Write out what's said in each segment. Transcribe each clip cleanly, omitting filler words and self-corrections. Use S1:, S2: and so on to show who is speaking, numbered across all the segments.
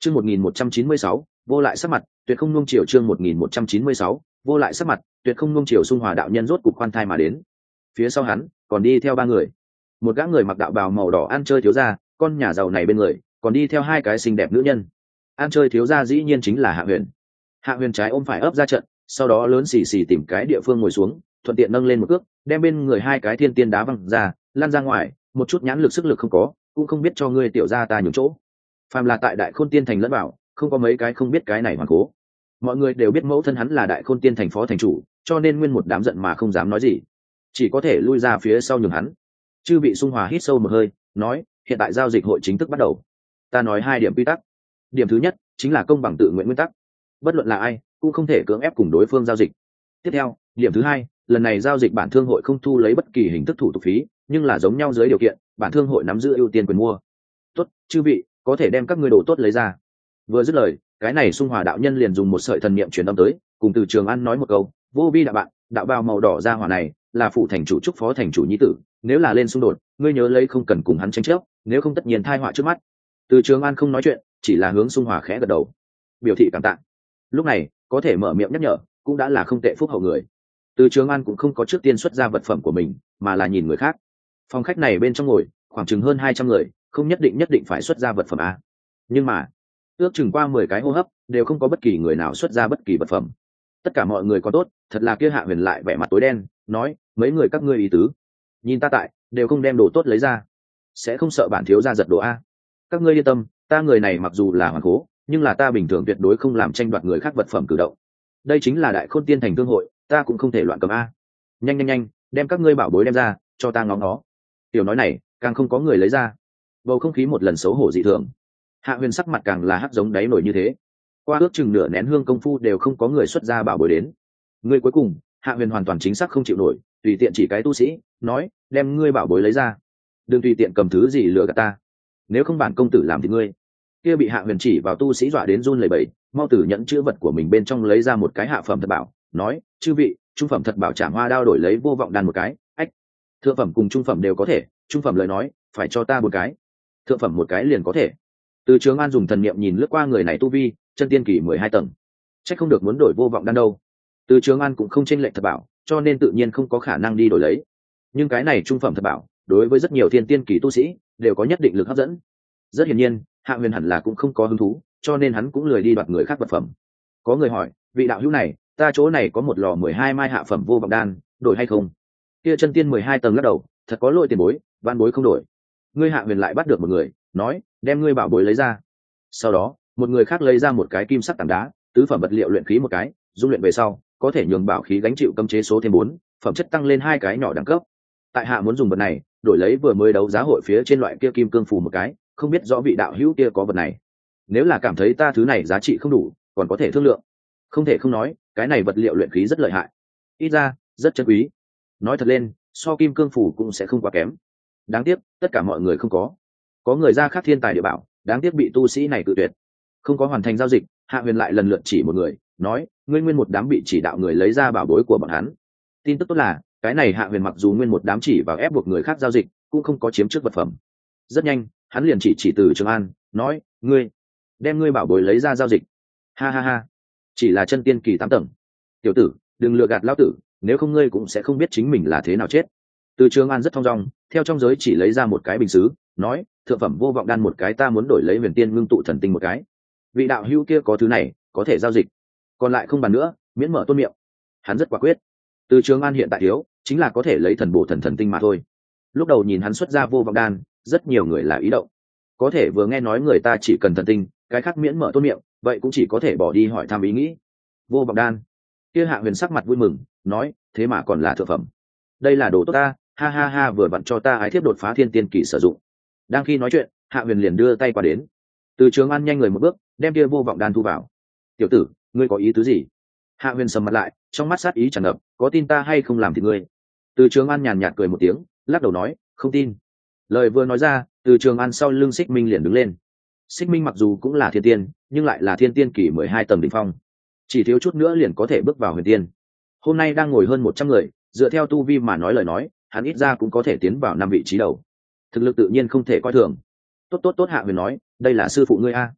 S1: Chương 1196, vô lại sắc mặt, tuyệt không nuông chiều. Chương 1196, vô lại sắc mặt, tuyệt không nuông chiều. Xung Hòa đạo nhân rốt cục khoan thai mà đến. Phía sau hắn còn đi theo ba người. Một gã người mặc đạo bào màu đỏ ăn chơi thiếu gia, con nhà giàu này bên người, còn đi theo hai cái xinh đẹp nữ nhân. Ăn chơi thiếu gia dĩ nhiên chính là Hạ Huyền. Hạ Huyền trái ôm phải ấp ra trận, sau đó lớn xì xì tìm cái địa phương ngồi xuống, thuận tiện nâng lên một cước, đem bên người hai cái thiên tiên đá văng ra, lăn ra ngoài, một chút nhãn lực sức lực không có, cũng không biết cho ngươi tiểu gia ta nhường chỗ. Phàm là tại Đại Khôn Tiên thành lẫn bảo, không có mấy cái không biết cái này hoàn cố. Mọi người đều biết mẫu thân hắn là Đại Khôn Tiên thành phó thành chủ, cho nên nguyên một đám giận mà không dám nói gì, chỉ có thể lui ra phía sau nhường hắn. Chư vị Xung Hòa hít sâu một hơi, nói, hiện tại giao dịch hội chính thức bắt đầu. Ta nói hai điểm quy tắc. Điểm thứ nhất chính là công bằng tự nguyện nguyên tắc, bất luận là ai cũng không thể cưỡng ép cùng đối phương giao dịch. Tiếp theo, điểm thứ hai, lần này giao dịch bản thương hội không thu lấy bất kỳ hình thức thủ tục phí, nhưng là giống nhau dưới điều kiện, bản thương hội nắm giữ ưu tiên quyền mua. Tốt, chư vị có thể đem các ngươi đồ tốt lấy ra. Vừa dứt lời, cái này Xung Hòa đạo nhân liền dùng một sợi thần niệm truyền âm tới, cùng Từ Trường An nói một câu, vô vi đạo bạn, đạo bào màu đỏ ra hỏa này là phụ thành chủ trúc phó thành chủ nhi tử, nếu là lên xung đột, ngươi nhớ lấy không cần cùng hắn tranh chấp, nếu không tất nhiên tai họa trước mắt. Từ Trường An không nói chuyện, chỉ là hướng Xung Hòa khẽ gật đầu, biểu thị cảm tạ. Lúc này có thể mở miệng nhắc nhở cũng đã là không tệ phúc hậu người. Từ Trường An cũng không có trước tiên xuất ra vật phẩm của mình, mà là nhìn người khác. Phòng khách này bên trong ngồi khoảng chừng hơn 200 người, không nhất định phải xuất ra vật phẩm a. Nhưng mà ước chừng qua 10 cái hô hấp đều không có bất kỳ người nào xuất ra bất kỳ vật phẩm. Tất cả mọi người có tốt, thật là kia Hạ Huyền lại vẻ mặt tối đen, nói, mấy người các ngươi ý tứ, nhìn ta tại đều không đem đồ tốt lấy ra, sẽ không sợ bản thiếu gia giật đồ a? Các ngươi yên tâm, ta người này mặc dù là hoàn cố, nhưng là ta bình thường tuyệt đối không làm tranh đoạt người khác vật phẩm cử động. Đây chính là Đại Khôn Tiên thành thương hội, ta cũng không thể loạn cầm a. Nhanh, đem các ngươi bảo bối đem ra, cho ta ngóng nó. Tiểu nói này càng không có người lấy ra, bầu không khí một lần xấu hổ dị thường. Hạ Huyền sắc mặt càng là hắc giống đáy nổi như thế. Qua ước chừng nửa nén hương công phu đều không có người xuất ra bảo bối đến. Người cuối cùng, Hạ Huyền hoàn toàn chính xác không chịu nổi, tùy tiện chỉ cái tu sĩ, nói, đem ngươi bảo bối lấy ra, đừng tùy tiện cầm thứ gì lừa gạt ta, nếu không bản công tử làm thì ngươi. Kia bị Hạ Huyền chỉ vào tu sĩ dọa đến run lẩy bẩy, mau tử nhẫn chữ vật của mình bên trong lấy ra một cái hạ phẩm thật bảo, nói, chư vị, trung phẩm thật bảo Trảm Hoa đao đổi lấy vô vọng đan một cái. Ách, thượng phẩm cùng trung phẩm đều có thể, trung phẩm lời nói phải cho ta một cái, thượng phẩm một cái liền có thể. Từ Trường An dùng thần niệm nhìn lướt qua người này tu vi, chân tiên kỳ 12 tầng, chắc không được muốn đổi vô vọng đan đâu. Từ Trường An cũng không chênh lệch thật bảo, cho nên tự nhiên không có khả năng đi đổi lấy. Nhưng cái này trung phẩm thật bảo, đối với rất nhiều thiên tiên kỳ tu sĩ đều có nhất định lực hấp dẫn. Rất hiển nhiên, Hạ Huyền hẳn là cũng không có hứng thú, cho nên hắn cũng lười đi đoạt người khác vật phẩm. Có người hỏi, vị đạo hữu này, ta chỗ này có một lò 12 mai hạ phẩm vô vọng đan, đổi hay không? Kia chân tiên 12 tầng lắc đầu, thật có lỗi tiền bối, van bối không đổi. Ngươi Hạ Huyền lại bắt được một người, nói, đem ngươi bảo bối lấy ra. Sau đó, một người khác lấy ra một cái kim sắc tảng đá, tứ phẩm vật liệu luyện khí một cái, dung luyện về sau có thể nhường bảo khí gánh chịu cấm chế số thêm 4, phẩm chất tăng lên 2 cái nhỏ đẳng cấp. Tại hạ muốn dùng vật này đổi lấy vừa mới đấu giá hội phía trên loại kia kim cương phù một cái, không biết rõ vị đạo hữu kia có vật này, nếu là cảm thấy ta thứ này giá trị không đủ, còn có thể thương lượng. Không thể không nói, cái này vật liệu luyện khí rất lợi hại, ít ra rất chân quý. Nói thật lên, so kim cương phù cũng sẽ không quá kém. Đáng tiếc tất cả mọi người không có. Có người ra khác thiên tài địa bảo, đáng tiếc bị tu sĩ này cự tuyệt, không có hoàn thành giao dịch. Hạ Huyền lại lần lượt chỉ một người, nói, ngươi nguyên một đám bị chỉ đạo người lấy ra bảo bối của bọn hắn. Tin tức tốt là, cái này Hạ Huyền mặc dù nguyên một đám chỉ vào ép buộc người khác giao dịch, cũng không có chiếm trước vật phẩm. Rất nhanh, hắn liền chỉ Từ Trường An, nói, ngươi đem ngươi bảo bối lấy ra giao dịch. Ha, chỉ là chân tiên kỳ 8 tầng. Tiểu tử, đừng lừa gạt lão tử, nếu không ngươi cũng sẽ không biết chính mình là thế nào chết. Từ Trường An rất thong dong, theo trong giới chỉ lấy ra một cái bình sứ, nói, thượng phẩm vô vọng đan một cái, ta muốn đổi lấy huyền tiên ngưng tụ thần tinh một cái. Vị đạo hữu kia có thứ này, có thể giao dịch, còn lại không bàn nữa, miễn mở tôn miệng. Hắn rất quả quyết. Từ Trường An hiện tại thiếu chính là có thể lấy thần bổ thần tinh mà thôi. Lúc đầu nhìn hắn xuất ra vô vọng đan, rất nhiều người là ý động, có thể vừa nghe nói người ta chỉ cần thần tinh, cái khác miễn mở tôn miệng, vậy cũng chỉ có thể bỏ đi hỏi thăm ý nghĩ. Vô vọng đan, kia Hạ Huyền sắc mặt vui mừng, nói, thế mà còn là thượng phẩm, đây là đồ tốt ta, ha, vừa vặn cho ta ái thiếp đột phá thiên tiên kỳ sử dụng. Đang khi nói chuyện, Hạ Huyền liền đưa tay qua đến. Từ Trường An nhanh người một bước, đem kia vô vọng đan thu vào. Tiểu tử, ngươi có ý tứ gì? Hạ Huyền sầm mặt lại, trong mắt sát ý tràn ngập, có tin ta hay không làm thì ngươi? Từ Trường An nhàn nhạt cười một tiếng, lắc đầu nói, không tin. Lời vừa nói ra, Từ Trường An sau lưng Xích Minh liền đứng lên. Xích Minh mặc dù cũng là thiên tiên, nhưng lại là thiên tiên kỳ 12 tầng đỉnh phong, chỉ thiếu chút nữa liền có thể bước vào huyền tiên. Hôm nay đang ngồi hơn 100 người, dựa theo tu vi mà nói lời nói, hắn ít ra cũng có thể tiến vào 5 vị trí đầu, thực lực tự nhiên không thể coi thường. Tốt, Hạ Huyền nói, đây là sư phụ ngươi a.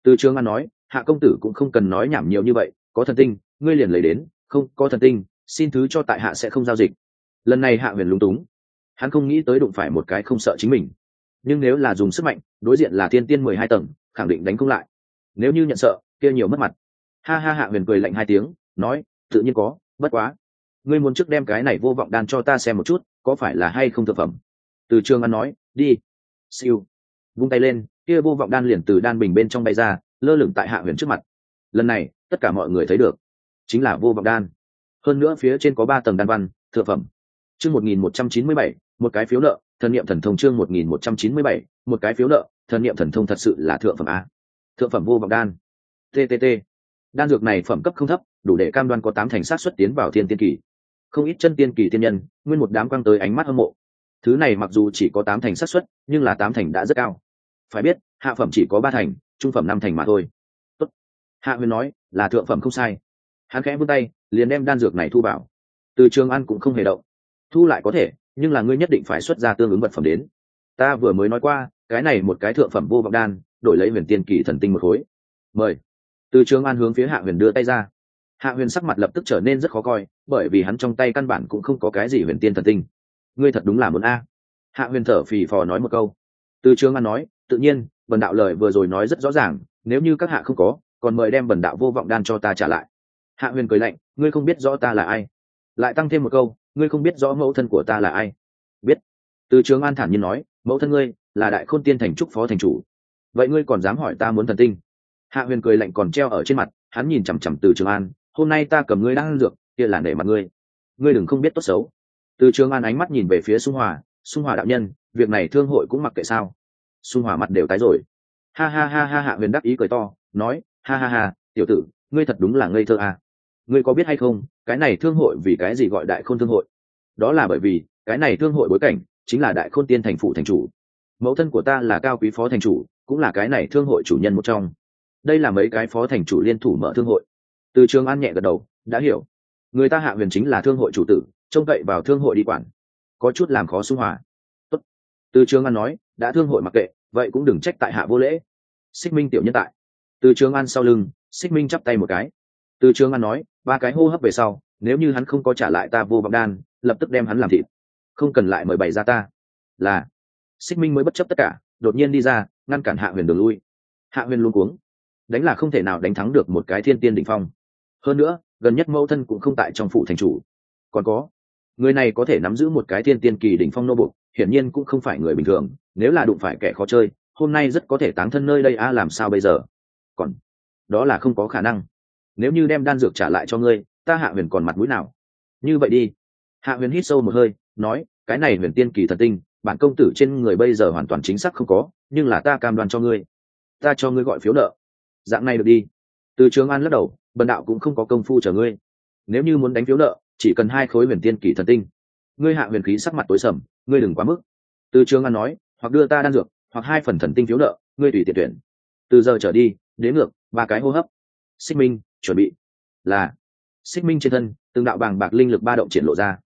S1: Từ Trường An nói, hạ công tử cũng không cần nói nhảm nhiều như vậy, có thần tinh ngươi liền lấy đến, không có thần tinh xin thứ cho tại hạ sẽ không giao dịch. Lần này Hạ Huyền lúng túng, hắn không nghĩ tới đụng phải một cái không sợ chính mình, nhưng nếu là dùng sức mạnh, đối diện là thiên tiên 12 tầng, khẳng định đánh không lại. Nếu như nhận sợ, kia nhiều mất mặt. Ha ha, Hạ Huyền cười lạnh hai tiếng, nói, tự nhiên có, bất quá, ngươi muốn trước đem cái này vô vọng đan cho ta xem một chút, có phải là hay không thực phẩm. Từ Trường An nói, đi. Siêu, vung tay lên, kia vô vọng đan liền từ đan bình bên trong bay ra, lơ lửng tại Hạ Huyền trước mặt. Lần này, tất cả mọi người thấy được, chính là vô vọng đan. Hơn nữa phía trên có 3 tầng đan văn, thượng phẩm. Chương 1197, một cái phiếu nợ, thần niệm thần thông. Chương 1197, một cái phiếu nợ, thần niệm thần thông. Thật sự là thượng phẩm a. Thượng phẩm vô vọng đan. TTT. Đan dược này phẩm cấp không thấp, đủ để cam đoan có 8 thành sát xuất tiến vào thiên tiên kỳ. Không ít chân tiên kỳ tiên nhân, nguyên một đám quang tới ánh mắt hâm mộ. Thứ này mặc dù chỉ có 8 thành sát xuất, nhưng là 8 thành đã rất cao. Phải biết, hạ phẩm chỉ có 3 thành, trung phẩm 5 thành mà thôi. Tốt. Hạ Huyền nói, là thượng phẩm không sai. Hắn khẽ vươn tay, liền đem đan dược này thu vào. Từ Trường An cũng không hề động. Thu lại có thể, nhưng là ngươi nhất định phải xuất ra tương ứng vật phẩm đến. Ta vừa mới nói qua, cái này một cái thượng phẩm vô vọng đan, đổi lấy huyền tiên kỳ thần tinh một khối. Mời. Từ Trường An hướng phía Hạ Huyền đưa tay ra. Hạ Huyền sắc mặt lập tức trở nên rất khó coi, bởi vì hắn trong tay căn bản cũng không có cái gì huyền tiên thần tinh. Ngươi thật đúng là muốn a. Hạ Huyền thở phì phò nói một câu. Từ Trường An nói, tự nhiên, bần đạo lời vừa rồi nói rất rõ ràng, nếu như các hạ không có, còn mời đem bần đạo vô vọng đan cho ta trả lại. Hạ Huyền cười lạnh, ngươi không biết rõ ta là ai. Lại tăng thêm một câu, ngươi không biết rõ mẫu thân của ta là ai. Biết. Từ Trường An thản nhiên nói, mẫu thân ngươi là Đại Khôn Tiên thành trúc phó thành chủ. Vậy ngươi còn dám hỏi ta muốn thần tinh? Hạ Huyền cười lạnh còn treo ở trên mặt, hắn nhìn chằm chằm Từ Trường An, hôm nay ta cầm ngươi đang ăn dược, kia là nể mặt ngươi. Ngươi đừng không biết tốt xấu. Từ Trường An ánh mắt nhìn về phía Xung Hòa đạo nhân, việc này thương hội cũng mặc kệ sao? Xung Hòa mặt đều tái rồi. Ha ha ha ha, Hạ Huyền đắc ý cười to, nói, ha ha ha, tiểu tử, ngươi thật đúng là ngây thơ à. Ngươi có biết hay không, cái này thương hội vì cái gì gọi Đại Khôn thương hội? Đó là bởi vì cái này thương hội bối cảnh chính là Đại Khôn Tiên thành phụ thành chủ. Mẫu thân của ta là cao quý phó thành chủ, cũng là cái này thương hội chủ nhân một trong. Đây là mấy cái phó thành chủ liên thủ mở thương hội. Từ Trường An nhẹ gật đầu, đã hiểu. Người ta Hạ Huyền chính là thương hội chủ tử, trông cậy vào thương hội đi quản, có chút làm khó Xung Hòa. Tốt. Từ Trường An nói, đã thương hội mặc kệ, vậy cũng đừng trách tại hạ vô lễ. Xích Minh tiểu nhân tại. Từ Trường An sau lưng, Xích Minh chắp tay một cái. Từ Trường An nói, 3 cái hô hấp về sau, nếu như hắn không có trả lại ta vô vọng đan, lập tức đem hắn làm thịt, không cần lại mời bày ra ta. Là. Xích Minh mới bất chấp tất cả, đột nhiên đi ra, ngăn cản Hạ Huyền đường lui. Hạ Huyền luống cuống, đánh là không thể nào đánh thắng được một cái thiên tiên đỉnh phong. Hơn nữa, gần nhất mẫu thân cũng không tại trong phủ thành chủ. Còn có, người này có thể nắm giữ một cái thiên tiên kỳ đỉnh phong nô bộc, hiển nhiên cũng không phải người bình thường. Nếu là đụng phải kẻ khó chơi, hôm nay rất có thể táng thân nơi đây a, làm sao bây giờ? Còn, đó là không có khả năng. Nếu như đem đan dược trả lại cho ngươi, ta Hạ Huyền còn mặt mũi nào? Như vậy đi. Hạ Huyền hít sâu một hơi, nói, cái này huyền tiên kỳ thần tinh, bản công tử trên người bây giờ hoàn toàn chính xác không có, nhưng là ta cam đoan cho ngươi, ta cho ngươi gọi phiếu nợ. Dạng này được đi. Từ Trường An lắc đầu, bần đạo cũng không có công phu chờ ngươi. Nếu như muốn đánh phiếu nợ, chỉ cần 2 khối huyền tiên kỳ thần tinh. Ngươi Hạ Huyền khí sắc mặt tối sầm, ngươi đừng quá mức. Từ Trường An nói, hoặc đưa ta đan dược, hoặc 2 phần thần tinh phiếu nợ, ngươi tùy tiện tuyển. Từ giờ trở đi, đến ngược 3 cái hô hấp. Xích Minh, chuẩn bị. Là. Xích Minh trên thân, từng đạo bàng bạc linh lực ba động triển lộ ra.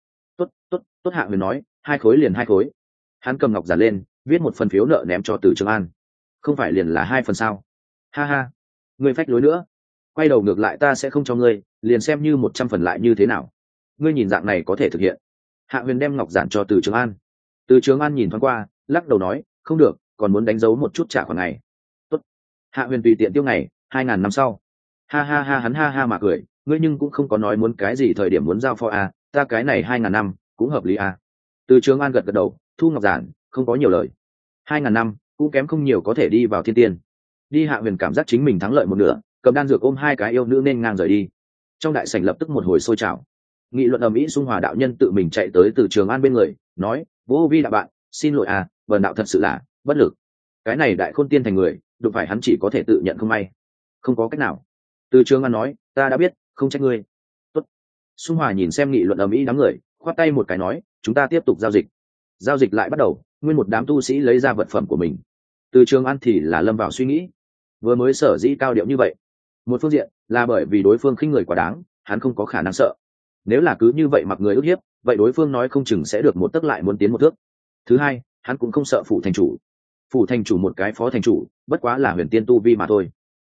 S1: Tốt, Hạ Huyền nói, 2 khối liền 2 khối. Hắn cầm ngọc giản lên, viết một phần phiếu nợ ném cho Từ Trường An. Không phải liền là 2 phần sao? Ha ha, ngươi phách lối nữa. Quay đầu ngược lại ta sẽ không cho ngươi, liền xem như 100 phần lại như thế nào. Ngươi nhìn dạng này có thể thực hiện. Hạ Huyền đem ngọc giản cho Từ Trường An. Từ Trường An nhìn thoáng qua, lắc đầu nói, không được, còn muốn đánh dấu một chút trả khoản ngày. Tốt. Hạ Huyền tùy tiện tiêu ngày, 2000 năm sau. Ha ha ha, hắn ha ha mà cười, ngươi nhưng cũng không có nói muốn cái gì thời điểm muốn giao phó a, ta cái này 2000 năm cũng hợp lý a. Từ Trường An gật gật đầu, thu ngọc giản, không có nhiều lời. 2000 năm cũng kém không nhiều có thể đi vào thiên tiên. Đi. Hạ Huyền cảm giác chính mình thắng lợi một nửa, cầm đan dược ôm 2 cái yêu nữ nên ngang rời đi. Trong đại sảnh lập tức một hồi sôi trào, nghị luận ầm ĩ. Xung Hòa đạo nhân tự mình chạy tới Từ Trường An bên người, nói, vô vi đạo bạn, xin lỗi à, bần đạo thật sự là bất lực. Cái này Đại Khôn Tiên thành người, đụng phải hắn chỉ có thể tự nhận không may, không có cách nào. Từ Trường An nói, ta đã biết, không trách ngươi. Tốt. Xung Hòa nhìn xem nghị luận ầm ĩ đám người, khoát tay một cái nói, chúng ta tiếp tục giao dịch. Giao dịch lại bắt đầu, nguyên một đám tu sĩ lấy ra vật phẩm của mình. Từ Trường An thì là lâm vào suy nghĩ, vừa mới sở dĩ cao điệu như vậy, một phương diện là bởi vì đối phương khinh người quá đáng, hắn không có khả năng sợ. Nếu là cứ như vậy mặc người ức hiếp, vậy đối phương nói không chừng sẽ được một tấc lại muốn tiến một thước. Thứ hai, hắn cũng không sợ phủ thành chủ. Phủ thành chủ một cái phó thành chủ, bất quá là huyền tiên tu vi mà thôi.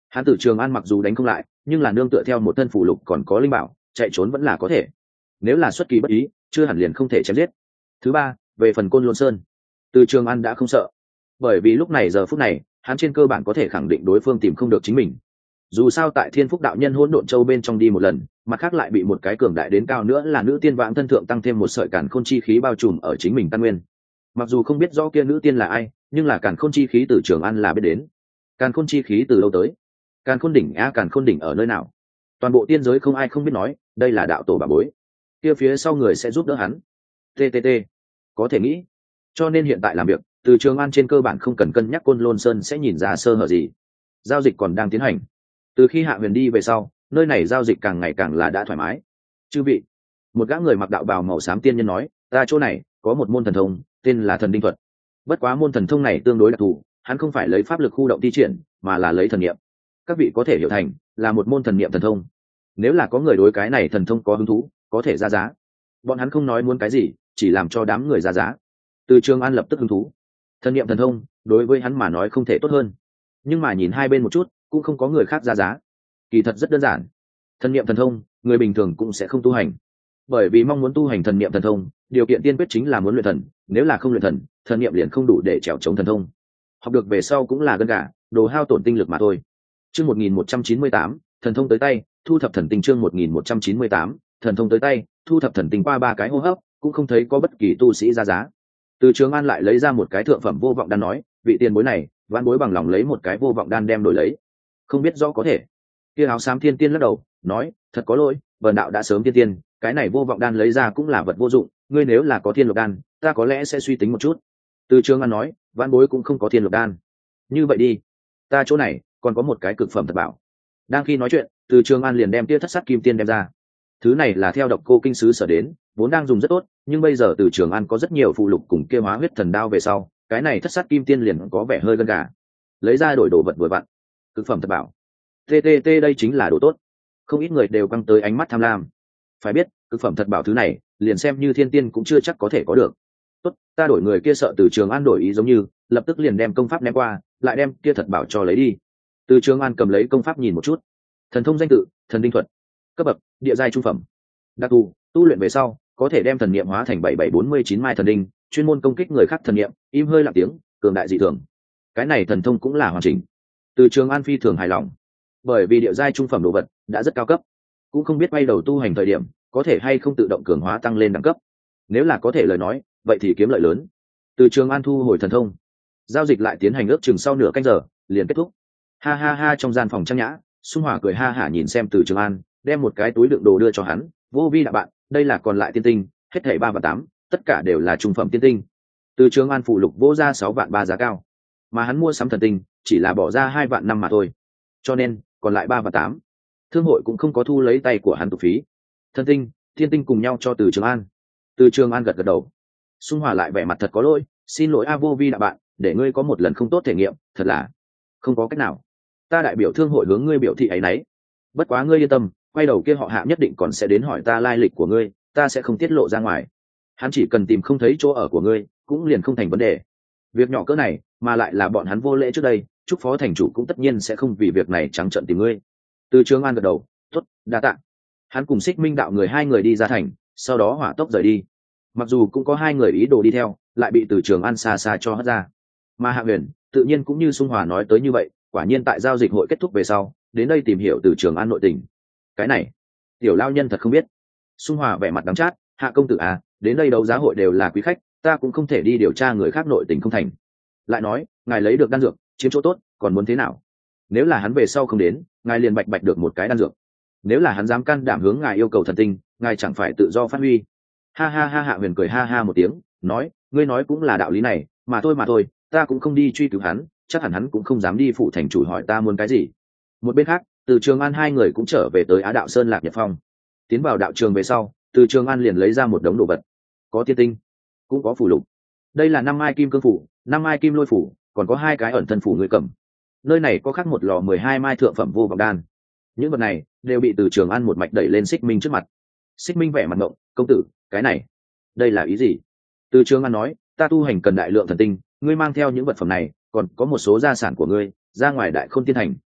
S1: Hắn Từ Trường An mặc dù đánh không lại, nhưng là nương tựa theo một thân phù lục còn có linh bảo, chạy trốn vẫn là có thể. Nếu là xuất kỳ bất ý, chưa hẳn liền không thể chém giết. Thứ ba, về phần Côn Lôn Sơn, Từ Trường An đã không sợ, bởi vì lúc này giờ phút này, hắn trên cơ bản có thể khẳng định đối phương tìm không được chính mình. Dù sao tại Thiên Phúc đạo nhân hỗn độn châu bên trong đi một lần, mặt khác lại bị một cái cường đại đến cao nữa là nữ tiên vãng thân thượng tăng thêm một sợi càn khôn chi khí bao trùm ở chính mình căn nguyên. Mặc dù không biết rõ kia nữ tiên là ai, nhưng là càn khôn chi khí từ Trường An là biết đến. Càn khôn chi khí từ đâu tới? Càn khôn đỉnh càn khôn đỉnh ở nơi nào? Toàn bộ tiên giới không ai không biết nói, đây là đạo tổ bà bối. Kia phía sau người sẽ giúp đỡ hắn. TTT, có thể nghĩ. Cho nên hiện tại làm việc, Từ Trường An trên cơ bản không cần cân nhắc Côn Lôn Sơn sẽ nhìn ra sơ hở gì. Giao dịch còn đang tiến hành. Từ khi Hạ Huyền đi về sau, nơi này giao dịch càng ngày càng là đã thoải mái. Chư vị, một gã người mặc đạo bào màu xám tiên nhân nói, ta chỗ này có một môn thần thông, tên là Thần Đinh thuật. Bất quá môn thần thông này tương đối đặc thù, hắn không phải lấy pháp lực khu động thi triển, mà là lấy thần niệm. Các vị có thể hiểu thành là một môn thần niệm thần thông. Nếu là có người đối cái này thần thông có hứng thú, có thể ra giá. Bọn hắn không nói muốn cái gì, chỉ làm cho đám người ra giá. Từ Trường An lập tức hứng thú. Thần niệm thần thông, đối với hắn mà nói không thể tốt hơn. Nhưng mà nhìn hai bên một chút, cũng không có người khác ra giá. Kỳ thật rất đơn giản. Thần niệm thần thông, người bình thường cũng sẽ không tu hành. Bởi vì mong muốn tu hành thần niệm thần thông, điều kiện tiên quyết chính là muốn luyện thần, nếu là không luyện thần, thần niệm liền không đủ để trèo chống thần thông. Học được về sau cũng là gân gà, đồ hao tổn tinh lực mà thôi. Chương 1198, thần thông tới tay, thu thập thần tinh. Chương 1198, thần thông tới tay, thu thập thần tinh. Qua ba cái hô hấp, cũng không thấy có bất kỳ tu sĩ ra giá. Từ Trường An lại lấy ra một cái thượng phẩm vô vọng đan nói, vị tiền bối này, vãn bối bằng lòng lấy một cái vô vọng đan đem đổi lấy. Không biết rõ có thể. Kia áo xám thiên tiên lắc đầu, nói, thật có lỗi, bần đạo đã sớm thiên tiên, cái này vô vọng đan lấy ra cũng là vật vô dụng, ngươi nếu là có thiên lục đan, ta có lẽ sẽ suy tính một chút. Từ Trường An nói, vãn bối cũng không có thiên lục đan. Như vậy đi, ta chỗ này còn có một cái cực phẩm thật bảo. Đang khi nói chuyện, Từ Trường An liền đem tia thất sát kim tiên đem ra. Thứ này là theo độc cô kinh sứ sở đến, vốn đang dùng rất tốt, nhưng bây giờ Từ Trường An có rất nhiều phụ lục cùng kia hóa huyết thần đao về sau, cái này thất sát kim tiên liền có vẻ hơi gân gà. Lấy ra đổi đồ vật vừa vặn. Cực phẩm thật bảo. TTT, đây chính là đồ tốt. Không ít người đều căng tới ánh mắt tham lam. Phải biết, cực phẩm thật bảo thứ này, liền xem như thiên tiên cũng chưa chắc có thể có được. Tốt, ta đổi người kia sợ Từ Trường An đổi ý giống như, lập tức liền đem công pháp ném qua, lại đem kia thật bảo cho lấy đi. Từ Trường An cầm lấy công pháp nhìn một chút. Thần thông danh tự, Thần Đinh thuật. Cấp bậc, địa giai trung phẩm. Đặc thù, tu luyện về sau, có thể đem thần niệm hóa thành 7749 mai thần đinh, chuyên môn công kích người khác thần niệm, im hơi lặng tiếng, cường đại dị thường. Cái này thần thông cũng là hoàn chỉnh. Từ Trường An phi thường hài lòng, bởi vì địa giai trung phẩm đồ vật đã rất cao cấp, cũng không biết bay đầu tu hành thời điểm có thể hay không tự động cường hóa tăng lên đẳng cấp. Nếu là có thể lời nói, vậy thì kiếm lợi lớn. Từ Trường An thu hồi thần thông, giao dịch lại tiến hành ước chừng sau nửa canh giờ liền kết thúc. Ha ha ha, trong gian phòng trang nhã, Xung Hỏa cười ha hả nhìn xem Từ Trường An, đem một cái túi đựng đồ đưa cho hắn, vô vi đạo bạn, đây là còn lại tiên tinh, hết thảy 3 và 8, tất cả đều là trung phẩm tiên tinh. Từ Trường An phụ lục vô ra 6 vạn 3 giá cao, mà hắn mua sắm thần tinh chỉ là bỏ ra 2 vạn 5 mà thôi, cho nên còn lại 3 và 8, thương hội cũng không có thu lấy tay của hắn tục phí. Thần tinh, tiên tinh cùng nhau cho Từ Trường An. Từ Trường An gật gật đầu. Xung Hỏa lại vẻ mặt thật có lỗi, xin lỗi vô vi đạo bạn, để ngươi có một lần không tốt thể nghiệm, thật là không có cách nào. Ta đại biểu thương hội hướng ngươi biểu thị ấy nấy. Bất quá ngươi yên tâm, quay đầu kia họ Hạ nhất định còn sẽ đến hỏi ta lai lịch của ngươi, ta sẽ không tiết lộ ra ngoài. Hắn chỉ cần tìm không thấy chỗ ở của ngươi, cũng liền không thành vấn đề. Việc nhỏ cỡ này, mà lại là bọn hắn vô lễ trước đây, chúc phó thành chủ cũng tất nhiên sẽ không vì việc này trắng trợn tìm ngươi. Từ Trường An gật đầu, tốt, đa tạ. Hắn cùng Xích Minh đạo người hai người đi ra thành, sau đó hỏa tốc rời đi. Mặc dù cũng có hai người ý đồ đi theo, lại bị Từ Trường An xa xa cho hất ra. Mà Hạ Huyền, tự nhiên cũng như Xung Hòa nói tới như vậy, quả nhiên tại giao dịch hội kết thúc về sau, đến đây tìm hiểu Từ Trường An nội tình. Cái này, tiểu lao nhân thật không biết. Xung Hòa vẻ mặt đắng chát, Hạ công tử à, đến đây đấu giá hội đều là quý khách, ta cũng không thể đi điều tra người khác nội tình không thành. Lại nói, ngài lấy được đan dược, chiếm chỗ tốt, còn muốn thế nào? Nếu là hắn về sau không đến, ngài liền bạch bạch được một cái đan dược. Nếu là hắn dám can đảm hướng ngài yêu cầu thần tinh, ngài chẳng phải tự do phát huy. Ha ha ha, Hạ Huyền cười ha ha một tiếng, nói, ngươi nói cũng là đạo lý này, mà thôi, ta cũng không đi truy cứu hắn, chắc hẳn hắn cũng không dám đi phụ thành chủ hỏi ta muốn cái gì. Một bên khác, Từ Trường An hai người cũng trở về tới Á Đạo Sơn Lạc Nhật Phong. Tiến vào đạo trường về sau, Từ Trường An liền lấy ra một đống đồ vật, có tiên tinh, cũng có phù lục. Đây là 5 mai kim cương phủ, 5 mai kim lôi phủ, còn có 2 cái ẩn thân phủ người cầm. Nơi này có khắc một lò 12 mai thượng phẩm vô vọng đan. Những vật này đều bị Từ Trường An một mạch đẩy lên Xích Minh trước mặt. Xích Minh vẻ mặt ngộng, công tử, cái này, đây là ý gì? Từ Trường An nói, ta tu hành cần đại lượng thần tinh, ngươi mang theo những vật phẩm này, còn có một số gia sản của ngươi, ra ngoài Đại Khôn Tiên Thành,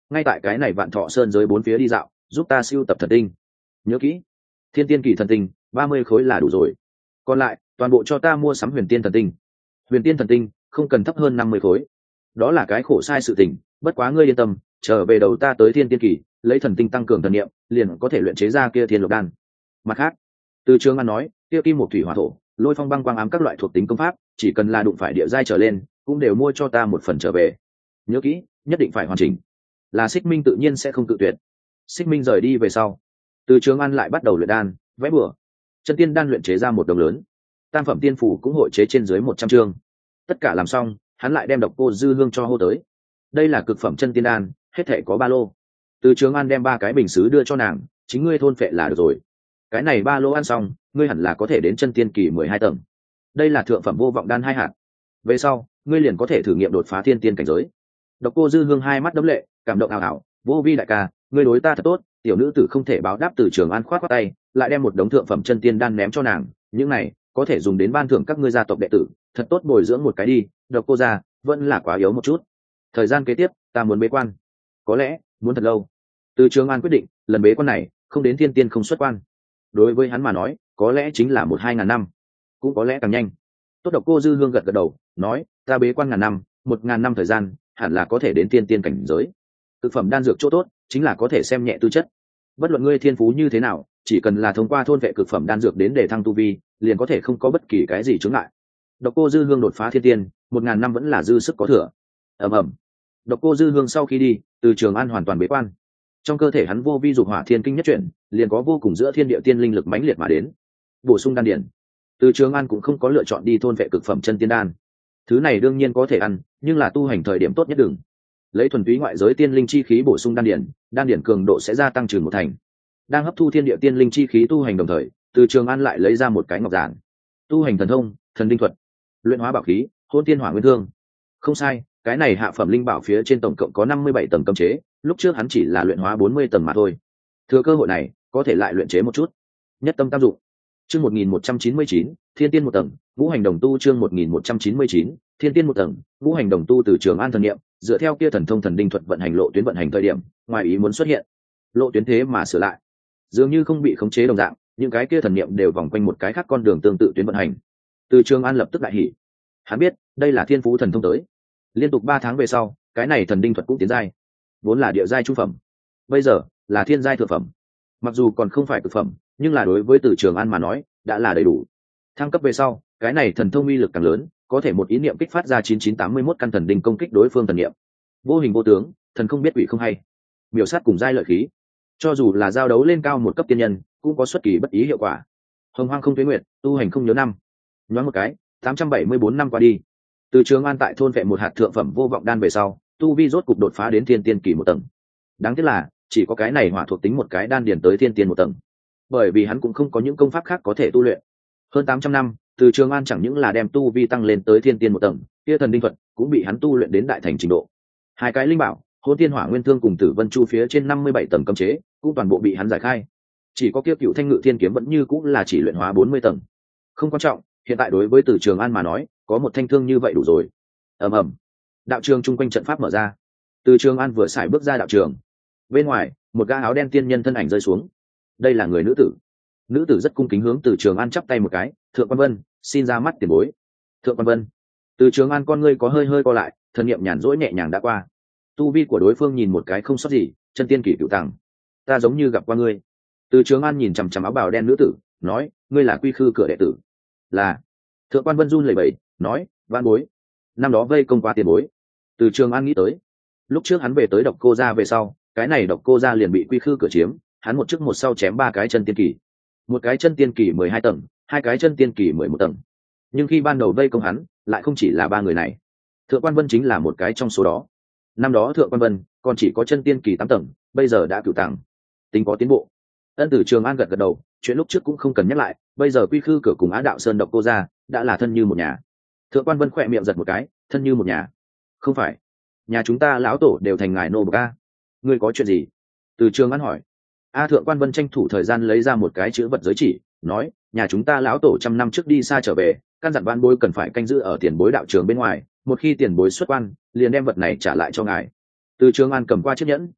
S1: ngay tại cái này Vạn Thọ Sơn giới bốn phía đi dạo, giúp ta siêu tập thần tinh. Nhớ kỹ, thiên tiên kỳ thần tinh 30 khối là đủ rồi, còn lại toàn bộ cho ta mua sắm huyền tiên thần tinh. Huyền tiên thần tinh không cần thấp hơn 50 khối, đó là cái khổ sai sự tình. Bất quá ngươi yên tâm, trở về đầu ta tới thiên tiên kỳ, lấy thần tinh tăng cường thần niệm, liền có thể luyện chế ra kia thiên lục đan. Mặt khác, Từ Trường An nói, kia kim một thủy hỏa thổ, lôi phong băng quang ám các loại thuộc tính công pháp, chỉ cần là đụng phải địa giai trở lên, cũng đều mua cho ta một phần trở về. Nhớ kỹ, nhất định phải hoàn chỉnh. Là Xích Minh tự nhiên sẽ không tự tuyệt. Xích Minh rời đi về sau, Từ Trường An lại bắt đầu luyện đan, vẽ bừa. Chân tiên đan luyện chế ra một đồng lớn, tam phẩm tiên phủ cũng hội chế trên dưới 100 chương. Tất cả làm xong, hắn lại đem Độc Cô Dư Hương cho hô tới. Đây là cực phẩm chân tiên đan, hết thể có 3 lô. Từ Trường An đem 3 cái bình sứ đưa cho nàng, chính ngươi thôn phệ là được rồi. Cái này 3 lô ăn xong, ngươi hẳn là có thể đến chân tiên kỳ 12 tầng. Đây là thượng phẩm vô vọng đan 2 hạt. Về sau, ngươi liền có thể thử nghiệm đột phá thiên tiên cảnh giới. Độc Cô Dư Hương hai mắt đấm lệ, cảm động ảo ảo, vô vi đại ca, ngươi đối ta thật tốt. Tiểu nữ tử không thể báo đáp. Từ Trường An khoát khoát tay, lại đem một đống thượng phẩm chân tiên đan ném cho nàng. Những này có thể dùng đến ban thưởng các ngươi gia tộc đệ tử, thật tốt bồi dưỡng một cái đi. Độc Cô gia vẫn là quá yếu một chút. Thời gian kế tiếp, ta muốn bế quan, có lẽ muốn thật lâu. Từ Trường An quyết định, lần bế quan này không đến thiên tiên không xuất quan. Đối với hắn mà nói, có lẽ chính là 1-2 ngàn năm, cũng có lẽ càng nhanh. Tốt. Độc Cô Dư Hương gật gật đầu, nói, ta bế quan ngàn năm, 1000 năm thời gian, hẳn là có thể đến thiên tiên cảnh giới. Thực phẩm đan dược chỗ tốt, chính là có thể xem nhẹ tư chất. Bất luận ngươi thiên phú như thế nào, chỉ cần là thông qua thôn vệ cực phẩm đan dược đến để thăng tu vi, liền có thể không có bất kỳ cái gì chướng ngại. Độc Cô Dư Hương đột phá thiên tiên, 1000 năm vẫn là dư sức có thừa. ầm ầm. Độc Cô Dư Hương sau khi đi, Từ Trường An hoàn toàn bế quan. Trong cơ thể hắn vô vi dục hỏa thiên kinh nhất chuyển, liền có vô cùng giữa thiên địa tiên linh lực mãnh liệt mà đến, bổ sung đan điển. Từ Trường An cũng không có lựa chọn đi thôn vệ cực phẩm chân tiên đan. Thứ này đương nhiên có thể ăn, nhưng là tu hành thời điểm tốt nhất đừng lấy thuần túy ngoại giới tiên linh chi khí bổ sung đan điển cường độ sẽ gia tăng chừng 1 thành. Đang hấp thu thiên địa tiên linh chi khí tu hành đồng thời, Từ Trường An lại lấy ra một cái ngọc giản, tu hành thần thông, thần linh thuật, luyện hóa bảo khí, hôn tiên hỏa nguyên thương. Không sai, cái này hạ phẩm linh bảo phía trên tổng cộng có 57 tầng cấm chế, lúc trước hắn chỉ là luyện hóa 40 tầng mà thôi. Thừa cơ hội này, có thể lại luyện chế một chút. Nhất tâm tam dụng. Chương 1199, Thiên tiên một tầng, ngũ hành đồng tu. Chương 1199, Thiên tiên một tầng, ngũ hành đồng tu. Từ Trường An thần niệm, dựa theo kia thần thông thần đinh thuật vận hành lộ tuyến vận hành thời điểm, ngoài ý muốn xuất hiện, lộ tuyến thế mà sửa lại, dường như không bị khống chế đồng dạng, những cái kia thần niệm đều vòng quanh một cái khác con đường tương tự tuyến vận hành. Từ Trường An lập tức đại hỉ. Hắn biết, đây là thiên phú thần thông tới. Liên tục 3 tháng về sau, cái này thần đinh thuật cũng tiến giai, vốn là địa giai trung phẩm, bây giờ là thiên giai thượng phẩm. Mặc dù còn không phải cực phẩm, nhưng là đối với Từ Trường An mà nói, đã là đầy đủ. Thăng cấp về sau, cái này thần thông uy lực càng lớn, có thể một ý niệm kích phát ra 9981 căn thần đinh công kích đối phương thần niệm. Vô hình vô tướng, thần không biết quỷ không hay. Miểu sát cùng giai lợi khí, cho dù là giao đấu lên cao một cấp tiên nhân, cũng có xuất kỳ bất ý hiệu quả. Hồng hoang không tuế nguyệt, tu hành không nhớ năm. Nhoáng một cái, 874 năm qua đi. Từ Trường An tại thôn vệ một hạt thượng phẩm vô vọng đan về sau, tu vi rốt cục đột phá đến thiên tiên kỳ 1 tầng. Đáng tiếc là chỉ có cái này hỏa thuộc tính một cái đan điền tới thiên tiên 1 tầng, bởi vì hắn cũng không có những công pháp khác có thể tu luyện. Hơn 800 năm, Từ Trường An chẳng những là đem tu vi tăng lên tới thiên tiên 1 tầng, kia thần đinh thuật cũng bị hắn tu luyện đến đại thành trình độ. 2 cái linh bảo, hôn tiên hỏa nguyên thương cùng tử vân chu phía trên 57 tầng cấm chế, cũng toàn bộ bị hắn giải khai. Chỉ có kia cựu thanh ngự thiên kiếm vẫn như cũng là chỉ luyện hóa 40 tầng. Không quan trọng, hiện tại đối với Từ Trường An mà nói, có một thanh thương như vậy đủ rồi. ầm ầm. Đạo trường chung quanh trận pháp mở ra. Từ Trường An vừa xài bước ra đạo trường, bên ngoài một gã áo đen tiên nhân thân ảnh rơi xuống. Đây là người nữ tử. Nữ tử rất cung kính hướng Từ Trường An chắp tay một cái, thượng quan vân, xin ra mắt tiền bối. Thượng quan vân. Từ Trường An con ngươi có hơi hơi co lại, thần niệm nhàn rỗi nhẹ nhàng đã qua. Tu vi của đối phương nhìn một cái không sót gì, chân tiên kỳ cửu tầng. Ta giống như gặp qua ngươi. Từ Trường An nhìn chằm chằm áo bào đen nữ tử, nói, ngươi là Quy Khư cửa đệ tử. Là. Thượng quan vân run lẩy bẩy, nói, vạn bối, năm đó vây công qua tiền bối. Từ Trường An nghĩ tới, lúc trước hắn về tới Độc Cô gia về sau, cái này Độc Cô gia liền bị Quy Khư cửa chiếm, hắn một trước một sau chém 3 cái chân tiên kỳ, một cái chân tiên kỳ 12 tầng, 2 cái chân tiên kỳ 11 tầng. Nhưng khi ban đầu vây công hắn, lại không chỉ là 3 người này. Thượng quan vân chính là một cái trong số đó. Năm đó Thượng quan vân còn chỉ có chân tiên kỳ 8 tầng, bây giờ đã cửu tầng, tính có tiến bộ. Ân Từ Trường An gật gật đầu, chuyện lúc trước cũng không cần nhắc lại, bây giờ Quy Khư cửa cùng Á Đạo Sơn Độc Cô gia đã là thân như một nhà. Thượng quan vân khỏe miệng giật một cái, thân như một nhà? Không phải, nhà chúng ta lão tổ đều thành ngài nô bộc a. Ngươi có chuyện gì? Từ Trường An hỏi. Thượng quan vân tranh thủ thời gian lấy ra một cái chữ vật giới chỉ, nói, nhà chúng ta lão tổ 100 năm trước đi xa trở về, căn dặn van bối cần phải canh giữ ở tiền bối đạo trường bên ngoài, một khi tiền bối xuất quan, liền đem vật này trả lại cho ngài. Từ Trường An cầm qua chiếc nhẫn,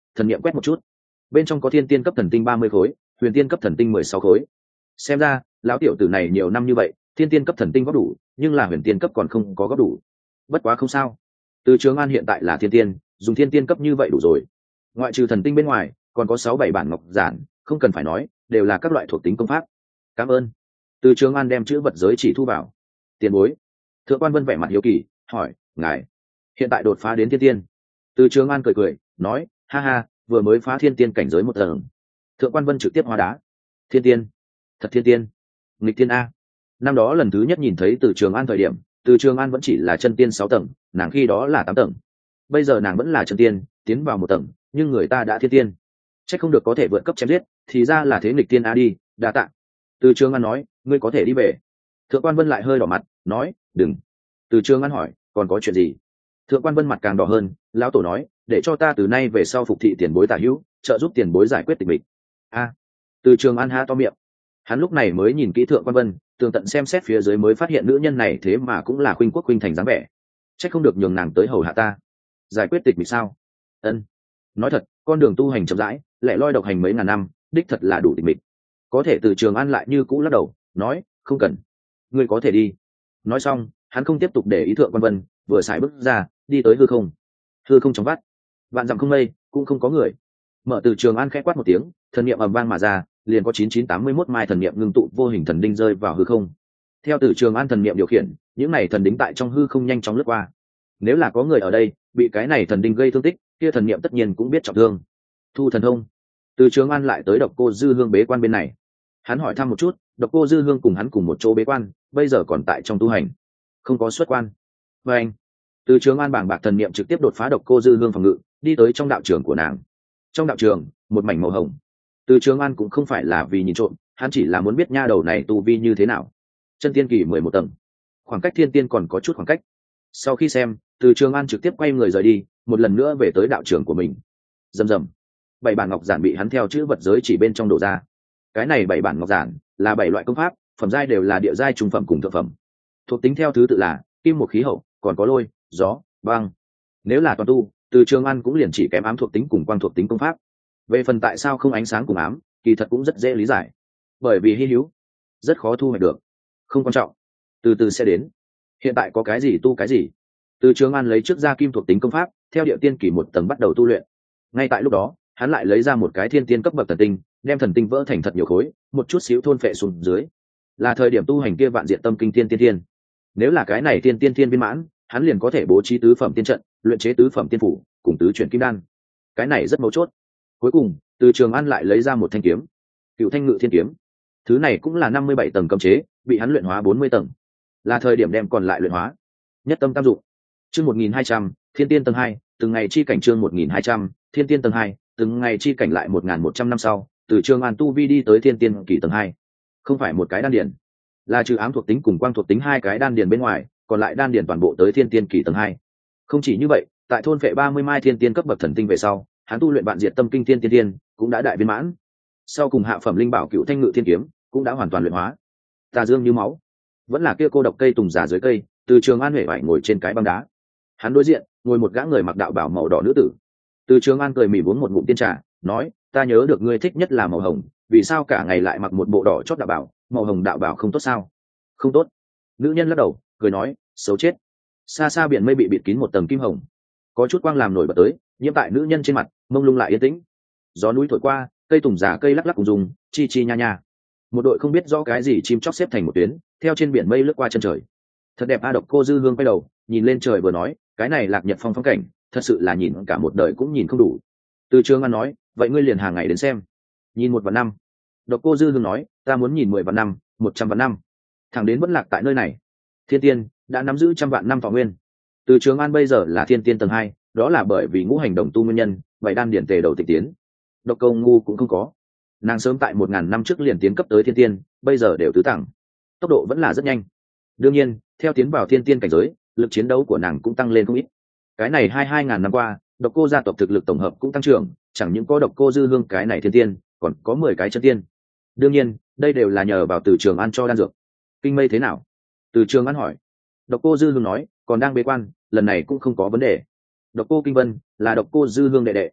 S1: thần niệm quét một chút, bên trong có thiên tiên cấp thần tinh 30 khối, huyền tiên cấp thần tinh 16 khối. Xem ra lão tiểu tử này nhiều năm như vậy, thiên tiên cấp thần tinh góp đủ, nhưng là huyền tiên cấp còn không có góp đủ. Bất quá không sao, Từ Trường An hiện tại là thiên tiên, dùng thiên tiên cấp như vậy đủ rồi. Ngoại trừ thần tinh bên ngoài, còn có 6-7 bản ngọc giản, không cần phải nói, đều là các loại thuộc tính công pháp. Cảm ơn. Từ Trường An đem chữ vật giới chỉ thu vào. Tiền bối. Thượng quan Vân vẻ mặt hiếu kỳ, hỏi, ngài hiện tại đột phá đến thiên tiên? Từ Trường An cười cười, nói, ha ha, vừa mới phá thiên tiên cảnh giới một tầng. Thượng quan Vân trực tiếp hóa đá. Thiên tiên? Thật thiên tiên? Nghịch tiên a. Năm đó lần thứ nhất nhìn thấy Từ Trường An thời điểm, Từ Trường An vẫn chỉ là chân tiên 6 tầng, nàng khi đó là 8 tầng. Bây giờ nàng vẫn là chân tiên, tiến vào một tầng, nhưng người ta đã thiên tiên. Chắc không được có thể vượt cấp chém giết, thì ra là thế nghịch tiên a đi, đa tạ. Từ Trường An nói, ngươi có thể đi về. Thượng quan Vân lại hơi đỏ mặt, nói, đừng. Từ Trường An hỏi, còn có chuyện gì? Thượng quan Vân mặt càng đỏ hơn, lão tổ nói, để cho ta từ nay về sau phục thị tiền bối tả hữu, trợ giúp tiền bối giải quyết tình mình. A. Từ Trường An há to miệng. Hắn lúc này mới nhìn kỹ Thượng quan Vân, tường tận xem xét phía dưới mới phát hiện nữ nhân này thế mà cũng là khuynh quốc khuynh thành dáng vẻ. Chắc không được nhường nàng tới hầu hạ ta. Giải quyết tịch mịch sao? Ân. Nói thật, con đường tu hành chậm rãi, lẻ loi độc hành mấy ngàn năm, đích thật là đủ tịch mịch. Có thể Từ Trường An lại như cũ lắc đầu, nói, không cần, ngươi có thể đi. Nói xong, hắn không tiếp tục để ý Thượng quan Vân, vừa xài bước ra, đi tới hư không. Hư không trong vắt, vạn dặm không mây, cũng không có người. Mở Từ Trường An khẽ quát một tiếng, thần niệm ầm vang mà ra, liền có 9981 mai thần niệm ngưng tụ vô hình thần đinh rơi vào hư không. Theo Từ Trường An thần niệm điều khiển, những này thần đính tại trong hư không nhanh chóng lướt qua. Nếu là có người ở đây, bị cái này thần đinh gây thương tích, kia thần niệm tất nhiên cũng biết trọng thương. Thu thần thông. Từ Trường An lại tới Độc Cô Dư Hương bế quan bên này. Hắn hỏi thăm một chút, Độc Cô Dư Hương cùng hắn cùng một chỗ bế quan, bây giờ còn tại trong tu hành, không có xuất quan. Và anh, Từ Trường An bảng bạc thần niệm trực tiếp đột phá Độc Cô Dư Hương phòng ngự, đi tới trong đạo trường của nàng. Trong đạo trường, một mảnh màu hồng. Từ Trường An cũng không phải là vì nhìn trộm, hắn chỉ là muốn biết nha đầu này tu vi như thế nào. Chân tiên kỳ 11 tầng, khoảng cách thiên tiên còn có chút khoảng cách. Sau khi xem, Từ Trường An trực tiếp quay người rời đi, một lần nữa về tới đạo trường của mình. Rầm rầm, 7 bản ngọc giản bị hắn theo chữ vật giới chỉ bên trong đổ ra. Cái này 7 bản ngọc giản là 7 loại công pháp, phẩm giai đều là địa giai trung phẩm cùng thượng phẩm. Thuộc tính theo thứ tự là kim một khí hậu, còn có lôi, gió, băng. Nếu là toàn tu, Từ Trường An cũng liền chỉ kém ám thuộc tính cùng quang thuộc tính công pháp. Về phần tại sao không ánh sáng cùng ám, kỳ thật cũng rất dễ lý giải. Bởi vì hi hữu, rất khó thu hoạch được. Không quan trọng, từ từ sẽ đến. Hiện tại có cái gì tu cái gì. Từ Trường An lấy trước ra kim thuộc tính công pháp, theo địa tiên kỳ 1 tầng bắt đầu tu luyện. Ngay tại lúc đó, hắn lại lấy ra một cái thiên tiên cấp bậc thần tinh, đem thần tinh vỡ thành thật nhiều khối, một chút xíu thôn phệ xuống dưới. Là thời điểm tu hành kia vạn diện tâm kinh tiên tiên. Nếu là cái này tiên tiên viên mãn, hắn liền có thể bố trí tứ phẩm tiên trận, luyện chế tứ phẩm tiên phủ, cùng tứ chuyển kim đan. Cái này rất mấu chốt. Cuối cùng, Từ Trường An lại lấy ra một thanh kiếm, Cựu Thanh Ngự Thiên Kiếm. Thứ này cũng là 57 tầng cấm chế, bị hắn luyện hóa 40 tầng. Là thời điểm đem còn lại luyện hóa. Nhất tâm tam dụng. Chương 1200, Thiên Tiên tầng 2, từng ngày chi cảnh chương 1200, Thiên Tiên tầng 2, từng ngày chi cảnh lại 1100 năm sau, Từ Trường An tu vi đi tới Thiên Tiên kỳ tầng 2. Không phải một cái đan điển, là trừ ám thuộc tính cùng quang thuộc tính 2 cái đan điển bên ngoài, còn lại đan điển toàn bộ tới Thiên Tiên kỳ tầng 2. Không chỉ như vậy, tại thôn phệ 30 mai thiên tiên cấp bậc thần tinh về sau, hắn tu luyện vạn diệt tâm kinh thiên tiên cũng đã đại viên mãn. Sau cùng hạ phẩm linh bảo Cựu Thanh Ngự Thiên Kiếm cũng đã hoàn toàn luyện hóa. Tà dương như máu, vẫn là kia cô độc cây tùng giả dưới cây. Từ Trường An huệ vải ngồi trên cái băng đá, hắn đối diện ngồi một gã người mặc đạo bào màu đỏ nữ tử. Từ Trường An cười mỉm uống một ngụm tiên trà, nói, ta nhớ được ngươi thích nhất là màu hồng, vì sao cả ngày lại mặc một bộ đỏ chót đạo bào, màu hồng đạo bào không tốt sao? Không tốt. Nữ nhân lắc đầu, cười nói, xấu chết. Xa xa biển mây bị bịt kín một tầng kim hồng, có chút quang làm nổi bật tới, nhiễm tại nữ nhân trên mặt, mông lung lại yên tĩnh. Gió núi thổi qua, cây tùng giả cây lắc lắc cùng dùng, chi chi nha nha. Một đội không biết rõ cái gì chim chóc xếp thành một tuyến, theo trên biển mây lướt qua chân trời. Thật đẹp a. Độc Cô Dư Hương quay đầu, nhìn lên trời vừa nói, cái này Lạc Nhật phong cảnh, thật sự là nhìn cả một đời cũng nhìn không đủ. Từ Trường An nói, vậy ngươi liền hàng ngày đến xem. Nhìn 1 vạn năm. Độc Cô Dư Hương nói, ta muốn nhìn 10 vạn năm, 100 vạn năm. Thẳng đến vẫn lạc tại nơi này. Thiên tiên đã nắm giữ trăm vạn năm thọ nguyên. Từ Trường An bây giờ là Thiên Tiên tầng 2, đó là bởi vì ngũ hành đồng tu nguyên nhân, vậy đan điển tề đầu tịch tiến. Độc Câu ngu cũng không có, nàng sớm tại 1000 năm trước liền tiến cấp tới Thiên Tiên, bây giờ đều tứ tầng, tốc độ vẫn là rất nhanh. Đương nhiên, theo tiến vào Thiên Tiên cảnh giới, lực chiến đấu của nàng cũng tăng lên không ít. Cái này 2000 năm qua, Độc Cô gia tộc thực lực tổng hợp cũng tăng trưởng, chẳng những có Độc Cô Dư Hương cái này Thiên Tiên, còn có 10 cái chân tiên. Đương nhiên, đây đều là nhờ vào Từ Trường An cho đan dược. Kinh mây thế nào? Từ Trường An hỏi. Độc Cô Dư Hương nói, còn đang bế quan, lần này cũng không có vấn đề. Độc Cô Kinh Vân là Độc Cô Dư Hương đệ đệ.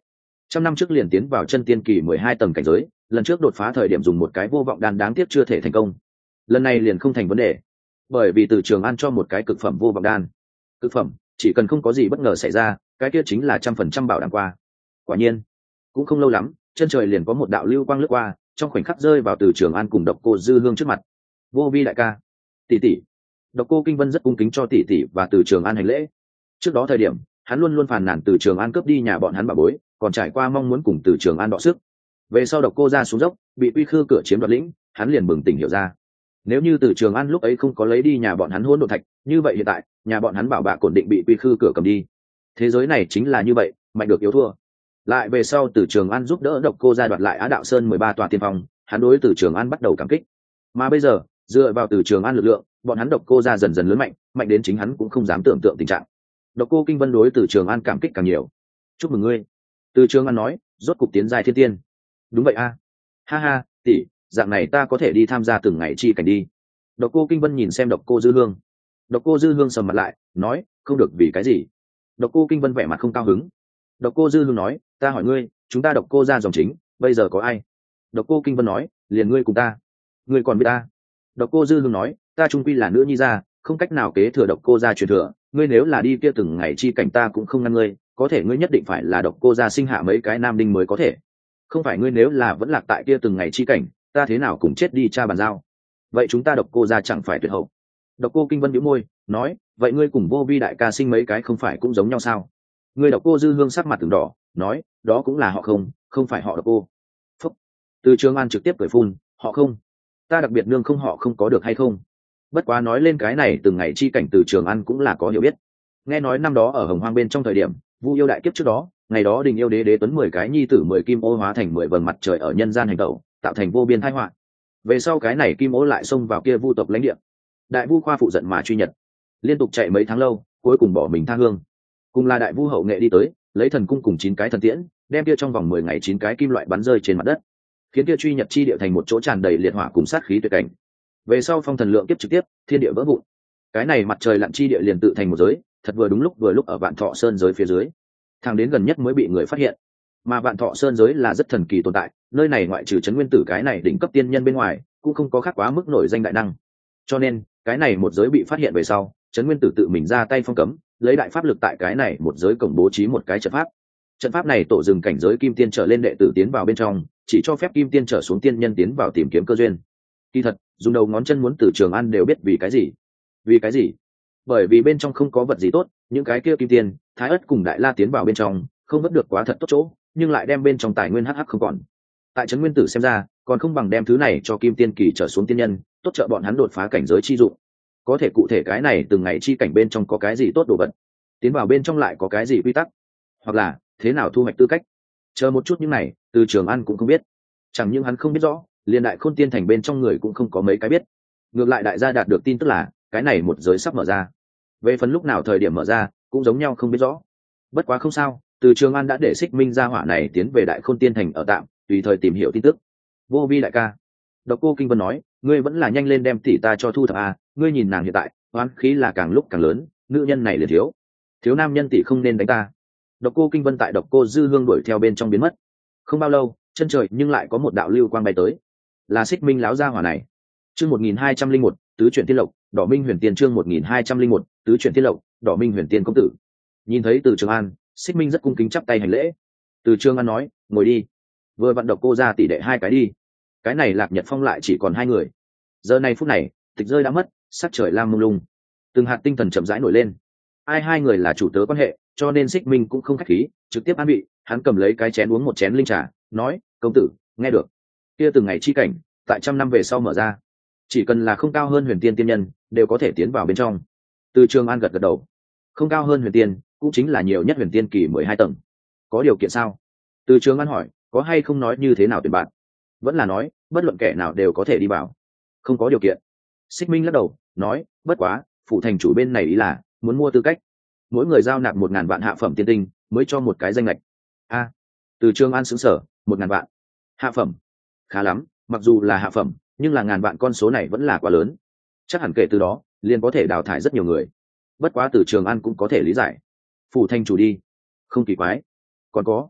S1: trăm năm trước liền tiến vào chân tiên kỳ 12 tầng cảnh giới, lần trước đột phá thời điểm dùng một cái vô vọng đan đáng tiếc chưa thể thành công, lần này liền không thành vấn đề, bởi vì Từ Trường An cho một cái cực phẩm vô vọng đan. Cực phẩm, chỉ cần không có gì bất ngờ xảy ra, cái kia chính là 100% bảo đảm qua. Quả nhiên, cũng không lâu lắm, chân trời liền có một đạo lưu quang lướt qua, trong khoảnh khắc rơi vào Từ Trường An cùng Độc Cô Dư Hương trước mặt. Vô Vi đại ca, tỷ tỷ. Độc Cô Kinh Vân rất cung kính cho tỷ tỷ và Từ Trường An hành lễ. Trước đó thời điểm, hắn luôn luôn phàn nàn Từ Trường An cướp đi nhà bọn hắn bảo bối, còn trải qua mong muốn cùng Từ Trường An đọ sức. Về sau Độc Cô ra xuống dốc, bị Quy Khư cửa chiếm đoạt lĩnh, hắn liền bừng tỉnh hiểu ra. Nếu như Từ Trường An lúc ấy không có lấy đi nhà bọn hắn hỗn độn thạch, như vậy hiện tại, nhà bọn hắn bảo bạ cổn định bị Quy Khư cửa cầm đi. Thế giới này chính là như vậy, mạnh được yếu thua. Lại về sau Từ Trường An giúp đỡ Độc Cô gia đoạt lại Á Đạo Sơn 13 tòa tiên phong, hắn đối Từ Trường An bắt đầu cảm kích. Mà bây giờ, dựa vào Từ Trường An lực lượng, bọn hắn Độc Cô gia dần dần lớn mạnh, mạnh đến chính hắn cũng không dám tưởng tượng tình trạng. Độc Cô Kinh Vân đối Từ Trường An cảm kích càng nhiều. Chúc mừng ngươi. Từ Trường An nói, rốt cục tiến giai thiên tiên. Đúng vậy a. Ha ha, tỷ, dạng này ta có thể đi tham gia từng ngày chi cảnh đi. Độc Cô Kinh Vân nhìn xem Độc Cô Dư Hương. Độc Cô Dư Hương sầm mặt lại, nói, không được vì cái gì. Độc Cô Kinh Vân vẻ mặt không cao hứng. Độc Cô Dư Hương nói, ta hỏi ngươi, chúng ta Độc Cô gia dòng chính, bây giờ có ai? Độc Cô Kinh Vân nói, liền ngươi cùng ta. Ngươi còn biết ta? Độc Cô Dư Hương nói, ta trung quy là nữ nhi gia, không cách nào kế thừa Độc Cô gia truyền thừa, ngươi nếu là đi kia từng ngày chi cảnh ta cũng không ngăn ngươi, có thể ngươi nhất định phải là Độc Cô gia sinh hạ mấy cái nam đinh mới có thể. Không phải ngươi nếu là vẫn lạc tại kia từng ngày chi cảnh, ta thế nào cũng chết đi cha bàn giao. Vậy chúng ta Độc Cô gia chẳng phải tuyệt hậu? Độc Cô Kinh Vân nhíu môi, nói, vậy ngươi cùng Vô Vi đại ca sinh mấy cái không phải cũng giống nhau sao? Ngươi Độc Cô Dư Hương sắc mặt từng đỏ, nói, đó cũng là họ không phải họ Độc Cô. Phúc. Từ Trường An trực tiếp cười phun, họ không? Ta đặc biệt nương không họ không có được hay không? Bất quá nói lên cái này từng ngày chi cảnh Từ Trường An cũng là có hiểu biết. Nghe nói năm đó ở Hồng Hoang bên trong thời điểm, Vu yêu đại kiếp trước đó, ngày đó Đình yêu đế đế tuấn 10 cái nhi tử 10 kim ô hóa thành 10 vầng mặt trời ở nhân gian hành động, tạo thành vô biên tai họa. Về sau cái này kim ô lại xông vào kia Vu tộc lãnh địa. Đại Vu khoa phụ giận mà truy nhật, liên tục chạy mấy tháng lâu, cuối cùng bỏ mình tha hương. Cùng là Đại Vu hậu nghệ đi tới, lấy thần cung cùng 9 cái thần tiễn, đem kia trong vòng 10 ngày 9 cái kim loại bắn rơi trên mặt đất, khiến kia truy nhật chi địa thành một chỗ tràn đầy liệt hỏa cùng sát khí tuyệt cảnh. Về sau phong thần lượng kiếp trực tiếp, thiên địa vỡ vụn. Cái này mặt trời lặn chi địa liền tự thành một giới, thật vừa lúc ở Vạn Thọ Sơn giới phía dưới, thang đến gần nhất mới bị người phát hiện. Mà Vạn Thọ Sơn giới là rất thần kỳ tồn tại, nơi này ngoại trừ Trấn Nguyên Tử cái này đỉnh cấp tiên nhân bên ngoài, cũng không có khác quá mức nổi danh đại năng. Cho nên, cái này một giới bị phát hiện về sau, Trấn Nguyên Tử tự mình ra tay phong cấm, lấy đại pháp lực tại cái này một giới cổng bố trí một cái trận pháp. Trận pháp này tổ dừng cảnh giới kim tiên trở lên đệ tử tiến vào bên trong, chỉ cho phép kim tiên trở xuống tiên nhân tiến vào tìm kiếm cơ duyên. Kỳ thật, dùng đầu ngón chân muốn Từ Trường An đều biết vì cái gì. Vì cái gì? Bởi vì bên trong không có vật gì tốt, những cái kia kim tiên, Thái Ất cùng Đại La tiến vào bên trong, không vớt được quá thật tốt chỗ, nhưng lại đem bên trong tài nguyên hắc không còn. Tại Trấn Nguyên Tử xem ra, còn không bằng đem thứ này cho kim tiên kỳ trở xuống tiên nhân, tốt trợ bọn hắn đột phá cảnh giới chi dụng. Có thể cụ thể cái này từng ngày chi cảnh bên trong có cái gì tốt đồ vật, tiến vào bên trong lại có cái gì quy tắc, hoặc là thế nào thu hoạch tư cách. Chờ một chút những này, Từ Trường An cũng không biết. Chẳng những hắn không biết rõ, liền Đại Khôn Tiên thành bên trong người cũng không có mấy cái biết. Ngược lại đại gia đạt được tin tức là cái này một giới sắp mở ra. Về phần lúc nào thời điểm mở ra, cũng giống nhau không biết rõ. Bất quá không sao, Từ Trường An đã để Xích Minh gia hỏa này tiến về Đại Khôn Tiên thành ở tạm, tùy thời tìm hiểu tin tức. Vô Vi đại ca, Độc Cô Kinh Vân nói, ngươi vẫn là nhanh lên đem tỷ ta cho thu thập a, ngươi nhìn nàng hiện tại, oán khí là càng lúc càng lớn, nữ nhân này liền thiếu nam nhân tỷ không nên đánh ta. Độc Cô Kinh Vân tại Độc Cô Dư Hương đuổi theo bên trong biến mất. Không bao lâu, chân trời nhưng lại có một đạo lưu quang bay tới, là Xích Minh láo gia hỏa này. Chương 1201, tứ chuyển tiên lộc, Đỏ Minh Huyền Tiên. Chương 1201, tứ chuyển tiên lộc, Đỏ Minh Huyền Tiên công tử. Nhìn thấy Từ Trường An, Xích Minh rất cung kính chắp tay hành lễ. Từ Trường An nói, ngồi đi. Vừa vận Độc Cô ra tỷ đệ hai cái đi. Cái này Lạc Nhật Phong lại chỉ còn hai người. Giờ này phút này, tịch rơi đã mất, sắc trời lam mông lung, từng hạt tinh thần chậm rãi nổi lên. Ai hai người là chủ tớ quan hệ, cho nên Xích Minh cũng không khách khí, trực tiếp an vị. Hắn cầm lấy cái chén uống một chén linh trà, nói, công tử, nghe được? Kia từng ngày chi cảnh, tại 100 năm về sau mở ra, chỉ cần là không cao hơn huyền tiên tiên nhân đều có thể tiến vào bên trong. Từ Trường An gật gật đầu. Không cao hơn huyền tiên cũng chính là nhiều nhất huyền tiên kỳ 12 tầng. Có điều kiện sao? Từ Trường An hỏi, có hay không nói như thế nào tuyển bạn? Vẫn là nói bất luận kẻ nào đều có thể đi vào. Không có điều kiện. Xích Minh lắc đầu, nói, bất quá phụ thành chủ bên này ý là muốn mua tư cách, mỗi người giao nạp 1.000 vạn hạ phẩm tiên tinh mới cho một cái danh lệch. A. Từ Trường An sững sờ, 1.000 vạn hạ phẩm, khá lắm, mặc dù là hạ phẩm nhưng là ngàn vạn con số này vẫn là quá lớn, chắc hẳn kể từ đó liền có thể đào thải rất nhiều người. Bất quá Từ Trường An cũng có thể lý giải, phủ thành chủ đi không kỳ quái. Còn có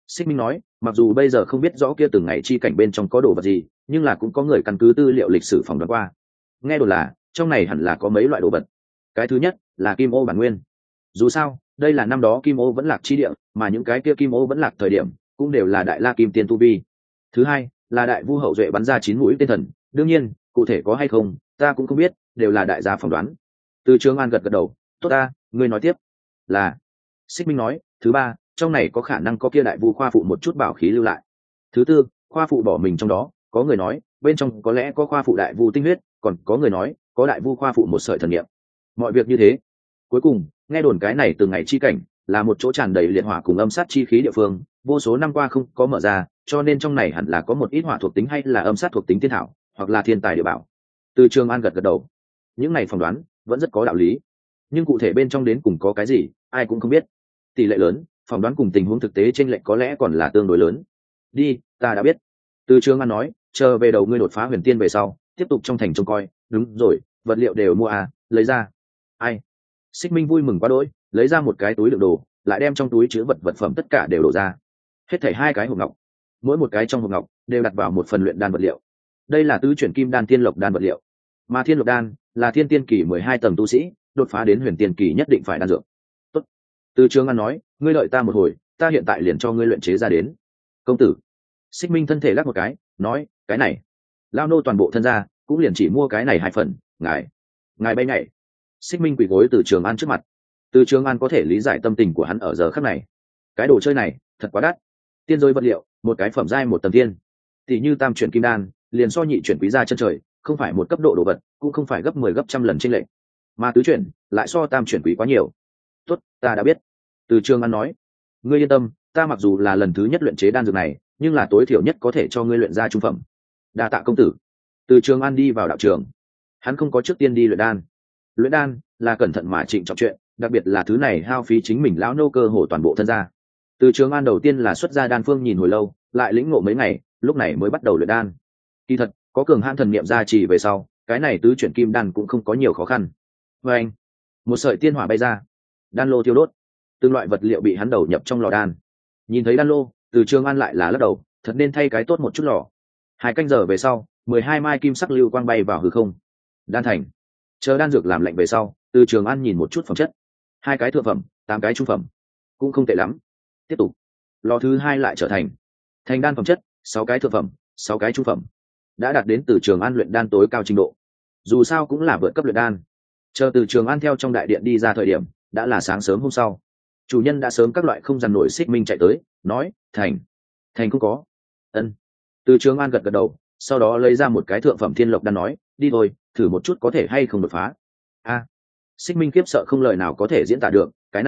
S1: Xích Minh nói, mặc dù bây giờ không biết rõ kia từng ngày chi cảnh bên trong có đồ vật gì, nhưng là cũng có người căn cứ tư liệu lịch sử phỏng đoán qua. Nghe đồn là trong này hẳn là có mấy loại đồ vật. Cái thứ nhất là kim ô bản nguyên. Dù sao, đây là năm đó kim ô vẫn lạc chi địa, mà những cái kia kim ô vẫn lạc thời điểm cũng đều là đại la kim tiên tu vi. Thứ hai là đại vu hậu duệ bắn ra 9 mũi tên thần, đương nhiên cụ thể có hay không ta cũng không biết, đều là đại gia phỏng đoán. Từ Trường An gật gật đầu, tốt ta, ngươi nói tiếp. Là Xích Minh nói, thứ ba trong này có khả năng có kia đại vu khoa phụ một chút bảo khí lưu lại. Thứ tư khoa phụ bỏ mình trong đó, có người nói bên trong có lẽ có khoa phụ đại vu tinh huyết, còn có người nói có đại vu khoa phụ một sợi thần niệm. Mọi việc như thế. Cuối cùng nghe đồn cái này từ ngày chi cảnh là một chỗ tràn đầy liệt hỏa cùng âm sát chi khí địa phương, vô số năm qua không có mở ra, cho nên trong này hẳn là có một ít hỏa thuộc tính hay là âm sát thuộc tính thiên thảo, hoặc là thiên tài địa bảo. Từ Trường An gật gật đầu, những này phỏng đoán vẫn rất có đạo lý, nhưng cụ thể bên trong đến cùng có cái gì ai cũng không biết. Tỷ lệ lớn phỏng đoán cùng tình huống thực tế trên lệch có lẽ còn là tương đối lớn. Đi, ta đã biết. Từ Trường An nói, chờ về đầu ngươi đột phá huyền tiên về sau tiếp tục trong thành trông coi. Đúng rồi, vật liệu đều mua à, lấy ra. Ai? Xích Minh vui mừng quá đỗi, lấy ra một cái túi đựng đồ, lại đem trong túi chứa vật phẩm tất cả đều đổ ra. Hết thảy 2 cái hộp ngọc, mỗi một cái trong hộp ngọc đều đặt vào một phần luyện đan vật liệu. Đây là tứ chuyển kim đan thiên lộc đan vật liệu, mà thiên lộc đan là thiên tiên kỳ 12 tầng tu sĩ đột phá đến huyền tiên kỳ nhất định phải đan dược. Tốt. Từ Trường An nói, ngươi đợi ta một hồi, ta hiện tại liền cho ngươi luyện chế ra đến. Công tử. Xích Minh thân thể lắc một cái, nói, cái này, lao nô toàn bộ thân gia cũng liền chỉ mua cái này 2 phần, ngài bay nhảy. Xích Minh quỳ gối Từ Trường An trước mặt. Từ Trường An có thể lý giải tâm tình của hắn ở giờ khắc này. Cái đồ chơi này thật quá đắt. Tiên giới vật liệu, một cái phẩm giai 1 tầng thiên, tỷ như tam chuyển kim đan liền so nhị chuyển quý gia chân trời, không phải một cấp độ đồ vật, cũng không phải gấp 10 gấp trăm lần trên lệ. Mà tứ chuyển lại so tam chuyển quý quá nhiều. Tốt, ta đã biết. Từ Trường An nói, ngươi yên tâm, ta mặc dù là lần thứ nhất luyện chế đan dược này, nhưng là tối thiểu nhất có thể cho ngươi luyện ra trung phẩm. Đa tạ công tử. Từ Trường An đi vào đạo trường. Hắn không có trước tiên đi luyện đan. Luyện đan là cẩn thận mà trịnh trọng chuyện, đặc biệt là thứ này hao phí chính mình lão nô cơ hồ toàn bộ thân gia. Từ Trường An đầu tiên là xuất ra đan phương nhìn hồi lâu, lại lĩnh ngộ mấy ngày, lúc này mới bắt đầu luyện đan. Kỳ thật, có cường hãn thần niệm gia trì về sau, cái này tứ chuyển kim đan cũng không có nhiều khó khăn. Và anh, một sợi tiên hỏa bay ra, đan lô tiêu đốt, từng loại vật liệu bị hắn đầu nhập trong lò đan. Nhìn thấy đan lô, Từ Trường An lại là lắc đầu, thật nên thay cái tốt một chút lò. 2 canh giờ về sau, 12 mai kim sắc lưu quang bay vào hư không. Đan thành. Chờ đan dược làm lạnh về sau, Từ Trường An nhìn một chút phẩm chất. 2 cái thượng phẩm, 8 cái trung phẩm, cũng không tệ lắm. Tiếp tục, lò thứ 2 lại trở thành đan phẩm chất, 6 cái thượng phẩm, 6 cái trung phẩm, đã đạt đến Từ Trường An luyện đan tối cao trình độ. Dù sao cũng là vượt cấp luyện đan. Chờ Từ Trường An theo trong đại điện đi ra thời điểm, đã là sáng sớm hôm sau. Chủ nhân đã sớm các loại không dằn nổi Xích Minh chạy tới, nói, thành không có. Ân. Từ Trường An gật gật đầu, sau đó lấy ra một cái thượng phẩm thiên lộc đan nói, đi thôi, thử một chút có thể hay không đột phá. A. Xích Minh khiếp sợ không lời nào có thể diễn tả được, cái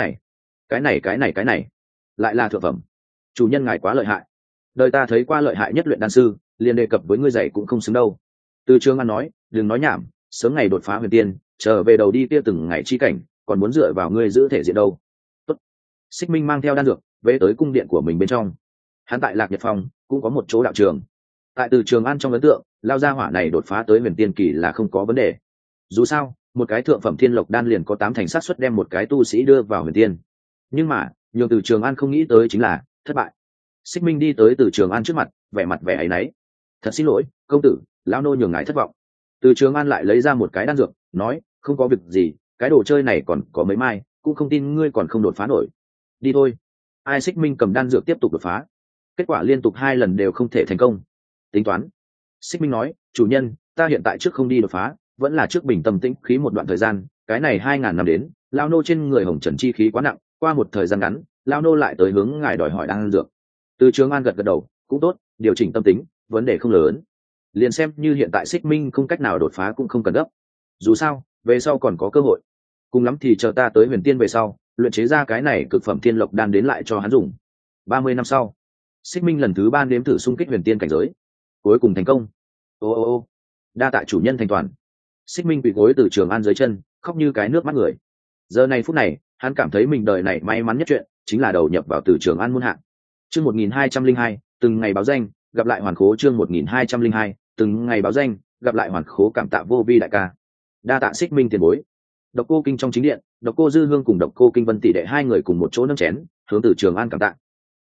S1: này lại là thượng phẩm. Chủ nhân ngài quá lợi hại, đời ta thấy qua lợi hại nhất luyện đan sư, liền đề cập với ngươi dạy cũng không xứng đâu. Từ Trường An nói, đừng nói nhảm, sớm ngày đột phá huyền tiên, trở về đầu đi kia từng ngày chi cảnh, còn muốn dựa vào ngươi giữ thể diện đâu. Tốt. Xích Minh mang theo đan dược về tới cung điện của mình bên trong. Hắn tại Lạc Nhật Phong cũng có một chỗ đạo trường. Tại Từ Trường An trong ấn tượng, lao gia hỏa này đột phá tới huyền tiên kỳ là không có vấn đề. Dù sao, một cái thượng phẩm thiên lộc đan liền có 8 thành xác suất đem một cái tu sĩ đưa vào huyền tiên. Nhưng mà, nhường Từ Trường An không nghĩ tới chính là thất bại. Xích Minh đi tới Từ Trường An trước mặt, vẻ mặt vẻ áy náy. Thật xin lỗi, công tử, lão nô nhường ngài thất vọng. Từ Trường An lại lấy ra một cái đan dược, nói, không có việc gì, cái đồ chơi này còn có mấy mai, cũng không tin ngươi còn không đột phá nổi. Đi thôi. Ai. Xích Minh cầm đan dược tiếp tục đột phá. Kết quả liên tục 2 lần đều không thể thành công. Tính toán. Xích Minh nói, chủ nhân, ta hiện tại trước không đi đột phá, vẫn là trước bình tâm tĩnh khí một đoạn thời gian, cái này 2000 năm đến, lao nô trên người hồng trần chi khí quá nặng, qua một thời gian ngắn, lao nô lại tới hướng ngài đòi hỏi đan dược. Từ Trường An gật gật đầu, cũng tốt, điều chỉnh tâm tính, vấn đề không lớn. Liền xem như hiện tại Xích Minh không cách nào đột phá cũng không cần gấp. Dù sao, về sau còn có cơ hội. Cùng lắm thì chờ ta tới huyền tiên về sau, luyện chế ra cái này cực phẩm thiên lộc đan đến lại cho hắn dùng. 30 năm sau, Xích Minh lần thứ 3 nếm thử xung kích huyền tiên cảnh giới, cuối cùng thành công. Ô, đa tạ chủ nhân thành toàn. Xích Minh quỳ gối Từ Trường An dưới chân, khóc như cái nước mắt người. Giờ này phút này, hắn cảm thấy mình đời này may mắn nhất chuyện chính là đầu nhập vào Từ Trường An muôn hạng. Chương 1202, từng ngày báo danh, gặp lại hoàn khố. Chương 1202, từng ngày báo danh, gặp lại hoàn khố. Cảm tạ vô vi đại ca. Đa tạ Xích Minh tiền bối. Độc Cô Kinh trong chính điện, Độc Cô Dư Hương cùng Độc Cô Kinh Vân tỷ đệ 2 người cùng một chỗ nâng chén, hướng Từ Trường An cảm tạ.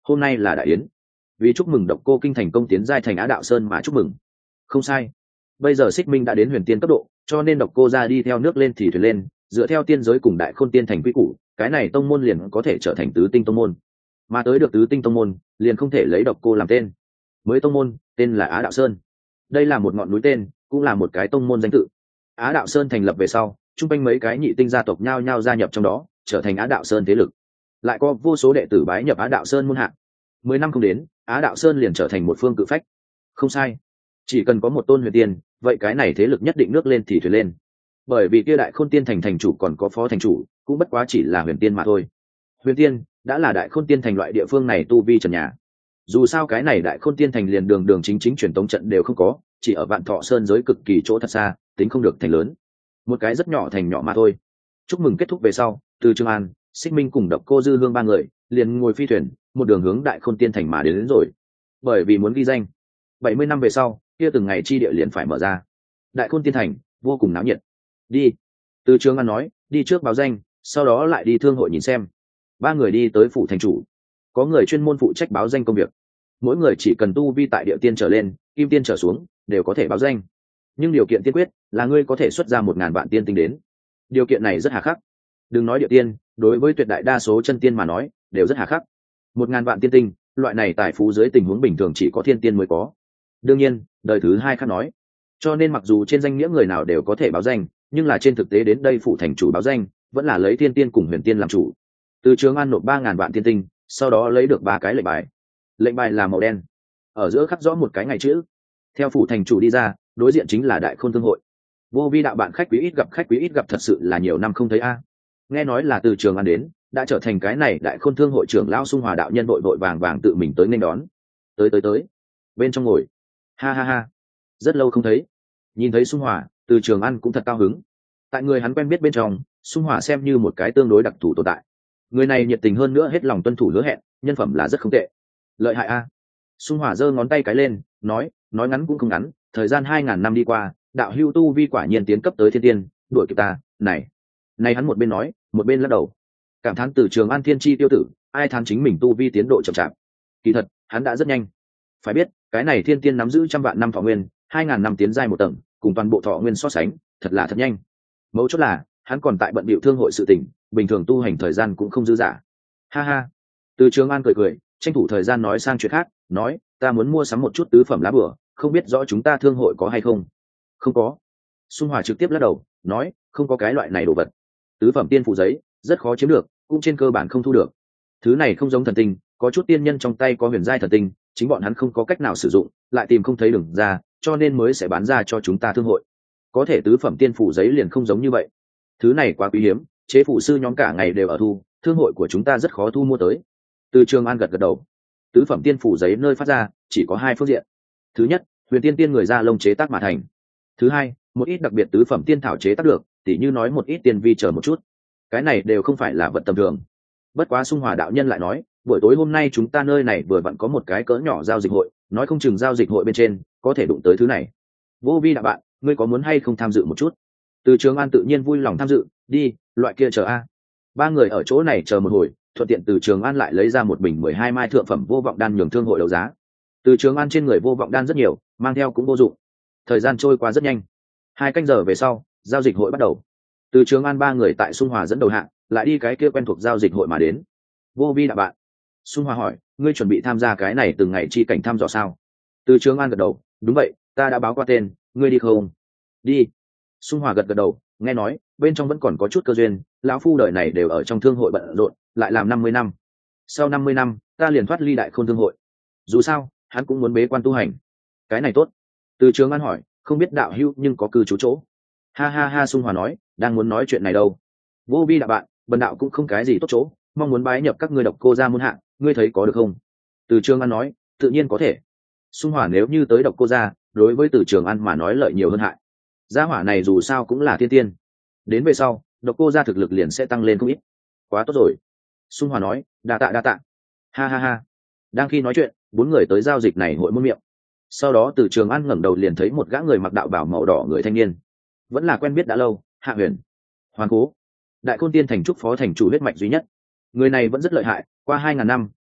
S1: hôm nay là đại yến, vì chúc mừng độc cô kinh thành công tiến giai thành Á Đạo Sơn mà chúc mừng. Không sai, bây giờ xích minh đã đến huyền tiên cấp độ, cho nên độc cô ra đi theo nước lên thì thuyền lên, dựa theo tiên giới cùng đại khôn tiên thành quy củ, cái này tông môn liền có thể trở thành tứ tinh tông môn. Mà tới được tứ tinh tông môn, liền không thể lấy độc cô làm tên. Mới tông môn tên là Á Đạo Sơn. Đây là một ngọn núi tên, cũng là một cái tông môn danh tự. Á Đạo Sơn thành lập về sau, chung quanh mấy cái nhị tinh gia tộc nhao nhao gia nhập trong đó, trở thành Á Đạo Sơn thế lực. Lại có vô số đệ tử bái nhập Á Đạo Sơn môn hạ. 10 năm không đến, Á Đạo Sơn liền trở thành một phương cự phách. Không sai, chỉ cần có một tôn huyền tiên, vậy cái này thế lực nhất định nước lên thì thuyền lên. Bởi vì kia đại khôn tiên thành thành chủ còn có phó thành chủ, cũng bất quá chỉ là huyền tiên mà thôi. Huyền tiên đã là đại khôn tiên thành loại địa phương này tu vi trần nhà. Dù sao cái này đại khôn tiên thành liền đường đường chính chính truyền tống trận đều không có, chỉ ở Vạn Thọ Sơn giới cực kỳ chỗ thật xa, tính không được thành lớn. Một cái rất nhỏ thành nhỏ mà thôi. Chúc mừng kết thúc về sau, từ Trường An, Xích Minh cùng Độc Cô Dư Hương ba người liền ngồi phi thuyền, một đường hướng đại khôn tiên thành mà đến rồi. Bởi vì muốn ghi danh, 70 năm về sau, kia từng ngày chi địa liền phải mở ra. Đại khôn tiên thành vô cùng náo nhiệt. Đi, từ Trường An nói, đi trước báo danh, sau đó lại đi thương hội nhìn xem. Ba người đi tới phủ thành chủ, có người chuyên môn phụ trách báo danh công việc. Mỗi người chỉ cần tu vi tại địa tiên trở lên, kim tiên trở xuống, đều có thể báo danh. Nhưng điều kiện tiên quyết là ngươi có thể xuất ra 1000 vạn tiên tinh đến. Điều kiện này rất hà khắc. Đừng nói địa tiên, đối với tuyệt đại đa số chân tiên mà nói, đều rất hà khắc. 1000 vạn tiên tinh, loại này tài phú dưới tình huống bình thường chỉ có thiên tiên mới có. Đương nhiên, đời thứ hai khác nói. Cho nên mặc dù trên danh nghĩa người nào đều có thể báo danh, nhưng là trên thực tế đến đây phụ thành chủ báo danh, vẫn là lấy thiên tiên cùng huyền tiên làm chủ. Từ Trường An nộp 3000 vạn tiên tinh, sau đó lấy được 3 cái lệnh bài. Lệnh bài là màu đen, ở giữa khắc rõ một cái ngày chữ. Theo phủ thành chủ đi ra, đối diện chính là đại khôn thương hội. Vô vi đạo bạn khách quý ít gặp thật sự là nhiều năm không thấy a. Nghe nói là từ Trường An đến, đã trở thành cái này đại khôn thương hội trưởng lão Xung Hòa đạo nhân vội vội vàng vàng tự mình tới nghênh đón. Tới bên trong ngồi. Ha ha ha, rất lâu không thấy. Nhìn thấy Xung Hòa, từ Trường An cũng thật cao hứng. Tại người hắn quen biết bên trong, Xung Hòa xem như một cái tương đối đặc thù tồn tại. Người này nhiệt tình hơn nữa, hết lòng tuân thủ hứa hẹn, nhân phẩm là rất không tệ. Lợi hại a. Xung Hòa giơ ngón tay cái lên, nói ngắn cũng không ngắn, thời gian 2000 năm đi qua, đạo hưu tu vi quả nhiên tiến cấp tới thiên tiên, đuổi kịp ta. Này hắn một bên nói, một bên lắc đầu, cảm thán từ Trường An thiên chi tiêu tử, ai thán chính mình tu vi tiến độ chậm chạp. Kỳ thật hắn đã rất nhanh. Phải biết, cái này thiên tiên nắm giữ 100 vạn năm thọ nguyên, 2000 năm tiến giai một tầng, cùng toàn bộ thọ nguyên so sánh, thật là thật nhanh. Mấu chốt là hắn còn tại bận bịu thương hội sự tình, bình thường tu hành thời gian cũng không dư dả. Ha ha. Từ Trường An cười, tranh thủ thời gian nói sang chuyện khác, nói, ta muốn mua sắm một chút tứ phẩm lá bửa, không biết rõ chúng ta thương hội có hay không. Không có. Xung Hòa trực tiếp lắc đầu, nói, không có cái loại này đồ vật. Tứ phẩm tiên phù giấy rất khó chiếm được, cũng trên cơ bản không thu được. Thứ này không giống thần tinh, có chút tiên nhân trong tay có huyền giai thần tinh, chính bọn hắn không có cách nào sử dụng, lại tìm không thấy đường ra, cho nên mới sẽ bán ra cho chúng ta thương hội. Có thể tứ phẩm tiên phù giấy liền không giống như vậy. Thứ này quá quý hiếm, chế phù sư nhóm cả ngày đều ở thu, thương hội của chúng ta rất khó thu mua tới. Từ Trường An gật đầu. Tứ phẩm tiên phù giấy nơi phát ra chỉ có 2 phương diện. Thứ nhất, huyền tiên tiên người ra lông chế tác mà thành. Thứ hai, một ít đặc biệt tứ phẩm tiên thảo chế tác được, tỉ như nói một ít tiên vi chờ một chút. Cái này đều không phải là vật tầm thường. Bất quá Xung Hòa đạo nhân lại nói, buổi tối hôm nay chúng ta nơi này vừa vặn có một cái cỡ nhỏ giao dịch hội, nói không chừng giao dịch hội bên trên có thể đụng tới thứ này. Vô vi đạo bạn, ngươi có muốn hay không tham dự một chút? Từ Trường An tự nhiên vui lòng tham dự, đi, loại kia chờ a. Ba người ở chỗ này chờ một hồi, thuận tiện Từ Trường An lại lấy ra một bình 12 mai thượng phẩm vô vọng đan nhường thương hội đấu giá. Từ Trường An trên người vô vọng đan rất nhiều, mang theo cũng vô dụng. Thời gian trôi qua rất nhanh. 2 canh giờ về sau, giao dịch hội bắt đầu. Từ Trường An ba người tại Xung Hòa dẫn đầu hạng, lại đi cái kia quen thuộc giao dịch hội mà đến. Vô vi đạo bạn. Xung Hòa hỏi, ngươi chuẩn bị tham gia cái này từng ngày chi cảnh thăm dò sao? Từ Trường An gật đầu, đúng vậy, ta đã báo qua tên, ngươi đi không? Đi. Xung Hòa gật đầu, nghe nói bên trong vẫn còn có chút cơ duyên, lão phu đời này đều ở trong thương hội bận rộn, lại làm 50 năm. Sau 50 năm, ta liền thoát ly đại khôn thương hội. Dù sao, hắn cũng muốn bế quan tu hành. Cái này tốt. Từ Trường An hỏi, không biết đạo hữu nhưng có cư trú chỗ? Ha ha ha, Xung Hòa nói, đang muốn nói chuyện này đâu. Vô vi đạo bạn, bần đạo cũng không cái gì tốt chỗ, mong muốn bái nhập các ngươi Độc Cô gia môn hạ, ngươi thấy có được không? Từ Trường An nói, tự nhiên có thể. Xung Hòa nếu như tới Độc Cô gia, đối với Từ Trường An mà nói lợi nhiều hơn hại. Gia hỏa này dù sao cũng là thiên tiên, đến về sau Độc Cô gia thực lực liền sẽ tăng lên không ít. Quá tốt rồi. Xung Hòa nói, đa tạ. Ha ha ha. Đang khi nói chuyện, 4 người tới giao dịch này hội muôn miệng. Sau đó Từ Trường An ngẩng đầu liền thấy một gã người mặc đạo bào màu đỏ người thanh niên, vẫn là quen biết đã lâu, Hạ Huyền. Hoàn Cố, đại khôn tiên thành trúc phó thành chủ huyết mạch duy nhất. Người này vẫn rất lợi hại, qua 2000 năm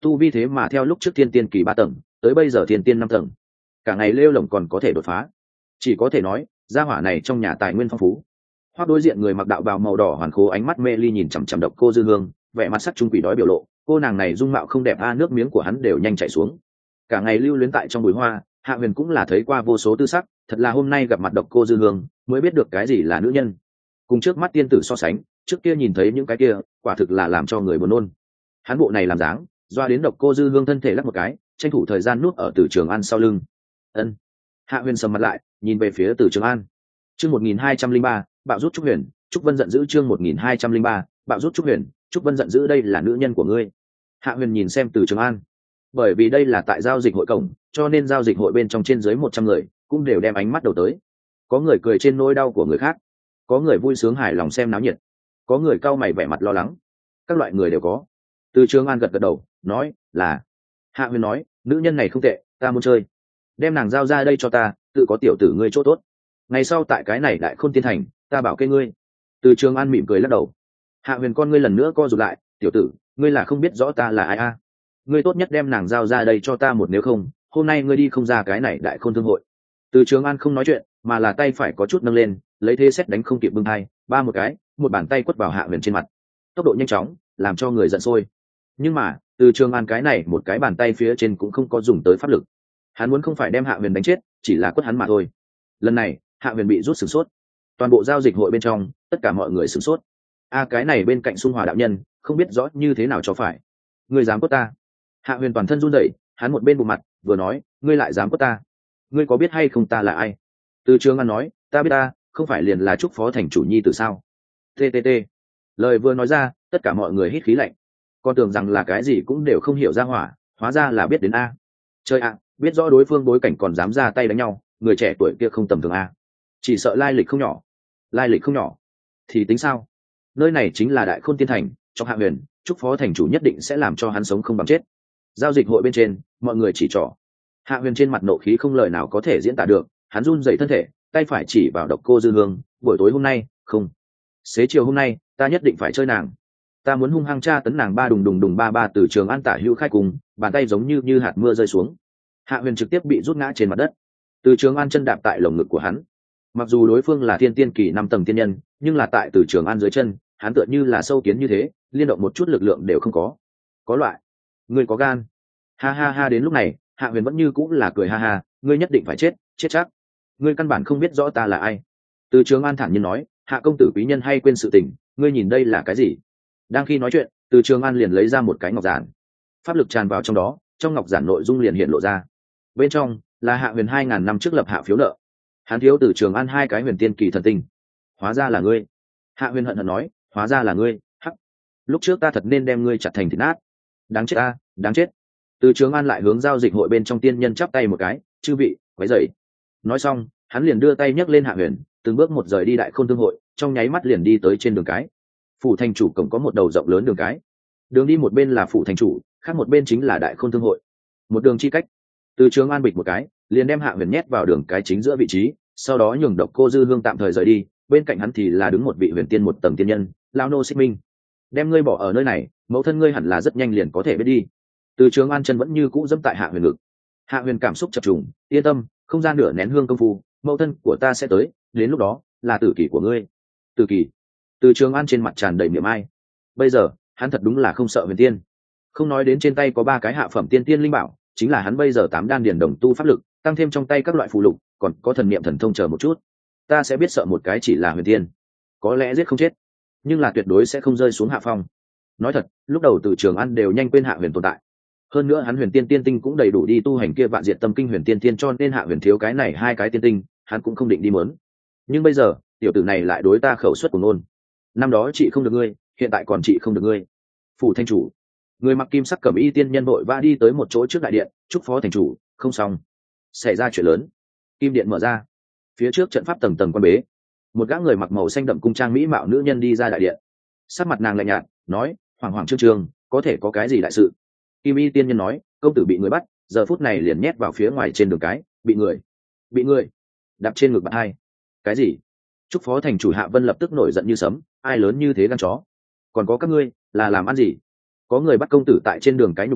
S1: tu vi thế mà theo lúc trước thiên tiên kỳ 3 tầng tới bây giờ thiên tiên 5 tầng, cả ngày lêu lổng còn có thể đột phá, chỉ có thể nói gia hỏa này trong nhà tài nguyên phong phú. Hoặc đối diện người mặc đạo bào màu đỏ hoàn khố ánh mắt mê ly nhìn chằm chằm Độc Cô Dư Hương, vẻ mặt sắc trung quỷ đói biểu lộ, cô nàng này dung mạo không đẹp nước miếng của hắn đều nhanh chảy xuống. Cả ngày lưu luyến tại trong bụi hoa, Hạ Huyền cũng là thấy qua vô số tư sắc, thật là hôm nay gặp mặt Độc Cô Dư Hương mới biết được cái gì là nữ nhân. Cùng trước mắt tiên tử so sánh, trước kia nhìn thấy những cái kia quả thực là làm cho người buồn nôn. Hắn bộ này làm dáng doa đến Độc Cô Dư Hương thân thể lắc một cái, tranh thủ thời gian nuốt ở Từ Trường An sau lưng. Ân. Hạ Huyền sầm mặt lại nhìn về phía Từ Trường An. Chương 1203, bạo rút Trúc Huyền. Trúc Vân giận dữ. Chương 1203, bạo rút Trúc Huyền. Trúc Vân giận dữ, đây là nữ nhân của ngươi. Hạ Huyền nhìn xem Từ Trường An. Bởi vì đây là tại giao dịch hội cổng, cho nên giao dịch hội bên trong trên dưới 100 người cũng đều đem ánh mắt đầu tới. Có người cười trên nỗi đau của người khác, có người vui sướng hài lòng xem náo nhiệt, có người cau mày vẻ mặt lo lắng, các loại người đều có. Từ Trường An gật gật đầu nói là. Hạ Huyền nói, nữ nhân này không tệ, ta muốn chơi, đem nàng giao ra đây cho ta, tự có tiểu tử ngươi chỗ tốt, ngày sau tại cái này Đại Khôn Tiên Thành ta bảo kê ngươi. Từ Trường An mỉm cười lắc đầu. Hạ Huyền con ngươi lần nữa co rụt lại, tiểu tử ngươi là không biết rõ ta là ai à? Ngươi tốt nhất đem nàng giao ra đây cho ta một, nếu không hôm nay ngươi đi không ra cái này Đại Khôn thương hội. Từ Trường An không nói chuyện, mà là tay phải có chút nâng lên, lấy thế xét đánh không kịp bưng hai ba một cái, một bàn tay quất vào Hạ Huyền trên mặt, tốc độ nhanh chóng làm cho người giận sôi. Nhưng mà Từ Trường An cái này một cái bàn tay phía trên cũng không có dùng tới pháp lực, hắn muốn không phải đem Hạ Huyền đánh chết, chỉ là quất hắn mà thôi. Lần này Hạ Huyền bị rút sửng sốt, toàn bộ giao dịch hội bên trong tất cả mọi người sửng sốt. Cái này bên cạnh Xung Hòa đạo nhân không biết rõ như thế nào cho phải. Ngươi dám quất ta? Hạ Huyền toàn thân run rẩy, hắn một bên bụng mặt vừa nói, ngươi lại dám quất ta? Ngươi có biết hay không ta là ai? Từ Trường An nói, ta biết, ta không phải liền là Trúc Phó thành chủ nhi từ sao? TTT. Lời vừa nói ra, tất cả mọi người hít khí lạnh, con tưởng rằng là cái gì cũng đều không hiểu ra hỏa, hóa ra là biết đến a. Chơi a, biết rõ đối phương bối cảnh còn dám ra tay đánh nhau, người trẻ tuổi kia không tầm thường a, chỉ sợ lai lịch không nhỏ. Lai lịch không nhỏ thì tính sao? Nơi này chính là Đại Khôn Tiên Thành, trong Hạ Huyền, Trúc Phó thành chủ nhất định sẽ làm cho hắn sống không bằng chết. Giao dịch hội bên trên mọi người chỉ trỏ, Hạ Huyền trên mặt nộ khí không lời nào có thể diễn tả được, hắn run dậy thân thể, tay phải chỉ vào Độc Cô Dư Hương, buổi tối hôm nay không, xế chiều hôm nay ta nhất định phải chơi nàng, ta muốn hung hăng tra tấn nàng. Ba đùng đùng đùng ba ba. Từ Trường An tả hữu khai cùng, bàn tay giống như hạt mưa rơi xuống. Hạ Huyền trực tiếp bị rút ngã trên mặt đất. Từ Trường An chân đạp tại lồng ngực của hắn, mặc dù đối phương là thiên tiên kỳ 5 tầng tiên nhân, nhưng là tại Từ Trường An dưới chân, hắn tựa như là sâu kiến như thế, liên động một chút lực lượng đều không có. Có loại, ngươi có gan. Ha ha ha. Đến lúc này Hạ Huyền vẫn như cũng là cười ha ha, ngươi nhất định phải chết, chết chắc, ngươi căn bản không biết rõ ta là ai. Từ Trường An thản nhiên nói, Hạ công tử quý nhân hay quên sự tình, ngươi nhìn đây là cái gì? Đang khi nói chuyện, Từ Trường An liền lấy ra một cái ngọc giản, pháp lực tràn vào trong đó, trong ngọc giản nội dung liền hiện lộ ra. Bên trong là Hạ Huyền 2000 năm trước lập hạ phiếu nợ, hắn thiếu Từ Trường An 2 cái huyền tiên kỳ thần tinh. Hóa ra là ngươi. Hạ Huyền hận hận nói, hóa ra là ngươi, hắc, lúc trước ta thật nên đem ngươi chặt thành thịt nát. Đáng chết a, đáng chết. Từ Trường An lại hướng giao dịch hội bên trong tiên nhân chắp tay một cái, chư vị quấy rầy. Nói xong hắn liền đưa tay nhấc lên Hạ Huyền, từng bước một rời đi Đại Khôn thương hội, trong nháy mắt liền đi tới trên đường cái. Phủ thành chủ cổng có một đầu rộng lớn đường cái, đường đi một bên là phủ thành chủ, khác một bên chính là Đại Khôn thương hội, một đường chi cách. Từ Trường An bịch một cái liền đem Hạ Huyền nhét vào đường cái chính giữa vị trí, sau đó nhường Độc Cô Dư Hương tạm thời rời đi, bên cạnh hắn thì là đứng một vị huyền tiên 1 tầng tiên nhân, Lão nô Xích Minh. Đem ngươi bỏ ở nơi này, mẫu thân ngươi hẳn là rất nhanh liền có thể biết đi. Từ Trường An chân vẫn như cũ dẫm tại Hạ Huyền ngực. Hạ Huyền cảm xúc chập trùng, yên tâm, không gian nửa nén hương công phu, mẫu thân của ta sẽ tới, đến lúc đó là tử kỳ của ngươi. Tử kỳ? Từ Trường An trên mặt tràn đầy niềm ai. Bây giờ hắn thật đúng là không sợ huyền tiên, không nói đến trên tay có 3 cái hạ phẩm tiên tiên linh bảo, chính là hắn bây giờ 8 đan điền đồng tu pháp lực, tăng thêm trong tay các loại phù lục, còn có thần niệm thần thông chờ một chút, ta sẽ biết sợ một cái chỉ là huyền tiên, có lẽ giết không chết, nhưng là tuyệt đối sẽ không rơi xuống hạ phong. Nói thật, lúc đầu Từ Trường An đều nhanh quên Hạ Huyền tồn tại. Hơn nữa hắn huyền tiên tiên tinh cũng đầy đủ đi tu hành kia vạn diệt tâm kinh huyền tiên tiên, cho nên Hạ Huyền thiếu cái này 2 cái tiên tinh, hắn cũng không định đi mớn. Nhưng bây giờ tiểu tử này lại đối ta khẩu suất của nôn, năm đó chị không được ngươi, hiện tại còn chị không được ngươi. Phủ thành chủ, người mặc kim sắc cẩm y tiên nhân vội vã đi tới một chỗ trước đại điện. Chúc phó thành chủ, không xong, xảy ra chuyện lớn. Kim điện mở ra, phía trước trận pháp tầng tầng quan bế, một gã người mặc màu xanh đậm cung trang mỹ mạo nữ nhân đi ra đại điện, sắc mặt nàng lạnh nhạt nói, hoàng hoàng trương trương, có thể có cái gì đại sự? Kim y tiên nhân nói, công tử bị người bắt, giờ phút này liền nhét vào phía ngoài trên đường cái, bị người đạp trên ngực bạn. Hai cái gì? Chúc phó thành chủ Hạ Vân lập tức nổi giận như sấm, ai lớn như thế gan chó, còn có các ngươi là làm ăn gì? Có người bắt công tử tại trên đường cái nhục nhã,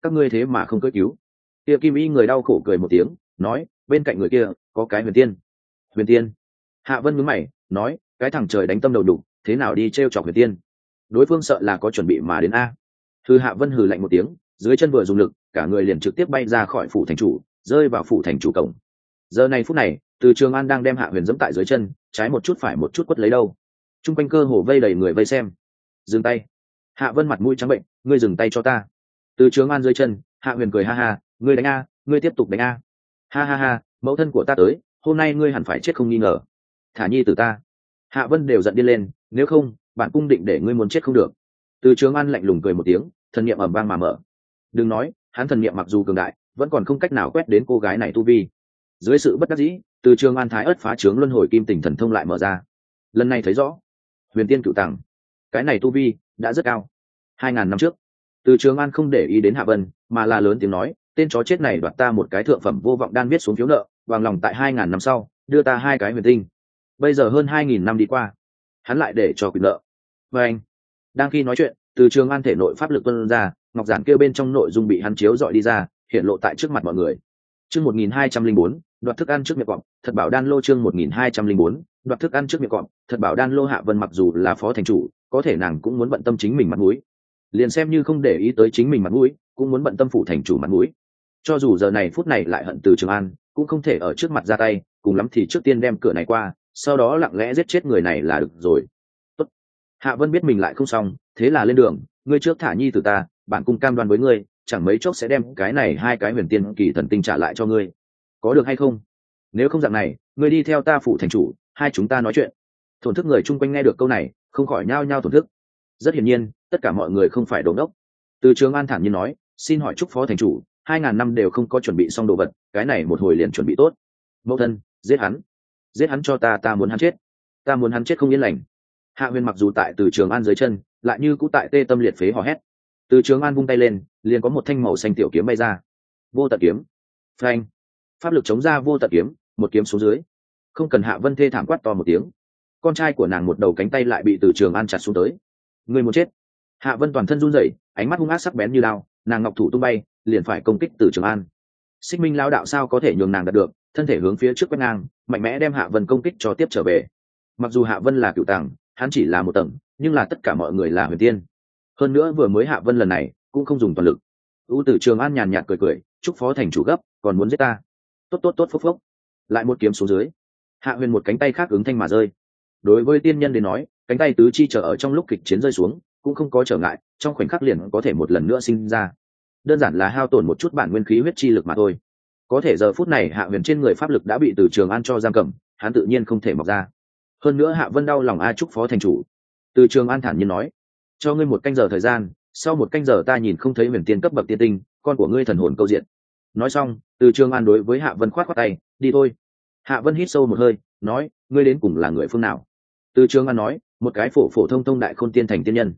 S1: các ngươi thế mà không cưỡi cứu. Kia kim y người đau khổ cười một tiếng, nói, bên cạnh người kia có cái huyền tiên. Huyền tiên? Hạ Vân nhướng mày, nói, cái thằng trời đánh tâm đầu đục, thế nào đi trêu chọc huyền tiên? Đối phương sợ là có chuẩn bị mà đến a. Hư Hạ Vân hừ lạnh một tiếng, dưới chân vừa dùng lực, cả người liền trực tiếp bay ra khỏi phủ thành chủ, rơi vào phủ thành chủ cổng. Giờ này phút này, Từ Trường An đang đem Hạ Huyền giẫm tại dưới chân, trái một chút phải một chút quất lấy đâu. Trung quanh cơ hồ vây đầy người vây xem. Dừng tay. Hạ Vân mặt mũi trắng bệnh, ngươi dừng tay cho ta. Từ Trường An dưới chân, Hạ Huyền cười ha ha, ngươi đánh a, ngươi tiếp tục đánh a. Ha ha ha, mẫu thân của ta tới, hôm nay ngươi hẳn phải chết không nghi ngờ. Thả nhi tử ta. Hạ Vân đều giận điên lên, nếu không, bản cung định để ngươi muốn chết không được. Từ Trường An lạnh lùng cười một tiếng, thần niệm ầm vang mà mở. Đừng nói, hắn thần niệm mặc dù cường đại, vẫn còn không cách nào quét đến cô gái này tu vi. Dưới sự bất đắc dĩ, Từ Trường An thái ớt phá trướng luân hồi kim tình thần thông lại mở ra. Lần này thấy rõ, huyền tiên cựu tàng, cái này tu vi đã rất cao. 2000 năm trước, Từ Trường An không để ý đến Hạ Vân, mà là lớn tiếng nói, tên chó chết này đoạt ta một cái thượng phẩm vô vọng đan viết xuống phiếu nợ, bằng lòng tại 2000 năm sau đưa ta 2 cái huyền tinh. Bây giờ hơn 2000 năm đi qua, hắn lại để cho quyền nợ. Và anh đang khi nói chuyện, Từ Trường An thể nội pháp lực tuôn ra, ngọc giản kêu bên trong nội dung bị hắn chiếu dọi đi ra, hiện lộ tại trước mặt mọi người. Chương 1204, đoạt thức ăn trước miệng cọp, thật bảo đan lô. Chương 1204, đoạt thức ăn trước miệng cọp, thật bảo đan lô. Hạ Vân mặc dù là phó thành chủ, có thể nàng cũng muốn bận tâm chính mình mặt mũi. Liền xem như không để ý tới chính mình mặt mũi, cũng muốn bận tâm phủ thành chủ mặt mũi. Cho dù giờ này phút này lại hận Từ Trường An, cũng không thể ở trước mặt ra tay, cùng lắm thì trước tiên đem cửa này qua, sau đó lặng lẽ giết chết người này là được rồi. Tốt. Hạ Vân biết mình lại không xong, thế là lên đường, ngươi trước thả nhi tử ta, bản cung cam đoan với ngươi, chẳng mấy chốc sẽ đem cái này 2 cái huyền tiên kỳ thần tinh trả lại cho ngươi. Có được hay không? Nếu không dạng này, ngươi đi theo ta phủ thành chủ, hai chúng ta nói chuyện. Thổn thức người chung quanh nghe được câu này, không khỏi nhao nhao thổn thức. Rất hiển nhiên, tất cả mọi người không phải đồ ngốc. Từ Trường An thản nhiên nói, xin hỏi chúc phó thành chủ, 2000 năm đều không có chuẩn bị xong đồ vật, cái này một hồi liền chuẩn bị tốt. Mẫu thân, giết hắn. Giết hắn cho ta, ta muốn hắn chết. Ta muốn hắn chết không yên lành. Hạ Huyền mặc dù tại Từ Trường An dưới chân, lại như cũ tại tê tâm liệt phế hò hét. Từ Trường An vung tay lên, liền có một thanh màu xanh tiểu kiếm bay ra. Vô tận kiếm. Phanh. Pháp lực chống ra vô tận kiếm, một kiếm xuống dưới. Không cần Hạ Vân thê thảm quát to một tiếng. Con trai của nàng một đầu cánh tay lại bị Từ Trường An chặt xuống tới. Người muốn chết. Hạ Vân toàn thân run rẩy, ánh mắt hung ác sắc bén như đao, nàng ngọc thủ tung bay, liền phải công kích Từ Trường An. Xích Minh lão đạo sao có thể nhường nàng đạt được, thân thể hướng phía trước quét ngang, mạnh mẽ đem Hạ Vân công kích cho tiếp trở về. Mặc dù Hạ Vân là cựu tàng, hắn chỉ là một tầng, nhưng là tất cả mọi người là huyền tiên. Hơn nữa vừa mới Hạ Vân lần này cũng không dùng toàn lực. Từ Trường An nhàn nhạt cười cười, chúc phó thành chủ gấp, còn muốn giết ta. Tốt phốc phốc. Lại một kiếm xuống dưới. Hạ Huyền một cánh tay khác ứng thanh mà rơi. Đối với tiên nhân đến nói, cánh tay tứ chi trở ở trong lúc kịch chiến rơi xuống, cũng không có trở ngại, trong khoảnh khắc liền có thể một lần nữa sinh ra. Đơn giản là hao tổn một chút bản nguyên khí huyết chi lực mà thôi. Có thể giờ phút này Hạ Huyền trên người pháp lực đã bị Từ Trường An cho giam cầm, hắn tự nhiên không thể mọc ra. Hơn nữa Hạ Vân đau lòng a chúc phó thành chủ. Từ Trường An thản nhiên nói, cho ngươi 1 canh giờ thời gian, sau 1 canh giờ ta nhìn không thấy huyền tiên cấp bậc tiên tinh, con của ngươi thần hồn câu diện. Nói xong, Từ Trường An đối với Hạ Vân khoát khoát tay, đi thôi. Hạ Vân hít sâu một hơi, nói, ngươi đến cùng là người phương nào? Từ Trường An nói, một cái phổ thông đại khôn tiên thành tiên nhân.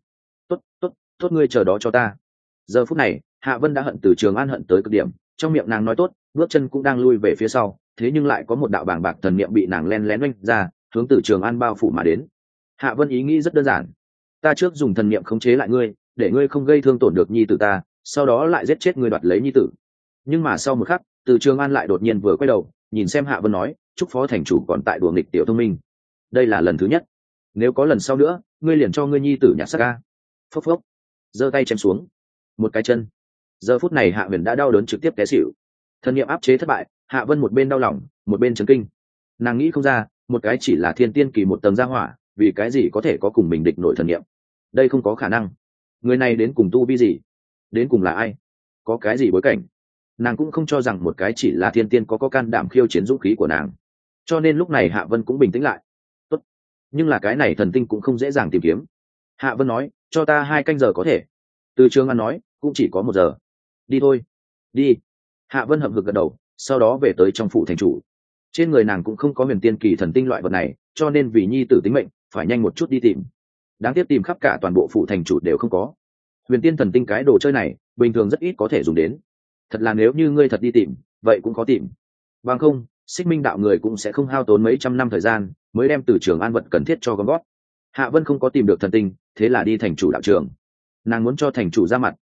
S1: Tốt, ngươi chờ đó cho ta. Giờ phút này, Hạ Vân đã hận Từ Trường An hận tới cực điểm, trong miệng nàng nói tốt, bước chân cũng đang lui về phía sau, thế nhưng lại có một đạo bàng bạc thần niệm bị nàng len lén oanh ra, hướng Từ Trường An bao phủ mà đến. Hạ Vân ý nghĩ rất đơn giản, ta trước dùng thần niệm khống chế lại ngươi, để ngươi không gây thương tổn được nhi tử ta, sau đó lại giết chết ngươi đoạt lấy nhi tử. Nhưng mà sau một khắc, Từ Trường An lại đột nhiên vừa quay đầu, nhìn xem Hạ Vân nói, chúc phó thành chủ còn tại đùa nghịch tiểu thông minh. Đây là lần thứ nhất, nếu có lần sau nữa, ngươi liền cho ngươi nhi tử nhặt xác ca. Phốc phốc, giơ tay chém xuống, một cái chân. Giờ phút này Hạ Huyền đã đau đớn trực tiếp té xỉu. Thần niệm áp chế thất bại, Hạ Vân một bên đau lòng, một bên chấn kinh. Nàng nghĩ không ra, một cái chỉ là thiên tiên kỳ một tầng gia hỏa, vì cái gì có thể có cùng mình địch nổi thần niệm. Đây không có khả năng. Người này đến cùng tu vi gì? Đến cùng là ai? Có cái gì bối cảnh? Nàng cũng không cho rằng một cái chỉ là thiên tiên có can đảm khiêu chiến dũng khí của nàng. Cho nên lúc này Hạ Vân cũng bình tĩnh lại. Tốt. Nhưng là cái này thần tinh cũng không dễ dàng tìm kiếm. Hạ Vân nói, cho ta 2 canh giờ có thể. Từ Trường An nói, cũng chỉ có 1 giờ. Đi thôi. Đi. Hạ Vân hậm hực gật đầu, sau đó về tới trong phủ thành chủ. Trên người nàng cũng không có huyền tiên kỳ thần tinh loại vật này, cho nên vì nhi tử tính mệnh, phải nhanh một chút đi tìm. Đáng tiếc tìm khắp cả toàn bộ phủ thành chủ đều không có. Huyền tiên thần tinh cái đồ chơi này, bình thường rất ít có thể dùng đến. Thật là nếu như ngươi thật đi tìm, vậy cũng khó tìm. Bằng không, Xích Minh đạo người cũng sẽ không hao tốn mấy trăm năm thời gian, mới đem Từ Trường An vật cần thiết cho gom gót. Hạ Vân không có tìm được thần tinh, thế là đi thành chủ đạo trường. Nàng muốn cho thành chủ ra mặt,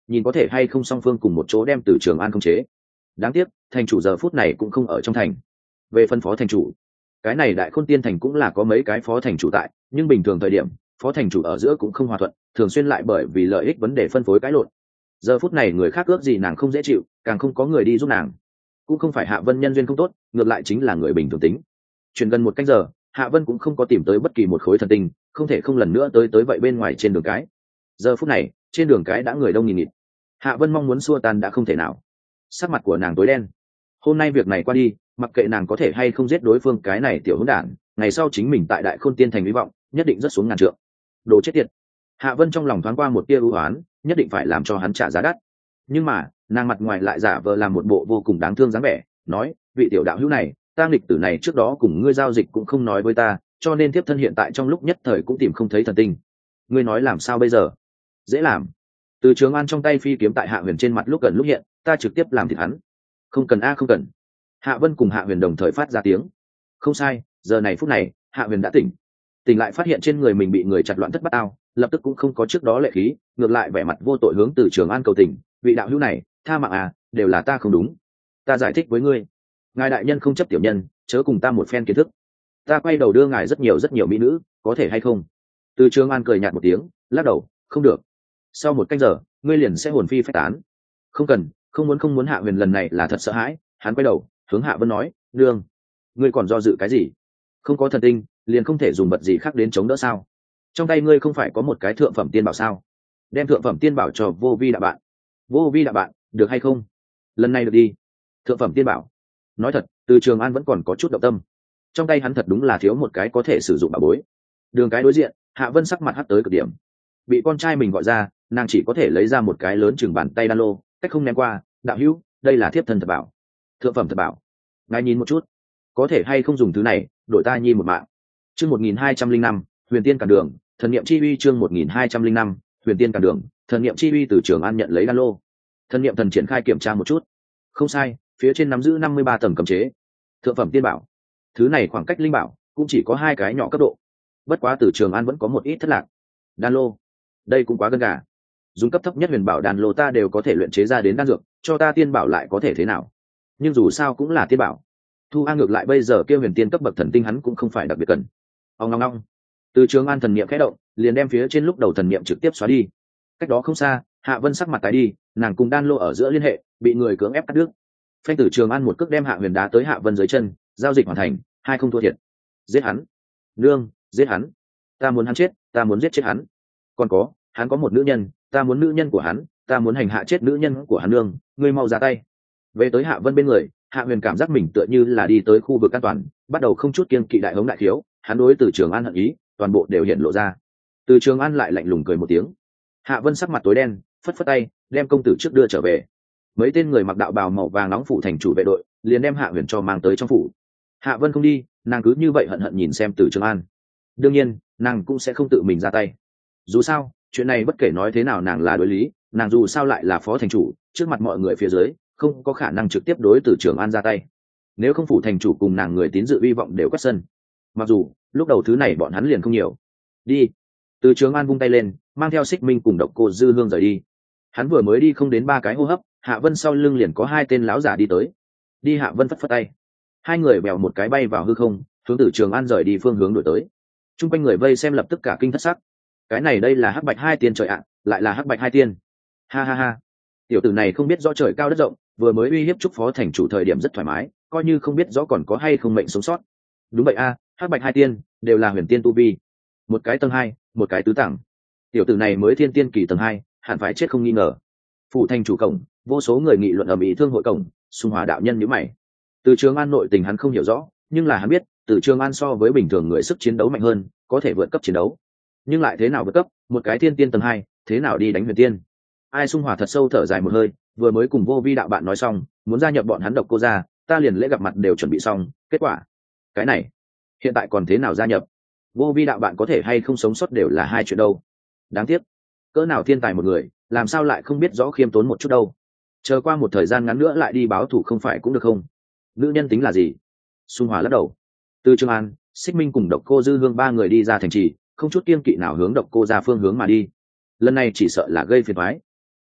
S1: nhìn có thể hay không song phương cùng một chỗ đem Từ Trường An khống chế. Đáng tiếc thành chủ giờ phút này cũng không ở trong thành. Về phân phó thành chủ, cái này Đại Khôn Tiên thành cũng là có mấy cái phó thành chủ tại, nhưng bình thường thời điểm phó thành chủ ở giữa cũng không hòa thuận, thường xuyên lại bởi vì lợi ích vấn đề phân phối cãi lộn. Giờ phút này người khác ước gì nàng không dễ chịu, càng không có người đi giúp nàng. Cũng không phải Hạ Vân nhân duyên không tốt, ngược lại chính là người bình thường tính. Chuyển gần một canh giờ, Hạ Vân cũng không có tìm tới bất kỳ một khối thần tinh, không thể không lần nữa tới vậy bên ngoài trên đường cái. Giờ phút này trên đường cái đã người đông nghìn nghịt. Hạ Vân mong muốn xua tan đã không thể nào. Sắc mặt của nàng tối đen. Hôm nay việc này qua đi, mặc kệ nàng có thể hay không giết đối phương cái này tiểu hỗn đản, ngày sau chính mình tại Đại Khôn Tiên thành hy vọng nhất định rất xuống ngàn trượng. Đồ chết tiệt. Hạ Vân trong lòng thoáng qua một tia ưu hoán, nhất định phải làm cho hắn trả giá đắt. Nhưng mà nàng mặt ngoài lại giả vờ làm một bộ vô cùng đáng thương dáng vẻ, nói: vị tiểu đạo hữu này, ta nghịch tử này trước đó cùng ngươi giao dịch cũng không nói với ta, cho nên tiếp thân hiện tại trong lúc nhất thời cũng tìm không thấy thần tinh. Ngươi nói làm sao bây giờ? Dễ làm. Từ Trường An trong tay phi kiếm tại Hạ Huyền trên mặt lúc gần lúc hiện, ta trực tiếp làm thịt hắn. Không cần không cần. Hạ Vân cùng Hạ Huyền đồng thời phát ra tiếng. Không sai, giờ này phút này Hạ Huyền đã tỉnh lại, phát hiện trên người mình bị người chặt loạn thất bát ao, lập tức cũng không có trước đó lệ khí, ngược lại vẻ mặt vô tội hướng Từ Trường An cầu tình: vị đạo hữu này, tha mạng đều là ta không đúng. Ta giải thích với ngươi, ngài đại nhân không chấp tiểu nhân, chớ cùng ta một phen kiến thức. Ta quay đầu đưa ngài rất nhiều mỹ nữ, có thể hay không? Từ Trường An cười nhạt một tiếng, lắc đầu: không được. Sau một canh giờ ngươi liền sẽ hồn phi phách tán. Không cần, không muốn. Hạ Huyền lần này là thật sợ hãi, hắn quay đầu hướng Hạ Vân nói: nương, ngươi còn do dự cái gì? Không có thần tinh liền không thể dùng vật gì khác đến chống đỡ sao? Trong tay ngươi không phải có một cái thượng phẩm tiên bảo sao? Đem thượng phẩm tiên bảo cho Vô Vi đạo bạn. Vô Vi đạo bạn, được hay không? Lần này được đi. Thượng phẩm tiên bảo. Nói thật, Từ Trường An vẫn còn có chút động tâm. Trong tay hắn thật đúng là thiếu một cái có thể sử dụng bảo bối. Đường cái đối diện, Hạ Vân sắc mặt hắt tới cực điểm. Bị con trai mình gọi ra, nàng chỉ có thể lấy ra một cái lớn chừng bàn tay đan lô, cách không ném qua: đạo hữu, đây là thiếp thân thật bảo. Thượng phẩm thật bảo. Ngài nhìn một chút, có thể hay không dùng thứ này đổi ta nhi một mạng? Chương 1205, Huyền Tiên cản đường, thần niệm chi uy. Chương 1205, Huyền Tiên cản đường, thần niệm chi uy. Từ Trường An nhận lấy đan lô, thần niệm thần triển khai kiểm tra một chút. Không sai, phía trên nắm giữ 53 tầng cấm chế. Thượng phẩm tiên bảo. Thứ này khoảng cách linh bảo cũng chỉ có 2 cái nhỏ cấp độ. Bất quá Từ Trường An vẫn có một ít thất lạc. Đan lô, đây cũng quá gân gà. Dùng cấp thấp nhất huyền bảo đan lô ta đều có thể luyện chế ra đến đan dược, cho ta tiên bảo lại có thể thế nào? Nhưng dù sao cũng là tiên bảo. Thu ngược lại bây giờ kêu huyền tiên cấp bậc thần tinh hắn cũng không phải đặc biệt cần. Ong ong ong. Từ Trường An thần niệm khẽ động, liền đem phía trên lúc đầu thần niệm trực tiếp xóa đi. Cách đó không xa, Hạ Vân sắc mặt tái đi, nàng cùng đan lô ở giữa liên hệ bị người cưỡng ép cắt đứt. Phanh Từ Trường An một cước đem Hạ Huyền đá tới Hạ Vân dưới chân, giao dịch hoàn thành, hai không thua thiệt. Giết hắn. Nương, giết hắn. Ta muốn hắn chết, ta muốn giết chết hắn. Còn có, hắn có một nữ nhân, ta muốn nữ nhân của hắn, ta muốn hành hạ chết nữ nhân của hắn. Nương, ngươi mau ra tay. Về tới Hạ Vân bên người, Hạ Huyền cảm giác mình tựa như là đi tới khu vực an toàn, bắt đầu không chút kiêng kỵ đại hống đại thiếu, hắn đối Từ Trường An hận ý toàn bộ đều hiện lộ ra. Từ Trường An lại lạnh lùng cười một tiếng. Hạ Vân sắc mặt tối đen, phất phất tay đem công tử trước đưa trở về. Mấy tên người mặc đạo bào màu vàng nóng phủ thành chủ vệ đội liền đem Hạ Huyền cho mang tới trong phủ. Hạ Vân không đi, nàng cứ như vậy hận hận nhìn xem Từ Trường An. Đương nhiên nàng cũng sẽ không tự mình ra tay, dù sao chuyện này bất kể nói thế nào nàng là đối lý, nàng dù sao lại là phó thành chủ, trước mặt mọi người phía dưới không có khả năng trực tiếp đối Từ Trường An ra tay. Nếu không phủ thành chủ cùng nàng người tín dự hy vọng đều quét sân. Mặc dù lúc đầu thứ này bọn hắn liền không nhiều. Đi. Từ Trường An vung tay lên, mang theo Xích Minh cùng Độc Cô Dư Hương rời đi. Hắn vừa mới đi không đến 3 cái hô hấp, Hạ Vân sau lưng liền có 2 tên lão giả đi tới. Đi. Hạ Vân phất phất tay, 2 người bèo một cái bay vào hư không, hướng Từ Trường An rời đi phương hướng đổi tới. Trung quanh người vây xem lập tức cả kinh thất sắc. Cái này đây là Hắc Bạch 2 tiên trời ạ, lại là Hắc Bạch 2 tiên. Ha ha ha. Tiểu tử này không biết rõ trời cao đất rộng, vừa mới uy hiếp trúc phó thành chủ thời điểm rất thoải mái, coi như không biết rõ còn có hay không mệnh sống sót. Đúng vậy Hắc Bạch 2 tiên đều là huyền tiên tu vi, một cái tầng 2, một cái tứ tầng. Tiểu tử này mới thiên tiên kỳ tầng 2, hẳn phải chết không nghi ngờ. Phủ thành chủ cổng, vô số người nghị luận ầm ĩ. Thương hội cổng, Xung Hòa đạo nhân nhíu mày. Từ Trường An nội tình hắn không hiểu rõ, nhưng là hắn biết Từ Trường An so với bình thường người sức chiến đấu mạnh hơn, có thể vượt cấp chiến đấu. Nhưng lại thế nào vượt cấp, một cái thiên tiên tầng 2, thế nào đi đánh huyền tiên? Ai? Xung Hòa thật sâu thở dài một hơi, vừa mới cùng Vô Vi đạo bạn nói xong, muốn gia nhập bọn hắn Độc Cô gia, ta liền lễ gặp mặt đều chuẩn bị xong, kết quả cái này, hiện tại còn thế nào gia nhập? Vô Vi đạo bạn có thể hay không sống sót đều là 2 chuyện đâu. Đáng tiếc, cỡ nào thiên tài một người, làm sao lại không biết rõ khiêm tốn một chút đâu. Chờ qua một thời gian ngắn nữa lại đi báo thủ không phải cũng được không? Nữ nhân tính là gì? Xung Hòa lắc đầu. Từ Trường An, Xích Minh cùng Độc Cô Dư Hương 3 người đi ra thành trì, không chút kiêng kỵ nào hướng Độc Cô gia phương hướng mà đi. Lần này chỉ sợ là gây phiền toái.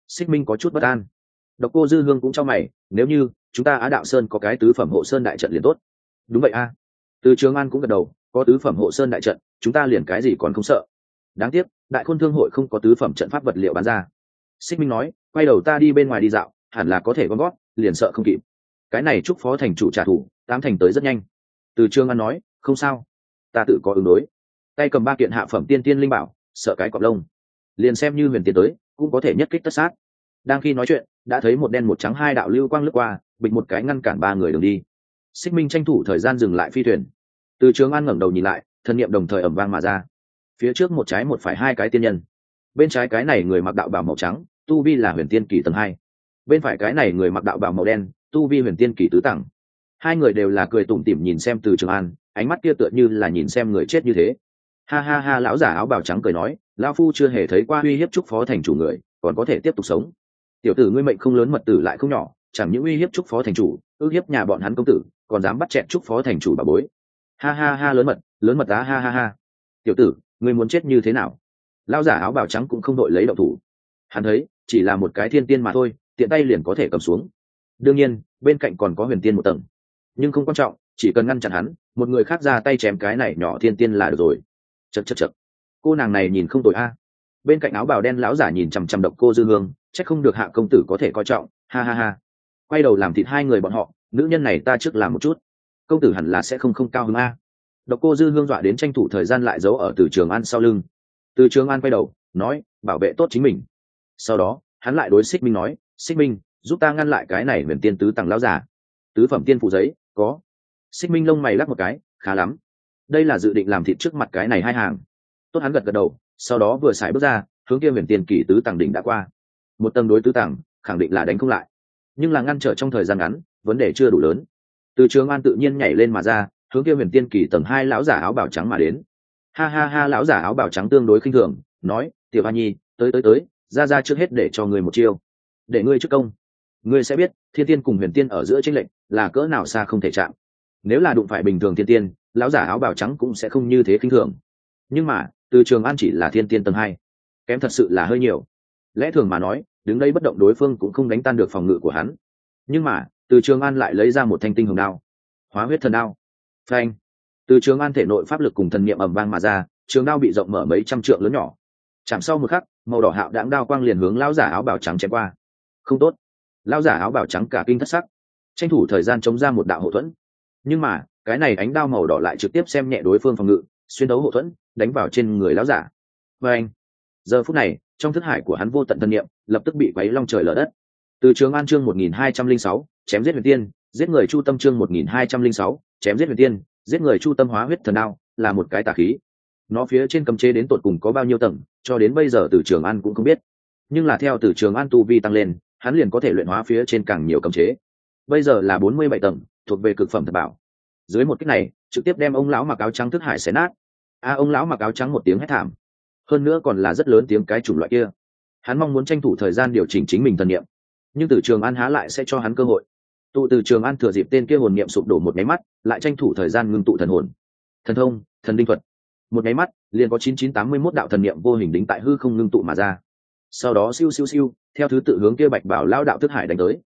S1: Xích Minh có chút bất an. Độc Cô Dư Hương cũng cho mày, nếu như chúng ta Á Đạo Sơn có cái tứ phẩm hộ sơn đại trận liền tốt. Đúng vậy a. Từ Trường An cũng gật đầu, có tứ phẩm hộ sơn đại trận, chúng ta liền cái gì còn không sợ. Đáng tiếc, Đại Khôn Thương hội không có tứ phẩm trận pháp vật liệu bán ra. Xích Minh nói, quay đầu ta đi bên ngoài đi dạo, hẳn là có thể gom gót, liền sợ không kịp. Cái này chúc phó thành chủ trả thù, tám thành tới rất nhanh. Từ Trường An nói, không sao, ta tự có ứng đối. Tay cầm 3 kiện hạ phẩm tiên tiên linh bảo, sợ cái cọp lông. Liền xem như Huyền Tiên tới, cũng có thể nhất kích tất sát. Đang khi nói chuyện, đã thấy một đen một trắng 2 đạo lưu quang lướt qua, bịch một cái ngăn cản 3 người đường đi. Xích Minh tranh thủ thời gian dừng lại phi thuyền. Từ Trường An ngẩng đầu nhìn lại, thân niệm đồng thời ầm vang mà ra. Phía trước một trái một phải 2 cái tiên nhân. Bên trái cái này người mặc đạo bào màu trắng, tu vi là Huyền Tiên kỳ tầng 2. Bên phải cái này người mặc đạo bào màu đen, tu vi Huyền Tiên kỳ tứ tầng. 2 người đều là cười tủm tỉm nhìn xem Từ Trường An, ánh mắt kia tựa như là nhìn xem người chết như thế. Ha ha ha, lão giả áo bào trắng cười nói, lão phu chưa hề thấy qua uy hiếp trúc phó thành chủ người, còn có thể tiếp tục sống. Tiểu tử ngươi mệnh không lớn mật tử lại không nhỏ, chẳng những uy hiếp trúc phó thành chủ, ước hiếp nhà bọn hắn công tử, còn dám bắt chẹn trúc phó thành chủ bà bối. Ha ha ha, lớn mật á, ha ha ha. Tiểu tử, ngươi muốn chết như thế nào? Lão giả áo bào trắng cũng không đội lấy động thủ. Hắn thấy, chỉ là một cái thiên tiên mà thôi, tiện tay liền có thể cầm xuống. Đương nhiên, bên cạnh còn có Huyền Tiên một tầng, nhưng không quan trọng, chỉ cần ngăn chặn hắn, một người khác ra tay chém cái này nhỏ thiên tiên là được rồi. Chậc. Cô nàng này nhìn không tồi a. Bên cạnh áo bào đen lão giả nhìn chằm chằm Độc Cô Dư Hương, chắc không được Hạ công tử có thể coi trọng, ha ha ha. Quay đầu làm thịt 2 người bọn họ, nữ nhân này ta trước làm một chút. Công tử hẳn là sẽ không cao hứng a. Độc Cô Dư Hương dọa đến tranh thủ thời gian lại giấu ở Từ Trường An sau lưng. Từ Trường An quay đầu, nói, bảo vệ tốt chính mình. Sau đó, hắn lại đối Xích Minh nói, Xích Minh, giúp ta ngăn lại cái này Huyền Tiên tứ tầng lão giả. Tứ phẩm tiên phụ giấy, có. Xích Minh lông mày lắc một cái, khá lắm. Đây là dự định làm thịt trước mặt cái này 2 hàng. Tốt, hắn gật đầu, sau đó vừa xài bước ra, hướng kia Huyền Tiên kỳ tứ tầng đỉnh đã qua. Một tầng đối tứ tầng, khẳng định là đánh không lại, nhưng là ngăn trở trong thời gian ngắn, vấn đề chưa đủ lớn. Từ Trường An tự nhiên nhảy lên mà ra, hướng kia Huyền Tiên kỳ tầng 2 lão giả áo bào trắng mà đến. Ha ha ha, lão giả áo bào trắng tương đối khinh thường, nói, Tiểu Hoa Nhi, tới, ra trước hết để cho ngươi một chiêu, để ngươi trước công. Ngươi sẽ biết, thiên tiên cùng Huyền Tiên ở giữa chênh lệch là cỡ nào xa không thể chạm. Nếu là đụng phải bình thường thiên tiên, lão giả áo bào trắng cũng sẽ không như thế khinh thường. Nhưng mà, Từ Trường An chỉ là thiên tiên tầng 2, kém thật sự là hơi nhiều. Lẽ thường mà nói, đứng đây bất động đối phương cũng không đánh tan được phòng ngự của hắn. Nhưng mà, Từ Trường An lại lấy ra một thanh tinh hồng đao, Hóa Huyết Thần Đao. Phanh! Từ Trường An thể nội pháp lực cùng thần niệm ầm vang mà ra, trường đao bị rộng mở mấy trăm trượng lớn nhỏ. Chạm sau một khắc, màu đỏ hạo đãng đao quang liền hướng lão giả áo bào trắng chém qua. Không tốt! Lão giả áo bào trắng cả kinh thất sắc, tranh thủ thời gian chống ra một đạo hộ thuẫn. Nhưng mà, cái này ánh đao màu đỏ lại trực tiếp xem nhẹ đối phương phòng ngự, xuyên đấu hộ thuẫn, đánh vào trên người lão giả. Phanh! Giờ phút này, trong thức hải của hắn vô tận thần niệm lập tức bị quấy long trời lở đất. Từ Trường An chương 1206, chém giết Huyền Tiên, giết người chu tâm chương 1206, chém giết Huyền Tiên, giết người chu tâm. Hóa Huyết Thần Đao là một cái tà khí. Nó phía trên cấm chế đến tột cùng có bao nhiêu tầng, cho đến bây giờ Từ Trường An cũng không biết. Nhưng là theo Từ Trường An tu vi tăng lên, hắn liền có thể luyện hóa phía trên càng nhiều cấm chế. Bây giờ là 47 tầng, thuộc về cực phẩm thật bảo. Dưới một kích này, trực tiếp đem ông lão mặc áo trắng thức hải xé nát. Ông lão mặc áo trắng một tiếng hét thảm, hơn nữa còn là rất lớn tiếng cái chủng loại kia. Hắn mong muốn tranh thủ thời gian điều chỉnh chính mình thần niệm, nhưng Từ Trường An há lại sẽ cho hắn cơ hội. Từ Trường An thừa dịp tên kia hồn niệm sụp đổ một nháy mắt, lại tranh thủ thời gian ngưng tụ thần hồn, thần thông, thần linh thuật. Một nháy mắt, liền có 9981 đạo thần niệm vô hình đính tại hư không ngưng tụ mà ra. Sau đó siêu siêu siêu, theo thứ tự hướng kia Bạch Bảo lão đạo thức hải đánh tới.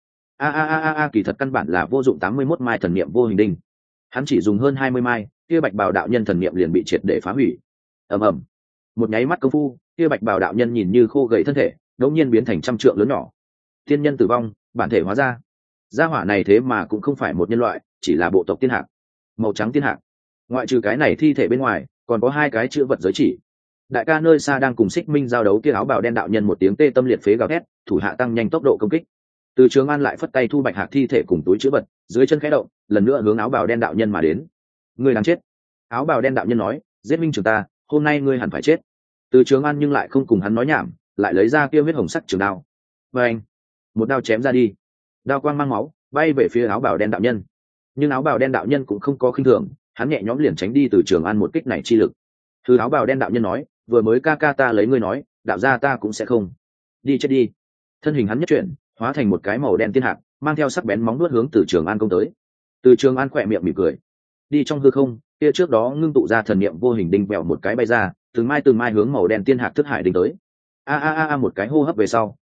S1: Kỳ thật căn bản là vô dụng 81 mai thần niệm vô hình đinh. Hắn chỉ dùng hơn 20 mai, kia Bạch Bảo đạo nhân thần niệm liền bị triệt để phá hủy. Ầm. Một nháy mắt công phu, kia Bạch Bảo đạo nhân nhìn như khô gầy thân thể, đột nhiên biến thành trăm trượng lớn nhỏ. Tiên nhân tử vong, bản thể hóa ra. Gia hỏa này thế mà cũng không phải một nhân loại, chỉ là bộ tộc tiên hạc, màu trắng tiên hạc. Ngoại trừ cái này thi thể bên ngoài, còn có 2 cái chữ vật giới chỉ. Đại ca nơi xa đang cùng Xích Minh giao đấu, kia áo bào đen đạo nhân một tiếng tê tâm liệt phế gào thét, thủ hạ tăng nhanh tốc độ công kích. Từ Trường An lại phất tay thu Bạch Hạc thi thể cùng túi chữ vật, dưới chân khẽ động, lần nữa hướng áo bào đen đạo nhân mà đến. Ngươi đáng chết! Áo bào đen đạo nhân nói, giết minh trường ta, hôm nay ngươi hẳn phải chết. Từ Trường An nhưng lại không cùng hắn nói nhảm, lại lấy ra kia huyết hồng sắc trường đao. Và anh, một đao chém ra đi, đao quang mang máu bay về phía áo bào đen đạo nhân. Nhưng áo bào đen đạo nhân cũng không có khinh thường, hắn nhẹ nhõm liền tránh đi Từ Trường An một kích này chi lực. Thứ áo bào đen đạo nhân nói, vừa mới ca ca ta lấy ngươi nói, đạo gia ta cũng sẽ không. Đi chết đi. Thân hình hắn nhất chuyển, hóa thành một cái màu đen tiên hạc, mang theo sắc bén móng vuốt hướng Từ Trường An công tới. Từ Trường An khỏe miệng mỉm cười, đi trong hư không, kia trước đó ngưng tụ ra thần niệm vô hình đinh bèo một cái bay ra, từng mai hướng màu đen tiên hạc thức hải đinh tới. Một cái hô hấp về sau,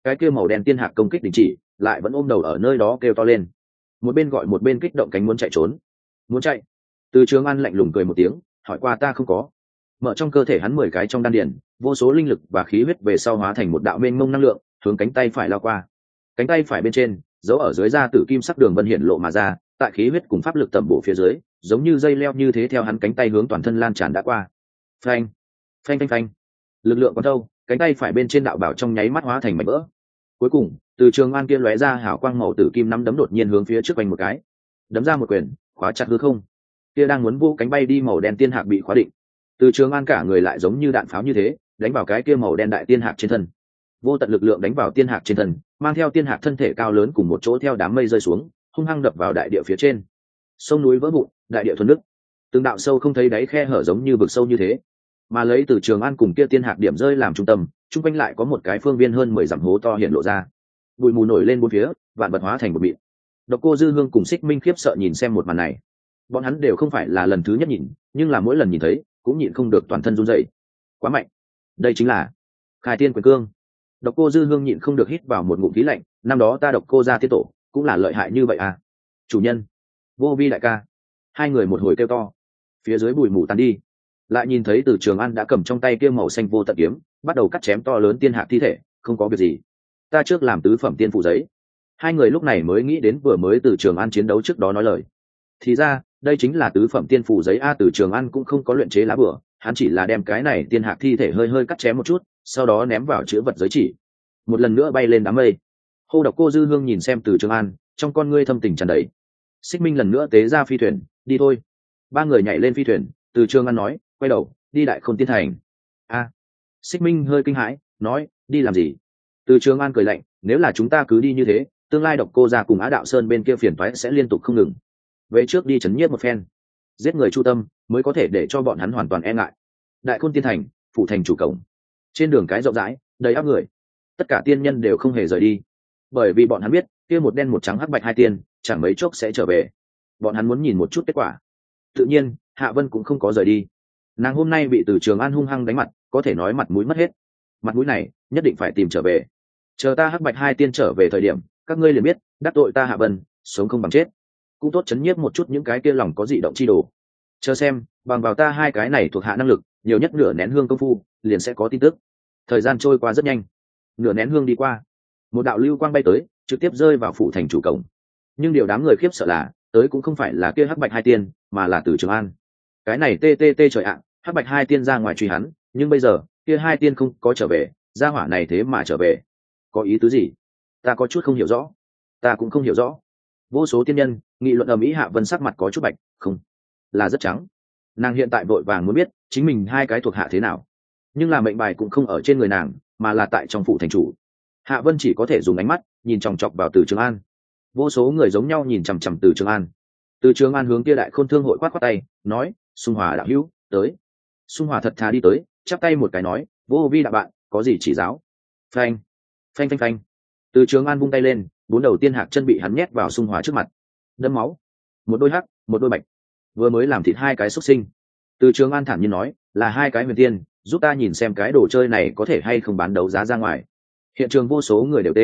S1: cái kia màu đen tiên hạc công kích đình chỉ, lại vẫn ôm đầu ở nơi đó kêu to lên, một bên gọi một bên kích động cánh muốn chạy trốn. Muốn chạy? Từ Trường An lạnh lùng cười một tiếng, hỏi qua ta không có. Mở trong cơ thể hắn 10 cái trong đan điền, vô số linh lực và khí huyết về sau hóa thành một đạo mênh mông năng lượng, hướng cánh tay phải lao qua. Cánh tay phải bên trên, dấu ở dưới da tử kim sắc đường vân hiện lộ mà ra, tại khí huyết cùng pháp lực tẩm bổ phía dưới, giống như dây leo như thế theo hắn cánh tay hướng toàn thân lan tràn đã qua. Phanh, phanh phanh phanh. Lực lượng còn đâu, cánh tay phải bên trên đạo bảo trong nháy mắt hóa thành mảnh vỡ. Cuối cùng, Từ Trường An kia lóe ra hào quang màu tử kim nắm đấm đột nhiên hướng phía trước quanh một cái, đấm ra một quyền, khóa chặt hư không. Kia đang muốn vô cánh bay đi màu đen tiên hạc bị khóa định. Từ Trường An cả người lại giống như đạn pháo như thế, đánh vào cái kia màu đen đại tiên hạc trên thân. Vô tận lực lượng đánh vào tiên hạc trên thân, mang theo tiên hạc thân thể cao lớn cùng một chỗ theo đám mây rơi xuống, hung hăng đập vào đại địa phía trên. Sông núi vỡ vụn, đại địa thuần nước, từng đạo sâu không thấy đáy khe hở giống như vực sâu như thế. Mà lấy Từ Trường An cùng kia tiên hạc điểm rơi làm trung tâm, trung quanh lại có một cái phương viên hơn 10 dặm hố to hiện lộ ra. Bụi mù nổi lên bốn phía, vạn vật hóa thành một mịn. Độc Cô Dư Hương cùng Xích Minh khiếp sợ nhìn xem một màn này. Bọn hắn đều không phải là lần thứ nhất nhìn, nhưng là mỗi lần nhìn thấy cũng nhịn không được toàn thân run rẩy. Quá mạnh, đây chính là Khai Tiên Quyền Cương. Độc Cô Dư Hương nhịn không được hít vào một ngụm khí lạnh, năm đó ta Độc Cô gia tiên tổ cũng là lợi hại như vậy à? Chủ nhân, Vô Vi đại ca. Hai người một hồi kêu to. Phía dưới bụi mù tan đi, lại nhìn thấy Từ Trường An đã cầm trong tay kia màu xanh vô tận kiếm, bắt đầu cắt chém to lớn tiên hạc thi thể. Không có việc gì, ta trước làm tứ phẩm tiên phụ giấy. Hai người lúc này mới nghĩ đến vừa mới Từ Trường An chiến đấu trước đó nói lời. Thì ra đây chính là tứ phẩm tiên phủ giấy a. Từ Trường An cũng không có luyện chế lá bửa, hắn chỉ là đem cái này tiên hạc thi thể hơi hơi cắt chém một chút, sau đó ném vào chữ vật giới chỉ, một lần nữa bay lên đám mây. Hô Độc Cô Dư Hương nhìn xem Từ Trường An, trong con ngươi thâm tình tràn đầy. Xích Minh lần nữa tế ra phi thuyền, đi thôi. Ba người nhảy lên phi thuyền. Từ Trường An nói, quay đầu đi Đại Khôn Tiên Thành. A. Xích Minh hơi kinh hãi, nói, đi làm gì? Từ Trường An cười lạnh, nếu là chúng ta cứ đi như thế, tương lai Độc Cô gia cùng Á Đạo Sơn bên kia phiền toái sẽ liên tục không ngừng. Về trước đi chấn nhiếp một phen, giết người chu tâm mới có thể để cho bọn hắn hoàn toàn e ngại. Đại Khôn Tiên Thành, phủ thành chủ cổng, trên đường cái rộng rãi đầy áp người, tất cả tiên nhân đều không hề rời đi, bởi vì bọn hắn biết kia một đen một trắng hắc bạch hai tiên chẳng mấy chốc sẽ trở về. Bọn hắn muốn nhìn một chút kết quả. Tự nhiên Hạ Vân cũng không có rời đi. Nàng hôm nay bị Từ Trường An hung hăng đánh mặt, có thể nói mặt mũi mất hết. Mặt mũi này nhất định phải tìm trở về. Chờ ta hắc bạch hai tiên trở về thời điểm, các ngươi liền biết đắc tội ta Hạ Vân sống không bằng chết. Cũng tốt chấn nhiếp một chút những cái kia lòng có dị động chi đồ. Chờ xem, bằng vào ta hai cái này thuộc hạ năng lực, nhiều nhất nửa nén hương công phu liền sẽ có tin tức. Thời gian trôi qua rất nhanh, nửa nén hương đi qua, một đạo lưu quang bay tới, trực tiếp rơi vào phủ thành chủ cổng. Nhưng điều đám người khiếp sợ là, tới cũng không phải là kia hắc bạch hai tiên, mà là Từ Trường An. Cái này tê trời ạ, hắc bạch hai tiên ra ngoài truy hắn, nhưng bây giờ kia hai tiên không có trở về, gia hỏa này thế mà trở về, có ý tứ gì? Ta có chút không hiểu rõ. Ta cũng không hiểu rõ. Vô số tiên nhân nghị luận ầm ĩ. Hạ Vân sắc mặt có chút bạch, không, là rất trắng. Nàng hiện tại vội vàng muốn biết chính mình hai cái thuộc hạ thế nào, nhưng là mệnh bài cũng không ở trên người nàng, mà là tại trong phủ thành chủ. Hạ Vân chỉ có thể dùng ánh mắt nhìn chòng chọc vào Từ Trường An. Vô số người giống nhau nhìn chằm chằm Từ Trường An. Từ Trường An hướng kia Đại Khôn Thương hội quát quát tay, nói, Xung Hòa đạo hữu, tới. Xung Hòa thật thà đi tới, chắp tay một cái nói, Vô Vi đạo bạn, có gì chỉ giáo? Phanh, phanh phanh phanh. Từ Trường An vung tay lên, 4 đầu tiên hạc chân bị hắn nhét vào Xung Hòa trước mặt, đâm máu. Một đôi hắc, một đôi bạch, vừa mới làm thịt hai cái xuất sinh. Từ Trường An thản nhiên nói, là hai cái huyền tiên, giúp ta nhìn xem cái đồ chơi này có thể hay không bán đấu giá ra ngoài. Hiện trường vô số người đều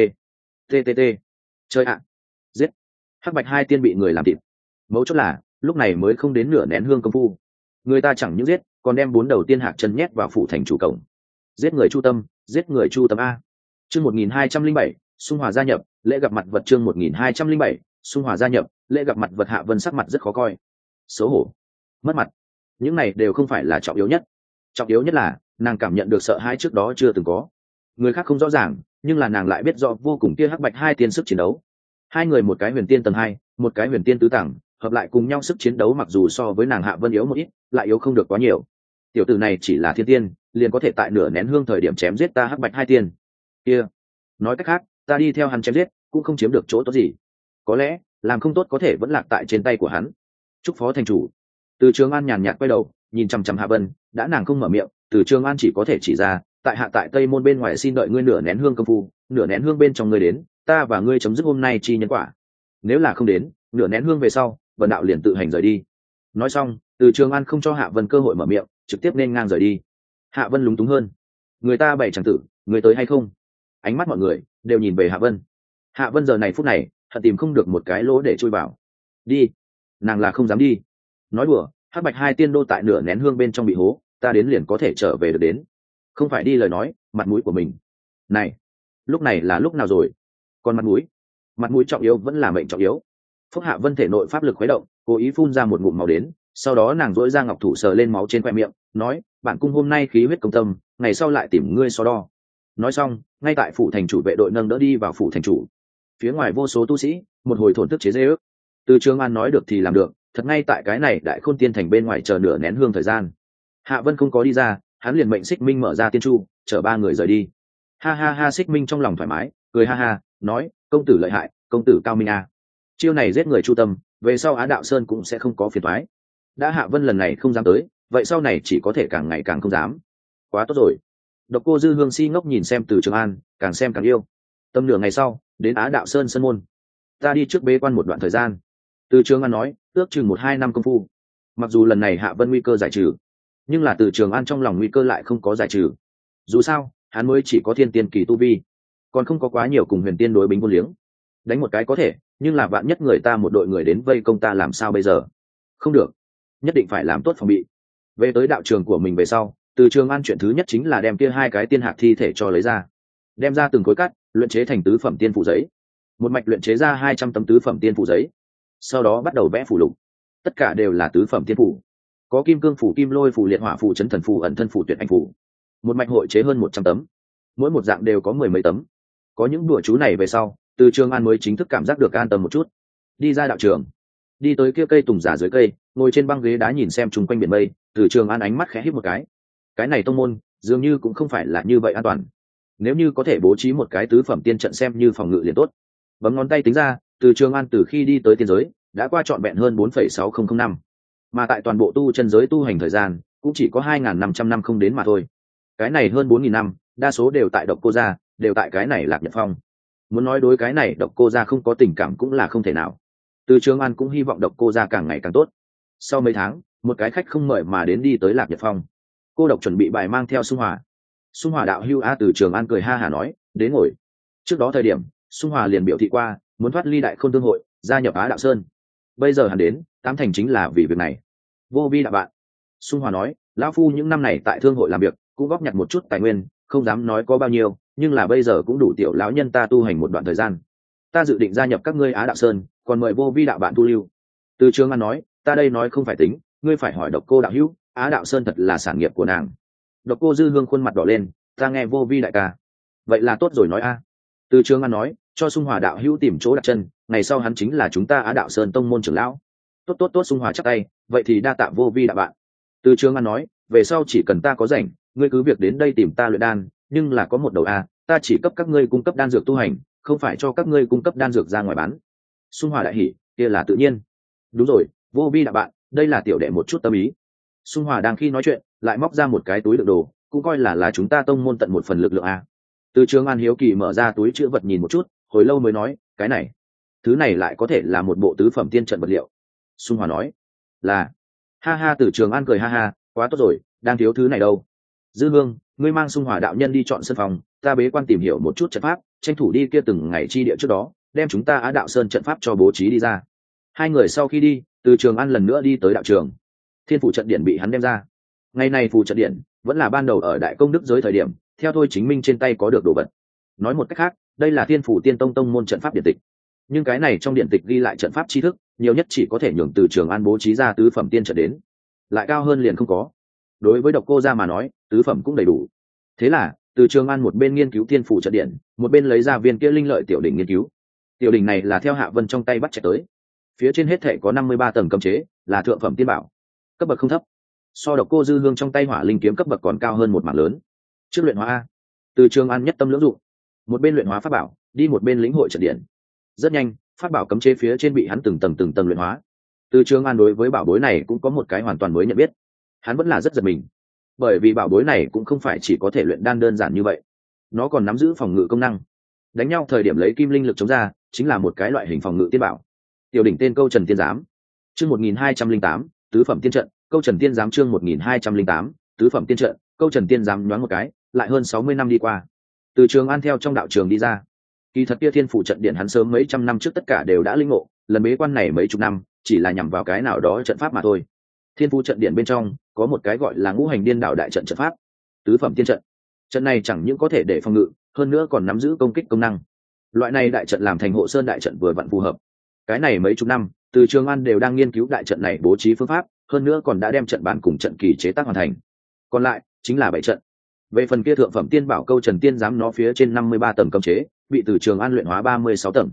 S1: tê chơi ạ. Giết. Hắc bạch hai tiên bị người làm thịt. Mấu chốt là lúc này mới không đến nửa nén hương công phu, người ta chẳng những giết, còn đem 4 đầu tiên hạc chân nhét vào phủ thành chủ cổng. Giết người chu tâm, giết người chu tâm a. Chương 1207, Xung Hòa gia nhập, lễ gặp mặt vật. Chương 1207, Xung Hòa gia nhập, lễ gặp mặt vật. Hạ Vân sắc mặt rất khó coi, xấu hổ, mất mặt. Những này đều không phải là trọng yếu nhất. Trọng yếu nhất là nàng cảm nhận được sợ hãi trước đó chưa từng có. Người khác không rõ ràng, nhưng là nàng lại biết rõ vô cùng kia hắc bạch hai tiên sức chiến đấu. Hai người, một cái huyền tiên tầng 2, một cái huyền tiên tứ tầng, hợp lại cùng nhau sức chiến đấu mặc dù so với nàng Hạ Vân yếu một ít, lại yếu không được quá nhiều. Tiểu tử này chỉ là thiên tiên, liền có thể tại nửa nén hương thời điểm chém giết ta hắc bạch hai tiên. Kia, nói cách khác, ta đi theo hắn chém giết, cũng không chiếm được chỗ tốt gì. Có lẽ, làm không tốt có thể vẫn lạc tại trên tay của hắn. Chúc phó thành chủ. Từ Trường An nhàn nhạt quay đầu, nhìn chằm chằm Hạ Vân, đã nàng không mở miệng, Từ Trường An chỉ có thể chỉ ra, tại Tây Môn bên ngoài xin đợi ngươi nửa nén hương công phu, nửa nén hương bên trong ngươi đến, ta và ngươi chấm dứt hôm nay chi nhân quả. Nếu là không đến, nửa nén hương về sau, Vân đạo liền tự hành rời đi. Nói xong, Từ Trường An không cho Hạ Vân cơ hội mở miệng, trực tiếp nên ngang rời đi. Hạ Vân lúng túng hơn, người ta bảy chẳng tử, người tới hay không? ánh mắt mọi người đều nhìn về Hạ Vân. Hạ Vân giờ này phút này hận tìm không được một cái lỗ để chui vào. Đi, nàng là không dám đi. Nói đùa, hắc bạch hai tiên đô tại nửa nén hương bên trong bị hố, ta đến liền có thể trở về được đến. Không phải đi lời nói, mặt mũi của mình. Này, lúc này là lúc nào rồi? Còn mặt mũi trọng yếu vẫn là mệnh trọng yếu. Phúc Hạ Vân thể nội pháp lực khuấy động, cố ý phun ra một ngụm máu đến, sau đó nàng dỗi ra ngọc thủ sờ lên máu trên khoe miệng, nói: bản cung hôm nay khí huyết công tâm, ngày sau lại tìm ngươi so đo. Nói xong, ngay tại phủ thành chủ vệ đội nâng đỡ đi vào phủ thành chủ. Phía ngoài vô số tu sĩ một hồi thổn thức chế giễu. Từ Trường An nói được thì làm được, thật ngay tại cái này đại khôn tiên thành bên ngoài chờ nửa nén hương thời gian. Hạ Vân không có đi ra, hắn liền mệnh Xích Minh mở ra tiên chu, chở ba người rời đi. Ha ha ha, Xích Minh trong lòng thoải mái, cười ha ha, nói: công tử lợi hại, công tử cao minh a. Chiêu này giết người chu tâm, về sau Á Đạo Sơn cũng sẽ không có phiền toái. Đã Hạ Vân lần này không dám tới, vậy sau này chỉ có thể càng ngày càng không dám. Quá tốt rồi. Độc Cô Dư Hương si ngốc nhìn xem Từ Trường An, càng xem càng yêu. Tầm nửa ngày sau, đến Á Đạo Sơn sân môn. Ta đi trước bế quan một đoạn thời gian. Từ Trường An nói, ước chừng 1-2 năm công phu. Mặc dù lần này Hạ Vân nguy cơ giải trừ, nhưng là Từ Trường An trong lòng nguy cơ lại không có giải trừ. Dù sao, hắn mới chỉ có thiên tiên kỳ tu vi, còn không có quá nhiều cùng huyền tiên đối bính vô liếng. Đánh một cái có thể, nhưng là vạn nhất người ta một đội người đến vây công ta làm sao bây giờ? Không được, nhất định phải làm tốt phòng bị. Về tới đạo trường của mình về sau, Từ Trường An chuyện thứ nhất chính là đem kia 2 cái tiên hạc thi thể cho lấy ra, đem ra từng khối cắt, luyện chế thành tứ phẩm tiên phủ giấy. Một mạch luyện chế ra 200 tấm tứ phẩm tiên phủ giấy, sau đó bắt đầu vẽ phủ lục. Tất cả đều là tứ phẩm tiên phủ, có kim cương phủ, kim lôi phủ, liệt hỏa phủ, chấn thần phủ, ẩn thân phủ, tuyệt anh phủ. Một mạch hội chế hơn 100 tấm, mỗi một dạng đều có 10 mấy tấm. Có những đùa chú này về sau, Từ Trường An mới chính thức cảm giác được an tâm một chút. Đi ra đạo trường, đi tới kia cây tùng giả dưới cây, ngồi trên băng ghế đá nhìn xem chung quanh biển mây. Từ Trường An ánh mắt khẽ híp một cái này tông môn dường như cũng không phải là như vậy an toàn. Nếu như có thể bố trí một cái tứ phẩm tiên trận xem như phòng ngự liền tốt. Bấm ngón tay tính ra, Từ Trường An từ khi đi tới tiên giới đã qua trọn vẹn hơn 4,6005 năm, mà tại toàn bộ tu chân giới tu hành thời gian cũng chỉ có 2.500 năm không đến mà thôi. Cái này hơn 4.000 năm, đa số đều tại Độc Cô gia, đều tại cái này Lạc Nhật Phong. Muốn nói đối cái này Độc Cô gia không có tình cảm cũng là không thể nào. Từ Trường An cũng hy vọng Độc Cô gia càng ngày càng tốt. Sau mấy tháng, một cái khách không mời mà đến đi tới Lạc Nhật Phong. Cô độc chuẩn bị bài mang theo Xung Hòa. Xung Hòa đạo hưu a. Từ Trường An cười ha hả nói, đến ngồi. Trước đó thời điểm, Xung Hòa liền biểu thị qua muốn thoát ly Đại Khôn Thương hội, gia nhập Á Đạo Sơn. Bây giờ hắn đến, tám thành chính là vì việc này. Vô vi đạo bạn. Xung Hòa nói, lão phu những năm này tại thương hội làm việc, cũng góp nhặt một chút tài nguyên, không dám nói có bao nhiêu, nhưng là bây giờ cũng đủ tiểu lão nhân ta tu hành một đoạn thời gian. Ta dự định gia nhập các ngươi Á Đạo Sơn, còn mời vô vi đạo bạn thu lưu. Từ Trường An nói, ta đây nói không phải tính, ngươi phải hỏi Độc Cô đạo hữu, Á Đạo Sơn thật là sản nghiệp của nàng. Độc Cô Dư Hương khuôn mặt đỏ lên, ta nghe vô vi đại ca. Vậy là tốt rồi nói a. Từ Trường An nói, cho Xung Hòa đạo hữu tìm chỗ đặt chân, ngày sau hắn chính là chúng ta Á Đạo Sơn tông môn trưởng lão. Tốt, Xung Hòa chắp tay, vậy thì đa tạ vô vi đạo bạn. Từ Trường An nói, về sau chỉ cần ta có rảnh, ngươi cứ việc đến đây tìm ta luyện đan, nhưng là có một đầu a, ta chỉ cấp các ngươi cung cấp đan dược tu hành, không phải cho các ngươi cung cấp đan dược ra ngoài bán. Xung Hòa đại hỉ, kia là tự nhiên. Đúng rồi, vô vi đạo bạn, đây là tiểu đệ một chút tâm ý. Xung Hòa đang khi nói chuyện, lại móc ra một cái túi đựng đồ, cũng coi là chúng ta tông môn tận một phần lực lượng a. Từ Trường An hiếu kỳ mở ra túi chữ vật nhìn một chút, hồi lâu mới nói, cái này, thứ này lại có thể là một bộ tứ phẩm tiên trận vật liệu. Xung Hòa nói, là. Ha ha. Từ Trường An cười ha ha, quá tốt rồi, đang thiếu thứ này đâu. Dư Hương, ngươi mang Xung Hòa đạo nhân đi chọn sân phòng, ta bế quan tìm hiểu một chút trận pháp, tranh thủ đi kia từng ngày chi địa trước đó, đem chúng ta Á Đạo Sơn trận pháp cho bố trí đi ra. Hai người sau khi đi, Từ Trường An lần nữa đi tới đạo trường. Thiên phủ trận điện bị hắn đem ra. Ngày này phù trận điện vẫn là ban đầu ở Đại Công Đức giới thời điểm, theo Thôi Chính Minh trên tay có được đồ vật. Nói một cách khác, đây là Thiên phủ Tiên Tông tông môn trận pháp điện tịch. Nhưng cái này trong điện tịch ghi lại trận pháp tri thức, nhiều nhất chỉ có thể nhường Từ Trường An bố trí ra tứ phẩm tiên trận đến, lại cao hơn liền không có. Đối với Độc Cô gia mà nói, tứ phẩm cũng đầy đủ. Thế là, Từ Trường An một bên nghiên cứu Thiên phủ trận điện, một bên lấy ra viên kia linh lợi tiểu đỉnh nghiên cứu. Tiểu đỉnh này là theo Hạ Vân trong tay bắt chạy tới. Phía trên hết thể có 53 tầng cấm chế, là thượng phẩm tiên bảo, cấp bậc không thấp. So Độc Cô Dư Hương trong tay hỏa linh kiếm cấp bậc còn cao hơn một mảng lớn. Trước luyện hóa a. Từ Trường An nhất tâm lưỡng dụng, một bên luyện hóa pháp bảo, đi một bên lĩnh hội trận điện. Rất nhanh, pháp bảo cấm chế phía trên bị hắn từng tầng luyện hóa. Từ Trường An đối với bảo bối này cũng có một cái hoàn toàn mới nhận biết. Hắn vẫn là rất giật mình, bởi vì bảo bối này cũng không phải chỉ có thể luyện đan đơn giản như vậy, nó còn nắm giữ phòng ngự công năng. Đánh nhau thời điểm lấy kim linh lực chống ra, chính là một cái loại hình phòng ngự tiên bảo. Tiểu đỉnh tên Câu Trần Tiên Giám, chương 1208, tứ phẩm tiên trận. Câu Trần Tiên Giám chương 1208, tứ phẩm tiên trận. Câu Trần Tiên Giám nhoáng một cái, lại hơn 60 năm đi qua. Từ Trường An theo trong đạo trường đi ra. Kỳ thật kia thiên phủ trận điện hắn sớm mấy trăm năm trước tất cả đều đã linh ngộ, lần bế quan này mấy chục năm chỉ là nhằm vào cái nào đó trận pháp mà thôi. Thiên phủ trận điện bên trong có một cái gọi là ngũ hành điên đảo đại trận trận pháp, tứ phẩm tiên trận. Trận này chẳng những có thể để phòng ngự, hơn nữa còn nắm giữ công kích công năng. Loại này đại trận làm thành hộ sơn đại trận vừa vặn phù hợp. Cái này mấy chục năm, Từ Trường An đều đang nghiên cứu đại trận này bố trí phương pháp, hơn nữa còn đã đem trận bản cùng trận kỳ chế tác hoàn thành. Còn lại chính là bảy trận. Về phần kia thượng phẩm tiên bảo câu Trần Tiên giám nó phía trên 53 tầng cấm chế, bị Từ Trường An luyện hóa 36 tầng.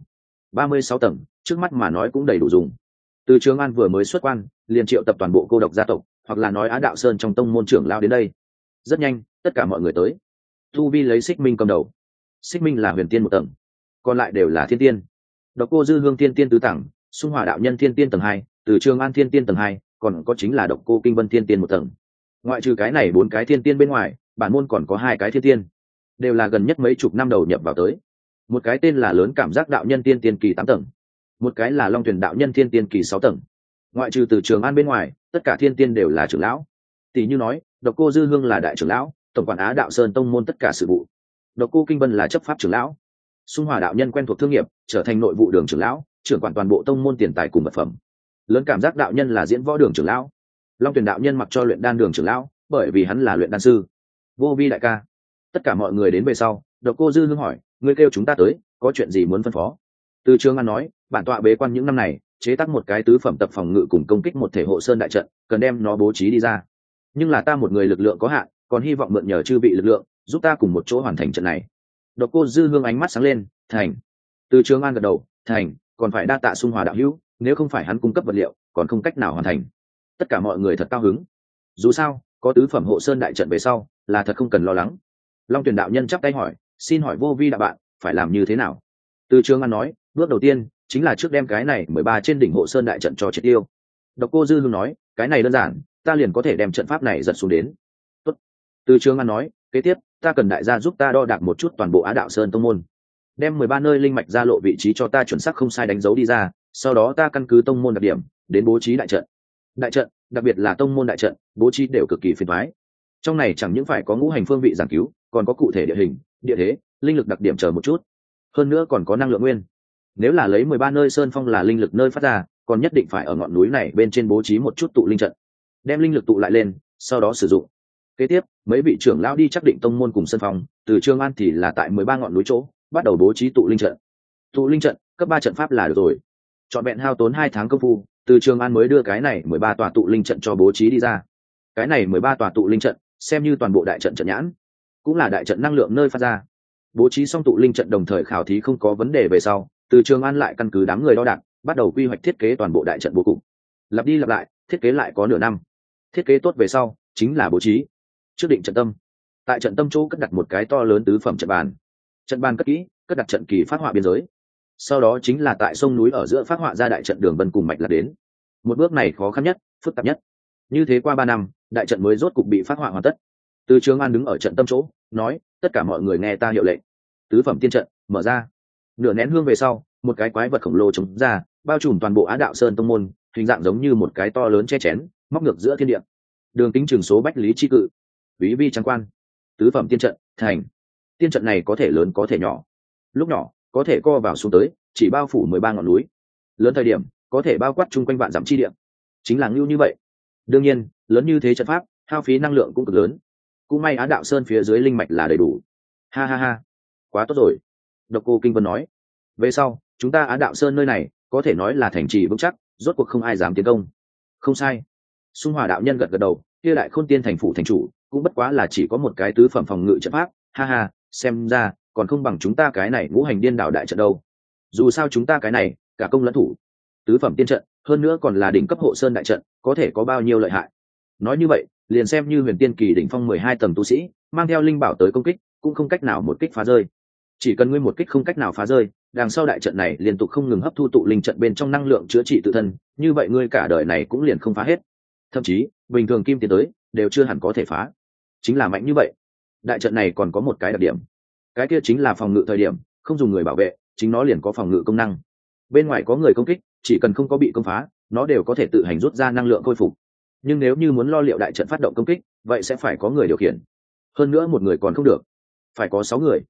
S1: 36 tầng, trước mắt mà nói cũng đầy đủ dùng. Từ Trường An vừa mới xuất quan, liền triệu tập toàn bộ cô độc gia tộc, hoặc là nói Á Đạo Sơn trong tông môn trưởng lao đến đây. Rất nhanh, tất cả mọi người tới. Tu Vi lấy Xích Minh cầm đầu. Xích Minh là huyền tiên một tầng, còn lại đều là thiên tiên. Độc Cô Dư Hương thiên tiên tứ tầng, Xung Hỏa đạo nhân thiên tiên tầng 2, Từ Trường An thiên tiên tầng 2, còn có chính là Độc Cô Kinh Vân thiên tiên một tầng. Ngoại trừ cái này 4 cái thiên tiên bên ngoài, bản môn còn có 2 cái thiên tiên, đều là gần nhất mấy chục năm đầu nhập vào tới. Một cái tên là Lớn Cảm Giác đạo nhân thiên tiên kỳ 8 tầng, một cái là Long Tuyển đạo nhân thiên tiên kỳ 6 tầng. Ngoại trừ Từ Trường An bên ngoài, tất cả thiên tiên đều là trưởng lão. Tỷ như nói, Độc Cô Dư Hương là đại trưởng lão, tổng quản Á Đạo Sơn tông môn tất cả sự vụ. Độc Cô Kinh Vân là chấp pháp trưởng lão. Xung Hỏa đạo nhân quen thuộc thương nghiệp, trở thành nội vụ đường trưởng lão, trưởng quản toàn bộ tông môn tiền tài cùng vật phẩm. Lớn Cảm Giác đạo nhân là diễn võ đường trưởng lão. Long Tuyển đạo nhân mặc cho luyện đan đường trưởng lão, bởi vì hắn là luyện đan sư. Vô Vi đại ca. Tất cả mọi người đến về sau, Độc Cô Dư Hương hỏi, ngươi kêu chúng ta tới, có chuyện gì muốn phân phó? Từ Trường An nói, bản tọa bế quan những năm này, chế tác một cái tứ phẩm tập phòng ngự cùng công kích một thể hộ sơn đại trận, cần đem nó bố trí đi ra. Nhưng là ta một người lực lượng có hạn, còn hy vọng mượn nhờ chư vị lực lượng, giúp ta cùng một chỗ hoàn thành trận này. Độc Cô Dư Hương ánh mắt sáng lên, thành. Từ Trường An gật đầu, thành, còn phải đa tạ Xung Hòa đạo hữu, nếu không phải hắn cung cấp vật liệu, còn không cách nào hoàn thành. Tất cả mọi người thật cao hứng. Dù sao, có tứ phẩm hộ sơn đại trận về sau, là thật không cần lo lắng. Long Tuyển đạo nhân chắp tay hỏi, xin hỏi Vô Vi đạo bạn, phải làm như thế nào? Từ Trường An nói, bước đầu tiên chính là trước đem cái này 13 trên đỉnh hộ sơn đại trận cho triệt tiêu. Độc Cô Dư Hương nói, cái này đơn giản, ta liền có thể đem trận pháp này giật xuống đến. Tốt. Từ Trường An nói, kế tiếp ta cần đại gia giúp ta đo đạc một chút toàn bộ Á Đạo Sơn tông môn, đem 13 nơi linh mạch ra lộ vị trí cho ta chuẩn xác không sai đánh dấu đi ra, sau đó ta căn cứ tông môn đặc điểm đến bố trí đại trận. Đại trận, đặc biệt là tông môn đại trận, bố trí đều cực kỳ phiền toái. Trong này chẳng những phải có ngũ hành phương vị giảng cứu, còn có cụ thể địa hình, địa thế, linh lực đặc điểm chờ một chút. Hơn nữa còn có năng lượng nguyên. Nếu là lấy 13 nơi sơn phong là linh lực nơi phát ra, còn nhất định phải ở ngọn núi này bên trên bố trí một chút tụ linh trận, đem linh lực tụ lại lên, sau đó sử dụng. Kế tiếp, mấy vị trưởng lão đi chắc định tông môn cùng sân phong, Từ Trường An thì là tại 13 ngọn núi chỗ, bắt đầu bố trí tụ linh trận. Tụ linh trận, cấp 3 trận pháp là được rồi. Chọn vẹn hao tốn 2 tháng công phu, Từ Trường An mới đưa cái này 13 tòa tụ linh trận cho bố trí đi ra. Cái này 13 tòa tụ linh trận, xem như toàn bộ đại trận trận nhãn, cũng là đại trận năng lượng nơi phát ra. Bố trí xong tụ linh trận đồng thời khảo thí không có vấn đề về sau, Từ Trường An lại căn cứ đám người đo đạc, bắt đầu quy hoạch thiết kế toàn bộ đại trận bố cục. Lặp đi lặp lại, thiết kế lại có nửa năm. Thiết kế tốt về sau, chính là bố trí. Trước định trận tâm. Tại trận tâm chỗ cất đặt một cái to lớn tứ phẩm trận bàn. Trận bàn cất kỹ, cất đặt trận kỳ phát họa biên giới. Sau đó chính là tại sông núi ở giữa phát họa ra đại trận đường vân cùng mạch là đến. Một bước này khó khăn nhất, phức tạp nhất. Như thế qua 3 năm, đại trận mới rốt cục bị phát họa hoàn tất. Từ Trường An đứng ở trận tâm chỗ, nói, tất cả mọi người nghe ta hiệu lệnh. Tứ phẩm tiên trận, mở ra. Nửa nén hương về sau, một cái quái vật khổng lồ chống ra, bao trùm toàn bộ Á Đạo Sơn tông môn, hình dạng giống như một cái to lớn che chén, móc ngược giữa thiên địa. Đường kính chừng số bách lý chi cự. Úy vi trắng quan. Tứ phẩm tiên trận, thành. Tiên trận này có thể lớn có thể nhỏ. Lúc nhỏ, có thể co vào xuống tới, chỉ bao phủ 13 ngọn núi. Lớn thời điểm, có thể bao quát chung quanh vạn dặm chi địa. Chính là ngưu như vậy. Đương nhiên, lớn như thế trận pháp, hao phí năng lượng cũng cực lớn. Cũng may Á Đạo Sơn phía dưới linh mạch là đầy đủ. Ha ha ha, quá tốt rồi. Độc Cô Kinh Vân nói, về sau chúng ta Á Đạo Sơn nơi này có thể nói là thành trì vững chắc, rốt cuộc không ai dám tiến công. Không sai. Xung Hòa đạo nhân gật gật đầu, kia Đại Khôn Tiên thành phủ thành chủ cũng bất quá là chỉ có một cái tứ phẩm phòng ngự trận pháp. Ha ha, xem ra còn không bằng chúng ta cái này ngũ hành điên đảo đại trận đâu. Dù sao chúng ta cái này cả công lẫn thủ, tứ phẩm tiên trận, hơn nữa còn là đỉnh cấp hộ sơn đại trận, có thể có bao nhiêu lợi hại. Nói như vậy, liền xem như huyền tiên kỳ đỉnh phong 12 tầng tu sĩ mang theo linh bảo tới công kích, cũng không cách nào một kích phá rơi. Chỉ cần ngươi một kích không cách nào phá rơi, đằng sau đại trận này liên tục không ngừng hấp thu tụ linh trận bên trong năng lượng chữa trị tự thân, như vậy ngươi cả đời này cũng liền không phá hết. Thậm chí bình thường kim tiến tới đều chưa hẳn có thể phá. Chính là mạnh như vậy. Đại trận này còn có một cái đặc điểm, cái kia chính là phòng ngự thời điểm không dùng người bảo vệ, chính nó liền có phòng ngự công năng. Bên ngoài có người công kích, chỉ cần không có bị công phá, nó đều có thể tự hành rút ra năng lượng khôi phục. Nhưng nếu như muốn lo liệu đại trận phát động công kích, vậy sẽ phải có người điều khiển. Hơn nữa một người còn không được, phải có 6 người.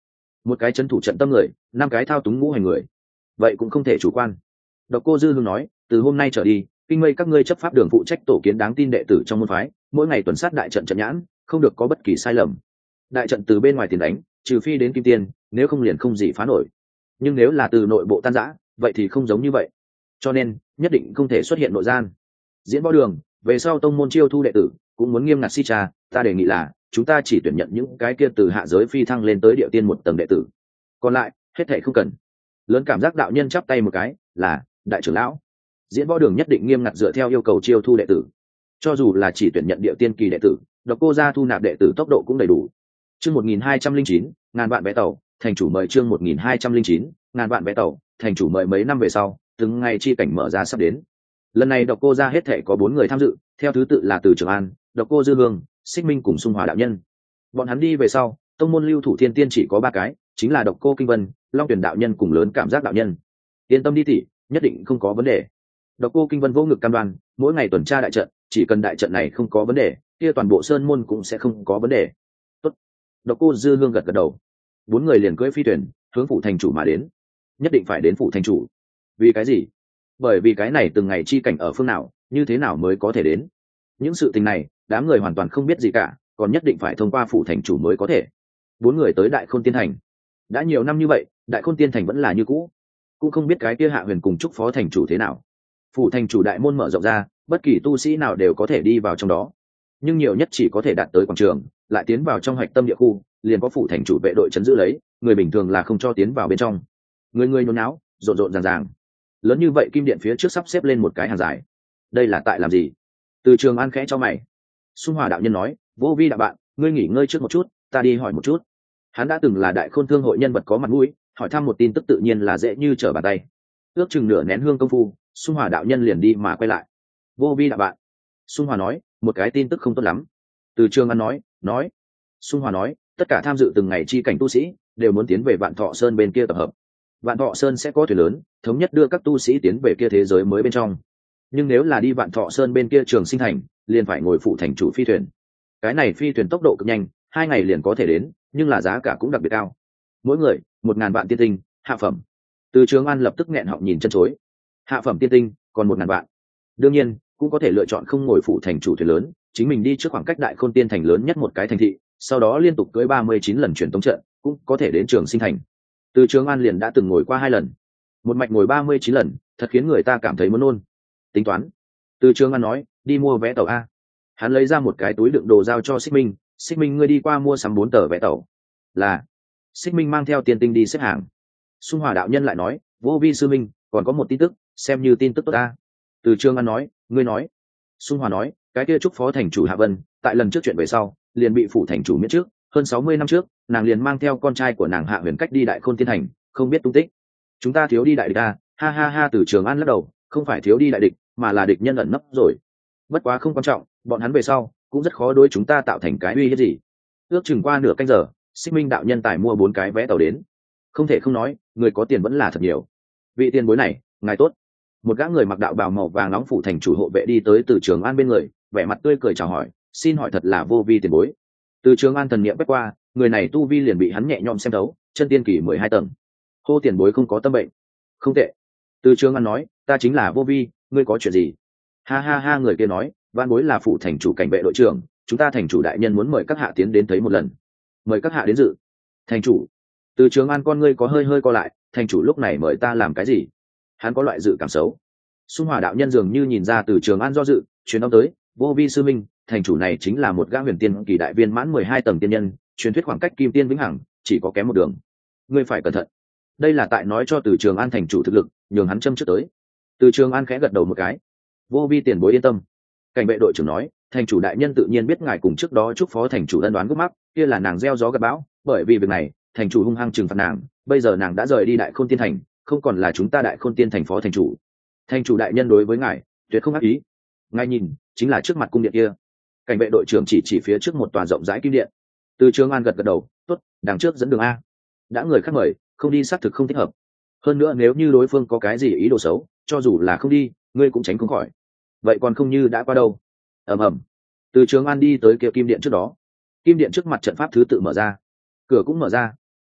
S1: một cái trấn thủ trận tâm người, 5 cái thao túng ngũ hành người, vậy cũng không thể chủ quan. Độc Cô Dư Hương nói, từ hôm nay trở đi, kinh mây các ngươi chấp pháp đường phụ trách tổ kiến đáng tin đệ tử trong môn phái, mỗi ngày tuần sát đại trận trận nhãn, không được có bất kỳ sai lầm. Đại trận từ bên ngoài tiền đánh, trừ phi đến kim tiên, nếu không liền không gì phá nổi. Nhưng nếu là từ nội bộ tan rã, vậy thì không giống như vậy. Cho nên, nhất định không thể xuất hiện nội gian. Diễn võ đường, về sau tông môn chiêu thu đệ tử, cũng muốn nghiêm ngặt si tra, ta đề nghị là chúng ta chỉ tuyển nhận những cái kia từ hạ giới phi thăng lên tới địa tiên 1 tầng đệ tử. Còn lại, hết thảy không cần. Lớn cảm giác đạo nhân chắp tay một cái, là đại trưởng lão. Diễn võ đường nhất định nghiêm ngặt dựa theo yêu cầu chiêu thu đệ tử. Cho dù là chỉ tuyển nhận địa tiên kỳ đệ tử, Độc Cô gia thu nạp đệ tử tốc độ cũng đầy đủ. Chương 1209, ngàn vạn vé tàu, thành chủ mời chương 1209, ngàn vạn vé tàu, thành chủ mời mấy năm về sau, từng ngày chi cảnh mở ra sắp đến. Lần này Độc Cô gia hết thảy có 4 người tham dự, theo thứ tự là Từ Trường An, Độc Cô Dư Hương, Xích Minh cùng Xung Hòa đạo nhân. Bọn hắn đi về sau, tông môn lưu thủ thiên tiên chỉ có 3 cái, chính là Độc Cô Kinh Vân, Long Tuyển đạo nhân cùng Lớn cảm giác đạo nhân. Yên tâm đi tỷ, nhất định không có vấn đề. Độc Cô Kinh Vân vô ngực cam đoan, mỗi ngày tuần tra đại trận, chỉ cần đại trận này không có vấn đề, kia toàn bộ sơn môn cũng sẽ không có vấn đề. Tốt. Độc Cô Dư Hương gật gật đầu. 4 người liền cưỡi phi thuyền, hướng phủ thành chủ mà đến. Nhất định phải đến phủ thành chủ. Vì cái gì? Bởi vì cái này từng ngày chi cảnh ở phương nào, như thế nào mới có thể đến. Những sự tình này, đám người hoàn toàn không biết gì cả, còn nhất định phải thông qua phủ thành chủ mới có thể. 4 người tới Đại Khôn Tiên Thành. Đã nhiều năm như vậy, Đại Khôn Tiên Thành vẫn là như cũ. Cũng không biết cái kia Hạ Huyền cùng chúc phó thành chủ thế nào. Phủ thành chủ đại môn mở rộng ra, bất kỳ tu sĩ nào đều có thể đi vào trong đó, nhưng nhiều nhất chỉ có thể đạt tới quảng trường, lại tiến vào trong hạch tâm địa khu liền có phủ thành chủ vệ đội trấn giữ lấy, người bình thường là không cho tiến vào bên trong. Người nhốn náo, rộn rộn ràng ràng, lớn như vậy kim điện phía trước sắp xếp lên một cái hàng dài. Đây là tại làm gì? Từ Trường An khẽ cho mày. Xung Hòa đạo nhân nói, Vô Vi đạo bạn, ngươi nghỉ ngơi trước một chút, ta đi hỏi một chút. Hắn đã từng là Đại Khôn thương hội nhân vật có mặt mũi, hỏi thăm một tin tức tự nhiên là dễ như trở bàn tay. Ước chừng nửa nén hương công phu, Xung Hòa đạo nhân liền đi mà quay lại. Vô Vi đạo bạn. Xung Hòa nói, một cái tin tức không tốt lắm. Từ Trường An nói. Xung Hòa nói, tất cả tham dự từng ngày chi cảnh tu sĩ đều muốn tiến về Vạn Thọ Sơn bên kia tập hợp. Vạn Thọ Sơn sẽ có thuyền lớn, thống nhất đưa các tu sĩ tiến về kia thế giới mới bên trong. Nhưng nếu là đi Vạn Thọ Sơn bên kia Trường Sinh Thành, liền phải ngồi phụ thành chủ phi thuyền. Cái này phi thuyền tốc độ cực nhanh, 2 ngày liền có thể đến, nhưng là giá cả cũng đặc biệt cao. Mỗi người 1000 vạn tiên tinh, hạ phẩm. Từ Trường An lập tức nghẹn họng nhìn chân chối. Hạ phẩm tiên tinh, còn 1000 vạn. Đương nhiên, cũng có thể lựa chọn không ngồi phụ thành chủ thuyền lớn, chính mình đi trước khoảng cách Đại Khôn Tiên Thành lớn nhất một cái thành thị, sau đó liên tục cưỡi 39 lần chuyển tống trận, cũng có thể đến Trường Sinh Thành. Từ Trường An liền đã từng ngồi qua 2 lần, một mạch ngồi 39 lần, thật khiến người ta cảm thấy muốn nôn. Tính toán. Từ Trường An nói, đi mua vé tàu a. Hắn lấy ra một cái túi đựng đồ giao cho Xích Minh, Xích Minh ngươi đi qua mua sắm 4 tờ vé tàu. Là. Xích Minh mang theo tiền tinh đi xếp hàng. Xung Hòa đạo nhân lại nói, Vô Vi sư minh, còn có một tin tức, xem như tin tức tốt ta. Từ Trường An nói, ngươi nói. Xung Hòa nói, cái kia chúc phó thành chủ Hạ Vân, tại lần trước chuyện về sau, liền bị phủ thành chủ miễn trước, hơn 60 năm trước, nàng liền mang theo con trai của nàng Hạ Huyền cách đi Đại Khôn Tiên Thành, không biết tung tích. Chúng ta thiếu đi đại địch a, ha ha ha. Từ Trường An lắc đầu, không phải thiếu đi đại địch, mà là địch nhân ẩn nấp rồi. Bất quá không quan trọng, bọn hắn về sau cũng rất khó đối chúng ta tạo thành cái uy hiếp gì. Ước chừng qua nửa canh giờ, Xích Minh đạo nhân tài mua 4 cái vé tàu đến. Không thể không nói, người có tiền vẫn là thật nhiều. Vị tiền bối này, ngài tốt. Một gã người mặc đạo bào màu vàng nóng phủ thành chủ hộ vệ đi tới Từ Trường An bên người, vẻ mặt tươi cười chào hỏi, xin hỏi thật là Vô Vi tiền bối. Từ Trường An thần niệm quét qua, người này tu vi liền bị hắn nhẹ nhõm xem thấu, chân tiên kỳ 12 tầng. Hô tiền bối không có tâm bệnh. Không tệ. Từ Trường An nói, ta chính là Vô Vi, ngươi có chuyện gì? Ha ha ha. Người kia nói, văn bối là phủ thành chủ cảnh vệ đội trưởng, chúng ta thành chủ đại nhân muốn mời các hạ tiến đến thấy một lần. Mời các hạ đến dự. Thành chủ. Từ Trường An con ngươi có hơi co lại, thành chủ lúc này mời ta làm cái gì? Hắn có loại dự cảm xấu. Xung Hòa đạo nhân dường như nhìn ra Từ Trường An do dự, truyền âm tới, Vô Vi sư minh, thành chủ này chính là một gã huyền tiên kỳ đại viên mãn 12 tầng tiên nhân, truyền thuyết khoảng cách kim tiên vĩnh hằng chỉ có kém một đường, ngươi phải cẩn thận. Đây là tại nói cho Từ Trường An thành chủ thực lực, nhường hắn châm trước tới. Từ Trường An khẽ gật đầu một cái. Vô Vi tiền bối yên tâm. Cảnh vệ đội trưởng nói, thành chủ đại nhân tự nhiên biết ngài cùng trước đó chúc phó thành chủ ân đoán gốc mắc, kia là nàng gieo gió gặt bão, bởi vì việc này, thành chủ hung hăng trừng phạt nàng, bây giờ nàng đã rời đi Đại Khôn Tiên Thành, không còn là chúng ta Đại Khôn Tiên Thành phó thành chủ. Thành chủ đại nhân đối với ngài tuyệt không ác ý. Ngài nhìn, chính là trước mặt cung điện kia. Cảnh vệ đội trưởng chỉ phía trước một tòa rộng rãi kim điện. Từ Trường An gật gật đầu, tốt, đằng trước dẫn đường a. Đã người khác mời, không đi xác thực không thích hợp. Hơn nữa nếu như đối phương có cái gì ý đồ xấu, cho dù là không đi, ngươi cũng tránh không khỏi. Vậy còn không như đã qua đâu. Ầm ầm. Từ Trường An đi tới kia kim điện trước đó. Kim điện trước mặt trận pháp thứ tự mở ra, cửa cũng mở ra.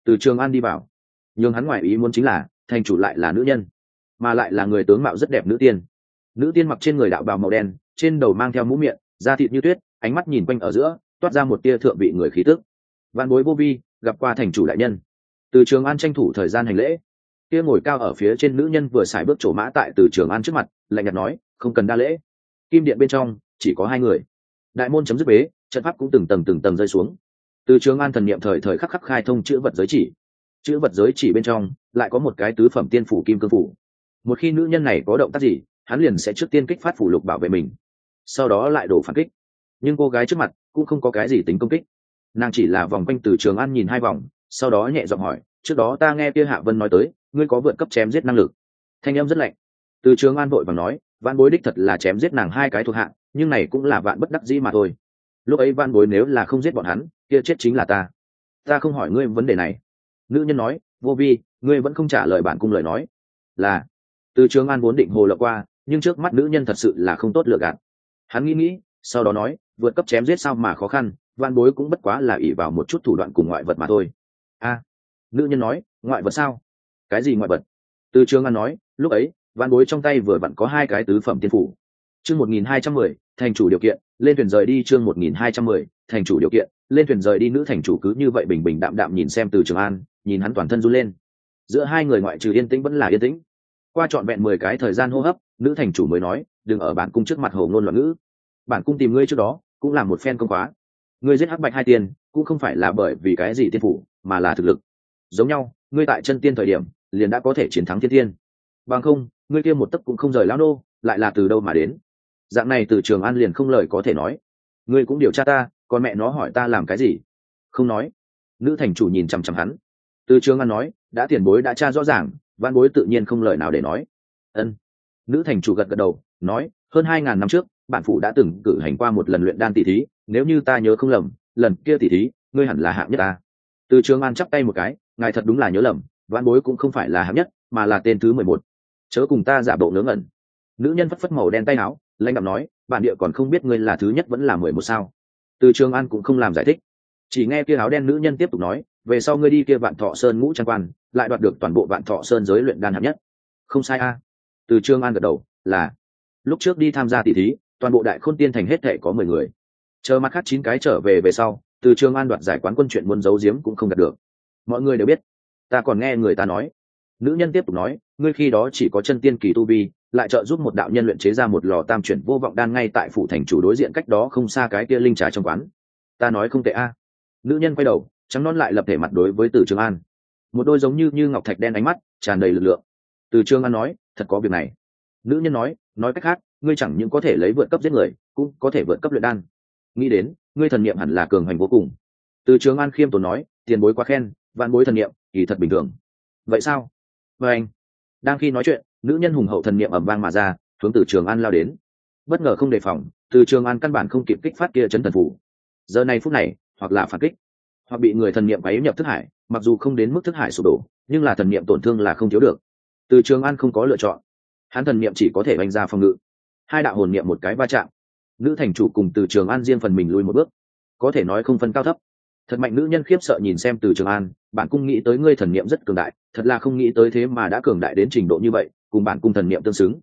S1: Từ Trường An đi vào, nhưng hắn ngoài ý muốn chính là thành chủ lại là nữ nhân, mà lại là người tướng mạo rất đẹp nữ tiên. Nữ tiên mặc trên người đạo bào màu đen, trên đầu mang theo mũ miệng, da thịt như tuyết, ánh mắt nhìn quanh ở giữa toát ra một tia thượng vị người khí tức. Vạn Bối vô vi gặp qua thành chủ đại nhân. Từ Trường An tranh thủ thời gian hành lễ. Kia ngồi cao ở phía trên nữ nhân vừa xài bước trổ mã tại Từ Trường An trước mặt, lạnh nhạt nói, không cần đa lễ. Kim điện bên trong chỉ có hai người. Đại môn chấm dứt bế, trận pháp cũng từng tầng rơi xuống. Từ Trường An thần niệm thời thời khắc khắc khai thông chữ vật giới chỉ. Chữ vật giới chỉ bên trong lại có một cái tứ phẩm tiên phủ kim cương phủ. Một khi nữ nhân này có động tác gì, hắn liền sẽ trước tiên kích phát phủ lục bảo vệ mình, sau đó lại đổ phản kích. Nhưng cô gái trước mặt cũng không có cái gì tính công kích, nàng chỉ là vòng quanh Từ Trường An nhìn hai vòng, sau đó nhẹ giọng hỏi, trước đó ta nghe kia Hạ Vân nói tới ngươi có vượt cấp chém giết năng lực. Thanh âm rất lạnh. Từ Trường An vội vàng nói, Vạn Bối đích thật là chém giết nàng hai cái thuộc hạ, nhưng này cũng là vạn bất đắc dĩ mà thôi. Lúc ấy Vạn Bối nếu là không giết bọn hắn, kia chết chính là ta. Ta không hỏi ngươi vấn đề này. Nữ nhân nói, vô vi, ngươi vẫn không trả lời bản cung lời nói. Là. Từ Trường An vốn định hồ lộng qua, nhưng trước mắt nữ nhân thật sự là không tốt lựa gạt. Hắn nghĩ, sau đó nói, vượt cấp chém giết sao mà khó khăn, Vạn Bối cũng bất quá là ỷ vào một chút thủ đoạn cùng ngoại vật mà thôi. A. Nữ nhân nói, ngoại vật sao? Cái gì ngoại vật? Từ Trường An nói, lúc ấy Vạn Bối trong tay vừa vặn có hai cái tứ phẩm tiên phủ. Chương 1210, thành chủ điều kiện, lên thuyền rời đi. Chương 1210, thành chủ điều kiện, lên thuyền rời đi. Nữ thành chủ cứ như vậy bình bình đạm đạm nhìn xem Từ Trường An, nhìn hắn toàn thân run lên. Giữa hai người ngoại trừ yên tĩnh vẫn là yên tĩnh. Qua trọn vẹn 10 cái thời gian hô hấp, nữ thành chủ mới nói, đừng ở bản cung trước mặt hồ ngôn loạn ngữ. Bản cung tìm ngươi trước đó cũng là một phen công khóa. Ngươi giết Hắc Bạch hai tiền cũng không phải là bởi vì cái gì tiên phủ, mà là thực lực. Giống nhau, ngươi tại chân tiên thời điểm liền đã có thể chiến thắng thiên tiên. Bằng không, ngươi kia một tấc cũng không rời lão nô, lại là từ đâu mà đến? Dạng này Từ Trường An liền không lời có thể nói. Ngươi cũng điều tra ta, còn mẹ nó hỏi ta làm cái gì? Không nói. Nữ thành chủ nhìn chằm chằm hắn. Từ Trường An nói, đã tiền bối đã tra rõ ràng, Vạn Bối tự nhiên không lời nào để nói. Ân. Nữ thành chủ gật gật đầu, nói, hơn 2000 năm trước, bản phủ đã từng cử hành qua một lần luyện đan tỷ thí, nếu như ta nhớ không lầm, lần kia tỷ thí, ngươi hẳn là hạng nhất ta. Từ Trường An chắp tay một cái, ngài thật đúng là nhớ lầm, Vạn Bối cũng không phải là hạng nhất, mà là tên thứ 11. Chớ cùng ta giả bộ ngớ ngẩn. Nữ nhân phất phất màu đen tay áo, lãnh đạm nói, bản địa còn không biết ngươi là thứ nhất vẫn là 11 sao? Từ Trường An cũng không làm giải thích, chỉ nghe kia áo đen nữ nhân tiếp tục nói, về sau ngươi đi kia Vạn Thọ Sơn ngũ trang quan, lại đoạt được toàn bộ Vạn Thọ Sơn giới luyện đan hạng nhất. Không sai a. Từ Trường An gật đầu, là lúc trước đi tham gia tỷ thí, toàn bộ Đại Khôn Tiên thành hết thảy có 10 người. Chờ mặt khác 9 cái trở về sau, Từ Trường An đoạt giải quán quân chuyện muốn giấu giếm cũng không đạt được. Mọi người đều biết. Ta còn nghe người ta nói. Nữ nhân tiếp tục nói, ngươi khi đó chỉ có chân tiên kỳ tu vi, lại trợ giúp một đạo nhân luyện chế ra một lò tam chuyển vô vọng đan ngay tại phủ thành chủ đối diện cách đó không xa cái kia linh trà trong quán. Ta nói không tệ a. Nữ nhân quay đầu, trắng non lại lập thể mặt đối với Từ Trường An. Một đôi giống như ngọc thạch đen ánh mắt, tràn đầy lực lượng. Từ Trường An nói, thật có việc này. Nữ nhân nói cách khác, ngươi chẳng những có thể lấy vượt cấp giết người, cũng có thể vượt cấp luyện đan. Nghĩ đến, ngươi thần niệm hẳn là cường hành vô cùng. Từ Trường An khiêm tốn nói, tiền bối quá khen, Vạn Bối thần niệm kỳ thật bình thường. Vậy sao? Và anh. Đang khi nói chuyện, nữ nhân hùng hậu thần niệm ầm vang mà ra, hướng Từ Trường An lao đến. Bất ngờ không đề phòng, Từ Trường An căn bản không kịp kích phát kia chấn thần phủ. Giờ này phút này, hoặc là phản kích, hoặc bị người thần niệm quấy nhập thức hải, mặc dù không đến mức thức hải sụp đổ, nhưng là thần niệm tổn thương là không thiếu được. Từ Trường An không có lựa chọn, hắn thần niệm chỉ có thể đánh ra phòng ngự. Hai đạo hồn niệm một cái va chạm, nữ thành chủ cùng Từ Trường An riêng phần mình lùi một bước, có thể nói không phân cao thấp. Thật mạnh. Nữ nhân khiếp sợ nhìn xem Từ Trường An, bản cung nghĩ tới ngươi thần niệm rất cường đại, thật là không nghĩ tới thế mà đã cường đại đến trình độ như vậy, cùng bản cung thần niệm tương xứng.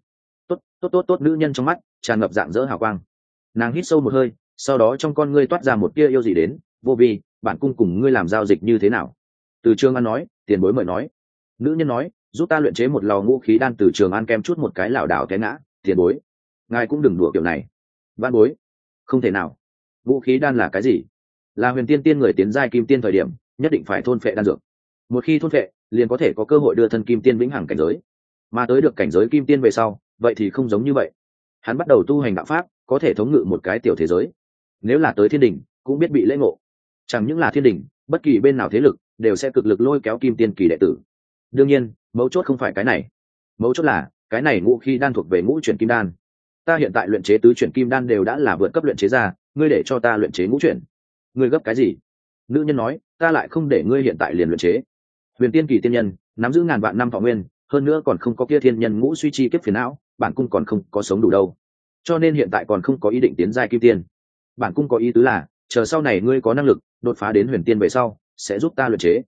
S1: Tốt. Nữ nhân trong mắt tràn ngập dạng dỡ hào quang. Nàng hít sâu một hơi, sau đó trong con ngươi toát ra một tia yêu gì đến, vô vi, bản cung cùng ngươi làm giao dịch như thế nào? Từ Trường An nói, tiền bối mời nói. Nữ nhân nói, giúp ta luyện chế một lò ngũ khí đan. Từ Trường An kem chút một cái lảo đảo té ngã, tiền bối, ngài cũng đừng đùa kiểu này. Vạn Bối, không thể nào. Ngũ khí đan là cái gì? Là huyền tiên tiên người tiến giai kim tiên thời điểm nhất định phải thôn phệ đan dược, một khi thôn phệ liền có thể có cơ hội đưa thân kim tiên vĩnh hằng cảnh giới, mà tới được cảnh giới kim tiên về sau vậy thì không giống như vậy. Hắn bắt đầu tu hành đạo pháp, có thể thống ngự một cái tiểu thế giới. Nếu là tới thiên đình cũng biết bị lễ ngộ. Chẳng những là thiên đình, bất kỳ bên nào thế lực đều sẽ cực lực lôi kéo kim tiên kỳ đệ tử. Đương nhiên mấu chốt không phải cái này, mấu chốt là cái này ngũ khí đan thuộc về ngũ chuyển kim đan. Ta hiện tại luyện chế tứ chuyển kim đan đều đã là vượt cấp luyện chế ra, ngươi để cho ta luyện chế ngũ chuyển, ngươi gấp cái gì? Nữ nhân nói, ta lại không để ngươi hiện tại liền luyện chế. Huyền tiên kỳ tiên nhân nắm giữ ngàn vạn năm thọ nguyên, hơn nữa còn không có kia thiên nhân ngũ suy chi kiếp phiền não, bản cung còn không có sống đủ đâu, cho nên hiện tại còn không có ý định tiến giai kim tiên. Bản cung có ý tứ là chờ sau này ngươi có năng lực đột phá đến huyền tiên về sau sẽ giúp ta luyện chế.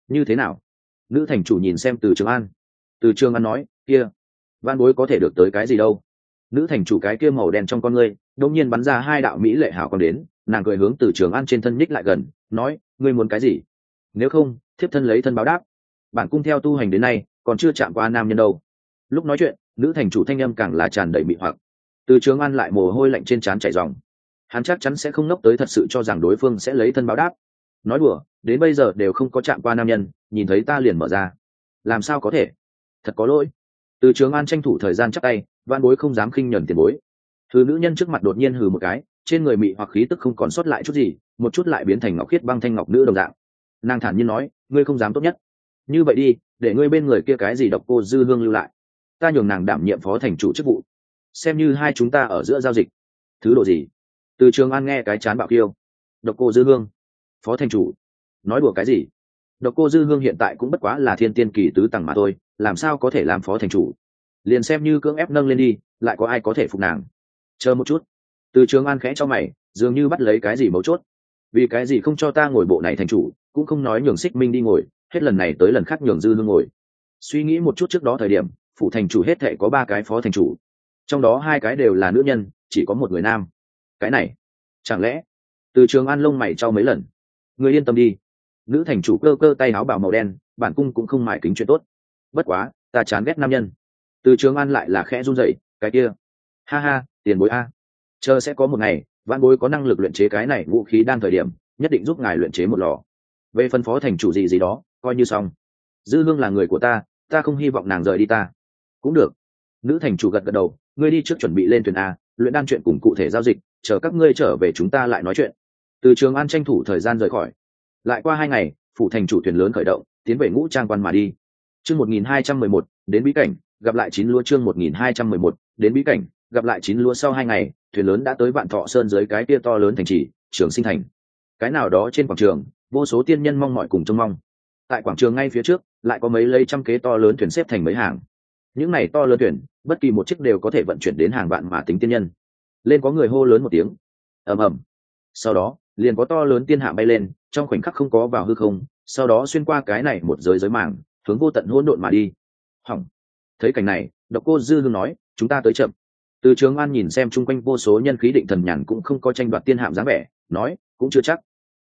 S1: như thế nào? Nữ thành chủ nhìn xem Từ Trường An. Từ Trường An nói, kia van bối có thể được tới cái gì đâu. Nữ thành chủ cái kia màu đen trong con ngươi đột nhiên bắn ra hai đạo mỹ lệ hảo quang đến, nàng cười hướng Từ Trường An trên thân nhích lại gần, nói, ngươi muốn cái gì? Nếu không, thiếp thân lấy thân báo đáp. Bản cung theo tu hành đến nay còn chưa chạm qua nam nhân đâu. Lúc nói chuyện, nữ thành chủ thanh âm càng là tràn đầy mị hoặc. Từ Trường An lại mồ hôi lạnh trên trán chảy ròng. Hắn chắc chắn sẽ không ngốc tới thật sự cho rằng đối phương sẽ lấy thân báo đáp. Nói đùa, đến bây giờ đều không có chạm qua nam nhân, nhìn thấy ta liền mở ra. Làm sao có thể? Thật có lỗi. Từ Trường An tranh thủ thời gian chắp tay, van bối không dám khinh nhẫn tiền bối. Thứ nữ nhân trước mặt đột nhiên hừ một cái, trên người mị hoặc khí tức không còn sót lại chút gì, một chút lại biến thành ngọc khiết băng thanh ngọc nữ đồng dạng. Nàng thản nhiên nói, ngươi không dám tốt nhất. Như vậy đi, để ngươi bên người kia cái gì Độc Cô Dư Hương lưu lại, ta nhường nàng đảm nhiệm phó thành chủ chức vụ, xem như hai chúng ta ở giữa giao dịch. Thứ độ gì? Từ Trường An nghe cái chán bạo kiêu. Độc Cô Dư Hương, phó thành chủ? Nói đùa cái gì? Độc Cô Dư Hương hiện tại cũng bất quá là thiên tiên kỳ tứ tầng mà thôi, làm sao có thể làm phó thành chủ? Liền xem như cưỡng ép nâng lên đi, lại có ai có thể phục nàng? Chờ một chút. Từ Trường An khẽ cho mày, dường như bắt lấy cái gì mấu chốt. Vì cái gì không cho ta ngồi bộ này thành chủ, cũng không nói nhường Xích Minh đi ngồi, hết lần này tới lần khác nhường Dư Hương ngồi. Suy nghĩ một chút trước đó thời điểm, phủ thành chủ hết thệ có 3 cái phó thành chủ, trong đó 2 cái đều là nữ nhân, chỉ có một người nam. Cái này, chẳng lẽ? Từ Trường An lông mày trao mấy lần. Người yên tâm đi. Nữ thành chủ cơ cơ tay áo bào màu đen, bản cung cũng không mải kính chuyện tốt. Bất quá, ta chán ghét nam nhân. Từ Trường An lại là khẽ run rẩy, cái kia. Ha ha, tiền bối a. Chờ sẽ có một ngày, vãn bối có năng lực luyện chế cái này vũ khí đang thời điểm, nhất định giúp ngài luyện chế một lò. Về phân phó thành chủ gì gì đó, coi như xong. Dư Hương là người của ta, ta không hy vọng nàng rời đi ta. Cũng được. Nữ thành chủ gật gật đầu, ngươi đi trước chuẩn bị lên thuyền a, luyện đan chuyện cùng cụ thể giao dịch, chờ các ngươi trở về chúng ta lại nói chuyện. Từ Trường An tranh thủ thời gian rời khỏi. Lại qua 2 ngày, phủ thành chủ thuyền lớn khởi động, tiến về Ngũ Trang quan mà đi. Chương 1211, đến bí cảnh, gặp lại chín lúa. Chương 1211, đến bí cảnh, gặp lại chín lúa. Sau 2 ngày, thuyền lớn đã tới Vạn Thọ Sơn dưới cái kia to lớn thành trì Trường Sinh thành. Cái nào đó trên quảng trường, vô số tiên nhân mong mỏi cùng trông mong. Tại quảng trường ngay phía trước, lại có mấy lấy trăm kế to lớn thuyền xếp thành mấy hàng. Những này to lớn thuyền, bất kỳ một chiếc đều có thể vận chuyển đến hàng vạn mà tính tiên nhân. Lên có người hô lớn một tiếng, ầm ầm. Sau đó, liền có to lớn tiên hạ bay lên, trong khoảnh khắc không có vào hư không, sau đó xuyên qua cái này một giới mảng, hướng vô tận hỗn độn mà đi. Hỏng. Thấy cảnh này, Độc Cô Dư Hương nói, chúng ta tới chậm. Từ Trường An nhìn xem chung quanh vô số nhân khí định thần nhàn cũng không có tranh đoạt tiên hạm dáng vẻ, nói, cũng chưa chắc.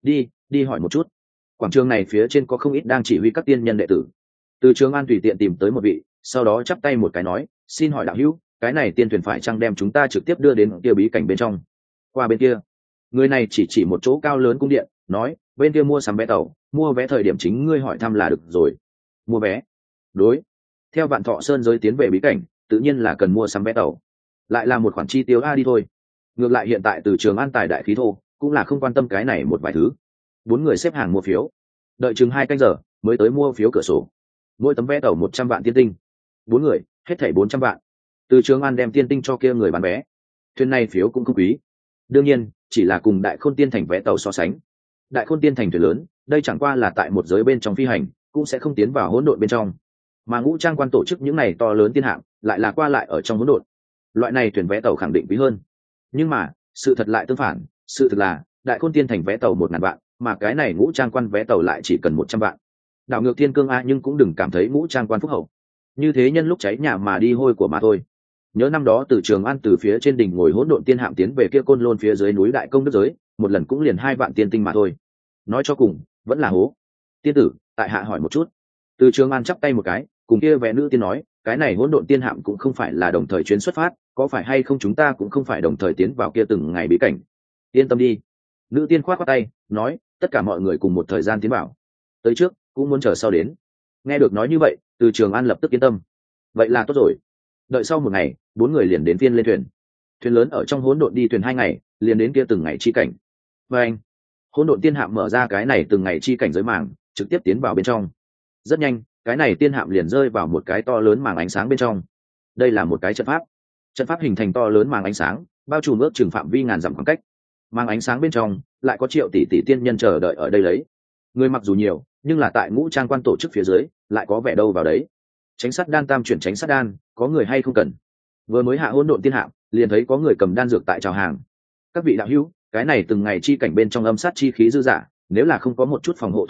S1: Đi hỏi một chút. Quảng trường này phía trên có không ít đang chỉ huy các tiên nhân đệ tử. Từ Trường An tùy tiện tìm tới một vị, sau đó chắp tay một cái nói, xin hỏi đạo hữu, cái này tiên thuyền phải chăng đem chúng ta trực tiếp đưa đến kia bí cảnh bên trong? Qua bên kia. Người này chỉ một chỗ cao lớn cung điện, nói, bên kia mua sắm vé tàu, mua vé thời điểm chính ngươi hỏi thăm là được rồi. Mua vé? Đối. Theo Vạn Thọ Sơn giới tiến về bí cảnh, tự nhiên là cần mua sắm vé tàu. Lại là một khoản chi tiêu đi thôi. Ngược lại hiện tại Từ Trường An tài đại khí thô, cũng là không quan tâm cái này một vài thứ. 4 người xếp hàng mua phiếu, đợi chừng 2 canh giờ mới tới mua phiếu cửa sổ. Mỗi tấm vé tàu 100 vạn tiên tinh. 4 người, hết thảy 400 vạn. Từ Trường An đem tiên tinh cho kia người bán vé. Thuyền này phiếu cũng không quý. Đương nhiên, chỉ là cùng Đại Khôn Tiên Thành vé tàu so sánh. Đại Khôn Tiên Thành thuyền lớn, đây chẳng qua là tại một giới bên trong phi hành, cũng sẽ không tiến vào hỗn độn bên trong. Mà Ngũ Trang quan tổ chức những này to lớn tiên hạm, lại là qua lại ở trong hỗn độn. Loại này thuyền vé tàu khẳng định quý hơn. Nhưng mà, sự thật lại tương phản, sự thực là Đại Khôn Tiên Thành vé tàu 1000 vạn, mà cái này Ngũ Trang quan vé tàu lại chỉ cần 100 vạn. Đảo ngược thiên cương nhưng cũng đừng cảm thấy Ngũ Trang quan phúc hậu. Như thế nhân lúc cháy nhà mà đi hôi của mà thôi. Nhớ năm đó Từ Trường An từ phía trên đỉnh ngồi hỗn độn tiên hạm tiến về kia Côn Lôn phía dưới núi Đại Công Đức giới, một lần cũng liền 2 vạn tiên tinh mà thôi. Nói cho cùng, vẫn là hố. Tiên tử, tại hạ hỏi một chút. Từ Trường An chắp tay một cái, cùng kia vẻ nữ tiên nói, cái này hỗn độn tiên hạm cũng không phải là đồng thời chuyến xuất phát, có phải hay không chúng ta cũng không phải đồng thời tiến vào kia từng ngày bí cảnh. Yên tâm đi. Nữ tiên khoát khoát tay, nói, tất cả mọi người cùng một thời gian tiến vào. Tới trước, cũng muốn chờ sau đến. Nghe được nói như vậy, Từ Trường An lập tức yên tâm. Vậy là tốt rồi. Đợi sau một ngày, 4 người liền đến phiên lên thuyền. Thuyền lớn ở trong hỗn độn đi thuyền 2 ngày, liền đến kia từng ngày chi cảnh. Và anh, hỗn độn tiên hạm mở ra cái này từng ngày chi cảnh giới màng, trực tiếp tiến vào bên trong. Rất nhanh, cái này tiên hạm liền rơi vào một cái to lớn màng ánh sáng bên trong. Đây là một cái trận pháp. Trận pháp hình thành to lớn màng ánh sáng, bao trùm ước chừng phạm vi ngàn dặm khoảng cách. Màng ánh sáng bên trong lại có triệu tỷ tỷ tiên nhân chờ đợi ở đây lấy. Người mặc dù nhiều, nhưng là tại Ngũ Trang quan tổ chức phía dưới, lại có vẻ đâu vào đấy. Tránh sát đan tam chuyển tránh sát đan, có người hay không cần? Vừa mới hạ hỗn độn tiên hạm, liền thấy có người cầm đan dược tại chào hàng. Các vị đạo hữu, cái này từng ngày chi cảnh bên trong âm sát chi khí dư dả, nếu là không có một chút phòng hộ thủ đoạn,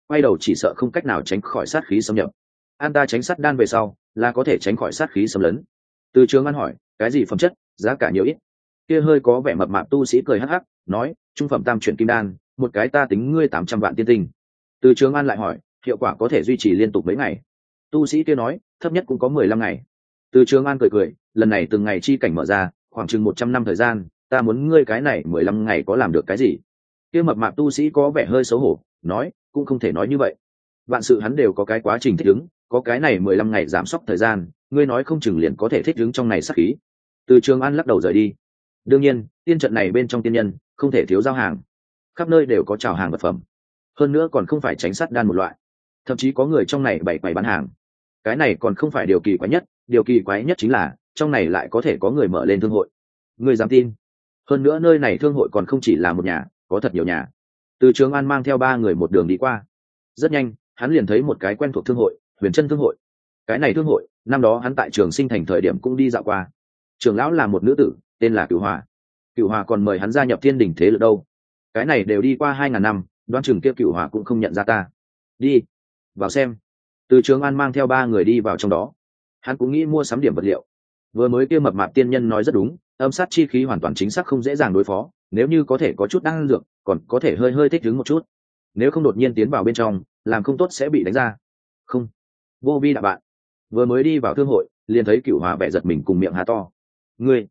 S1: quay đầu chỉ sợ không cách nào tránh khỏi sát khí xâm nhập. An ta tránh sát đan về sau là có thể tránh khỏi sát khí xâm lấn. Từ Trường An hỏi, cái gì phẩm chất, giá cả nhiều ít? Kia hơi có vẻ mập mạp tu sĩ cười hắc hắc, nói, trung phẩm tam chuyển kim đan, một cái ta tính ngươi 800 vạn tiên tinh. Từ Trường An lại hỏi, hiệu quả có thể duy trì liên tục mấy ngày? Tu sĩ kia nói, thấp nhất cũng có 15 ngày. Từ Trường An cười cười, lần này từng ngày chi cảnh mở ra, khoảng chừng 100 năm thời gian, ta muốn ngươi cái này 15 ngày có làm được cái gì? Kia mập mạp tu sĩ có vẻ hơi xấu hổ, nói, cũng không thể nói như vậy. Vạn sự hắn đều có cái quá trình thích ứng, có cái này 15 ngày giảm sốc thời gian, ngươi nói không chừng liền có thể thích ứng trong này sát khí. Từ Trường An lắc đầu rời đi. Đương nhiên, tiên trận này bên trong tiên nhân không thể thiếu giao hàng, khắp nơi đều có chào hàng vật phẩm, hơn nữa còn không phải tránh sát đan một loại, thậm chí có người trong này bày bán hàng. Cái này còn không phải điều kỳ quái nhất, điều kỳ quái nhất chính là trong này lại có thể có người mở lên thương hội. Người dám tin? Hơn nữa nơi này thương hội còn không chỉ là một nhà, có thật nhiều nhà. Từ Trường An mang theo 3 người một đường đi qua, rất nhanh hắn liền thấy một cái quen thuộc thương hội, Huyền Chân thương hội. Cái này thương hội năm đó hắn tại Trường Sinh thành thời điểm cũng đi dạo qua. Trưởng lão là một nữ tử, tên là Cửu Hòa. Cửu Hòa còn mời hắn gia nhập Thiên Đình thế lực đâu. Cái này đều đi qua 2000 năm, đoán chừng kia Cửu Hòa cũng không nhận ra ta. Đi vào xem. Từ Trường An mang theo 3 người đi vào trong đó. Hắn cũng nghĩ mua sắm điểm vật liệu. Vừa mới kia mập mạp tiên nhân nói rất đúng, âm sát chi khí hoàn toàn chính xác không dễ dàng đối phó, nếu như có thể có chút đan dược, còn có thể hơi thích ứng một chút. Nếu không đột nhiên tiến vào bên trong, làm không tốt sẽ bị đánh ra. Không. Vô vi đạo bạn. Vừa mới đi vào thương hội, liền thấy Cửu Hòa bẻ giật mình cùng miệng há to. Ngươi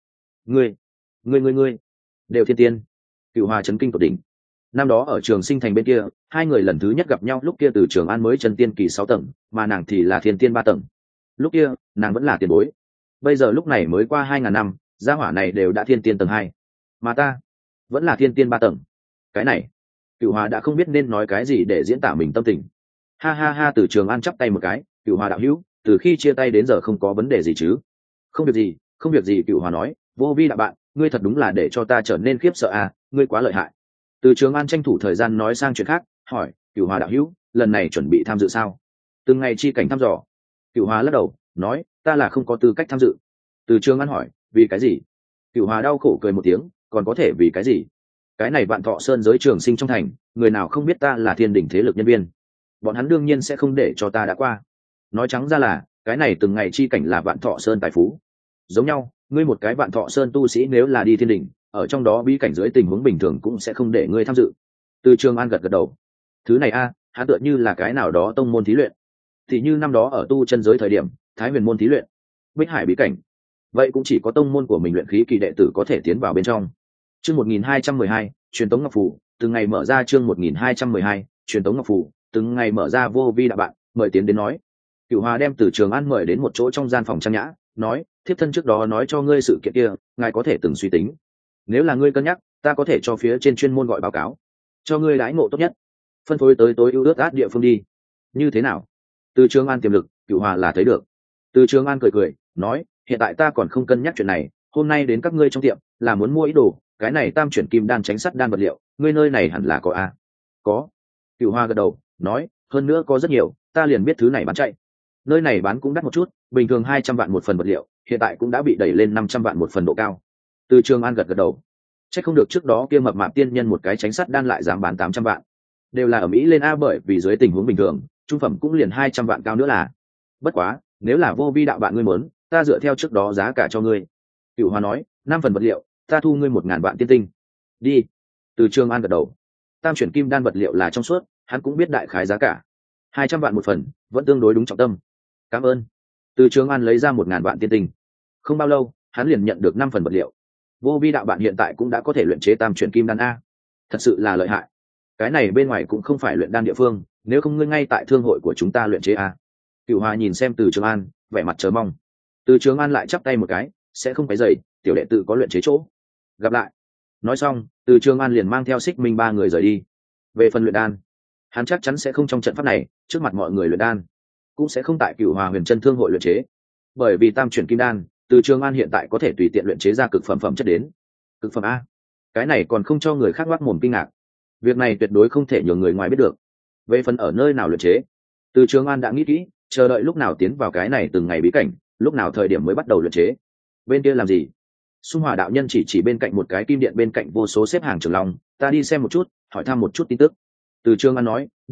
S1: đều thiên tiên. Cửu Hòa chấn kinh tột đỉnh. Năm đó ở Trường Sinh thành bên kia, 2 người lần thứ nhất gặp nhau lúc kia Từ Trường An mới chân tiên kỳ 6 tầng, mà nàng thì là thiên tiên 3 tầng. Lúc kia nàng vẫn là tiền bối, bây giờ lúc này mới qua 2000 năm, gia hỏa này đều đã thiên tiên tầng 2, mà ta vẫn là thiên tiên 3 tầng. Cái này, Cửu Hòa đã không biết nên nói cái gì để diễn tả mình tâm tình. Ha ha ha. Từ Trường An chắp tay một cái, Cửu Hòa đạo hữu, từ khi chia tay đến giờ không có vấn đề gì chứ? Không việc gì. Cửu Hòa nói, vô vi đạo bạn, ngươi thật đúng là để cho ta trở nên khiếp sợ à, ngươi quá lợi hại. Từ Trường An tranh thủ thời gian nói sang chuyện khác, hỏi, Cửu Hòa đạo hữu, lần này chuẩn bị tham dự sao? Từng ngày chi cảnh thăm dò. Cửu Hòa lắc đầu, nói, ta là không có tư cách tham dự. Từ Trường An hỏi, vì cái gì? Cửu Hòa đau khổ cười một tiếng, còn có thể vì cái gì? Cái này Vạn Thọ Sơn giới Trường Sinh trong thành, người nào không biết ta là Thiên Đình thế lực nhân viên, bọn hắn đương nhiên sẽ không để cho ta đã qua. Nói trắng ra là, cái này từng ngày chi cảnh là Vạn Thọ Sơn tài phú. Giống nhau, ngươi một cái Vạn Thọ Sơn tu sĩ nếu là đi Thiên Đình, ở trong đó bí cảnh dưới tình huống bình thường cũng sẽ không để ngươi tham dự. Từ Trường An gật đầu. Thứ này a, hắn tựa như là cái nào đó tông môn thí luyện, thì như năm đó ở tu chân giới thời điểm, Thái Huyền môn thí luyện, Bích Hải bí cảnh, vậy cũng chỉ có tông môn của mình luyện khí kỳ đệ tử có thể tiến vào bên trong. Chương 1212, truyền tống ngọc phù, từng ngày mở ra. Chương 1212, truyền tống ngọc phù, từng ngày mở ra. Vô vi đạo bạn, mời tiến đến nói. Cửu Hòa đem Từ Trường An mời đến một chỗ trong gian phòng trang nhã, nói, thiếp thân trước đó nói cho ngươi sự kiện kia, ngài có thể từng suy tính. Nếu là ngươi cân nhắc, ta có thể cho phía trên chuyên môn gọi báo cáo, cho ngươi đãi ngộ tốt nhất, phân phối tới tối ưu ước át địa phương đi. Như thế nào? Từ Trường An tiềm lực, Cửu Hòa là thấy được. Từ Trường An cười nói, hiện tại ta còn không cân nhắc chuyện này, hôm nay đến các ngươi trong tiệm là muốn mua ý đồ, cái này tam chuyển kim đan tránh sắt đan vật liệu, ngươi nơi này hẳn là có a? Có. Cửu Hòa gật đầu, nói, hơn nữa có rất nhiều, ta liền biết thứ này bán chạy. Nơi này bán cũng đắt một chút, bình thường 200 vạn một phần vật liệu, hiện tại cũng đã bị đẩy lên 500 vạn một phần độ cao. Từ Trường An gật đầu. Chắc không được trước đó kia mập mạp tiên nhân một cái tránh sắt đan lại dám bán 800 vạn. Đều là ở Mỹ lên a, bởi vì dưới tình huống bình thường, trung phẩm cũng liền 200 vạn cao nữa là. Bất quá, nếu là vô vi đạo bạn ngươi muốn, ta dựa theo trước đó giá cả cho ngươi. Cửu Hòa nói, 5 phần vật liệu, ta thu ngươi 1000 vạn tiên tinh. Đi. Từ Trường An gật đầu. Tam chuyển kim đan vật liệu là trong suốt, hắn cũng biết đại khái giá cả. 200 vạn một phần, vẫn tương đối đúng trọng tâm. Cảm ơn. Từ Trường An lấy ra 1000 vạn tiên tinh. Không bao lâu, hắn liền nhận được 5 phần vật liệu. Vô vi đạo bạn hiện tại cũng đã có thể luyện chế tam chuyển kim đan a, thật sự là lợi hại. Cái này bên ngoài cũng không phải luyện đan địa phương, nếu không ngươi ngay tại thương hội của chúng ta luyện chế a. Cửu Hòa nhìn xem Từ Trường An, vẻ mặt chờ mong. Từ Trường An lại chắp tay một cái, sẽ không phải dậy, tiểu đệ tử có luyện chế chỗ. Gặp lại. Nói xong, Từ Trường An liền mang theo Xích Minh 3 người rời đi. Về phần luyện đan, hắn chắc chắn sẽ không trong trận pháp này, trước mặt mọi người luyện đan, cũng sẽ không tại Cửu Hòa Huyền Chân thương hội luyện chế, bởi vì tam chuyển kim đan, Từ Trường An hiện tại có thể tùy tiện luyện chế ra cực phẩm phẩm chất đến. Cực phẩm a? Cái này còn không cho người khác ngoác mồm kinh ngạc. Việc này tuyệt đối không thể nhường người ngoài biết được. Về phần ở nơi nào luyện chế, Từ Trường An đã nghĩ kỹ, chờ đợi lúc nào tiến vào cái này từng ngày bí cảnh, lúc nào thời điểm mới bắt đầu luyện chế. Bên kia làm gì? Xung Hỏa đạo nhân chỉ bên cạnh một cái kim điện bên cạnh vô số xếp hàng trường long, ta đi xem một chút, hỏi thăm một chút tin tức. Từ Trường An nói, đi,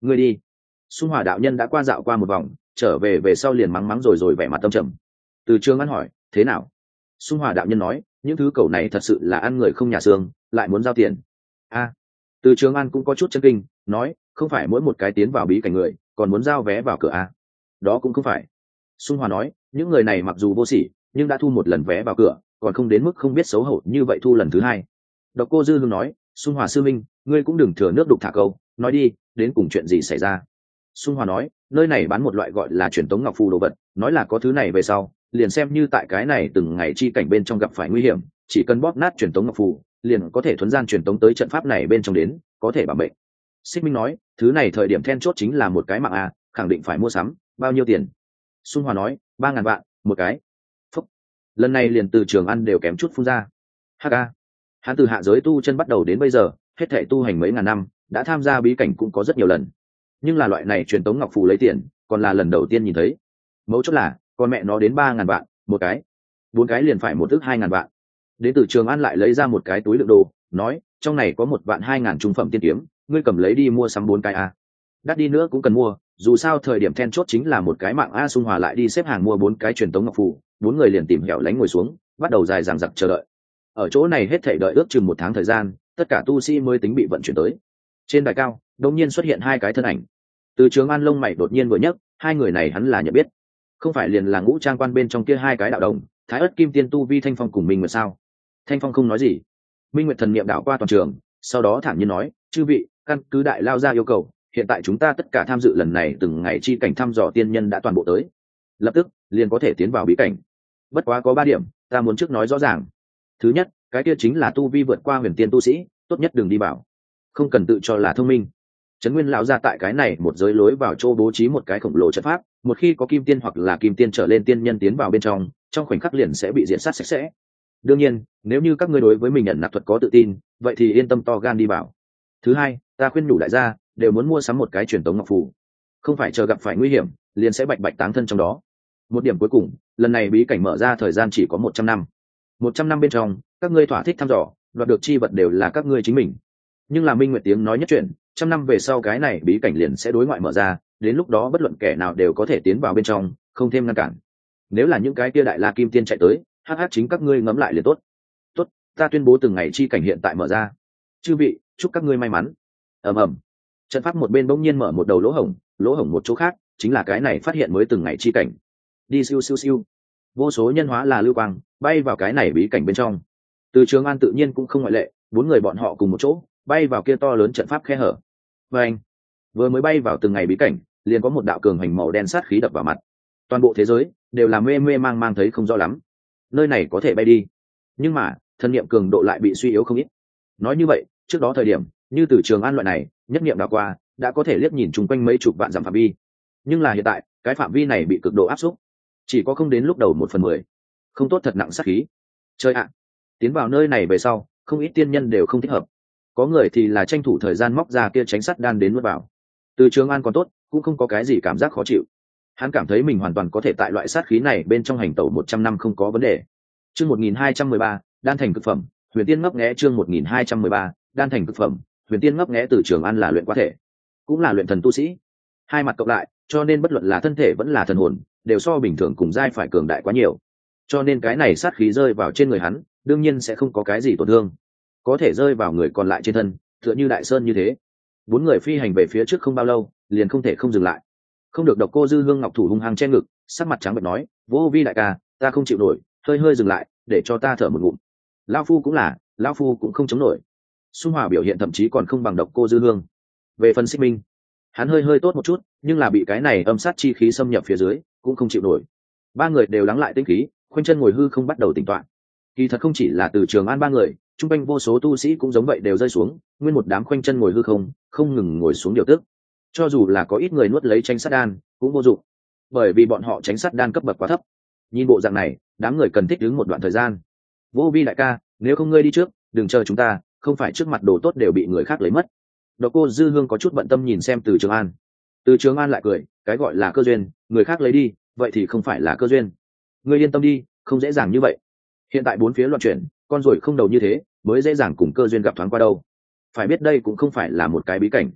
S1: Ngươi đi. Xung Hòa đạo nhân đã qua dạo qua một vòng, trở về về sau liền mắng mắng rồi vẻ mặt tâm trầm. Từ Trường An hỏi, thế nào? Xung Hòa đạo nhân nói, những thứ cẩu này thật sự là ăn người không nhà xương, lại muốn giao tiền. Từ Trường An cũng có chút chân kinh, nói, không phải mỗi một cái tiến vào bí cảnh người còn muốn giao vé vào cửa đó cũng không phải. Xung Hòa nói, những người này mặc dù vô sỉ nhưng đã thu một lần vé vào cửa, còn không đến mức không biết xấu hổ như vậy thu lần thứ hai. Độc Cô Dư Hương nói, Xung Hòa sư minh, ngươi cũng đừng thừa nước đục thả câu, nói đi, đến cùng chuyện gì xảy ra. Xung Hòa nói, nơi này bán một loại gọi là truyền tống ngọc phù đồ vật, nói là có thứ này về sau liền xem như tại cái này từng ngày chi cảnh bên trong gặp phải nguy hiểm, chỉ cần bóp nát truyền tống ngọc phù liền có thể thuấn gian truyền tống tới trận pháp này bên trong đến, có thể bảo mệnh. Xích Minh nói, thứ này thời điểm then chốt chính là một cái mạng khẳng định phải mua sắm, bao nhiêu tiền? Xung Hòa nói, 3.000 vạn một cái. Phúc. Lần này liền Từ Trường Ăn đều kém chút phun ra. Hắn từ hạ giới tu chân bắt đầu đến bây giờ, hết thảy tu hành mấy ngàn năm, đã tham gia bí cảnh cũng có rất nhiều lần, nhưng là loại này truyền tống ngọc phù lấy tiền còn là lần đầu tiên nhìn thấy. Mấu chốt là con mẹ nó đến 3.000 vạn một cái, 4 cái liền phải một ước 2.000 vạn. Đến Từ Trường An lại lấy ra một cái túi đựng đồ, nói, trong này có 1.200.000 trung phẩm tiên kiếm, ngươi cầm lấy đi mua sắm 4 cái đắt đi nữa cũng cần mua, dù sao thời điểm then chốt chính là một cái mạng Xung Hòa lại đi xếp hàng mua 4 cái truyền tống ngọc phù, 4 người liền tìm hẻo lánh ngồi xuống, bắt đầu dài dằng dặc chờ đợi. Ở chỗ này hết thảy đợi ước chừng 1 tháng thời gian, tất cả tu sĩ mới tính bị vận chuyển tới. Trên đài cao đột nhiên xuất hiện 2 cái thân ảnh. Từ Trường An lông mày đột nhiên vừa nhấc, 2 người này hắn là nhận biết, không phải liền là Ngũ Trang Quan bên trong kia 2 cái đạo đồng, Thái Ức Kim Tiên tu vi Thanh Phong cùng Minh Nguyệt sao? Thanh Phong không nói gì. Minh Nguyệt thần niệm đảo qua toàn trường, sau đó thản nhiên nói, chư vị, căn cứ đại lao ra yêu cầu, hiện tại chúng ta tất cả tham dự lần này từng ngày chi cảnh thăm dò tiên nhân đã toàn bộ tới, lập tức liền có thể tiến vào bí cảnh. Bất quá có 3 điểm ta muốn trước nói rõ ràng. Thứ nhất, cái kia chính là tu vi vượt qua huyền tiên tu sĩ, tốt nhất đừng đi vào, không cần tự cho là thông minh. Trấn Nguyên lão ra tại cái này một giới lối vào chỗ bố trí một cái khổng lồ trận pháp, một khi có kim tiên hoặc là kim tiên trở lên tiên nhân tiến vào bên trong khoảnh khắc liền sẽ bị diện sát sạch sẽ. Đương nhiên, nếu như các ngươi đối với mình nhận nạp thuật có tự tin, vậy thì yên tâm to gan đi vào. Thứ hai, ta khuyên nhủ đại gia đều muốn mua sắm một cái truyền tống ngọc phù, không phải chờ gặp phải nguy hiểm liền sẽ bạch bạch táng thân trong đó. Một điểm cuối cùng, lần này bí cảnh mở ra thời gian chỉ có 100 năm. 100 năm bên trong, các ngươi thỏa thích thăm dò, đoạt được chi vật đều là các ngươi chính mình. Nhưng là Minh Nguyệt tiếng nói nhất chuyện, 100 năm về sau cái này bí cảnh liền sẽ đối ngoại mở ra, đến lúc đó bất luận kẻ nào đều có thể tiến vào bên trong, không thêm ngăn cản. Nếu là những cái kia đại la kim tiên chạy tới, chính các ngươi ngẫm lại liền tốt. Tốt, ta tuyên bố từng ngày chi cảnh hiện tại mở ra. Chư vị, chúc các ngươi may mắn. Ầm ầm. Trận pháp một bên bỗng nhiên mở một đầu lỗ hổng một chỗ khác, chính là cái này phát hiện mới từng ngày chi cảnh. Đi siêu siêu siêu. Vô số nhân hóa là lưu quang, bay vào cái này bí cảnh bên trong. Từ Trường An tự nhiên cũng không ngoại lệ, 4 người bọn họ cùng một chỗ, bay vào kia to lớn trận pháp khe hở. Và anh vừa mới bay vào từng ngày bí cảnh, liền có một đạo cường hành màu đen sát khí đập vào mặt. Toàn bộ thế giới đều là mê mê mang thấy không rõ lắm. Nơi này có thể bay đi, nhưng mà thân niệm cường độ lại bị suy yếu không ít. Nói như vậy, trước đó thời điểm như Từ Trường An loại này nhất niệm đảo qua đã có thể liếc nhìn chung quanh mấy chục vạn dặm phạm vi, nhưng là hiện tại cái phạm vi này bị cực độ áp suất, chỉ có không đến lúc đầu 1/10. Không tốt, thật nặng sát khí. Chơi ạ. Tiến vào nơi này về sau, không ít tiên nhân đều không thích hợp, có người thì là tranh thủ thời gian móc ra kia tránh sắt đan đến nuốt vào. Từ Trường An còn tốt, cũng không có cái gì cảm giác khó chịu. Hắn cảm thấy mình hoàn toàn có thể tại loại sát khí này bên trong hành tẩu 100 năm không có vấn đề. Chương 1213, đan thành cực phẩm, Huyền Tiên ngấp nghé. Chương 1213, đan thành cực phẩm, Huyền Tiên ngấp nghé. Từ Trường An là luyện quá thể, cũng là luyện thần tu sĩ, hai mặt cộng lại, cho nên bất luận là thân thể vẫn là thần hồn, đều so bình thường cùng giai phải cường đại quá nhiều. Cho nên cái này sát khí rơi vào trên người hắn, đương nhiên sẽ không có cái gì tổn thương, có thể rơi vào người còn lại trên thân, tựa như đại sơn như thế. 4 người phi hành về phía trước không bao lâu, liền không thể không dừng lại. Không được. Độc Cô Dư Hương ngọc thủ hung hăng che ngực, sắc mặt trắng bệch nói, Vô Vi đại ca, ta không chịu nổi, hơi dừng lại, để cho ta thở một ngụm. Lão phu cũng không chống nổi. Xung Hòa biểu hiện thậm chí còn không bằng Độc Cô Dư Hương. Về phần Xích Minh, hắn hơi tốt một chút, nhưng là bị cái này âm sát chi khí xâm nhập phía dưới, cũng không chịu nổi. 3 người đều lắng lại tinh khí, khoanh chân ngồi hư không bắt đầu tỉnh tọa. Kỳ thật không chỉ là Từ Trường An 3 người, chung quanh vô số tu sĩ cũng giống vậy, đều rơi xuống, nguyên một đám khoanh chân ngồi hư không ngừng ngồi xuống điều tức. Cho dù là có ít người nuốt lấy tránh sát đan, cũng vô dụng, bởi vì bọn họ tránh sát đan cấp bậc quá thấp. Nhìn bộ dạng này, đám người cần thích ứng một đoạn thời gian. Vô Vi đại ca, nếu không ngươi đi trước, đừng chờ chúng ta, không phải trước mặt đồ tốt đều bị người khác lấy mất. Độc Cô Dư Hương có chút bận tâm nhìn xem Từ Trường An. Từ Trường An lại cười, cái gọi là cơ duyên, người khác lấy đi, vậy thì không phải là cơ duyên. Ngươi yên tâm đi, không dễ dàng như vậy. Hiện tại 4 phía loạn chuyển, con ruồi không đầu như thế, mới dễ dàng cùng cơ duyên gặp thoáng qua đâu. Phải biết đây cũng không phải là một cái bí cảnh,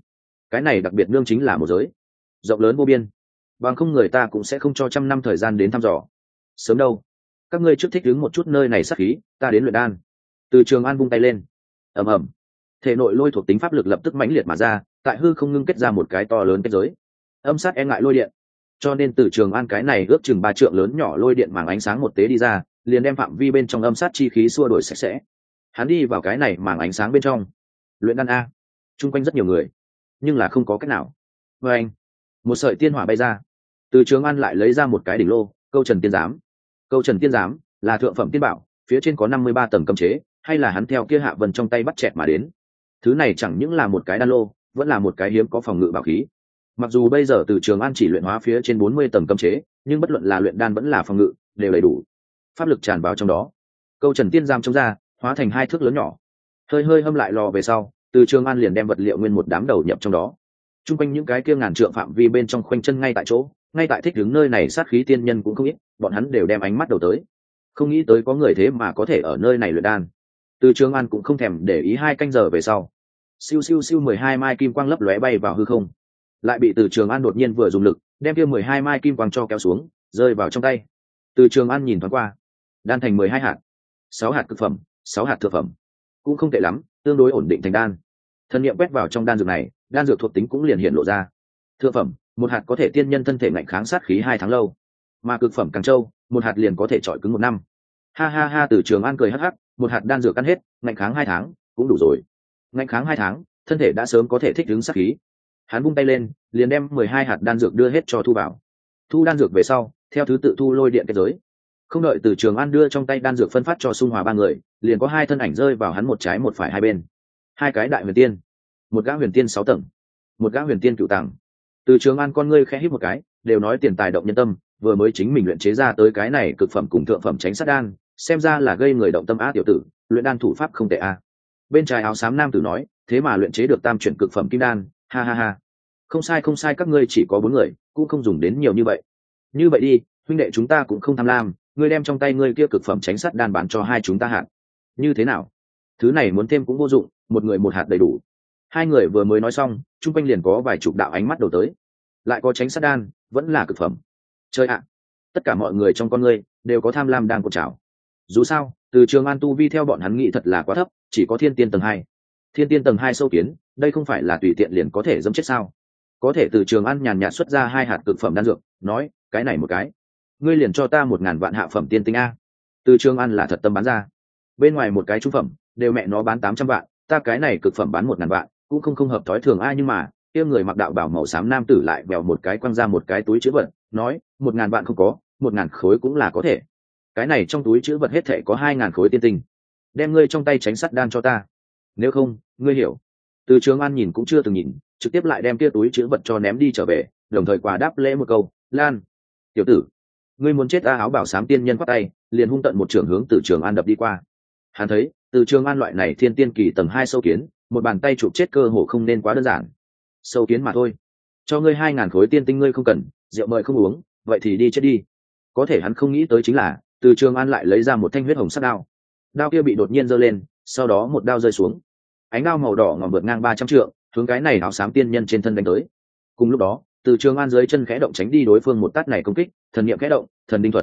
S1: cái này đặc biệt nương chính là một giới rộng lớn vô biên, bằng không người ta cũng sẽ không cho 100 năm thời gian đến thăm dò. Sớm đâu, các ngươi trước thích ứng một chút nơi này sát khí, ta đến luyện đan. Từ Trường An vung tay lên, ầm ầm, thể nội lôi thuộc tính pháp lực lập tức mãnh liệt mà ra, tại hư không ngưng kết ra một cái to lớn kết giới, âm sát e ngại lôi điện. Cho nên Từ Trường An cái này ước chừng 3 trượng lớn nhỏ lôi điện màng ánh sáng một tế đi ra, liền đem phạm vi bên trong âm sát chi khí xua đuổi sạch sẽ. Hắn đi vào cái này màng ánh sáng bên trong, luyện đan a. Trung quanh rất nhiều người, nhưng là không có cách nào. Và anh, một sợi tiên hỏa bay ra, Từ Trường An lại lấy ra một cái đỉnh lô, câu Trần Tiên Giám. Câu Trần Tiên Giám là thượng phẩm tiên bảo, phía trên có 53 tầng cấm chế, hay là hắn theo kia Hạ Vân trong tay bắt chẹt mà đến. Thứ này chẳng những là một cái đan lô, vẫn là một cái hiếm có phòng ngự bảo khí. Mặc dù bây giờ Từ Trường An chỉ luyện hóa phía trên 40 tầng cấm chế, nhưng bất luận là luyện đan vẫn là phòng ngự, đều đầy đủ. Pháp lực tràn vào trong đó. Câu Trần Tiên Giám trông ra, hóa thành 2 thước lớn nhỏ. Hơi hơi hâm lại lò về sau, Từ Trường An liền đem vật liệu nguyên một đám đầu nhập trong đó. Trung quanh những cái kia ngàn trượng phạm vi bên trong khoanh chân ngay tại chỗ, ngay tại thích đứng nơi này sát khí tiên nhân cũng không ít, bọn hắn đều đem ánh mắt đầu tới. Không nghĩ tới có người thế mà có thể ở nơi này luyện đan. Từ Trường An cũng không thèm để ý 2 canh giờ về sau, siêu siêu siêu 12 mai kim quang lấp lóe bay vào hư không, lại bị Từ Trường An đột nhiên vừa dùng lực đem kia 12 mai kim quang cho kéo xuống, rơi vào trong tay. Từ Trường An nhìn thoáng qua, đan thành 12 hạt, 6 hạt cực phẩm, 6 hạt thượng phẩm, cũng không tệ lắm, tương đối ổn định thành đan. Thần niệm quét vào trong đan dược này, đan dược thuộc tính cũng liền hiện lộ ra. Thượng phẩm, 1 hạt có thể tiên nhân thân thể ngạnh kháng sát khí 2 tháng lâu, mà cực phẩm càng châu, 1 hạt liền có thể trọi cứng 1 năm. Ha ha ha, Từ Trường An cười hắc hắc, 1 hạt đan dược ăn hết, ngạnh kháng 2 tháng cũng đủ rồi. Ngạnh kháng 2 tháng, thân thể đã sớm có thể thích ứng sát khí. Hắn vung tay lên, liền đem 12 hạt đan dược đưa hết cho thu vào. Thu đan dược về sau, theo thứ tự thu lôi điện kết giới. Không đợi Từ Trường An đưa trong tay đan dược phân phát cho Xung Hòa 3 người, liền có 2 thân ảnh rơi vào hắn một trái một phải hai bên. 2 cái đại huyền tiên, một gã huyền tiên 6 tầng, một gã huyền tiên cửu tầng. Từ Trường An con ngươi khẽ hít một cái, đều nói tiền tài động nhân tâm, vừa mới chính mình luyện chế ra tới cái này cực phẩm cùng thượng phẩm tránh sát đan, xem ra là gây người động tâm á tiểu tử, luyện đan thủ pháp không tệ a. Bên trái áo xám nam tử nói, thế mà luyện chế được tam chuyển cực phẩm kim đan, ha ha ha. Không sai không sai, các ngươi chỉ có 4 người, cũng không dùng đến nhiều như vậy. Như vậy đi, huynh đệ chúng ta cũng không tham lam, ngươi đem trong tay ngươi kia cực phẩm tránh sát đan bán cho 2 chúng ta hạt. Như thế nào? Thứ này muốn thêm cũng vô dụng, một người một hạt đầy đủ. 2 người vừa mới nói xong, chung quanh liền có vài chục đạo ánh mắt đầu tới. Lại có tránh sát đan, vẫn là cực phẩm. Chơi ạ! Tất cả mọi người trong con ngươi đều có tham lam đang cột trào. Dù sao, Từ Trường An tu vi theo bọn hắn nghĩ thật là quá thấp, chỉ có thiên tiên tầng 2. Thiên tiên tầng 2 sâu kiến, đây không phải là tùy tiện liền có thể dẫm chết sao? Có thể Từ Trường An nhàn nhạt xuất ra 2 hạt cực phẩm đan dược, nói, cái này một cái, ngươi liền cho ta 1000 vạn hạ phẩm tiên tinh a. Từ Trường An là thật tâm bán ra. Bên ngoài một cái trung phẩm, đều mẹ nó bán 800 vạn, ta cái này cực phẩm bán 1000 vạn, cũng không hợp thói thường a. Nhưng mà, kia người mặc đạo bào màu xám nam tử lại bèo một cái quăng ra một cái túi trữ vật, nói, 1000 vạn không có, 1000 khối cũng là có thể. Cái này trong túi trữ vật hết thảy có 2000 khối tiên tinh. Đem ngươi trong tay tránh sắt đan cho ta. Nếu không, ngươi hiểu. Từ Trường An nhìn cũng chưa từng nhìn, trực tiếp lại đem kia túi trữ vật cho ném đi trở về, đồng thời quà đáp lễ một câu, Lan, tiểu tử, ngươi muốn chết a. Áo bảo xám tiên nhân quát tay, liền hung tận một trường hướng Từ Trường An đập đi qua. Hắn thấy, Từ Trường An loại này thiên tiên kỳ tầng 2 sâu kiến, một bàn tay chụp chết cơ hồ không nên quá đơn giản. Sâu kiến mà thôi, cho ngươi 2000 khối tiên tinh ngươi không cần, rượu mời không uống, vậy thì đi chết đi. Có thể hắn không nghĩ tới chính là, Từ Trường An lại lấy ra một thanh huyết hồng sắc đao. Đao kia bị đột nhiên giơ lên, sau đó một đao rơi xuống. Ánh đao màu đỏ ngòm vượt ngang 300 trượng, hướng cái này áo xám tiên nhân trên thân đánh tới. Cùng lúc đó, Từ Trường An dưới chân khẽ động tránh đi đối phương một tát này công kích, thần niệm khẽ động, thần đinh thuật.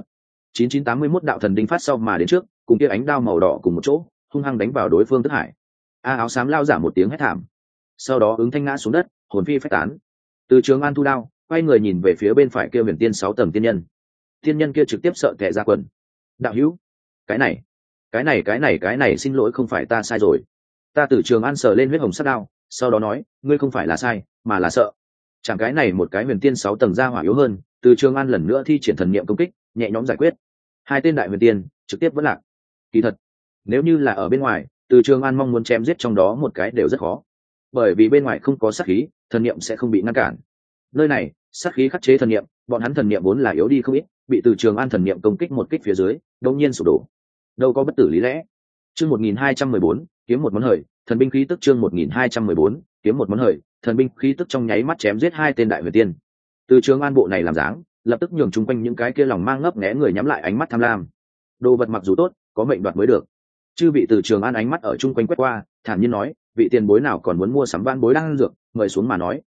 S1: 9981 đạo thần đinh phát sau mà đến trước, cùng kia ánh đao màu đỏ cùng một chỗ, hung hăng đánh vào đối phương tức hải. Áo xám lao giả một tiếng hét thảm, sau đó ứng thanh ngã xuống đất, hồn phi phách tán. Từ Trường An thu đao, quay người nhìn về phía bên phải kia huyền tiên 6 tầng tiên nhân. Tiên nhân kia trực tiếp sợ tè ra quần. Đạo hữu, cái này xin lỗi, không phải ta sai rồi. Ta Từ Trường An sờ lên huyết hồng sắc đao, sau đó nói, ngươi không phải là sai, mà là sợ. Chẳng cái này một cái huyền tiên 6 tầng ra hỏa yếu hơn, Từ Trường An lần nữa thi triển thần niệm công kích, nhẹ nhõm giải quyết. 2 tên đại huyền tiên trực tiếp vẫn lạc. Kỳ thật, nếu như là ở bên ngoài, Từ Trường An mong muốn chém giết trong đó một cái đều rất khó, bởi vì bên ngoài không có sát khí, thần niệm sẽ không bị ngăn cản. Nơi này, sát khí khắc chế thần niệm, bọn hắn thần niệm vốn là yếu đi không ít, bị Từ Trường An thần niệm công kích một kích phía dưới, đột nhiên sụp đổ. Đâu có bất tử lý lẽ. Chương 1214, kiếm một món hời, thần binh khí tức. Chương 1214, kiếm một món hời, thần binh khí tức trong nháy mắt chém giết 2 tên đại huyền tiên. Từ Trường An bộ này làm dáng, lập tức nhường chung quanh những cái kia lòng mang ngấp nghé người nhắm lại ánh mắt tham lam. Đồ vật mặc dù tốt, có mệnh đoạt mới được. Chư vị Từ Trường An ánh mắt ở chung quanh quét qua, thản nhiên nói, vị tiền bối nào còn muốn mua sắm van bối đang dược, mời xuống mà nói,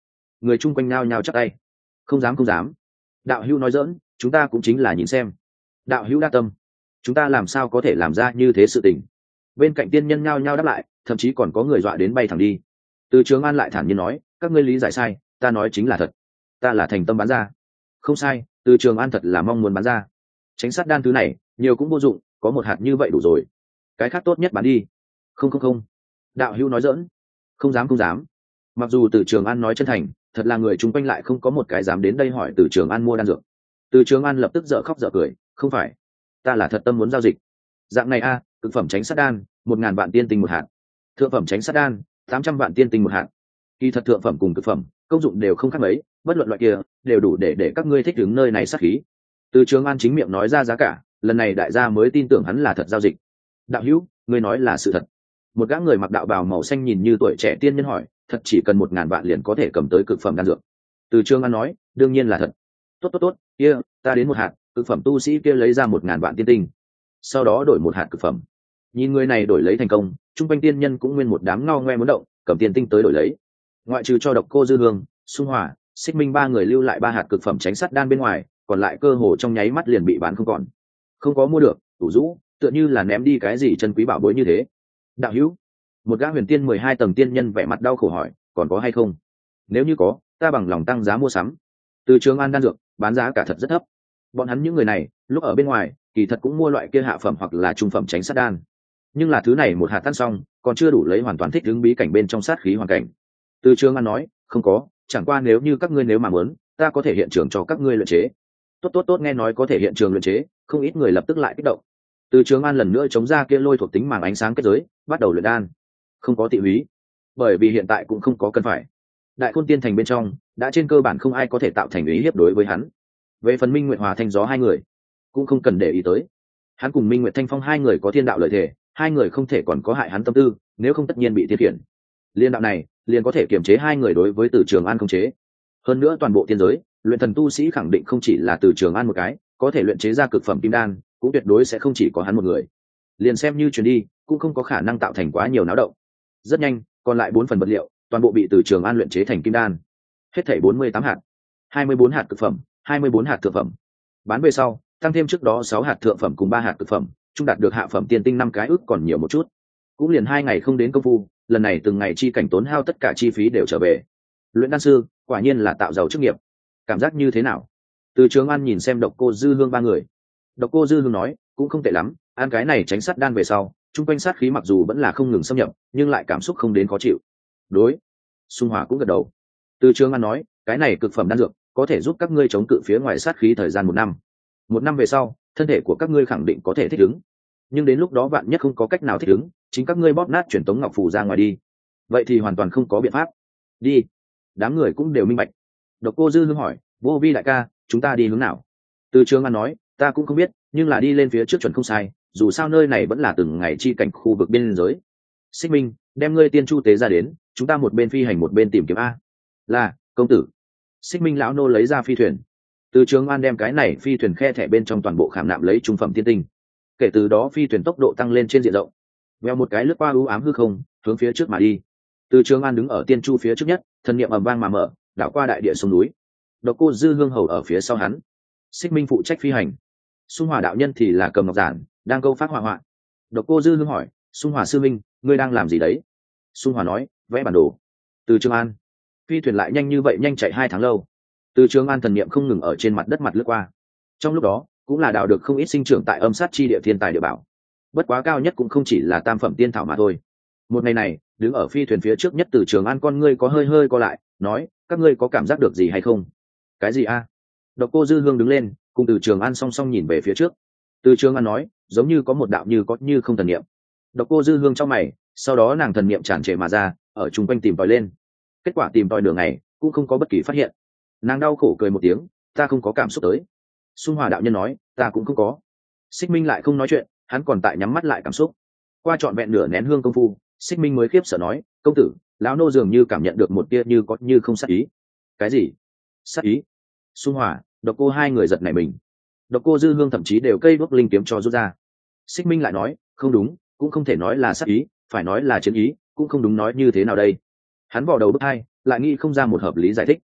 S1: Người chung quanh nao nhao chắp tay. Không dám không dám. Đạo hữu nói giỡn, chúng ta cũng chính là nhìn xem. Đạo hữu đa tâm, chúng ta làm sao có thể làm ra như thế sự tình. Bên cạnh tiên nhân nhao nhao đáp lại, thậm chí còn có người dọa đến bay thẳng đi. Từ Trường An lại thản nhiên nói, các ngươi lý giải sai, ta nói chính là thật, ta là thành tâm bán ra. Không sai, Từ Trường An thật là mong muốn bán ra. Tránh sát đan thứ này nhiều cũng vô dụng, có một hạt như vậy đủ rồi, cái khác tốt nhất bán đi. Không không không, đạo hữu nói giỡn. Không dám không dám. Mặc dù Từ Trường An nói chân thành, thật là người chung quanh lại không có một cái dám đến đây hỏi Từ Trường An mua đan dược. Từ Trường An lập tức dở khóc dở cười, không phải, ta là thật tâm muốn giao dịch. Dạng này a, cực phẩm tránh sát đan 1.000 vạn tiên tinh một hạt, thượng phẩm tránh sát đan 800 vạn tiên tinh một hạt. Kỳ thật thượng phẩm cùng cực phẩm công dụng đều không khác mấy, bất luận loại kia đều đủ để các ngươi thích ứng nơi này sát khí. Từ Trường An chính miệng nói ra giá cả, lần này đại gia mới tin tưởng hắn là thật giao dịch. Đạo hữu, ngươi nói là sự thật? Một gã người mặc đạo bào màu xanh nhìn như tuổi trẻ tiên nhân hỏi, thật chỉ cần 1.000 vạn liền có thể cầm tới cực phẩm đan dược? Từ Trường An nói, đương nhiên là thật. Tốt tốt tốt, kia ta đến một hạt. Cực phẩm tu sĩ kia lấy ra 1.000 vạn tiên tinh, sau đó đổi một hạt cực phẩm. Nhìn người này đổi lấy thành công, trung quanh tiên nhân cũng nguyên một đám ngao ngoe muốn động, cầm tiên tinh tới đổi lấy. Ngoại trừ cho Độc Cô Dư Hương, Xung Hỏa, Xích Minh ba người lưu lại 3 hạt cực phẩm tránh sát đan bên ngoài, còn lại cơ hồ trong nháy mắt liền bị bán không còn. Không có mua được, tủ rũ, tựa như là ném đi cái gì chân quý bảo bối như thế. Đạo hữu, một gã huyền tiên 12 tầng tiên nhân vẻ mặt đau khổ hỏi, còn có hay không? Nếu như có, ta bằng lòng tăng giá mua sắm. Từ Trường An đan dược bán giá cả thật rất thấp. Bọn hắn những người này lúc ở bên ngoài kỳ thật cũng mua loại kia hạ phẩm hoặc là trung phẩm tránh sát đan, nhưng là thứ này một hạt tan xong còn chưa đủ lấy hoàn toàn thích ứng bí cảnh bên trong sát khí hoàn cảnh. Từ Trường An nói, không có, chẳng qua nếu như các ngươi nếu mà muốn, ta có thể hiện trường cho các ngươi luyện chế. Tốt tốt tốt, nghe nói có thể hiện trường luyện chế, không ít người lập tức lại kích động. Từ Trường An lần nữa chống ra kia lôi thuộc tính màng ánh sáng kết giới, bắt đầu luyện đan. Không có tị húy, bởi vì hiện tại cũng không có cần phải. Đại Khôn Tiên Thành bên trong đã trên cơ bản không ai có thể tạo thành ý hiếp đối với hắn. Về phần Minh Nguyệt Hòa Thanh Gió hai người cũng không cần để ý tới, hắn cùng Minh Nguyệt Thanh Phong hai người có thiên đạo lợi thể, hai người không thể còn có hại hắn tâm tư, nếu không tất nhiên bị thiên khiển. Liên đạo này liền có thể kiềm chế hai người đối với Từ Trường An không chế. Hơn nữa toàn bộ tiên giới luyện thần tu sĩ khẳng định không chỉ là Từ Trường An một cái, có thể luyện chế ra cực phẩm kim đan cũng tuyệt đối sẽ không chỉ có hắn một người. Liền xem như chuyển đi cũng không có khả năng tạo thành quá nhiều náo động. Rất nhanh còn lại 4 phần vật liệu toàn bộ bị Từ Trường An luyện chế thành kim đan, hết thảy 48 hạt, 24 hạt cực phẩm, 24 hạt thượng phẩm. Bán về sau tăng thêm trước đó 6 hạt thượng phẩm cùng 3 hạt cực phẩm, chung đạt được hạ phẩm tiên tinh 5 cái, ước còn nhiều một chút. Cũng liền 2 ngày không đến công phu, lần này từng ngày chi cảnh tốn hao tất cả chi phí đều trở về. Luyện đan sư quả nhiên là tạo giàu chức nghiệp. Cảm giác như thế nào? Từ Trường An nhìn xem Độc Cô Dư Hương ba người. Độc Cô Dư Hương nói, cũng không tệ lắm, ăn cái này tránh sát đan về sau, chung quanh sát khí mặc dù vẫn là không ngừng xâm nhập, nhưng lại cảm xúc không đến khó chịu. Đối. Xung Hỏa cũng gật đầu. Từ Trường An nói, cái này cực phẩm đan dược có thể giúp các ngươi chống cự phía ngoài sát khí thời gian 1 năm. 1 năm về sau, thân thể của các ngươi khẳng định có thể thích ứng. Nhưng đến lúc đó vạn nhất không có cách nào thích ứng, chính các ngươi bóp nát truyền tống ngọc phù ra ngoài đi. Vậy thì hoàn toàn không có biện pháp. Đi. Đám người cũng đều minh bạch. Độc Cô Dư Hương hỏi, Vô Vi đại ca, chúng ta đi hướng nào? Từ Trường An nói, ta cũng không biết, nhưng là đi lên phía trước chuẩn không sai, dù sao nơi này vẫn là từng ngày chi cảnh khu vực biên giới. Xích Minh, đem ngươi tiên chu tế ra đến, chúng ta một bên phi hành một bên tìm kiếm a. Là, công tử. Xích Minh lão nô lấy ra phi thuyền. Từ Trường An đem cái này phi thuyền khe thẻ bên trong toàn bộ khảm nạm lấy trung phẩm tiên tinh. Kể từ đó phi thuyền tốc độ tăng lên trên diện rộng, veo một cái lướt qua u ám hư không, hướng phía trước mà đi. Từ Trường An đứng ở tiên chu phía trước nhất, thần niệm ầm vang mà mở, đảo qua đại địa sông núi. Độc Cô Dư Hương hầu ở phía sau hắn. Xích Minh phụ trách phi hành. Xung Hỏa đạo nhân thì là cầm ngọc giản, đang câu phát họa họa. Độc Cô Dư Hương hỏi, Xung Hỏa sư minh, ngươi đang làm gì đấy? Xung Hỏa nói, vẽ bản đồ. Từ Trường An, phi thuyền lại nhanh như vậy, nhanh chạy 2 tháng lâu. Từ Trường An thần niệm không ngừng ở trên mặt đất mặt lướt qua. Trong lúc đó cũng là đào được không ít sinh trưởng tại âm sát chi địa thiên tài địa bảo, bất quá cao nhất cũng không chỉ là tam phẩm tiên thảo mà thôi. Một ngày này đứng ở phi thuyền phía trước nhất, Từ Trường An con ngươi có hơi hơi co lại, nói, các ngươi có cảm giác được gì hay không? Cái gì a? Độc Cô Dư Hương đứng lên, cùng Từ Trường An song song nhìn về phía trước. Từ Trường An nói, giống như có một đạo như có như không thần niệm. Độc Cô Dư Hương trong mày, sau đó nàng thần niệm tràn trề mà ra, ở chung quanh tìm tòi lên. Kết quả tìm tòi đường này cũng không có bất kỳ phát hiện. Nàng đau khổ cười một tiếng, ta không có cảm xúc tới. Xung Hỏa đạo nhân nói, ta cũng không có. Xích Minh lại không nói chuyện, hắn còn tại nhắm mắt lại cảm xúc. Qua trọn vẹn nửa nén hương công phu, Xích Minh mới khiếp sợ nói, công tử, lão nô dường như cảm nhận được một tia như có như không sát ý. Cái gì? Sát ý? Xung Hỏa, Độc Cô hai người giật nảy mình. Độc Cô Dư Hương thậm chí đều cây đuốc linh kiếm cho rút ra. Xích Minh lại nói, không đúng, cũng không thể nói là sát ý, phải nói là chiến ý, cũng không đúng, nói như thế nào đây? Hắn vò đầu bứt tai, lại nghĩ không ra một hợp lý giải thích.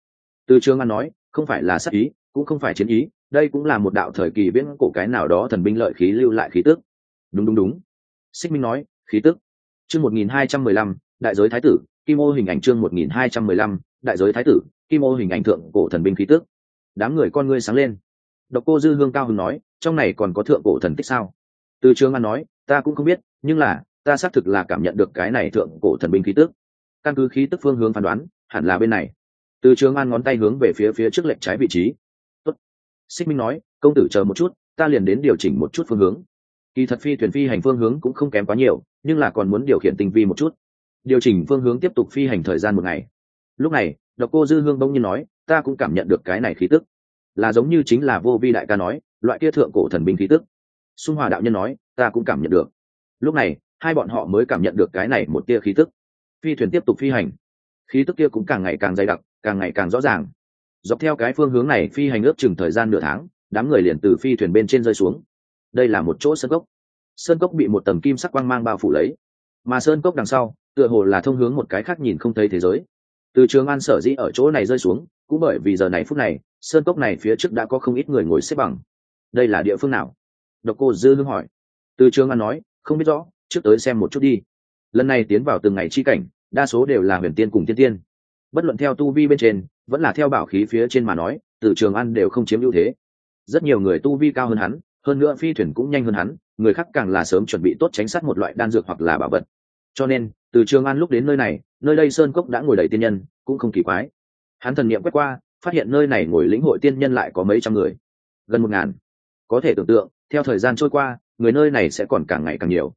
S1: Từ Trường An nói, không phải là sát ý, cũng không phải chiến ý, đây cũng là một đạo thời kỳ viễn cổ cái nào đó thần binh lợi khí lưu lại khí tức. Đúng. Xích Minh nói, khí tức. Chương 1215, đại giới thái tử, kim ô hình ảnh. Chương 1215, đại giới thái tử, kim ô hình ảnh thượng cổ thần binh khí tức. Đám người con ngươi sáng lên. Độc Cô Dư Hương cao hứng nói, trong này còn có thượng cổ thần tích sao? Từ Trường An nói, ta cũng không biết, nhưng là ta xác thực là cảm nhận được cái này thượng cổ thần binh khí tức. Căn cứ khí tức phương hướng phán đoán, hẳn là bên này. Từ Trường An ngón tay hướng về phía trước lệch trái vị trí. Tốt. Xích Minh nói, công tử chờ một chút, ta liền đến điều chỉnh một chút phương hướng. Kỳ thật phi thuyền phi hành phương hướng cũng không kém quá nhiều, nhưng là còn muốn điều khiển tinh vi một chút. Điều chỉnh phương hướng tiếp tục phi hành thời gian một ngày. Lúc này, Độc Cô Dư Hương bỗng nhiên nói, ta cũng cảm nhận được cái này khí tức, là giống như chính là Vô Vi đại ca nói, loại kia thượng cổ thần binh khí tức. Xung Hòa đạo nhân nói, ta cũng cảm nhận được. Lúc này, hai bọn họ mới cảm nhận được cái này một tia khí tức. Phi thuyền tiếp tục phi hành, khí tức kia cũng càng ngày càng dày đặc, càng ngày càng rõ ràng. Dọc theo cái phương hướng này phi hành ước chừng thời gian nửa tháng, đám người liền từ phi thuyền bên trên rơi xuống. Đây là một chỗ sơn cốc. Sơn cốc bị một tầng kim sắc quang mang bao phủ lấy, mà sơn cốc đằng sau tựa hồ là thông hướng một cái khác nhìn không thấy thế giới. Từ Trường An sở dĩ ở chỗ này rơi xuống, cũng bởi vì giờ này phút này sơn cốc này phía trước đã có không ít người ngồi xếp bằng. Đây là địa phương nào? Độc Cô Dư Hương hỏi. Từ Trường An nói, không biết rõ, trước tới xem một chút đi. Lần này tiến vào từng ngày chi cảnh, đa số đều là huyền tiên cùng tiên tiên. Bất luận theo tu vi bên trên, vẫn là theo bảo khí phía trên mà nói, Từ Trường An đều không chiếm ưu thế. Rất nhiều người tu vi cao hơn hắn, hơn nữa phi thuyền cũng nhanh hơn hắn, người khác càng là sớm chuẩn bị tốt tránh sát một loại đan dược hoặc là bảo vật. Cho nên, Từ Trường An lúc đến nơi này, nơi đây sơn cốc đã ngồi đầy tiên nhân, cũng không kỳ quái. Hắn thần niệm quét qua, phát hiện nơi này ngồi lĩnh hội tiên nhân lại có mấy trăm người, gần 1000. Có thể tưởng tượng, theo thời gian trôi qua, người nơi này sẽ còn càng ngày càng nhiều.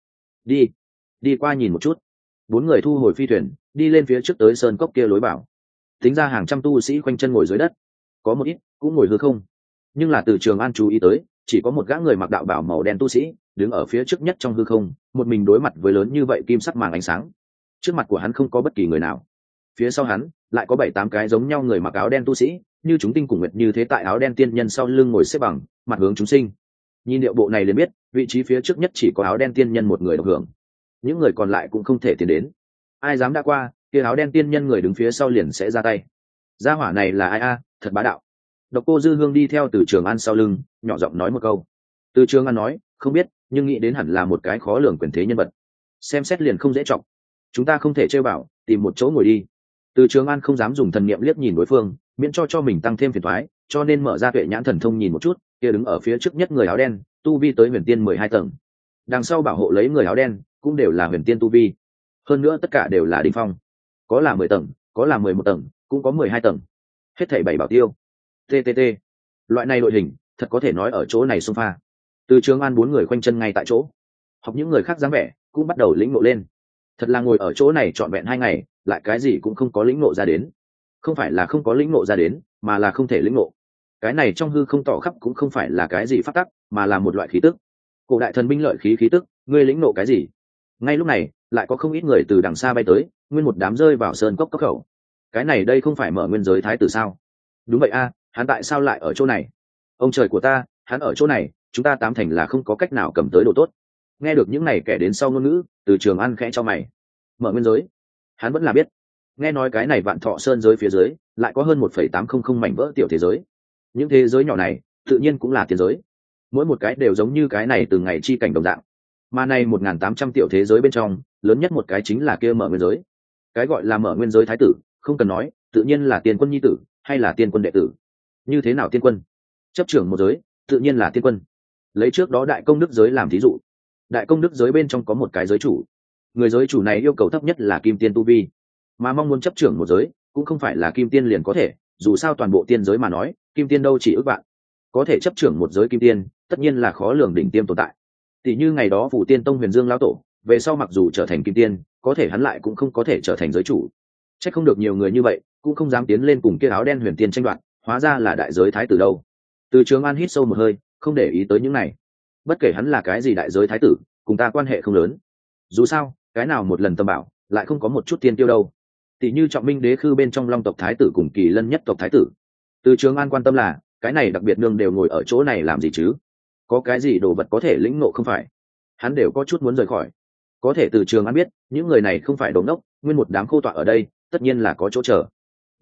S1: Đi qua nhìn một chút. 4 người thu hồi phi thuyền, đi lên phía trước tới sơn cốc kia lối vào. Tính ra hàng trăm tu sĩ quanh chân ngồi dưới đất, có một ít cũng ngồi hư không. Nhưng là Từ Trường An chú ý tới, chỉ có một gã người mặc đạo bào màu đen tu sĩ đứng ở phía trước nhất trong hư không, một mình đối mặt với lớn như vậy kim sắc màng ánh sáng. Trước mặt của hắn không có bất kỳ người nào, phía sau hắn lại có 7-8 cái giống nhau người mặc áo đen tu sĩ, như chúng tinh cùng nguyệt như thế, tại áo đen tiên nhân sau lưng ngồi xếp bằng, mặt hướng chúng sinh. Nhìn điệu bộ này liền biết, vị trí phía trước nhất chỉ có áo đen tiên nhân một người được hưởng, những người còn lại cũng không thể tiến đến. Ai dám đã qua, kia áo đen tiên nhân người đứng phía sau liền sẽ ra tay. Gia hỏa này là ai a, thật bá đạo. Độc Cô Dư Hương đi theo Từ Trường An sau lưng, nhỏ giọng nói một câu. Từ Trường An nói, không biết, nhưng nghĩ đến hẳn là một cái khó lường quyền thế nhân vật. Xem xét liền không dễ trọng. Chúng ta không thể chơi bảo, tìm một chỗ ngồi đi. Từ Trường An không dám dùng thần niệm liếc nhìn đối phương, miễn cho mình tăng thêm phiền toái, cho nên mở ra tuệ nhãn thần thông nhìn một chút, kia đứng ở phía trước nhất người áo đen, tu vi tới huyền tiên 12 tầng. Đằng sau bảo hộ lấy người áo đen, cũng đều là huyền tiên tu vi. Hơn nữa tất cả đều là đỉnh phong. Có là 10 tầng, có là 11 tầng, cũng có 12 tầng. Hết thảy 7 bảo tiêu. TTT. Loại này đội hình, thật có thể nói ở chỗ này xung pha. Từ Trường An 4 người khoanh chân ngay tại chỗ, học những người khác dáng vẻ, cũng bắt đầu lĩnh ngộ lên. Thật là ngồi ở chỗ này trọn vẹn 2 ngày, lại cái gì cũng không có lĩnh ngộ ra đến. Không phải là không có lĩnh ngộ ra đến, mà là không thể lĩnh ngộ. Cái này trong hư không tỏ khắp cũng không phải là cái gì pháp tắc, mà là một loại khí tức. Cổ đại thần binh lợi khí khí tức, ngươi lĩnh ngộ cái gì? Ngay lúc này, lại có không ít người từ đằng xa bay tới, nguyên một đám rơi vào sơn cốc cốc khẩu. Cái này đây không phải Mở Nguyên Giới thái tử sao? Đúng vậy a, hắn tại sao lại ở chỗ này? Ông trời của ta, hắn ở chỗ này, chúng ta tám thành là không có cách nào cầm tới đồ tốt. Nghe được những này kẻ đến sau ngôn ngữ, Từ Trường An khẽ cho mày. Mở Nguyên Giới, hắn vẫn là biết. Nghe nói cái này Vạn Thọ Sơn giới phía dưới lại có hơn 1,800 mảnh vỡ tiểu thế giới. Những thế giới nhỏ này, tự nhiên cũng là tiên giới. Mỗi một cái đều giống như cái này từ ngày chi cảnh đồng dạng. Mà này 1800 tiểu thế giới bên trong, lớn nhất một cái chính là kia Mở Nguyên Giới. Cái gọi là Mở Nguyên Giới thái tử, không cần nói, tự nhiên là Tiên Quân nhi tử, hay là Tiên Quân đệ tử. Như thế nào Tiên Quân? Chấp trưởng một giới, tự nhiên là Tiên Quân. Lấy trước đó Đại Công Đức giới làm thí dụ. Đại Công Đức giới bên trong có một cái giới chủ. Người giới chủ này yêu cầu thấp nhất là Kim Tiên tu vi, mà mong muốn chấp trưởng một giới, cũng không phải là Kim Tiên liền có thể, dù sao toàn bộ tiên giới mà nói, Kim Tiên đâu chỉ ước vạn. Có thể chấp trưởng một giới Kim Tiên, tất nhiên là khó lường đỉnh tiêm tồn tại. Tỷ như ngày đó Phủ Tiên Tông Huyền Dương lão tổ, về sau mặc dù trở thành Kim Tiên, có thể hắn lại cũng không có thể trở thành giới chủ. Chắc không được nhiều người như vậy cũng không dám tiến lên cùng kia áo đen huyền tiên tranh đoạt, hóa ra là đại giới thái tử đâu. Từ Trường An hít sâu một hơi, không để ý tới những này. Bất kể hắn là cái gì đại giới thái tử, cùng ta quan hệ không lớn. Dù sao, cái nào một lần tâm bảo, lại không có một chút tiên tiêu đâu. Tỷ như Trọng Minh Đế Khư bên trong Long tộc thái tử cùng Kỳ Lân nhất tộc thái tử. Từ Trường An quan tâm là, cái này đặc biệt nương đều ngồi ở chỗ này làm gì chứ? Có cái gì đồ vật có thể lĩnh ngộ không phải? Hắn đều có chút muốn rời khỏi. Có thể Từ Trường An biết, những người này không phải đồ ngốc, nguyên một đám khô tọa ở đây, tất nhiên là có chỗ chờ.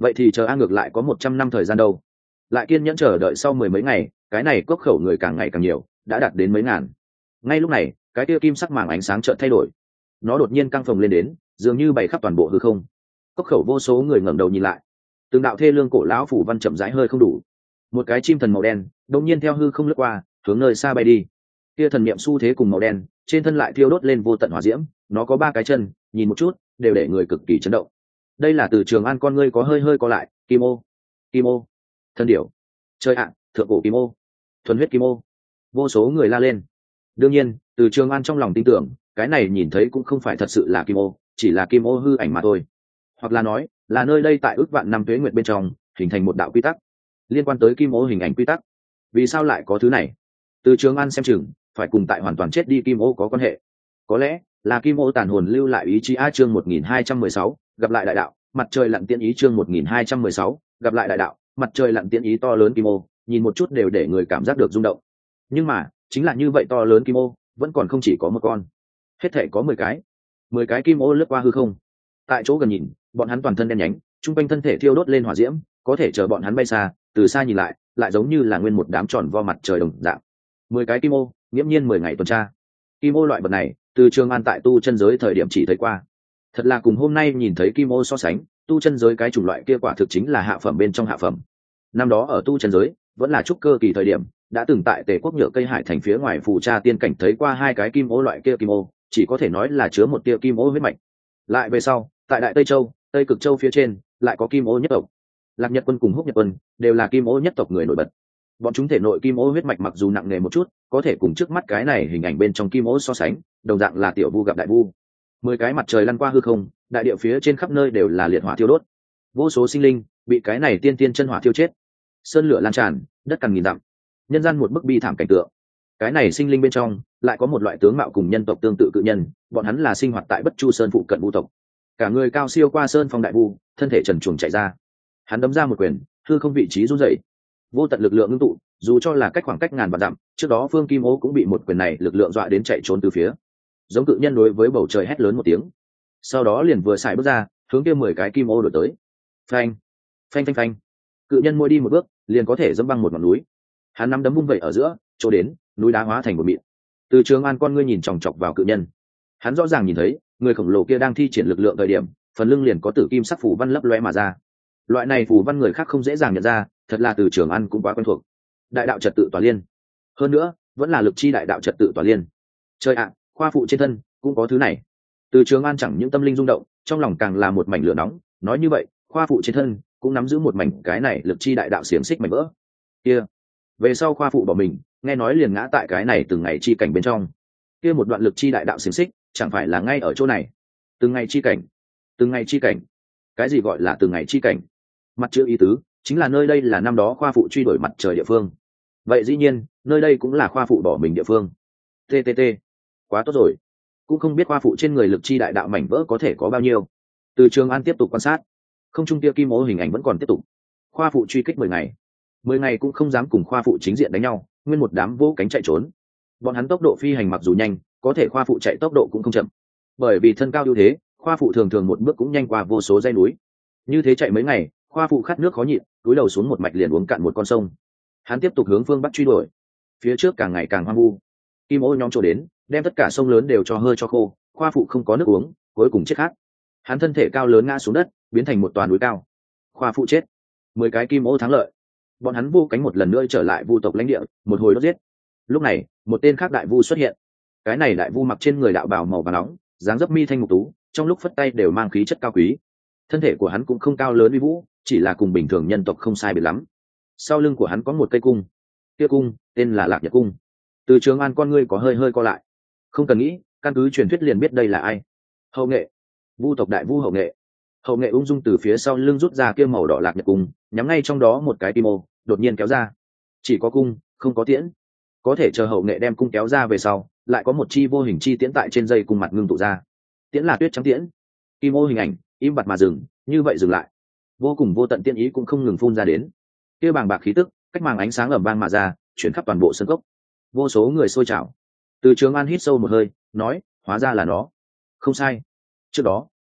S1: vậy thì chờ a ngược lại có 100 năm thời gian đâu. Lại kiên nhẫn chờ đợi sau 10 mấy ngày, cái này cốc khẩu người càng ngày càng nhiều, đã đạt đến mấy ngàn. Ngay lúc này, cái tia kim sắc màng ánh sáng chợt thay đổi, nó đột nhiên căng phồng lên đến, dường như bày khắp toàn bộ hư không. Cốc khẩu vô số người ngẩng đầu nhìn lại, từng đạo thê lương cổ lão phủ văn chậm rãi hơi không đủ, một cái chim thần màu đen đột nhiên theo hư không lướt qua, hướng nơi xa bay đi. Kia thần niệm xu thế cùng màu đen, trên thân lại thiêu đốt lên vô tận hỏa diễm, nó có 3 cái chân, nhìn một chút đều để người cực kỳ chấn động. Đây là Từ Trường An con ngươi có hơi hơi co lại, kim ô, kim ô, thân điểu, chơi ạ, thượng cổ kim ô, thuần huyết kim ô. Vô số người la lên. Đương nhiên, Từ Trường An trong lòng tin tưởng, cái này nhìn thấy cũng không phải thật sự là kim ô, chỉ là kim ô hư ảnh mà thôi. Hoặc là nói, là nơi đây tại ước vạn năm tuế nguyệt bên trong, hình thành một đạo quy tắc liên quan tới kim ô hình ảnh quy tắc. Vì sao lại có thứ này? Từ Trường An xem chừng phải cùng tại hoàn toàn chết đi kim ô có quan hệ. Có lẽ là kim ô tàn hồn lưu lại ý chí. A chương 1216, gặp lại đại đạo, mặt trời lặn tiên ý. Chương 1216, gặp lại đại đạo, mặt trời lặn tiên ý. To lớn kim ô, nhìn một chút đều để người cảm giác được rung động. Nhưng mà, chính là như vậy to lớn kim ô, vẫn còn không chỉ có một con. Hết thể có 10 cái. 10 cái kim ô lướt qua hư không. Tại chỗ gần nhìn, bọn hắn toàn thân đen nhánh, trung quanh thân thể thiêu đốt lên hỏa diễm, có thể chờ bọn hắn bay xa, từ xa nhìn lại giống như là nguyên một đám tròn vo mặt trời đồng dạng. 10 cái kim ô, nghiễm nhiên 10 ngày tuần tra. Kim ô loại vật này, Từ Trường An tại tu chân giới thời điểm chỉ thấy qua. Thật là cùng hôm nay nhìn thấy kim ô so sánh, tu chân giới cái chủng loại kia quả thực chính là hạ phẩm bên trong hạ phẩm. Năm đó ở tu chân giới, vẫn là trúc cơ kỳ thời điểm, đã từng tại Tề Quốc Nhựa Cây Hải thành phía ngoài phù tra tiên cảnh thấy qua 2 cái kim ô loại kia kim ô, chỉ có thể nói là chứa một tia kim ô huyết mạch. Lại về sau, tại Đại Tây Châu, Tây Cực Châu phía trên, lại có kim ô nhất tộc. Lạc Nhật Quân cùng Húc Nhật Quân đều là kim ô nhất tộc người nổi bật. Bọn chúng thể nội kim ô huyết mạch mặc dù nặng nề một chút, có thể cùng trước mắt cái này hình ảnh bên trong kim ô so sánh, đồng dạng là tiểu vu gặp đại vu. 10 cái mặt trời lăn qua hư không, đại địa phía trên khắp nơi đều là liệt hỏa thiêu đốt. Vô số sinh linh bị cái này tiên tiên chân hỏa thiêu chết. Sơn lửa lan tràn, đất cằn nghìn dặm. Nhân gian một bức bi thảm cảnh tượng. Cái này sinh linh bên trong lại có một loại tướng mạo cùng nhân tộc tương tự cự nhân, bọn hắn là sinh hoạt tại Bất Chu Sơn phụ cận vu tộc. Cả người cao siêu qua sơn phong đại vu, thân thể trần truồng chạy ra. Hắn đấm ra một quyền, hư không vị trí run rẩy, vô tận lực lượng ngưng tụ, dù cho là cách khoảng cách ngàn vạn dặm, trước đó Phương Kim Ô cũng bị một quyền này lực lượng dọa đến chạy trốn từ phía. Giống cự nhân đối với bầu trời hét lớn một tiếng, sau đó liền vừa xài bước ra, hướng kia 10 cái kim ô đuổi tới. Phanh, phanh phanh phanh. Cự nhân mỗi đi một bước, liền có thể dẫm băng một ngọn núi. Hắn nắm đấm vung vẩy ở giữa, chỗ đến, núi đá hóa thành một mịn. Từ Trường An con ngươi nhìn chòng chọc vào cự nhân. Hắn rõ ràng nhìn thấy, người khổng lồ kia đang thi triển lực lượng thời điểm, phần lưng liền có tử kim sắc phù văn lấp lóe mà ra. Loại này phù văn người khác không dễ dàng nhận ra, thật là Từ Trường An cũng quá quen thuộc. Đại đạo trật tự tòa liên, hơn nữa vẫn là lực chi đại đạo trật tự tòa liên. Trời ạ, khoa phụ trên thân cũng có thứ này. Từ Trường An chẳng những tâm linh rung động, trong lòng càng là một mảnh lửa nóng. Nói như vậy, khoa phụ trên thân cũng nắm giữ một mảnh cái này lực chi đại đạo xiềng xích mảnh vỡ kia. Về sau khoa phụ bỏ mình, nghe nói liền ngã tại cái này từng ngày chi cảnh bên trong. Kia một đoạn lực chi đại đạo xiềng xích chẳng phải là ngay ở chỗ này. Từng ngày chi cảnh, từng ngày chi cảnh. Cái gì gọi là từng ngày chi cảnh? Mặt chữ ý tứ chính là nơi đây là năm đó khoa phụ truy đuổi mặt trời địa phương. Vậy dĩ nhiên nơi đây cũng là khoa phụ bỏ mình địa phương. TTT, quá tốt rồi. Cũng không biết khoa phụ trên người lực chi đại đạo mảnh vỡ có thể có bao nhiêu. Từ Trường An tiếp tục quan sát, không trung kia kim ô hình ảnh vẫn còn tiếp tục. Khoa phụ truy kích 10 ngày, 10 ngày cũng không dám cùng khoa phụ chính diện đánh nhau, nguyên một đám vỗ cánh chạy trốn. Bọn hắn tốc độ phi hành mặc dù nhanh, có thể khoa phụ chạy tốc độ cũng không chậm. Bởi vì thân cao ưu thế, khoa phụ thường thường một bước cũng nhanh qua vô số dãy núi. Như thế chạy mấy ngày, khoa phụ khát nước khó nhịn, cúi đầu xuống một mạch liền uống cạn một con sông. Hắn tiếp tục hướng phương bắc truy đuổi. Phía trước càng ngày càng hoang vu. Kim ô nhóm trổ đến, đem tất cả sông lớn đều cho hơi cho khô, khoa phụ không có nước uống, cuối cùng chết khát. Hắn thân thể cao lớn ngã xuống đất, biến thành một toàn núi cao. Khoa phụ chết. 10 cái kim ô thắng lợi. Bọn hắn vô cánh một lần nữa trở lại vu tộc lãnh địa, một hồi đốt giết. Lúc này, một tên khác đại vu xuất hiện. Cái này đại vu mặc trên người đạo bào màu vàng nóng, dáng dấp mi thanh mục tú, trong lúc phất tay đều mang khí chất cao quý. Thân thể của hắn cũng không cao lớn uy vũ, chỉ là cùng bình thường nhân tộc không sai biệt lắm. Sau lưng của hắn có một cây cung, kia cung tên là Lạc Nhật cung. Từ Trường An con ngươi có hơi hơi co lại. Không cần nghĩ, căn cứ truyền thuyết liền biết đây là ai. Hậu Nghệ, vu tộc đại vu Hậu Nghệ. Hậu Nghệ ung dung từ phía sau lưng rút ra kia màu đỏ Lạc Nhật cung, nhắm ngay trong đó một cái kim ô, đột nhiên kéo ra. Chỉ có cung, không có tiễn. Có thể chờ Hậu Nghệ đem cung kéo ra về sau, lại có một chi vô hình chi tiễn tại trên dây cung mặt ngưng tụ ra. Tiễn là tuyết trắng tiễn. Kim ô hình ảnh im bặt mà dừng, như vậy dừng lại. Vô cùng vô tận tiên ý cũng không ngừng phun ra đến. Kia bàng bạc khí tức, cách màng ánh sáng ầm vang mà ra, chuyển khắp toàn bộ sân cốc. Vô số người sôi trào. Từ Trường An hít sâu một hơi, nói, hóa ra là nó. Không sai. Trước đó,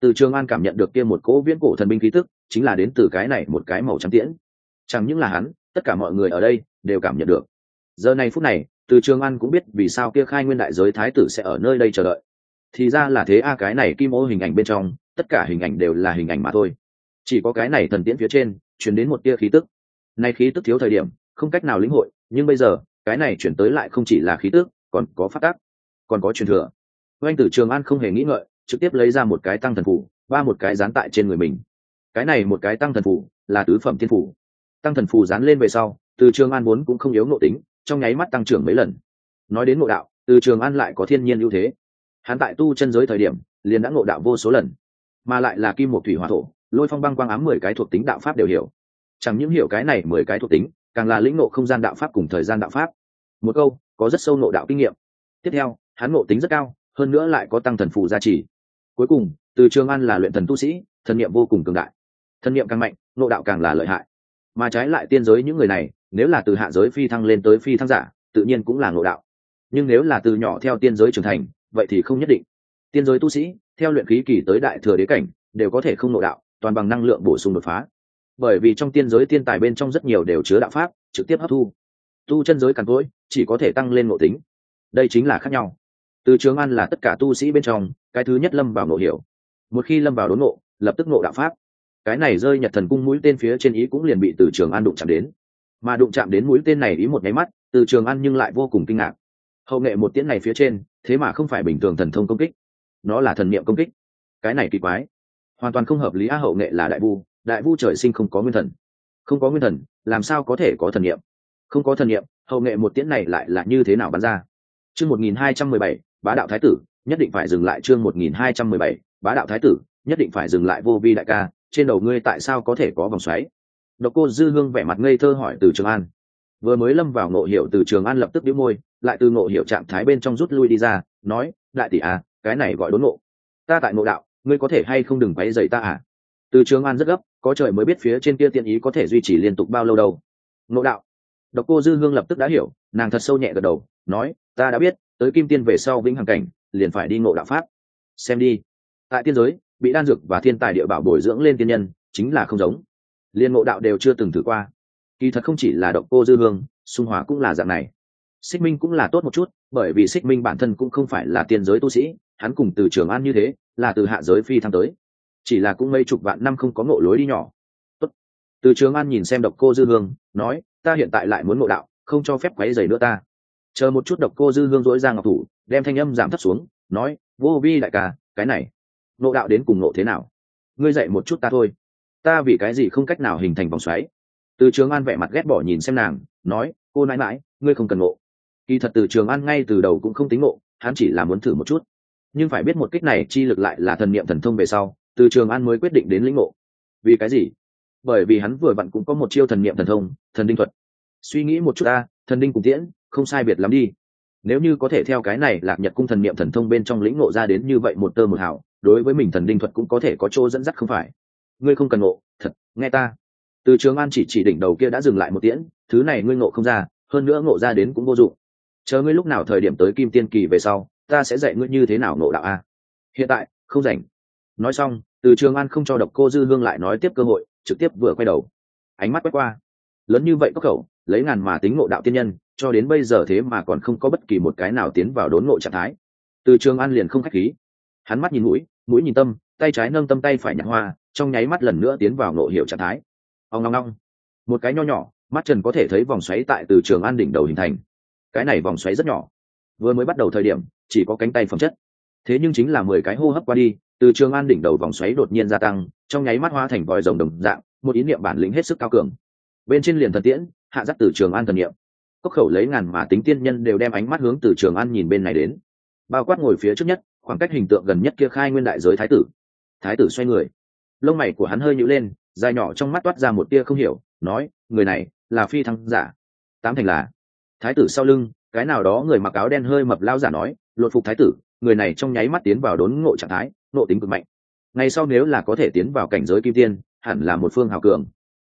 S1: Từ Trường An cảm nhận được kia một cỗ viễn cổ thần binh khí tức, chính là đến từ cái này một cái màu trắng tiễn. Chẳng những là hắn, tất cả mọi người ở đây đều cảm nhận được. Giờ này phút này, Từ Trường An cũng biết vì sao kia khai nguyên đại giới thái tử sẽ ở nơi đây chờ đợi. Thì ra là thế a, cái này kim ô hình ảnh bên trong, tất cả hình ảnh đều là hình ảnh mà thôi. Chỉ có cái này thần tiễn phía trên truyền đến một tia khí tức. Nay khí tức thiếu thời điểm, không cách nào lĩnh hội, nhưng bây giờ, cái này chuyển tới lại không chỉ là khí tức, còn có phát tác, còn có truyền thừa. Anh Từ Trường An không hề nghĩ ngợi, trực tiếp lấy ra một cái tăng thần phù, ba một cái dán tại trên người mình. Cái này một cái tăng thần phù là tứ phẩm thiên phù. Tăng thần phù dán lên về sau, Từ Trường An vốn cũng không yếu ngộ tính, trong nháy mắt tăng trưởng mấy lần. Nói đến ngộ đạo, Từ Trường An lại có thiên nhiên ưu thế. Hắn tại tu chân giới thời điểm, liền đã ngộ đạo vô số lần, mà lại là kim một thủy hỏa thổ, lôi phong băng quang ám 10 cái thuộc tính đạo pháp đều hiểu. Chẳng những hiểu cái này 10 cái thuộc tính, càng là lĩnh ngộ không gian đạo pháp cùng thời gian đạo pháp. Một câu, có rất sâu ngộ đạo kinh nghiệm. Tiếp theo, hắn ngộ tính rất cao, hơn nữa lại có tăng thần phù gia trì. Cuối cùng, Từ Trường An là luyện thần tu sĩ, thần niệm vô cùng cường đại. Thần niệm càng mạnh, ngộ đạo càng là lợi hại. Mà trái lại tiên giới những người này, nếu là từ hạ giới phi thăng lên tới phi thăng giả, tự nhiên cũng là ngộ đạo. Nhưng nếu là từ nhỏ theo tiên giới trưởng thành, vậy thì không nhất định. Tiên giới tu sĩ, theo luyện khí kỳ tới đại thừa đế cảnh, đều có thể không ngộ đạo, toàn bằng năng lượng bổ sung đột phá. Bởi vì trong tiên giới tiên tài bên trong rất nhiều đều chứa đạo pháp, trực tiếp hấp thu. Tu chân giới càn cỗi, chỉ có thể tăng lên ngộ tính. Đây chính là khác nhau. Từ Trường An là tất cả tu sĩ bên trong, cái thứ nhất lâm vào ngộ hiểu. Một khi lâm vào đốn ngộ, lập tức ngộ đạo pháp. Cái này rơi Nhật Thần cung mũi tên phía trên ý cũng liền bị Từ Trường An đụng chạm đến. Mà đụng chạm đến mũi tên này ý một nháy mắt, Từ Trường An nhưng lại vô cùng kinh ngạc. Hậu nghệ một tiễn này phía trên, thế mà không phải bình thường thần thông công kích, nó là thần niệm công kích. Cái này kỳ quái, hoàn toàn không hợp lý a. Hậu nghệ là đại vu trời sinh không có nguyên thần, không có nguyên thần, làm sao có thể có thần niệm? Không có thần niệm, hậu nghệ một tiễn này lại là như thế nào bắn ra? Chương 1217, bá đạo thái tử, nhất định phải dừng lại. Chương 1217, bá đạo thái tử, nhất định phải dừng lại. Vô vi đại ca, trên đầu ngươi tại sao có thể có vòng xoáy? Độc Cô Dư Hương vẻ mặt ngây thơ hỏi Từ Trường An. Vừa mới lâm vào ngộ hiểu, Từ Trường An lập tức bĩu môi, lại từ ngộ hiểu trạng thái bên trong rút lui đi ra, nói: đại tỷ à, cái này gọi đốn ngộ. Ta tại ngộ đạo, ngươi có thể hay không đừng quấy rầy ta à? Từ Trường An rất gấp, có trời mới biết phía trên kia tiện ý có thể duy trì liên tục bao lâu đâu. Ngộ đạo. Độc Cô Dư Hương lập tức đã hiểu, nàng thật sâu nhẹ gật đầu, nói: ta đã biết, tới kim tiên về sau vĩnh hằng cảnh, liền phải đi ngộ đạo pháp. Xem đi, tại tiên giới, bị đan dược và thiên tài địa bảo bồi dưỡng lên tiên nhân, chính là không giống. Liên ngộ đạo đều chưa từng thử qua. Kỳ thật không chỉ là Độc Cô Dư Hương, Xung Hóa cũng là dạng này. Xích Minh cũng là tốt một chút, bởi vì Xích Minh bản thân cũng không phải là tiên giới tu sĩ, hắn cùng Từ Trường An như thế, là từ hạ giới phi thăng tới, chỉ là cũng mấy chục vạn năm không có ngộ lối đi nhỏ. Tốt. Từ Trường An nhìn xem Độc Cô Dư Hương, nói: ta hiện tại lại muốn ngộ đạo, không cho phép quấy rầy nữa ta. Chờ một chút. Độc Cô Dư Hương dỗi ra ngọc thủ, đem thanh âm giảm thấp xuống, nói: vô vi đại ca, cái này ngộ đạo đến cùng ngộ thế nào? Ngươi dạy một chút ta thôi. Ta vì cái gì không cách nào hình thành vòng xoáy? Từ Trường An vẻ mặt ghét bỏ nhìn xem nàng, nói: cô nãi mãi, ngươi không cần ngộ. Kỳ thật Từ Trường An ngay từ đầu cũng không tính ngộ, hắn chỉ là muốn thử một chút. Nhưng phải biết một kích này chi lực lại là thần niệm thần thông về sau, Từ Trường An mới quyết định đến lĩnh ngộ. Vì cái gì? Bởi vì hắn vừa vặn cũng có một chiêu thần niệm thần thông, thần đinh thuật. Suy nghĩ một chút ta, thần đinh cùng tiễn, không sai biệt lắm đi. Nếu như có thể theo cái này Lạc Nhật cung thần niệm thần thông bên trong lĩnh ngộ ra đến như vậy một tơ một hào, đối với mình thần đinh thuật cũng có thể có chỗ dẫn dắt không phải? Ngươi không cần ngộ, thật, nghe ta. Từ Trường An chỉ đỉnh đầu kia đã dừng lại một tiễn, thứ này ngươi ngộ không ra, hơn nữa ngộ ra đến cũng vô dụng. Chờ ngươi lúc nào thời điểm tới kim tiên kỳ về sau, ta sẽ dạy ngươi như thế nào ngộ đạo a. Hiện tại không rảnh. Nói xong, Từ Trường An không cho Độc Cô Dư Hương lại nói tiếp cơ hội, trực tiếp vừa quay đầu, ánh mắt quét qua. Lớn như vậy cốc khẩu, lấy ngàn mà tính ngộ đạo tiên nhân, cho đến bây giờ thế mà còn không có bất kỳ một cái nào tiến vào đốn ngộ trạng thái. Từ Trường An liền không khách khí, hắn mắt nhìn mũi, mũi nhìn tâm, tay trái nâng tâm, tay phải nhặt hoa, trong nháy mắt lần nữa tiến vào ngộ hiểu trạng thái. Ong long long, một cái nho nhỏ, mắt trần có thể thấy vòng xoáy tại Từ Trường An đỉnh đầu hình thành. Cái này vòng xoáy rất nhỏ, vừa mới bắt đầu thời điểm chỉ có cánh tay phẩm chất, thế nhưng chính là 10 cái hô hấp qua đi, Từ Trường An đỉnh đầu vòng xoáy đột nhiên gia tăng, trong nháy mắt hóa thành vòi rồng đồng dạng, một ý niệm bản lĩnh hết sức cao cường. Bên trên liền thần tiễn, hạ dắt Từ Trường An thần niệm. Cốc khẩu lấy ngàn mà tính tiên nhân đều đem ánh mắt hướng Từ Trường An nhìn bên này đến. Bao quát ngồi phía trước nhất, khoảng cách hình tượng gần nhất kia khai nguyên đại giới thái tử. Thái tử xoay người, lông mày của hắn hơi nhíu lên, dài nhỏ trong mắt toát ra một tia không hiểu, nói: người này là phi thăng giả? Tám thành là. Thái tử sau lưng, cái nào đó người mặc áo đen hơi mập lao giả nói: lột phục thái tử, người này trong nháy mắt tiến vào đốn ngộ trạng thái, ngộ tính cực mạnh. Ngày sau nếu là có thể tiến vào cảnh giới kim tiên, hẳn là một phương hào cường.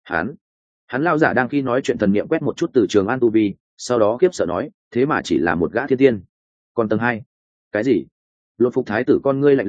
S1: Hắn lao giả đang khi nói chuyện thần niệm quét một chút Từ Trường An tu vi, sau đó khiếp sợ nói: thế mà chỉ là một gã thiên tiên. Còn tầng 2? Cái gì? Lột phục thái tử con ngươi lạnh lẽo,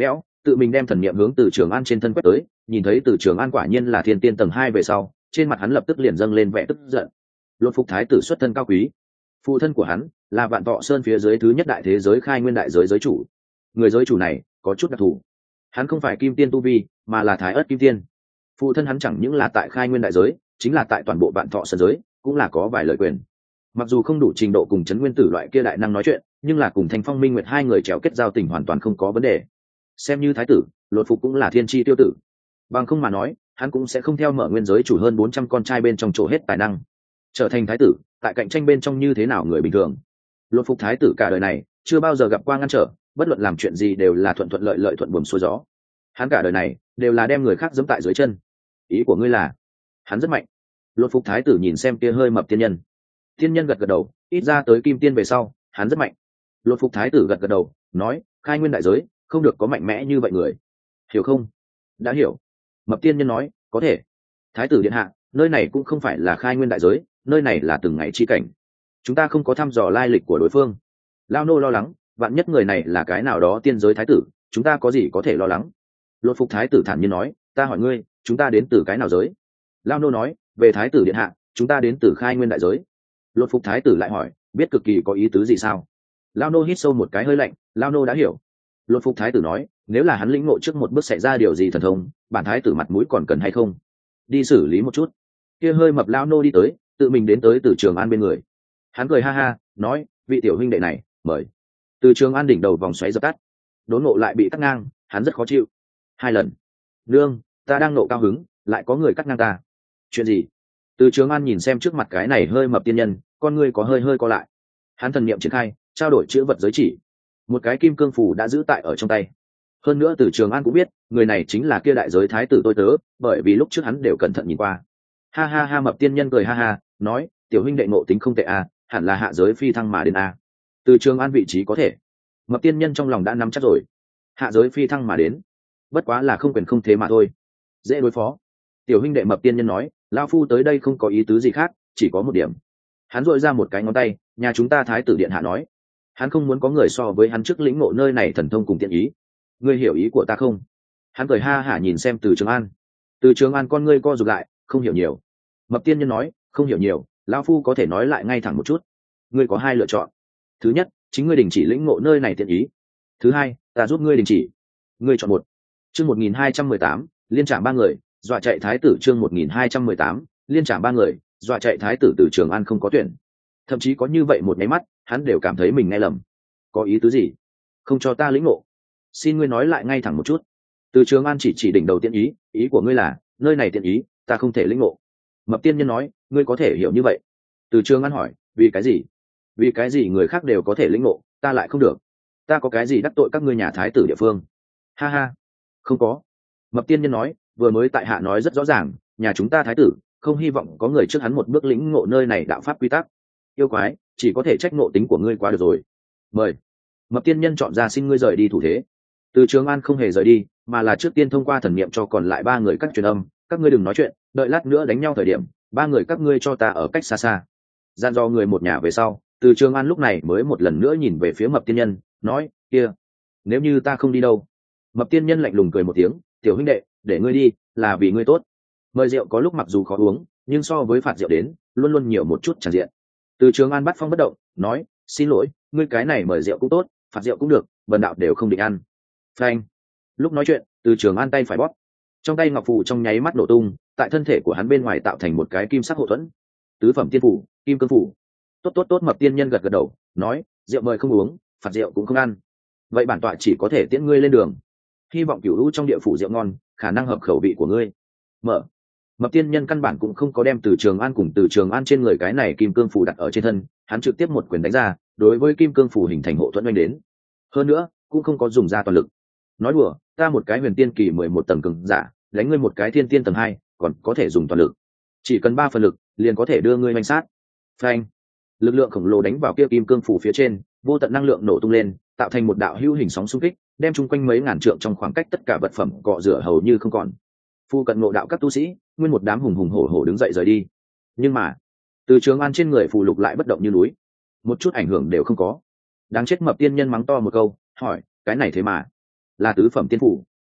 S1: tự mình đem thần niệm hướng Từ Trường An trên thân quét tới, nhìn thấy Từ Trường An quả nhiên là thiên tiên tầng 2 về sau, trên mặt hắn lập tức liền dâng lên vẻ tức giận. Lột phục thái tử xuất thân cao quý, phụ thân của hắn là Vạn Thọ Sơn phía dưới thứ nhất đại thế giới khai nguyên đại giới giới chủ. Người giới chủ này có chút đặc thù, hắn không phải kim tiên tu vi, mà là thái ớt kim tiên. Phụ thân hắn chẳng những là tại khai nguyên đại giới, chính là tại toàn bộ Vạn Thọ Sơn giới cũng là có vài lời quyền. Mặc dù không đủ trình độ cùng Trấn Nguyên Tử loại kia đại năng nói chuyện, nhưng là cùng Thanh Phong Minh Nguyệt hai người trèo kết giao tình hoàn toàn không có vấn đề. Xem như thái tử, Lột phục cũng là thiên chi tiêu tử, bằng không mà nói hắn cũng sẽ không theo mở nguyên giới chủ hơn 400 con trai bên trong chỗ hết tài năng, trở thành thái tử. Tại cạnh tranh bên trong như thế nào người bình thường, Lột phục thái tử cả đời này chưa bao giờ gặp qua ngăn trở, bất luận làm chuyện gì đều là thuận thuận lợi lợi, thuận buồm xuôi gió. Hắn cả đời này đều là đem người khác giẫm tại dưới chân. Ý của ngươi là hắn rất mạnh? Lột phục thái tử nhìn xem kia hơi mập tiên nhân. Tiên nhân gật gật đầu, ít ra tới kim tiên về sau hắn rất mạnh. Lột phục thái tử gật gật đầu, nói khai nguyên đại giới không được có mạnh mẽ như vậy người, hiểu không? Đã hiểu. Mập tiên nhân nói có thể. Thái tử điện hạ, nơi này cũng không phải là khai nguyên đại giới, nơi này là từng ngày chi cảnh, chúng ta không có thăm dò lai lịch của đối phương. Lao nô lo lắng vạn nhất người này là cái nào đó tiên giới thái tử, chúng ta có gì có thể lo lắng? Lột phục thái tử thản nhiên nói, ta hỏi ngươi, chúng ta đến từ cái nào giới? Lao nô nói, về thái tử điện hạ, chúng ta đến từ khai nguyên đại giới. Lột phục thái tử lại hỏi, biết cực kỳ có ý tứ gì sao? Lao nô hít sâu một cái hơi lạnh, Lao nô đã hiểu. Lột phục thái tử nói, nếu là hắn lĩnh ngộ trước một bước xảy ra điều gì thần thông, bản thái tử mặt mũi còn cần hay không? Đi xử lý một chút. Kia hơi mập Lao nô đi tới, tự mình đến tới Từ Trường An bên người. Hắn cười ha ha, nói, vị tiểu huynh đệ này, mời. Từ Trường An đỉnh đầu vòng xoáy dập tắt, đốn ngộ lại bị cắt ngang, hắn rất khó chịu. 2 lần. Nương, ta đang nộ cao hứng, lại có người cắt ngang ta. Chuyện gì? Từ Trường An nhìn xem trước mặt cái này hơi mập tiên nhân, con ngươi có hơi co lại. Hắn thần niệm triển khai, trao đổi chữ vật giới chỉ. Một cái kim cương phù đã giữ tại ở trong tay. Hơn nữa Từ Trường An cũng biết, người này chính là kia đại giới thái tử tôi tớ, bởi vì lúc trước hắn đều cẩn thận nhìn qua. Ha ha ha, mập tiên nhân cười ha ha, nói, tiểu huynh đệ ngộ tính không tệ à, hẳn là hạ giới phi thăng mà đến à. Từ Trường An vị trí có thể. Mập tiên nhân trong lòng đã nắm chắc rồi. Hạ giới phi thăng mà đến, bất quá là không quyền không thế mà thôi, dễ đối phó. Tiểu huynh đệ mập tiên nhân nói, lao phu tới đây không có ý tứ gì khác, chỉ có một điểm. Hắn dội ra một cái ngón tay, nhà chúng ta thái tử điện hạ nói, hắn không muốn có người so với hắn trước lĩnh ngộ nơi này thần thông cùng tiện ý. Ngươi hiểu ý của ta không? Hắn cười ha hả nhìn xem Từ Trường An. Từ Trường An con ngươi co rụt lại, không hiểu nhiều. Mập tiên nhân nói, không hiểu nhiều, lão phu có thể nói lại ngay thẳng một chút. Ngươi có 2 lựa chọn. Thứ nhất, chính ngươi đình chỉ lĩnh ngộ nơi này tiện ý. Thứ hai, ta giúp ngươi đình chỉ. Ngươi chọn một. Chương 1218, liên trảm 3 người, dọa chạy thái tử. Chương 1218, liên trảm 3 người, dọa chạy thái tử. Từ Trường An không có tuyển. Thậm chí có như vậy một cái mắt, hắn đều cảm thấy mình nghe lầm. Có ý tứ gì? Không cho ta lĩnh ngộ? Xin ngươi nói lại ngay thẳng một chút. Từ Trường An chỉ đỉnh đầu tiện ý, ý của ngươi là nơi này tiện ý ta không thể lĩnh ngộ. Mập tiên nhân nói, ngươi có thể hiểu như vậy. Từ Trường An hỏi, vì cái gì? Vì cái gì người khác đều có thể lĩnh ngộ, ta lại không được? Ta có cái gì đắc tội các ngươi nhà thái tử địa phương? Ha ha, không có. Mập tiên nhân nói, vừa mới tại hạ nói rất rõ ràng, nhà chúng ta thái tử không hy vọng có người trước hắn một bước lĩnh ngộ nơi này đạo pháp quy tắc. Yêu quái, chỉ có thể trách ngộ tính của ngươi quá được rồi. Mời. Mập tiên nhân chọn ra xin ngươi rời đi thủ thế. Từ Trường An không hề rời đi, mà là trước tiên thông qua thần niệm cho còn lại 3 người các truyền âm, các ngươi đừng nói chuyện, đợi lát nữa đánh nhau thời điểm, 3 người các ngươi cho ta ở cách xa xa. Gian do người một nhà về sau, Từ Trường An lúc này mới một lần nữa nhìn về phía mập tiên nhân, nói, kia, nếu như ta không đi đâu? Mập tiên nhân lạnh lùng cười một tiếng, tiểu huynh đệ, để ngươi đi là vì ngươi tốt. Mời rượu có lúc mặc dù khó uống, nhưng so với phạt rượu đến, luôn luôn nhiều một chút tràn diện. Từ Trường An bắt phong bất động, nói, xin lỗi, ngươi cái này mời rượu cũng tốt, phạt rượu cũng được, bần đạo đều không định ăn. Phanh. Lúc nói chuyện, Từ Trường An tay phải bóp, trong tay ngọc phù trong nháy mắt nổ tung, tại thân thể của hắn bên ngoài tạo thành một cái kim sắc hộ thuẫn. Tứ phẩm tiên phủ, kim cương phủ. Tốt, mập tiên nhân gật gật đầu, nói, rượu mời không uống, phạt rượu cũng không ăn. Vậy bản tọa chỉ có thể tiễn ngươi lên đường. Hy vọng cửu lũ trong địa phủ rượu ngon, khả năng hợp khẩu vị của ngươi. Mở. Mập tiên nhân căn bản cũng không có đem Từ Trường An cùng Từ Trường An trên người cái này kim cương phủ đặt ở trên thân, hắn trực tiếp một quyền đánh ra, đối với kim cương phủ hình thành hộ thuẫn oanh đến. Hơn nữa, cũng không có dùng ra toàn lực. Nói đùa, ta một cái huyền tiên kỳ 11 tầng cường giả, đánh ngươi một cái thiên tiên tầng 2, còn có thể dùng toàn lực. Chỉ cần 3 phần lực, liền có thể đưa ngươi oanh sát. Phanh. Lực lượng khổng lồ đánh vào kia kim cương phủ phía trên, vô tận năng lượng nổ tung lên, tạo thành một đạo hữu hình sóng xung kích, đem chung quanh mấy ngàn trượng trong khoảng cách tất cả vật phẩm cọ rửa hầu như không còn. Phu cận ngộ đạo các tu sĩ, nguyên một đám hùng hùng hổ hổ đứng dậy rời đi. Nhưng mà, Từ Trường An trên người phù lục lại bất động như núi, một chút ảnh hưởng đều không có. Đáng chết, mập tiên nhân mắng to một câu, hỏi, cái này thế mà là tứ phẩm tiên phủ?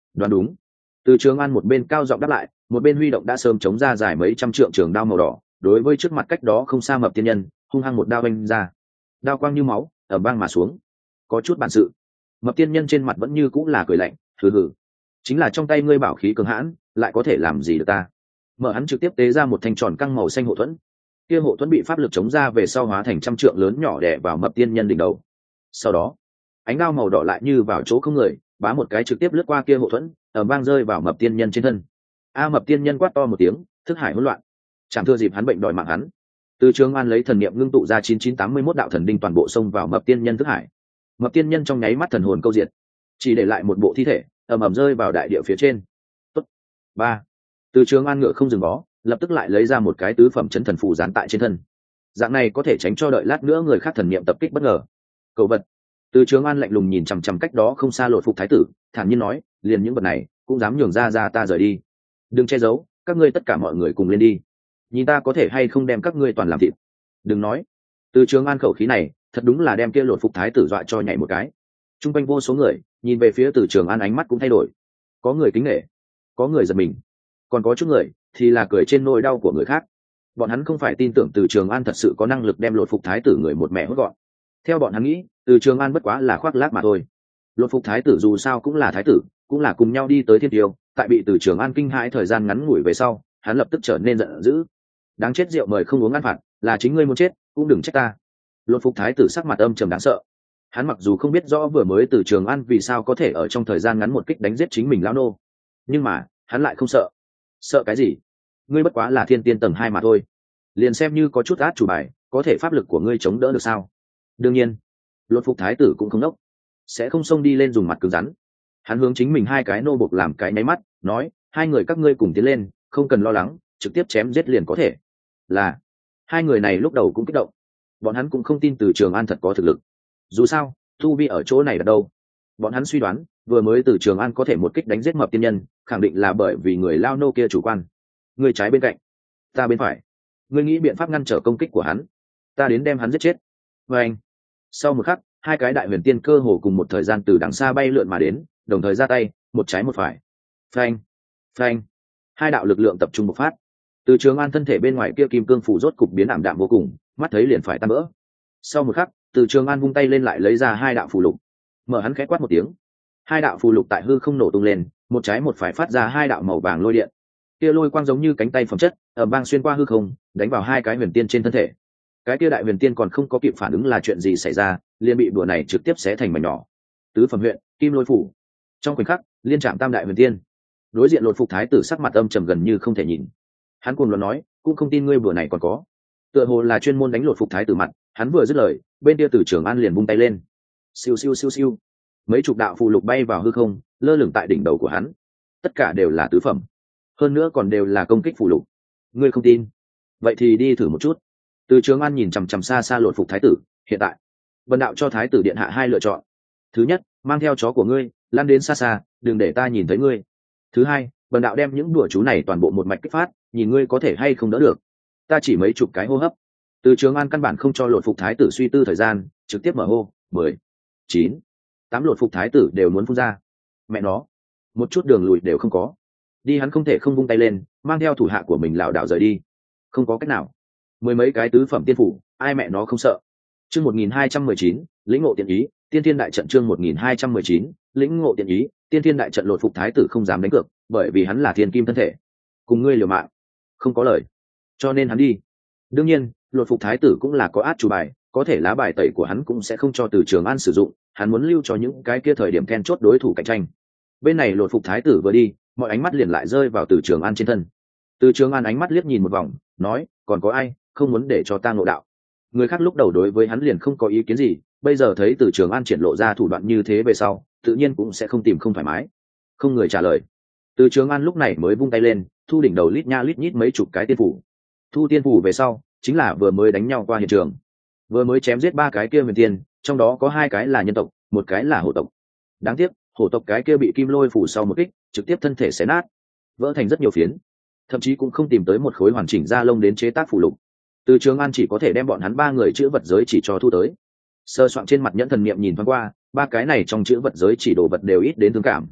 S1: Đoán đúng. Từ Trường An một bên cao giọng đáp lại, một bên huy động đã sớm chống ra dài mấy trăm trượng trường đao màu đỏ, đối với trước mặt cách đó không xa Mập Tiên Nhân hung hăng một đao vung ra. Đao quang như máu ầm vang mà xuống. Có chút bản sự. Mập Tiên Nhân trên mặt vẫn như cũng là cười lạnh, hừ hừ, chính là trong tay ngươi bảo khí cường hãn, lại có thể làm gì được ta? Mở hắn trực tiếp tế ra một thanh tròn căng màu xanh hộ thuẫn. Kia hộ thuẫn bị pháp lực chống ra về sau hóa thành trăm trượng lớn nhỏ đè vào Mập Tiên Nhân đỉnh đầu. Sau đó, ánh đao màu đỏ lại như vào chỗ không người, bá một cái trực tiếp lướt qua kia hộ thuẫn, ầm vang rơi vào Mập Tiên Nhân trên thân. Mập Tiên Nhân quát to một tiếng, thức hải hỗn loạn, chẳng thưa dịp hắn bệnh đòi mạng hắn. Từ Trường An lấy thần niệm ngưng tụ ra 9981 đạo thần đinh toàn bộ xông vào Mập Tiên Nhân thức hải. Mập Tiên Nhân trong nháy mắt thần hồn câu diệt, chỉ để lại một bộ thi thể ầm ầm rơi vào đại địa phía trên. Tốt. 3. Từ Trường An ngựa không dừng bó, lập tức lại lấy ra một cái tứ phẩm chấn thần phù dán tại trên thân. Dạng này có thể tránh cho đợi lát nữa người khác thần niệm tập kích bất ngờ. Cầu vật. Từ Trường An lạnh lùng nhìn chằm chằm cách đó không xa Lột Phục thái tử, thản nhiên nói, liền những vật này cũng dám nhường ra ta rời đi. Đừng che giấu, các ngươi tất cả mọi người cùng lên đi. Nhìn ta có thể hay không đem các ngươi toàn làm thịt. Đừng nói. Từ Trường An khẩu khí này, thật đúng là đem kia Lột Phục thái tử dọa cho nhảy một cái. Trung quanh vô số người nhìn về phía Từ Trường An, ánh mắt cũng thay đổi. Có người kính nể, có người giật mình, còn có chút người thì là cười trên nỗi đau của người khác. Bọn hắn không phải tin tưởng Từ Trường An thật sự có năng lực đem Lột Phục thái tử người một mẹ hốt gọn. Theo bọn hắn nghĩ, Từ Trường An bất quá là khoác lác mà thôi. Lột Phục thái tử dù sao cũng là thái tử, cũng là cùng nhau đi tới Thiên Tiêu, tại bị Từ Trường An kinh hãi thời gian ngắn ngủi về sau, hắn lập tức trở nên giận dữ. Đáng chết, rượu mời không uống ăn phạt, là chính ngươi muốn chết, cũng đừng trách ta. Lột Phục thái tử sắc mặt âm trầm đáng sợ. Hắn mặc dù không biết rõ vừa mới Từ Trường An vì sao có thể ở trong thời gian ngắn một kích đánh giết chính mình lão nô, nhưng mà hắn lại không sợ. Sợ cái gì? Ngươi bất quá là thiên tiên tầng 2 mà thôi, liền xem như có chút át chủ bài, có thể pháp lực của ngươi chống đỡ được sao? Đương nhiên, Lột Phục thái tử cũng không đốc, sẽ không xông đi lên dùng mặt cứng rắn. Hắn hướng chính mình hai cái nô bộc làm cái nháy mắt, nói, hai người các ngươi cùng tiến lên, không cần lo lắng, trực tiếp chém giết liền có thể. Là hai người này lúc đầu cũng kích động, bọn hắn cũng không tin Từ Trường An thật có thực lực. Dù sao tu vi ở chỗ này là đâu, bọn hắn suy đoán vừa mới Từ Trường An có thể một kích đánh giết Mập Tiên Nhân, khẳng định là bởi vì người lao nô kia chủ quan. Người trái bên cạnh, ta bên phải, ngươi nghĩ biện pháp ngăn trở công kích của hắn, ta đến đem hắn giết chết. Và anh, sau một khắc, hai cái đại huyền tiên cơ hồ cùng một thời gian từ đằng xa bay lượn mà đến, đồng thời ra tay, một trái một phải. Phanh, phanh, hai đạo lực lượng tập trung bộc phát. Từ Trường An thân thể bên ngoài kia kim cương phủ rốt cục biến ảm đạm vô cùng, mắt thấy liền phải tan vỡ. Sau một khắc, Từ Trường An vung tay lên lại lấy ra hai đạo phù lục. Mở hắn khẽ quát một tiếng, hai đạo phù lục tại hư không nổ tung lên, một trái một phải phát ra hai đạo màu vàng lôi điện. Kia lôi quang giống như cánh tay phẩm chất, ầm vang xuyên qua hư không, đánh vào hai cái huyền tiên trên thân thể. Cái kia đại huyền tiên còn không có kịp phản ứng là chuyện gì xảy ra, liền bị đùa này trực tiếp xé thành mảnh nhỏ. Tứ phẩm huyện, kim lôi phủ. Trong khoảnh khắc, liên chạm tam đại huyền tiên. Đối diện Lột Phục thái tử sắc mặt âm trầm gần như không thể nhìn. Hắn cuồng loạn nói, cũng không tin ngươi bữa này còn có. Tựa hồ là chuyên môn đánh Lột Phục thái tử mặt, hắn vừa dứt lời, bên kia Từ Trường An liền vung tay lên. Siêu siêu siêu siêu. Mấy chục đạo phù lục bay vào hư không, lơ lửng tại đỉnh đầu của hắn. Tất cả đều là tứ phẩm, hơn nữa còn đều là công kích phù lục. Ngươi không tin? Vậy thì đi thử một chút. Từ Trường An nhìn chằm chằm xa xa Lột Phục thái tử, hiện tại, bần đạo cho thái tử điện hạ hai lựa chọn. Thứ nhất, mang theo chó của ngươi, lăn đến xa xa, đừng để ta nhìn thấy ngươi. Thứ hai, bần đạo đem những đùa chú này toàn bộ một mạch kích phát, nhìn ngươi có thể hay không đỡ được. Ta chỉ mấy chục cái hô hấp. Từ Trường An căn bản không cho Lột Phục thái tử suy tư thời gian, trực tiếp mở hô. 10, 9, 8 Lột Phục thái tử đều muốn phun ra. Mẹ nó, một chút đường lùi đều không có. Đi, hắn không thể không vung tay lên, mang theo thủ hạ của mình lảo đảo rời đi. Không có cách nào, mười mấy cái tứ phẩm tiên phủ, ai mẹ nó không sợ. Chương 1219, lĩnh ngộ tiên ý, tiên thiên đại trận. Chương 1219, lĩnh ngộ tiên ý, tiên thiên đại trận. Lột Phục thái tử không dám đánh cược, bởi vì hắn là thiên kim thân thể, cùng ngươi liều mạng không có lời, cho nên hắn đi. Đương nhiên, Lột Phục thái tử cũng là có át chủ bài, có thể lá bài tẩy của hắn cũng sẽ không cho Từ Trường An sử dụng, hắn muốn lưu cho những cái kia thời điểm then chốt đối thủ cạnh tranh. Bên này Lột Phục thái tử vừa đi, mọi ánh mắt liền lại rơi vào Từ Trường An trên thân. Từ Trường An ánh mắt liếc nhìn một vòng, nói, còn có ai không muốn để cho ta ngộ đạo? Người khác lúc đầu đối với hắn liền không có ý kiến gì, bây giờ thấy Từ Trường An triển lộ ra thủ đoạn như thế về sau, tự nhiên cũng sẽ không tìm không thoải mái. Không người trả lời. Từ Trường An lúc này mới vung tay lên, thu đỉnh đầu lít nha lít nhít mấy chục cái tiên phủ. Thu tiên phủ về sau, chính là vừa mới đánh nhau qua hiện trường, vừa mới chém giết ba cái kia huyền tiên, trong đó có hai cái là nhân tộc, một cái là hổ tộc. Đáng tiếc, hổ tộc cái kia bị kim lôi phủ sau một kích, trực tiếp thân thể xé nát, vỡ thành rất nhiều phiến, thậm chí cũng không tìm tới một khối hoàn chỉnh da lông đến chế tác phù lục. Từ Trường An chỉ có thể đem bọn hắn ba người chữ vật giới chỉ cho thu tới. Sơ soạn trên mặt nhẫn thần niệm nhìn thoáng qua, ba cái này trong chữ vật giới chỉ đồ vật đều ít đến thương cảm.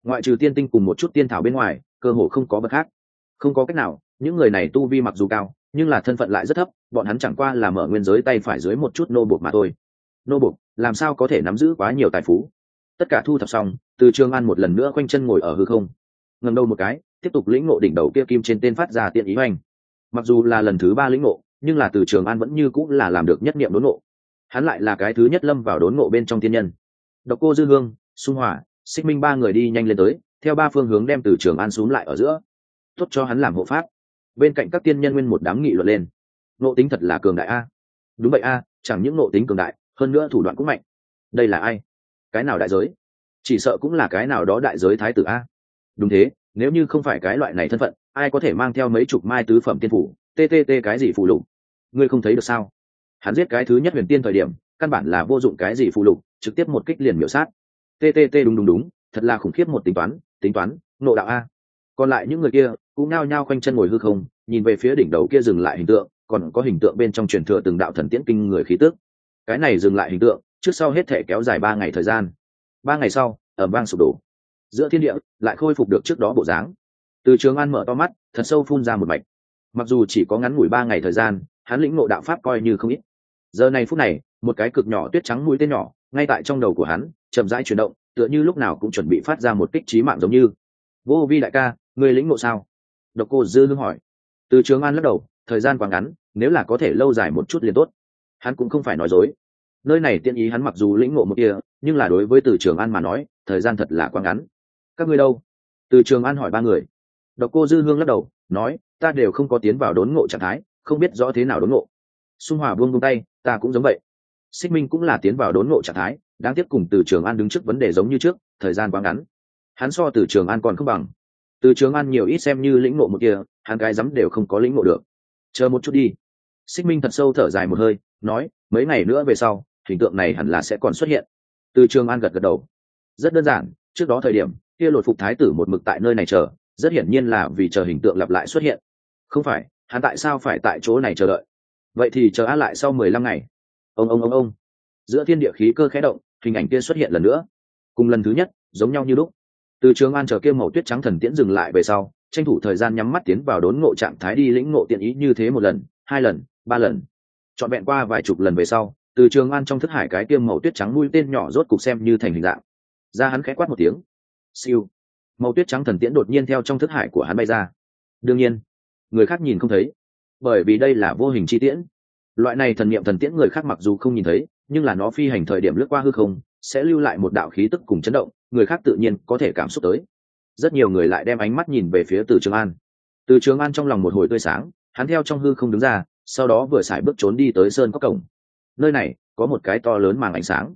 S1: ngoại trừ tiên tinh cùng một chút tiên thảo bên ngoài cơ hồ không có bậc khác. Không có cách nào, những người này tu vi mặc dù cao nhưng là thân phận lại rất thấp, bọn hắn chẳng qua là mở nguyên giới tay phải dưới một chút nô bộc mà thôi. Nô bộc làm sao có thể nắm giữ quá nhiều tài phú. Tất cả thu thập xong, Từ Trường An một lần nữa khoanh chân ngồi ở hư không, ngẩng đầu một cái, tiếp tục lĩnh ngộ đỉnh đầu kia kim trên tên phát ra tiện ý hoành. Mặc dù là lần thứ 3 lĩnh ngộ, nhưng là Từ Trường An vẫn như cũng là làm được nhất niệm đốn ngộ. Hắn lại là cái thứ nhất lâm vào đốn ngộ bên trong tiên nhân. Độc Cô Dư Hương, Xung Hỏa, Xích Minh ba người đi nhanh lên tới, theo 3 phương hướng đem Từ Trường An xuống lại ở giữa, tốt cho hắn làm hộ pháp. Bên cạnh các tiên nhân nguyên một đám nghị luận lên. Ngộ tính thật là cường đại a. Đúng vậy a, chẳng những ngộ tính cường đại, hơn nữa thủ đoạn cũng mạnh. Đây là ai? Cái nào đại giới? Chỉ sợ cũng là cái nào đó đại giới thái tử a. Đúng thế, nếu như không phải cái loại này thân phận, ai có thể mang theo mấy chục mai tứ phẩm tiên phủ, ttt cái gì phụ lục? Ngươi không thấy được sao? Hắn giết cái thứ nhất huyền tiên thời điểm, căn bản là vô dụng cái gì phụ lục, trực tiếp một kích liền miểu sát. Ttt đúng, thật là khủng khiếp một tính toán, nộ đạo a. Còn lại những người kia cũng nao nhao khoanh chân ngồi hư không, nhìn về phía đỉnh đầu kia dừng lại hình tượng, còn có hình tượng bên trong truyền thừa từng đạo thần tiễn kinh người khí tức. Cái này dừng lại hình tượng, trước sau hết thể kéo dài 3 ngày thời gian. 3 ngày sau, ầm vang sụp đổ. Giữa thiên địa lại khôi phục được trước đó bộ dáng. Từ Trường An mở to mắt, thật sâu phun ra một mạch. Mặc dù chỉ có ngắn ngủi 3 ngày thời gian, hắn lĩnh ngộ đạo pháp coi như không ít. Giờ này phút này, một cái cực nhỏ tuyết trắng mũi tên nhỏ, ngay tại trong đầu của hắn, chậm rãi chuyển động, tựa như lúc nào cũng chuẩn bị phát ra một kích chí mạng giống như. Vô Vi đại ca, ngươi lĩnh ngộ sao? Độc Cô Dư Hương hỏi. Từ Trường An lắc đầu, thời gian quá ngắn, nếu là có thể lâu dài một chút liền tốt. Hắn cũng không phải nói dối. Nơi này tiên ý hắn mặc dù lĩnh ngộ một kia, nhưng là đối với Từ Trường An mà nói, thời gian thật là quá ngắn. Các ngươi đâu? Từ Trường An hỏi 3 người. Độc Cô Dư Hương lắc đầu, nói, ta đều không có tiến vào đốn ngộ trạng thái, không biết rõ thế nào đốn ngộ. Xung Hỏa buông tay, ta cũng giống vậy. Xích Minh cũng là tiến vào đốn ngộ trạng thái, đáng tiếc cùng Từ Trường An đứng trước vấn đề giống như trước, thời gian quá ngắn. Hắn so Từ Trường An còn không bằng. Từ Trường An nhiều ít xem như lĩnh ngộ một kia, hắn cái dám đều không có lĩnh ngộ được. Chờ một chút đi. Xích Minh thật sâu thở dài một hơi, nói, mấy ngày nữa về sau, hình tượng này hẳn là sẽ còn xuất hiện. Từ Trường An gật gật đầu. Rất đơn giản, trước đó thời điểm, kia Lột Phục thái tử một mực tại nơi này chờ, rất hiển nhiên là vì chờ hình tượng lặp lại xuất hiện. Không phải, hắn tại sao phải tại chỗ này chờ đợi? Vậy thì chờ á lại sau 15 ngày. Ông. Giữa thiên địa khí cơ khẽ động, hình ảnh kia xuất hiện lần nữa. Cùng lần thứ nhất, giống nhau như lúc. Từ Trường An chờ kia màu tuyết trắng thần tiễn dừng lại về sau, tranh thủ thời gian nhắm mắt tiến vào đốn ngộ trạng thái đi lĩnh ngộ tiện ý như thế 1 lần, 2 lần, 3 lần. Trọn vẹn qua vài chục lần về sau, Từ Trường An trong thức hải cái kia màu tuyết trắng mũi tên nhỏ rốt cục xem như thành hình dạng. Ra hắn khẽ quát một tiếng. Siêu. Màu tuyết trắng thần tiễn đột nhiên theo trong thức hải của hắn bay ra. Đương nhiên, người khác nhìn không thấy, bởi vì đây là vô hình chi tiễn. Loại này thần niệm thần tiễn người khác mặc dù không nhìn thấy, nhưng là nó phi hành thời điểm lướt qua hư không, sẽ lưu lại một đạo khí tức cùng chấn động, người khác tự nhiên có thể cảm xúc tới. Rất nhiều người lại đem ánh mắt nhìn về phía Từ Trường An. Từ Trường An trong lòng một hồi tươi sáng, hắn theo trong hư không đứng ra, sau đó vừa sải bước trốn đi tới sơn cốc cổng. Nơi này có một cái to lớn màng ánh sáng,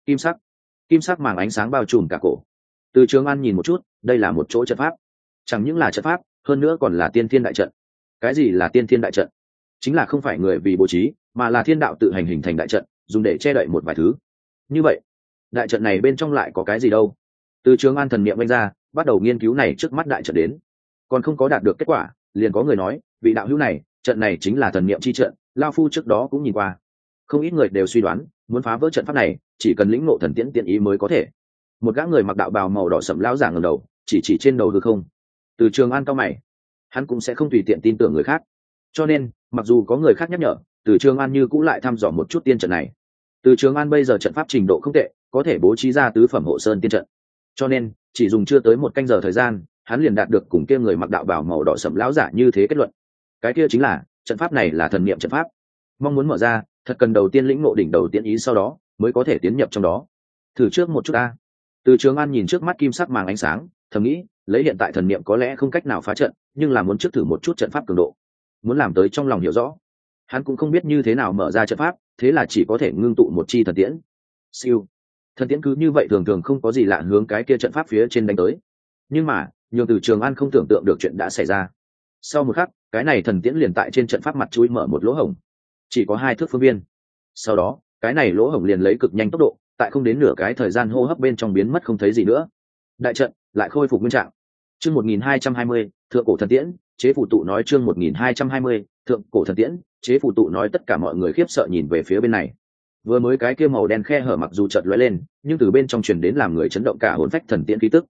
S1: kim sắc màng ánh sáng bao trùm cả cổ. Từ Trường An nhìn một chút, đây là một chỗ trận pháp. Chẳng những là trận pháp, hơn nữa còn là tiên thiên đại trận. Cái gì là tiên thiên đại trận? Chính là không phải người vì bố trí, mà là thiên đạo tự hành hình thành đại trận, dùng để che đậy một vài thứ. Như vậy, đại trận này bên trong lại có cái gì đâu? Từ Trường An thần niệm vung ra, bắt đầu nghiên cứu này trước mắt đại trận đến. Còn không có đạt được kết quả, liền có người nói, vị đạo hữu này, trận này chính là thần niệm chi trận, lão phu trước đó cũng nhìn qua. Không ít người đều suy đoán, muốn phá vỡ trận pháp này, chỉ cần lĩnh ngộ thần tiễn tiện ý mới có thể. Một gã người mặc đạo bào màu đỏ sẫm lão giả ngẩng đầu, chỉ trên đầu hư không. Từ Trường An cau mày, hắn cũng sẽ không tùy tiện tin tưởng người khác. Cho nên, mặc dù có người khác nhắc nhở, Từ Trường An như cũng lại thăm dò một chút tiên trận này. Từ Trường An bây giờ trận pháp trình độ không tệ, có thể bố trí ra tứ phẩm hộ sơn tiên trận. Cho nên, chỉ dùng chưa tới 1 canh giờ thời gian, hắn liền đạt được cùng kia người mặc đạo bào màu đỏ sẫm lão giả như thế kết luận. Cái kia chính là, trận pháp này là thần niệm trận pháp. Mong muốn mở ra, thật cần đầu tiên lĩnh ngộ đỉnh đầu tiên ý, sau đó mới có thể tiến nhập trong đó. Thử trước một chút a. Từ Trường An nhìn trước mắt kim sắc màng ánh sáng, thầm nghĩ, lấy hiện tại thần niệm có lẽ không cách nào phá trận, nhưng là muốn trước thử một chút trận pháp cường độ. Muốn làm tới trong lòng hiểu rõ. Hắn cũng không biết như thế nào mở ra trận pháp, thế là chỉ có thể ngưng tụ một chi thần tiễn. Siêu. Thần tiễn cứ như vậy thường thường không có gì lạ hướng cái kia trận pháp phía trên đánh tới. Nhưng mà, nhường Từ Trường An không tưởng tượng được chuyện đã xảy ra. Sau một khắc, cái này thần tiễn liền tại trên trận pháp mặt chui mở một lỗ hổng, chỉ có 2 thước phương viên. Sau đó, cái này lỗ hổng liền lấy cực nhanh tốc độ, tại không đến nửa cái thời gian hô hấp bên trong biến mất không thấy gì nữa. Đại trận lại khôi phục nguyên trạng. Chương 1220, thượng cổ thần tiễn, chế phù tụ nói chương 1220, thượng cổ thần tiễn, chế phù tụ nói. Tất cả mọi người khiếp sợ nhìn về phía bên này. Vừa mới cái kia màu đen khe hở mặc dù chợt lóe lên, nhưng từ bên trong truyền đến làm người chấn động cả hồn phách thần tiễn khí tức.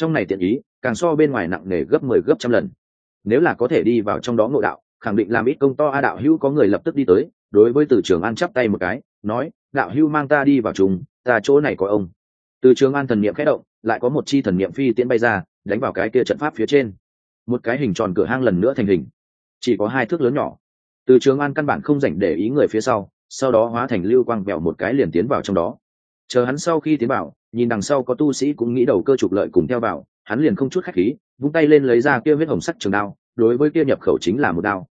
S1: trong này tiện ý càng so bên ngoài nặng nề gấp 10 gấp trăm lần. Nếu là có thể đi vào trong đó ngộ đạo, khẳng định làm ít công to. Đạo hữu có người lập tức đi tới, đối với Từ Trường An chắp tay một cái, nói: đạo hữu mang ta đi vào trùng, ta chỗ này có ông. Từ Trường An thần niệm khẽ động, lại có một chi thần niệm phi tiễn bay ra, đánh vào cái kia trận pháp phía trên. Một cái hình tròn cửa hang lần nữa thành hình, chỉ có 2 thước lớn nhỏ. Từ Trường An căn bản không rảnh để ý người phía sau đó hóa thành lưu quang vẹo một cái liền tiến vào trong đó. Chờ hắn sau khi tiến vào, nhìn đằng sau có tu sĩ cũng nghĩ đầu cơ trục lợi cùng theo vào, hắn liền không chút khách khí, vung tay lên lấy ra kia huyết hồng sắc trường đao, đối với kia nhập khẩu chính là một đao.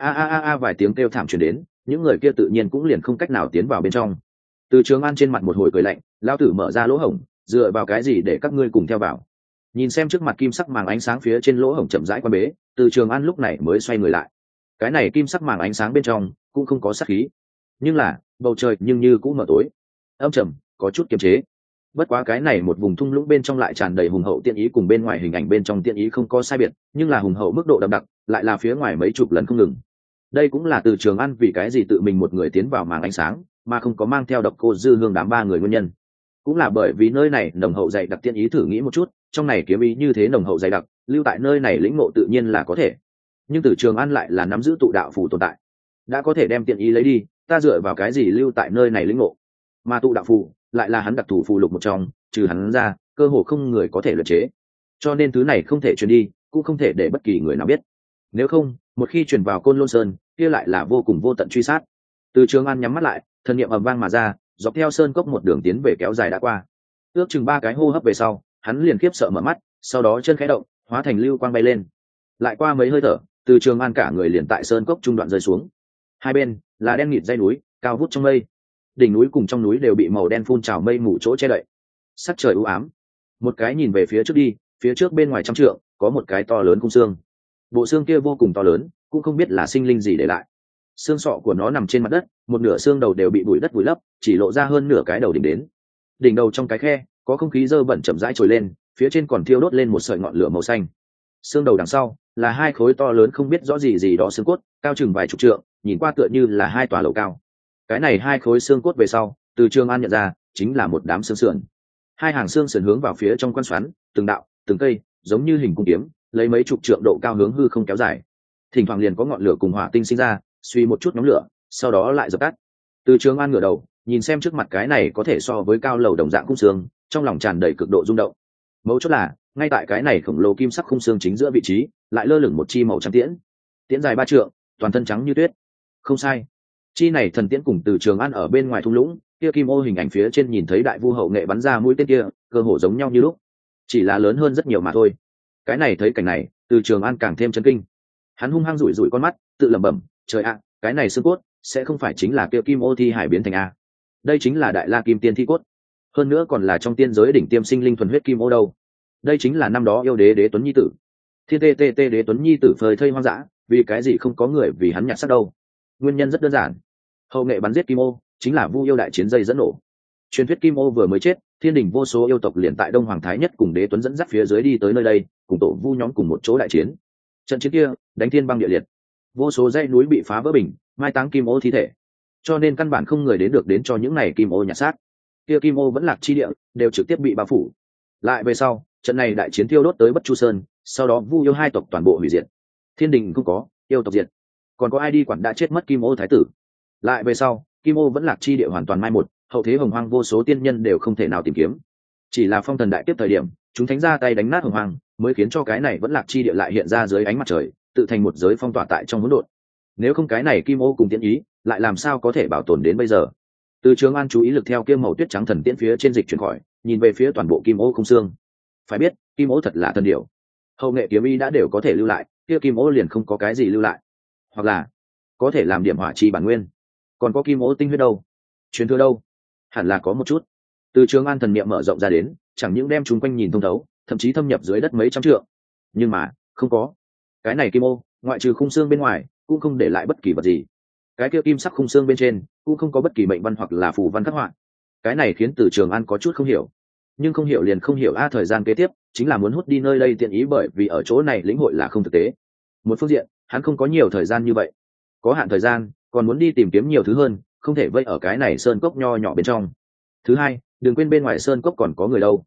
S1: A vài tiếng kêu thảm truyền đến, những người kia tự nhiên cũng liền không cách nào tiến vào bên trong. Từ Trường An trên mặt một hồi cười lạnh, lão tử mở ra lỗ hổng, dựa vào cái gì để các ngươi cùng theo vào? Nhìn xem trước mặt kim sắc màng ánh sáng phía trên lỗ hổng chậm rãi quan bế, Từ Trường An lúc này mới xoay người lại. Cái này kim sắc màng ánh sáng bên trong cũng không có sát khí, nhưng là bầu trời nhưng như cũng mở tối, âm trầm, có chút kiềm chế. Bất quá cái này một vùng thung lũng bên trong lại tràn đầy hùng hậu tiện ý, cùng bên ngoài hình ảnh bên trong tiện ý không có sai biệt, nhưng là hùng hậu mức độ đậm đặc lại là phía ngoài mấy chục lần không ngừng. Đây cũng là Từ Trường An vì cái gì tự mình một người tiến vào màng ánh sáng mà không có mang theo Độc Cô Dư Hương đám 3 người nguyên nhân. Cũng là bởi vì nơi này nồng hậu dày đặc tiện ý, thử nghĩ một chút, trong này kiếm ý như thế nồng hậu dày đặc, lưu tại nơi này lĩnh ngộ tự nhiên là có thể. Nhưng Từ Trường An lại là nắm giữ tụ đạo phù tồn tại, đã có thể đem tiện ý lấy đi, ta dựa vào cái gì lưu tại nơi này lĩnh ngộ? Mà tụ đạo phù lại là hắn đặc thù phù lục một trong, trừ hắn ra cơ hồ không người có thể luyện chế, cho nên thứ này không thể truyền đi, cũng không thể để bất kỳ người nào biết. Nếu không, một khi truyền vào Côn Lôn Sơn, kia lại là vô cùng vô tận truy sát. Từ Trường An nhắm mắt lại, thần niệm ầm vang mà ra, dọc theo sơn cốc một đường tiến về kéo dài đã qua. Ước chừng 3 cái hô hấp về sau, hắn liền khiếp sợ mở mắt, sau đó chân khẽ động, hóa thành lưu quang bay lên. Lại qua mấy hơi thở, Từ Trường An cả người liền tại sơn cốc trung đoạn rơi xuống. Hai bên là đen nghịt dãy núi, cao vút trong mây. Đỉnh núi cùng trong núi đều bị màu đen phun trào mây mù chỗ che đậy. Sắc trời u ám. Một cái nhìn về phía trước đi, phía trước bên ngoài trăm trượng có một cái to lớn khung xương. Bộ xương kia vô cùng to lớn, cũng không biết là sinh linh gì để lại. Xương sọ của nó nằm trên mặt đất, một nửa xương đầu đều bị bụi đất vùi lấp, chỉ lộ ra hơn nửa cái đầu đỉnh đến. Đỉnh đầu trong cái khe có không khí dơ bẩn chậm rãi trồi lên, phía trên còn thiêu đốt lên một sợi ngọn lửa màu xanh. Xương đầu đằng sau là 2 khối to lớn không biết rõ gì đó xương cốt, cao chừng vài chục trượng, nhìn qua tựa như là 2 tòa lầu cao. Cái này 2 khối xương cốt về sau, Từ Trường An nhận ra chính là một đám xương sườn. 2 hàng xương sườn hướng vào phía trong quan xoắn, từng đạo, từng cây, giống như hình cung kiếm, lấy mấy chục trượng độ cao hướng hư không kéo dài. Thỉnh thoảng liền có ngọn lửa cùng hỏa tinh sinh ra, suy một chút nhóm lửa, sau đó lại dập tắt. Từ Trường An ngửa đầu, nhìn xem trước mặt cái này có thể so với cao lầu đồng dạng khung xương, trong lòng tràn đầy cực độ rung động. Mấu chốt là, ngay tại cái này khổng lồ kim sắc khung xương chính giữa vị trí, lại lơ lửng một chi màu trắng tiễn. Tiễn dài 3 trượng, toàn thân trắng như tuyết. Không sai, chi này thần tiễn cùng Từ Trường An ở bên ngoài thung lũng, kia kim ô hình ảnh phía trên nhìn thấy đại vu hậu nghệ bắn ra mũi tên kia, cơ hồ giống nhau như lúc, chỉ là lớn hơn rất nhiều mà thôi. Cái này thấy cảnh này, Từ Trường An càng thêm chấn kinh. Hắn hung hăng rủi rủi con mắt, tự lẩm bẩm, trời ạ, cái này xương cốt sẽ không phải chính là kia kim ô thi hải biến thành a? Đây chính là đại la kim tiên thi cốt, hơn nữa còn là trong tiên giới đỉnh tiêm sinh linh thuần huyết kim ô đâu. Đây chính là năm đó yêu đế Đế Tuấn nhi tử, thiên tê Đế Tuấn nhi tử phơi thây hoang dã, vì cái gì không có người vì hắn nhặt xác đâu? Nguyên nhân rất đơn giản, hậu nghệ bắn giết kim ô chính là vu yêu đại chiến dây dẫn nổ. Truyền thuyết kim ô vừa mới chết, thiên đình vô số yêu tộc liền tại Đông Hoàng Thái Nhất cùng Đế Tuấn dẫn dắt phía dưới đi tới nơi đây, cùng tổ vu nhóm cùng một chỗ đại chiến. Trận chiến kia đánh thiên băng địa liệt, vô số dãy núi bị phá vỡ bình, mai táng kim ô thi thể, cho nên căn bản không người đến được đến cho những này kim ô nhặt xác. Kia kim ô vẫn lạc chi địa đều trực tiếp bị bao phủ. Lại về sau, trận này đại chiến tiêu đốt tới Bất Chu Sơn, sau đó vu yêu 2 tộc toàn bộ hủy diệt. Thiên đình không có, yêu tộc diệt, còn có ai đi quản đã chết mất kim ô thái tử. Lại về sau, kim ô vẫn lạc chi địa hoàn toàn mai một, hậu thế hồng hoang vô số tiên nhân đều không thể nào tìm kiếm. Chỉ là phong thần đại tiếp thời điểm, chúng thánh ra tay đánh nát hồng hoang, mới khiến cho cái này vẫn lạc chi địa lại hiện ra dưới ánh mặt trời, tự thành một giới phong tỏa tại trong hỗn độn. Nếu không cái này kim ô cùng tiễn ý, lại làm sao có thể bảo tồn đến bây giờ? Từ Trường An chú ý lực theo kia màu tuyết trắng thần tiễn phía trên dịch chuyển khỏi, nhìn về phía toàn bộ kim ô không xương. Phải biết, kim ô thật là thần điểu, hậu nghệ kiếm ý đã đều có thể lưu lại, kia kim ô liền không có cái gì lưu lại, hoặc là có thể làm điểm hỏa chi bản nguyên. Còn có kim ô tinh huyết đâu, truyền thừa đâu? Hẳn là có một chút. Từ Trường An thần niệm mở rộng ra đến, chẳng những đem chúng quanh nhìn thông thấu, thậm chí thâm nhập dưới đất mấy trăm trượng, nhưng mà không có. Cái này kim ô, ngoại trừ khung xương bên ngoài, cũng không để lại bất kỳ vật gì. Cái kia kim sắc khung xương bên trên cũng không có bất kỳ mệnh văn hoặc là phù văn khắc họa. Cái này khiến Từ Trường An có chút không hiểu, nhưng không hiểu liền không hiểu a. Thời gian kế tiếp chính là muốn hút đi nơi đây tiện ý, bởi vì ở chỗ này lĩnh hội là không thực tế. Một phương diện, hắn không có nhiều thời gian như vậy, có hạn thời gian, còn muốn đi tìm kiếm nhiều thứ hơn, không thể vây ở cái này sơn cốc nho nhỏ bên trong. Thứ hai, đừng quên bên ngoài sơn cốc còn có người đâu.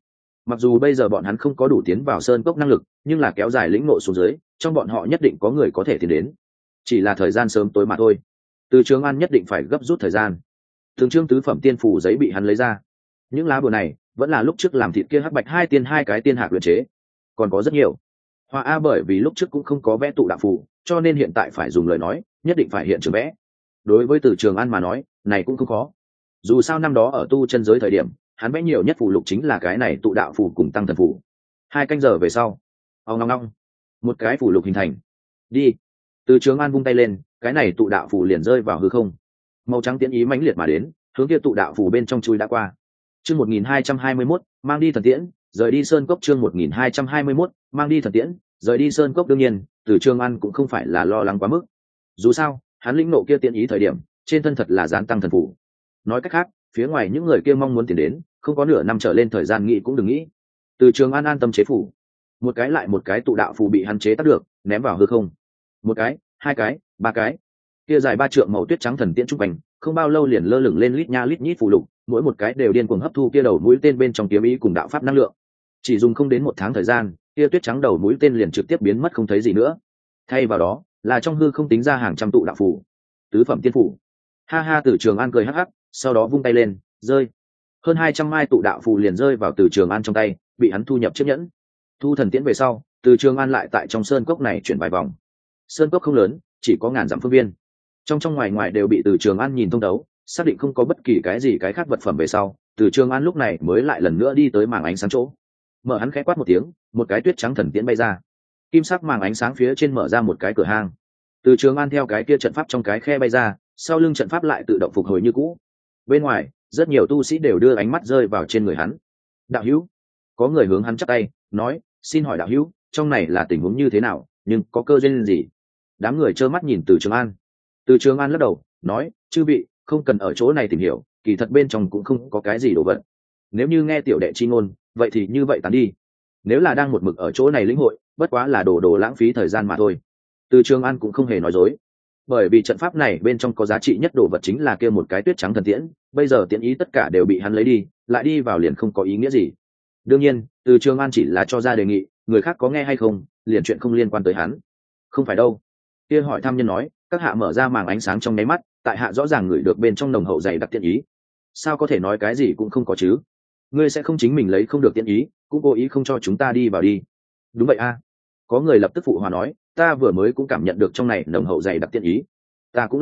S1: Mặc dù bây giờ bọn hắn không có đủ tiến vào sơn cốc năng lực, nhưng là kéo dài lĩnh ngộ xuống dưới, trong bọn họ nhất định có người có thể tiến đến. Chỉ là thời gian sớm tối mà thôi. Từ Trường An nhất định phải gấp rút thời gian. Thường trương tứ phẩm tiên phủ giấy bị hắn lấy ra. Những lá bùa này vẫn là lúc trước làm thịt kia hắc bạch hai cái tiên hạc luyện chế, còn có rất nhiều. Hoa A bởi vì lúc trước cũng không có vẽ tụ đạo phù, cho nên hiện tại phải dùng lời nói, nhất định phải hiện trường vẽ. Đối với Từ Trường An mà nói, này cũng không khó. Dù sao năm đó ở tu chân giới thời điểm, hắn vẽ nhiều nhất phù lục chính là cái này tụ đạo phù cùng tăng thần phù. 2 canh giờ về sau, ong ong ong, một cái phù lục hình thành. Đi. Từ Trường An vung tay lên, cái này tụ đạo phù liền rơi vào hư không. Màu trắng tiễn ý mãnh liệt mà đến, hướng kia tụ đạo phù bên trong chui đã qua. Chương 1221, mang đi thần tiễn, rời đi sơn cốc. Chương 1221, mang đi thần tiễn, rời đi sơn cốc. Đương nhiên, Từ Trường An cũng không phải là lo lắng quá mức. Dù sao, hắn lĩnh nộ kia tiễn ý thời điểm, trên thân thật là dán tăng thần phù. Nói cách khác, phía ngoài những người kia mong muốn tiến đến, không có nửa năm trở lên thời gian nghĩ cũng đừng nghĩ. Từ Trường An an tâm chế phủ, một cái lại một cái tụ đạo phù bị hắn chế tác được, ném vào hư không. Một cái, 2 cái, 3 cái. Kia dài 3 trượng màu tuyết trắng thần tiễn trung quanh, không bao lâu liền lơ lửng lên lít nha lít nhít phù lục, mỗi một cái đều điên cuồng hấp thu kia đầu mũi tên bên trong kiếm ý cùng đạo pháp năng lượng. Chỉ dùng không đến 1 tháng thời gian, kia tuyết trắng đầu mũi tên liền trực tiếp biến mất không thấy gì nữa. Thay vào đó, là trong hư không tính ra hàng trăm tụ đạo phù. Tứ phẩm tiên phủ. Ha ha, Từ Trường An cười hắc hắc, sau đó vung tay lên, rơi. Hơn 200 mai tụ đạo phù liền rơi vào Từ Trường An trong tay, bị hắn thu nhập chiếc nhẫn. Thu thần tiễn về sau, Từ Trường An lại tại trong sơn cốc này chuyển vài vòng. Sơn cốc không lớn, chỉ có ngàn dặm phương viên. Trong ngoài ngoài đều bị Từ Trường An nhìn thông đấu, xác định không có bất kỳ cái gì cái khác vật phẩm về sau, Từ Trường An lúc này mới lại lần nữa đi tới màng ánh sáng chỗ. Mở hắn khẽ quát một tiếng, một cái tuyết trắng thần tiễn bay ra. Kim sắc màng ánh sáng phía trên mở ra một cái cửa hang. Từ Trường An theo cái kia trận pháp trong cái khe bay ra, sau lưng trận pháp lại tự động phục hồi như cũ. Bên ngoài, rất nhiều tu sĩ đều đưa ánh mắt rơi vào trên người hắn. Đạo hữu, có người hướng hắn chắp tay, nói, xin hỏi đạo hữu, trong này là tình huống như thế nào, nhưng có cơ duyên gì? Đám người trơ mắt nhìn Từ Trường An. Từ Trường An lắc đầu, nói, chư vị, không cần ở chỗ này tìm hiểu, kỳ thật bên trong cũng không có cái gì đồ vật. Nếu như nghe tiểu đệ chi ngôn, vậy thì như vậy tán đi. Nếu là đang một mực ở chỗ này lĩnh hội, bất quá là đồ lãng phí thời gian mà thôi. Từ Trường An cũng không hề nói dối, bởi vì trận pháp này bên trong có giá trị nhất đồ vật chính là kia một cái tuyết trắng thần tiễn, bây giờ tiễn ý tất cả đều bị hắn lấy đi, lại đi vào liền không có ý nghĩa gì. Đương nhiên, Từ Trường An chỉ là cho ra đề nghị, người khác có nghe hay không, liền chuyện không liên quan tới hắn. Không phải đâu. Kia hỏi thăm nhân nói, các hạ mở ra màng ánh sáng trong nháy mắt, tại hạ rõ ràng ngửi được bên trong nồng hậu dày đặc tiễn ý. Sao có thể nói cái gì cũng không có chứ? Ngươi sẽ không chính mình lấy không được tiễn ý, cũng cố ý không cho chúng ta đi vào đi. Đúng vậy a. Có người lập tức phụ hòa nói, ta vừa mới cũng cảm nhận được trong này nồng hậu dày đặc tiễn ý. Ta cũng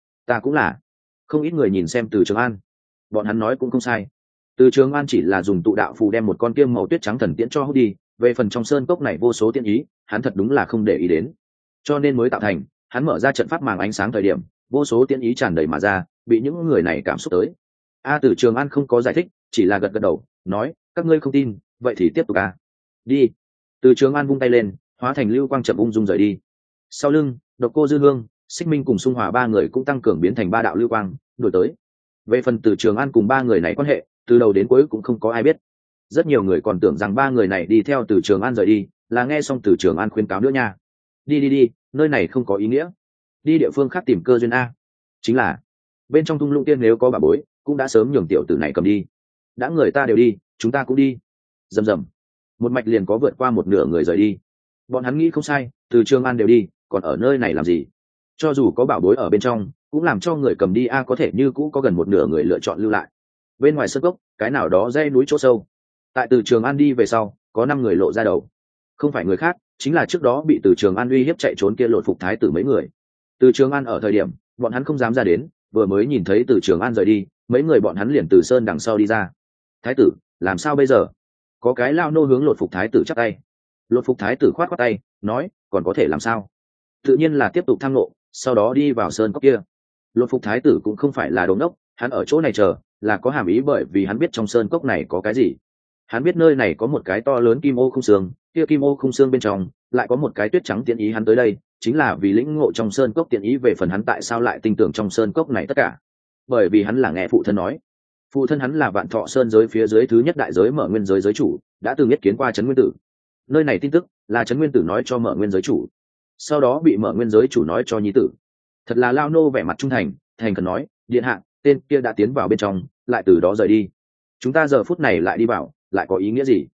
S1: là. Không ít người nhìn xem Từ Trường An, bọn hắn nói cũng không sai. Từ Trường An chỉ là dùng tụ đạo phù đem một con kiêm màu tuyết trắng thần tiễn cho hút đi, về phần trong sơn cốc này vô số tiễn ý, hắn thật đúng là không để ý đến, cho nên mới tạo thành hắn mở ra trận pháp màng ánh sáng thời điểm, vô số tiễn ý tràn đầy mà ra, bị những người này cảm xúc tới. Từ Trường An không có giải thích, chỉ là gật gật đầu, nói, các ngươi không tin, vậy thì tiếp tục đi. Từ Trường An vung tay lên, hóa thành lưu quang chậm ung dung rời đi. Sau lưng, Độc Cô Dư Hương, Xích Minh cùng Xung Hòa 3 người cũng tăng cường biến thành 3 đạo lưu quang đuổi tới. Về phần Từ Trường An cùng 3 người này quan hệ, từ đầu đến cuối cũng không có ai biết. Rất nhiều người còn tưởng rằng 3 người này đi theo Từ Trường An rời đi, là nghe xong Từ Trường An khuyên cáo nữa nha. Đi, nơi này không có ý nghĩa. Đi địa phương khác tìm cơ duyên a. Chính là bên trong thung lũng tiên nếu có bà bối, cũng đã sớm nhường tiểu tử này cầm đi. Đã người ta đều đi, chúng ta cũng đi. Rầm rầm. Một mạch liền có vượt qua một nửa người rời đi. Bọn hắn nghĩ không sai, Từ Trường An đều đi, còn ở nơi này làm gì? Cho dù có bảo bối ở bên trong, cũng làm cho người cầm đi có thể như cũ có gần một nửa người lựa chọn lưu lại. Bên ngoài sơn cốc, cái nào đó dãy núi chỗ sâu. Tại Từ Trường An đi về sau, có 5 người lộ ra đầu. Không phải người khác, chính là trước đó bị Từ Trường An uy hiếp chạy trốn kia Lột Phục thái tử mấy người. Từ Trường An ở thời điểm, bọn hắn không dám ra đến, vừa mới nhìn thấy Từ Trường An rời đi, mấy người bọn hắn liền từ sơn đằng sau đi ra. Thái tử, làm sao bây giờ? Có cái lao nô hướng Lột Phục thái tử chắp tay. Lột Phục thái tử khoát khoát tay, nói, còn có thể làm sao? Tự nhiên là tiếp tục tham ngộ, sau đó đi vào sơn cốc kia. Lột Phục thái tử cũng không phải là đồ ngốc, hắn ở chỗ này chờ, là có hàm ý, bởi vì hắn biết trong sơn cốc này có cái gì. Hắn biết nơi này có một cái to lớn kim ô khung xương, kia kim ô khung xương bên trong lại có một cái tuyết trắng tiễn ý, hắn tới đây chính là vì lĩnh ngộ trong sơn cốc tiễn ý. Về phần hắn tại sao lại tin tưởng trong sơn cốc này tất cả, bởi vì hắn là nghe phụ thân nói. Phụ thân hắn là Vạn Thọ Sơn giới phía dưới thứ nhất đại giới Mở Nguyên giới giới chủ, đã từng nhất kiến qua Trấn Nguyên Tử. Nơi này tin tức là Trấn Nguyên Tử nói cho Mở Nguyên giới chủ, sau đó bị Mở Nguyên giới chủ nói cho nhi tử. Thật là lao nô vẻ mặt trung thành, thành khẩn nói, điện hạ, tên kia đã tiến vào bên trong, lại từ đó rời đi. Chúng ta giờ phút này lại đi vào, lại có ý nghĩa gì?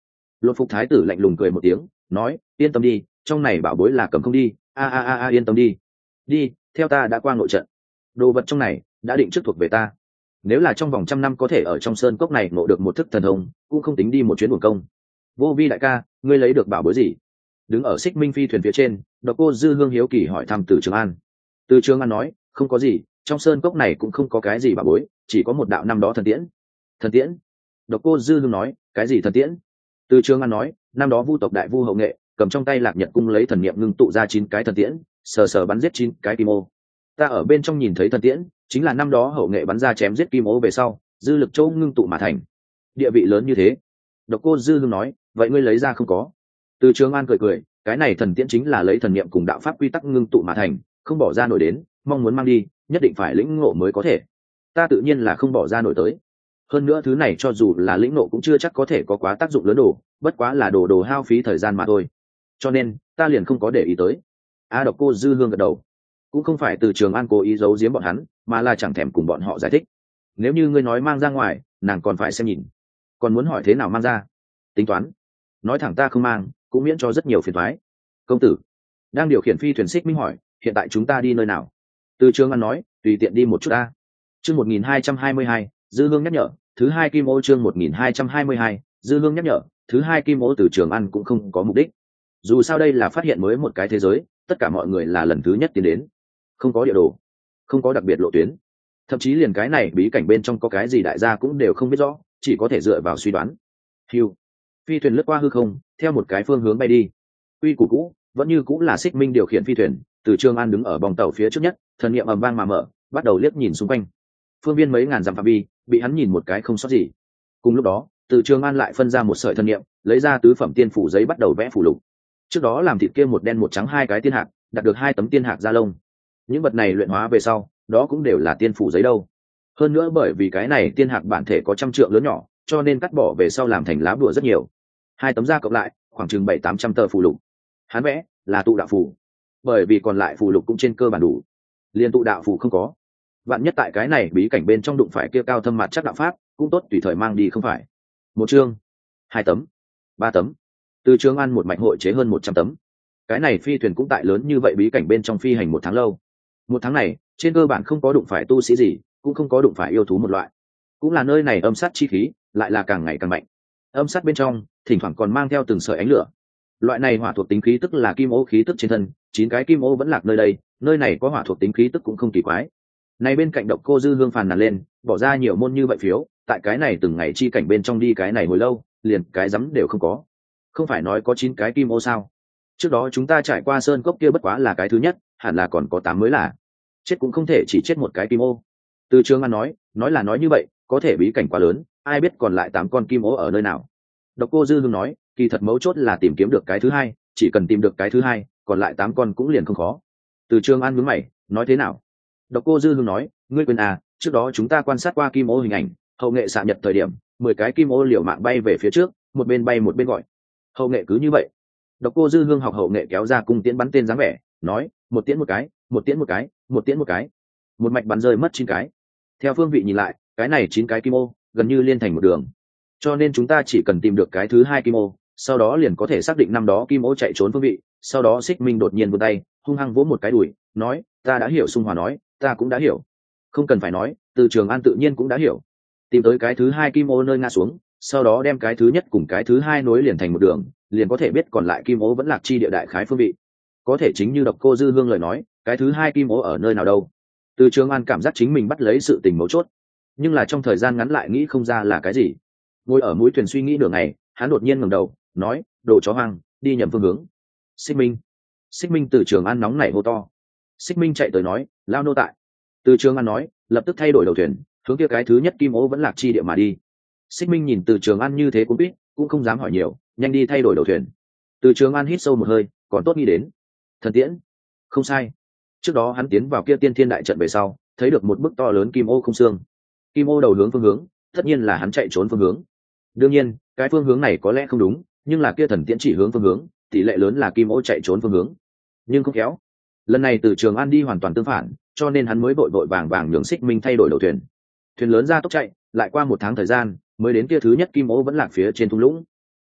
S1: Lột phục thái tử lạnh lùng cười một tiếng, nói, yên tâm đi, trong này bảo bối là cầm không đi, yên tâm đi. Đi, theo ta đã qua nội trận. Đồ vật trong này đã định trước thuộc về ta. Nếu là trong vòng 100 năm có thể ở trong sơn cốc này ngộ được một thức thần thông, cũng không tính đi một chuyến buồn công. Vô Vi đại ca, ngươi lấy được bảo bối gì? Đứng ở Xích Minh phi thuyền phía trên, Độc Cô Dư Hương hiếu kỳ hỏi thăm Từ Trường An. Từ Trường An nói, không có gì, trong sơn cốc này cũng không có cái gì bảo bối, chỉ có một đạo năm đó thần tiễn. Thần tiễn? Độc Cô Dư Hương nói, cái gì thần tiễn? Từ Trường An nói, năm đó Vu tộc đại vu Hậu Nghệ cầm trong tay Lạc Nhật cung lấy thần niệm ngưng tụ ra 9 cái thần tiễn, sờ sờ bắn giết 9 cái kim ô. Ta ở bên trong nhìn thấy thần tiễn, chính là năm đó Hậu Nghệ bắn ra chém giết kim ô về sau, dư lực châu ngưng tụ mà thành. Địa vị lớn như thế. Độc Cô Dư Hương nói, vậy ngươi lấy ra không có? Từ Trường An cười cười, cái này thần tiễn chính là lấy thần niệm cùng đạo pháp quy tắc ngưng tụ mà thành, không bỏ ra nổi đến, mong muốn mang đi, nhất định phải lĩnh ngộ mới có thể. Ta tự nhiên là không bỏ ra nổi tới. Hơn nữa thứ này cho dù là lĩnh ngộ cũng chưa chắc có thể có quá tác dụng lớn đồ, bất quá là đồ hao phí thời gian mà thôi. Cho nên, ta liền không có để ý tới. Độc Cô Dư Hương gật đầu. Cũng không phải Từ Trường An cố ý giấu giếm bọn hắn, mà là chẳng thèm cùng bọn họ giải thích. Nếu như ngươi nói mang ra ngoài, nàng còn phải xem nhìn. Còn muốn hỏi thế nào mang ra? Tính toán. Nói thẳng ta không mang, cũng miễn cho rất nhiều phiền toái. Công tử đang điều khiển phi thuyền Xích Minh hỏi, hiện tại chúng ta đi nơi nào? Từ Trường An nói, tùy tiện đi một chút ta. Chương 1222, Dư Hương nhắc nhở, thứ hai kim ô. Chương 1222, Dư Hương nhắc nhở, thứ hai kim ô. Từ Trường An cũng không có mục đích. Dù sao đây là phát hiện mới một cái thế giới, tất cả mọi người là lần thứ nhất tiến đến, không có địa đồ, không có đặc biệt lộ tuyến, thậm chí liền cái này bí cảnh bên trong có cái gì đại gia cũng đều không biết rõ, chỉ có thể dựa vào suy đoán. Hiu, phi thuyền lướt qua hư không, theo một cái phương hướng bay đi. Quy củ cũ vẫn như cũng là Xích Minh điều khiển phi thuyền. Từ Trường An đứng ở bong tàu phía trước nhất, thần niệm ầm vang mà mở, bắt đầu liếc nhìn xung quanh. Phương viên mấy ngàn dặm phạm vi bị hắn nhìn một cái không sót gì. Cùng lúc đó, Từ Trường An lại phân ra một sợi thần niệm, lấy ra tứ phẩm tiên phủ giấy bắt đầu vẽ phủ lục. Trước đó làm thịt kia một đen một trắng hai cái tiên hạc, đạt được 2 tấm tiên hạc da lông. Những vật này luyện hóa về sau, đó cũng đều là tiên phủ giấy đâu. Hơn nữa bởi vì cái này tiên hạc bản thể có 100 trượng lớn nhỏ, cho nên cắt bỏ về sau làm thành lá bùa rất nhiều. 2 tấm da cộng lại, khoảng chừng 700-800 tờ phù lục. Hắn vẽ là tụ đạo phù, bởi vì còn lại phù lục cũng trên cơ bản đủ, liên tụ đạo phù không có. Vạn nhất tại cái này bí cảnh bên trong đụng phải kia cao thâm mặt chắc đạo pháp, cũng tốt tùy thời mang đi không phải. 1 chương, 2 tấm, 3 tấm. Từ Trường An một mạch hội chế hơn 100 tấm. Cái này phi thuyền cũng tại lớn như vậy bí cảnh bên trong phi hành 1 tháng lâu. 1 tháng này, trên cơ bản không có đụng phải tu sĩ gì, cũng không có đụng phải yêu thú một loại. Cũng là nơi này âm sát chi khí lại là càng ngày càng mạnh. Âm sát bên trong, thỉnh thoảng còn mang theo từng sợi ánh lửa. Loại này hỏa thuộc tính khí tức là kim ô khí tức trên thân, 9 cái kim ô vẫn lạc nơi đây, nơi này có hỏa thuộc tính khí tức cũng không kỳ quái. Này bên cạnh Độc Cô Dư Hương phàn nàn lên, bỏ ra nhiều môn như vậy phiếu, tại cái này từng ngày chi cảnh bên trong đi cái này hồi lâu, liền cái rắm đều không có. Không phải nói có 9 cái kim ô sao? Trước đó chúng ta trải qua sơn cốc kia bất quá là cái thứ nhất, hẳn là còn có 8 mới là. Chết cũng không thể chỉ chết một cái kim ô. Từ Trường An nói là nói như vậy, có thể bí cảnh quá lớn, ai biết còn lại 8 con kim ô ở nơi nào. Độc Cô Dư Hương nói, kỳ thật mấu chốt là tìm kiếm được cái thứ hai, chỉ cần tìm được cái thứ hai, còn lại 8 con cũng liền không khó. Từ Trường An nhướng mày, nói thế nào? Độc Cô Dư Hương nói, ngươi quên à, trước đó chúng ta quan sát qua kim ô hình ảnh, Hậu Nghệ xạ nhật thời điểm, 10 cái kim ô liều mạng bay về phía trước, một bên bay một bên gọi. Hậu Nghệ cứ như vậy. Độc Cô Dư Hương học Hậu Nghệ kéo ra cung tiễn bắn tên dáng vẻ, nói, một tiễn một cái, một tiễn một cái, một tiễn một cái, một mạch bắn rơi mất 9 cái. Theo phương vị nhìn lại, cái này 9 cái kim ô gần như liên thành một đường. Cho nên chúng ta chỉ cần tìm được cái thứ hai kim ô, sau đó liền có thể xác định năm đó kim ô chạy trốn phương vị. Sau đó Xích Minh đột nhiên vươn tay, hung hăng vỗ một cái đùi, nói, ta đã hiểu. Xung Hòa nói, ta cũng đã hiểu. Không cần phải nói, Từ Trường An tự nhiên cũng đã hiểu. Tìm tới cái thứ hai kim ô nơi ngã xuống, sau đó đem cái thứ nhất cùng cái thứ hai nối liền thành một đường, liền có thể biết còn lại kim ô vẫn lạc chi địa đại khái phương vị. Có thể chính như Độc Cô Dư Hương lời nói, cái thứ hai kim ô ở nơi nào đâu? Từ Trường An cảm giác chính mình bắt lấy sự tình mấu chốt, nhưng là trong thời gian ngắn lại nghĩ không ra là cái gì. Ngồi ở mũi thuyền suy nghĩ nửa ngày, hắn đột nhiên ngẩng đầu, nói, đồ chó hoang, đi nhầm phương hướng. Xích Minh. Xích Minh. Từ Trường An nóng nảy hô to. Xích Minh chạy tới nói, lao nô tại. Từ Trường An nói, lập tức thay đổi đầu thuyền, hướng kia cái thứ nhất kim ô vẫn lạc chi địa mà đi. Xích Minh nhìn Từ Trường An như thế cũng biết, cũng không dám hỏi nhiều, nhanh đi thay đổi đầu thuyền. Từ Trường An hít sâu một hơi, còn tốt nghĩ đến. Thần tiễn. Không sai. Trước đó hắn tiến vào kia tiên thiên đại trận về sau, thấy được một bức to lớn kim ô không xương. Kim ô đầu hướng phương hướng, tất nhiên là hắn chạy trốn phương hướng. Đương nhiên, cái phương hướng này có lẽ không đúng, nhưng là kia thần tiễn chỉ hướng phương hướng, tỷ lệ lớn là kim ô chạy trốn phương hướng. Nhưng không khéo, lần này Từ Trường An đi hoàn toàn tương phản, cho nên hắn mới vội vội vàng vàng nhường Xích Minh thay đổi đầu thuyền. Thuyền lớn ra tốc chạy, lại qua 1 tháng thời gian, mới đến kia thứ nhất kim ô vẫn lạc phía trên thung lũng.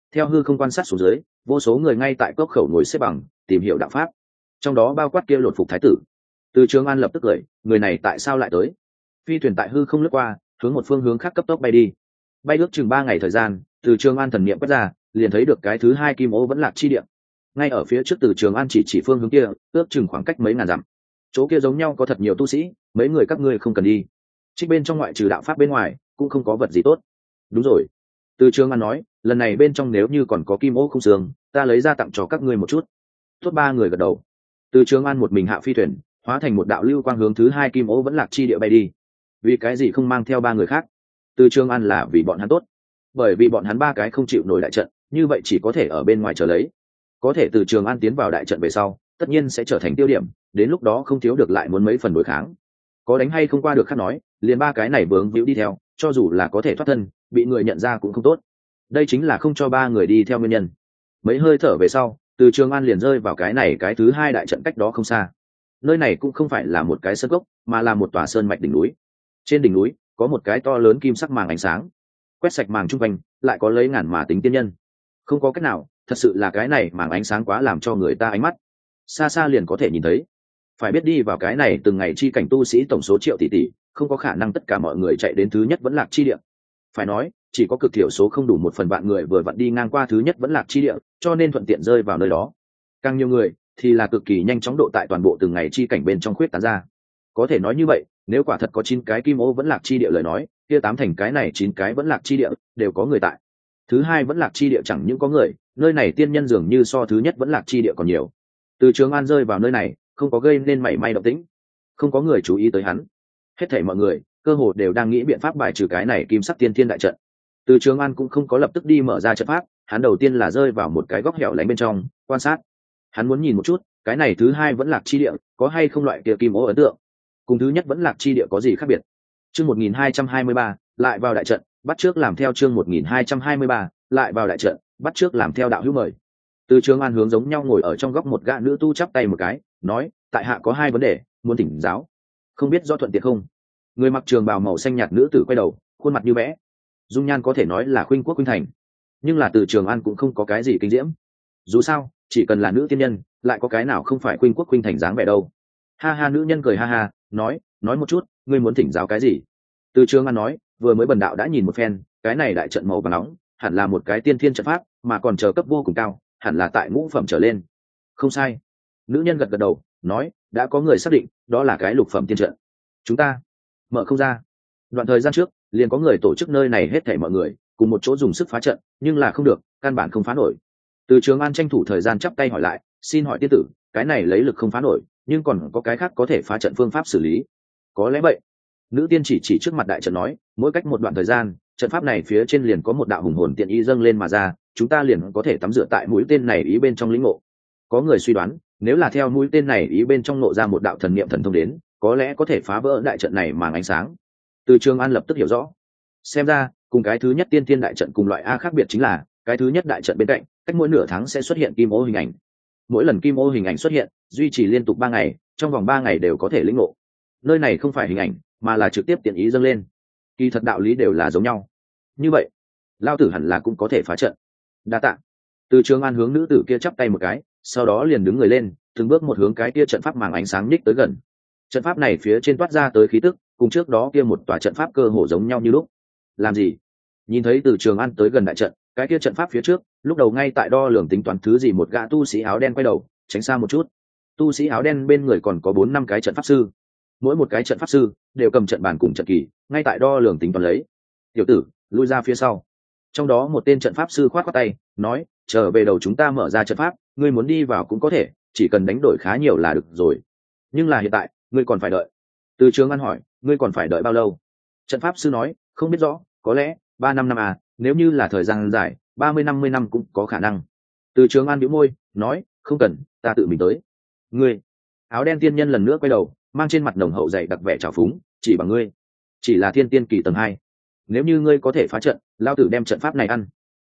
S1: Theo hư không quan sát xuống dưới, vô số người ngay tại cốc khẩu ngồi xếp bằng tìm hiểu đạo pháp, trong đó bao quát kia lột phục thái tử. Từ Trường An lập tức cười, người này tại sao lại tới? Phi thuyền tại hư không lướt qua, hướng một phương hướng khác cấp tốc bay đi. Bay ước chừng 3 ngày thời gian, Từ Trường An thần niệm quét ra, liền thấy được cái thứ hai kim ô vẫn lạc chi địa. Ngay ở phía trước Từ Trường An chỉ phương hướng kia, ước chừng khoảng cách mấy ngàn dặm. Chỗ kia giống nhau có thật nhiều tu sĩ, mấy người các ngươi không cần đi. Trích bên trong ngoại trừ đạo pháp bên ngoài, cũng không có vật gì tốt. Đúng rồi. Từ Trường An nói, lần này bên trong nếu như còn có kim ô không xương, ta lấy ra tặng cho các ngươi một chút. Tốt, 3 người gật đầu. Từ Trường An một mình hạ phi thuyền, hóa thành một đạo lưu quang hướng thứ hai kim ô vẫn lạc chi địa bay đi. Vì cái gì không mang theo 3 người khác? Từ Trường An là vì bọn hắn tốt, bởi vì bọn hắn 3 cái không chịu nổi đại trận, như vậy chỉ có thể ở bên ngoài chờ lấy. Có thể Từ Trường An tiến vào đại trận về sau, tất nhiên sẽ trở thành tiêu điểm, đến lúc đó không thiếu được lại muốn mấy phần đối kháng. Có đánh hay không qua được khác nói, liền 3 cái này vướng víu đi theo, cho dù là có thể thoát thân, bị người nhận ra cũng không tốt. Đây chính là không cho 3 người đi theo nguyên nhân. Mấy hơi thở về sau, Từ Trường An liền rơi vào cái thứ hai đại trận cách đó không xa. Nơi này cũng không phải là một cái sơn cốc, mà là một tòa sơn mạch đỉnh núi. Trên đỉnh núi có một cái to lớn kim sắc màng ánh sáng, quét sạch màng trung quanh, lại có lấy ngàn mà tính tiên nhân. Không có cách nào, thật sự là cái này màng ánh sáng quá làm cho người ta ánh mắt. Xa xa liền có thể nhìn thấy. Phải biết đi vào cái này từng ngày chi cảnh tu sĩ tổng số triệu tỷ tỷ, không có khả năng tất cả mọi người chạy đến thứ nhất vẫn lạc chi địa. Phải nói, chỉ có cực thiểu số không đủ 1/1000 người vừa vặn đi ngang qua thứ nhất vẫn lạc chi địa, cho nên thuận tiện rơi vào nơi đó. Càng nhiều người thì là cực kỳ nhanh chóng độ tại toàn bộ từng ngày chi cảnh bên trong khuyết tán ra. Có thể nói như vậy, nếu quả thật có 9 cái kim ô vẫn lạc chi địa lời nói, kia 8 thành cái này 9 cái vẫn lạc chi địa đều có người tại. Thứ hai vẫn lạc chi địa chẳng những có người, nơi này tiên nhân dường như so thứ nhất vẫn lạc chi địa còn nhiều. Từ Trường An rơi vào nơi này, không có gây nên mảy may động tĩnh, không có người chú ý tới hắn. Hết thảy mọi người cơ hồ đều đang nghĩ biện pháp bài trừ cái này kim sắc tiên thiên đại trận. Từ Trường An cũng không có lập tức đi mở ra trận pháp, hắn đầu tiên là rơi vào một cái góc hẻo lánh bên trong, quan sát. Hắn muốn nhìn một chút, cái này thứ hai vẫn lạc chi địa có hay không loại kia kim ô ấn tượng, cùng thứ nhất vẫn lạc chi địa có gì khác biệt. Chương 1223, lại vào đại trận, bắt trước làm theo chương 1223, lại vào đại trận, bắt trước làm theo đạo hữu mời. Từ Trường An hướng giống nhau ngồi ở trong góc một gã nữ tu chắp tay một cái, nói, tại hạ có 2 vấn đề, muốn thỉnh giáo. Không biết do thuận tiện không? Người mặc trường bào màu xanh nhạt nữ tử quay đầu, khuôn mặt như vẽ, dung nhan có thể nói là khuynh quốc khuynh thành, nhưng là Từ Trường An cũng không có cái gì kinh diễm. Dù sao, chỉ cần là nữ tiên nhân, lại có cái nào không phải khuynh quốc khuynh thành dáng vẻ đâu. Ha ha, nữ nhân cười ha ha, nói một chút, ngươi muốn thỉnh giáo cái gì? Từ Trường An nói, vừa mới bần đạo đã nhìn một phen, cái này đại trận màu vàng nóng, hẳn là một cái tiên thiên trận pháp, mà còn chờ cấp vô cùng cao, hẳn là tại ngũ phẩm trở lên. Không sai. Nữ nhân gật gật đầu, nói, đã có người xác định, đó là cái lục phẩm tiên trận. Chúng ta mở không ra. Đoạn thời gian trước, liền có người tổ chức nơi này hết thảy mọi người cùng một chỗ dùng sức phá trận, nhưng là không được, căn bản không phá nổi. Từ Trường An tranh thủ thời gian chắp tay hỏi lại, xin hỏi tiên tử, cái này lấy lực không phá nổi, nhưng còn có cái khác có thể phá trận phương pháp xử lý? Có lẽ vậy. Nữ tiên chỉ trước mặt đại trận nói, mỗi cách một đoạn thời gian, trận pháp này phía trên liền có một đạo hùng hồn tiện ý dâng lên mà ra, chúng ta liền có thể tắm rửa tại mũi tên này ý bên trong lĩnh ngộ. Có người suy đoán, nếu là theo mũi tên này ý bên trong nộ ra một đạo thần niệm thần thông đến, có lẽ có thể phá vỡ đại trận này màng ánh sáng. Từ Trường An lập tức hiểu rõ. Xem ra, cùng cái thứ nhất tiên thiên đại trận cùng loại A khác biệt chính là, cái thứ nhất đại trận bên cạnh, cách mỗi nửa tháng sẽ xuất hiện kim ô hình ảnh. Mỗi lần kim ô hình ảnh xuất hiện, duy trì liên tục 3 ngày, trong vòng 3 ngày đều có thể lĩnh ngộ. Nơi này không phải hình ảnh, mà là trực tiếp tiện ý dâng lên. Kỳ thật đạo lý đều là giống nhau. Như vậy, lao tử hẳn là cũng có thể phá trận. Đa tạ. Từ Trường An hướng nữ tử kia chắp tay một cái, sau đó liền đứng người lên, từng bước một hướng cái kia trận pháp màng ánh sáng nhích tới gần. Trận pháp này phía trên toát ra tới khí tức, cùng trước đó kia một tòa trận pháp cơ hồ giống nhau như lúc. Làm gì? Nhìn thấy Từ Trường An tới gần đại trận, cái kia trận pháp phía trước, lúc đầu ngay tại đo lường tính toán thứ gì một gã tu sĩ áo đen quay đầu, tránh xa một chút. Tu sĩ áo đen bên người còn có 4-5 cái trận pháp sư. Mỗi một cái trận pháp sư đều cầm trận bàn cùng trận kỳ, ngay tại đo lường tính toán lấy. Tiểu tử, lui ra phía sau. Trong đó một tên trận pháp sư khoát khoát tay, nói, trở về đầu chúng ta mở ra trận pháp, ngươi muốn đi vào cũng có thể, chỉ cần đánh đổi khá nhiều là được rồi. Nhưng là hiện tại, ngươi còn phải đợi. Từ Trường An hỏi, ngươi còn phải đợi bao lâu? Trận pháp sư nói, không biết rõ, có lẽ 3-5 năm à, nếu như là thời gian dài, 30-50 năm cũng có khả năng. Từ Trường An bĩu môi, nói, không cần, ta tự mình tới. Ngươi? Áo đen tiên nhân lần nữa quay đầu, mang trên mặt nồng hậu dày đặc vẻ trào phúng, chỉ bằng ngươi, chỉ là thiên tiên kỳ tầng 2. Nếu như ngươi có thể phá trận, lao tử đem trận pháp này ăn.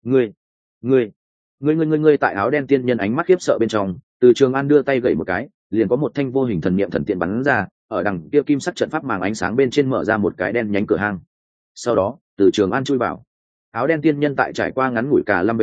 S1: Ngươi tại áo đen tiên nhân ánh mắt khiếp sợ bên trong, Từ Trường An đưa tay gậy một cái, liền có một thanh vô hình thần niệm thần tiện bắn ra, ở đằng kia kim sắc trận pháp màng ánh sáng bên trên mở ra một cái đen nhánh cửa hang. Sau đó, Từ Trường An chui vào. Áo đen tiên nhân tại trải qua ngắn ngủi cả lâm về sau,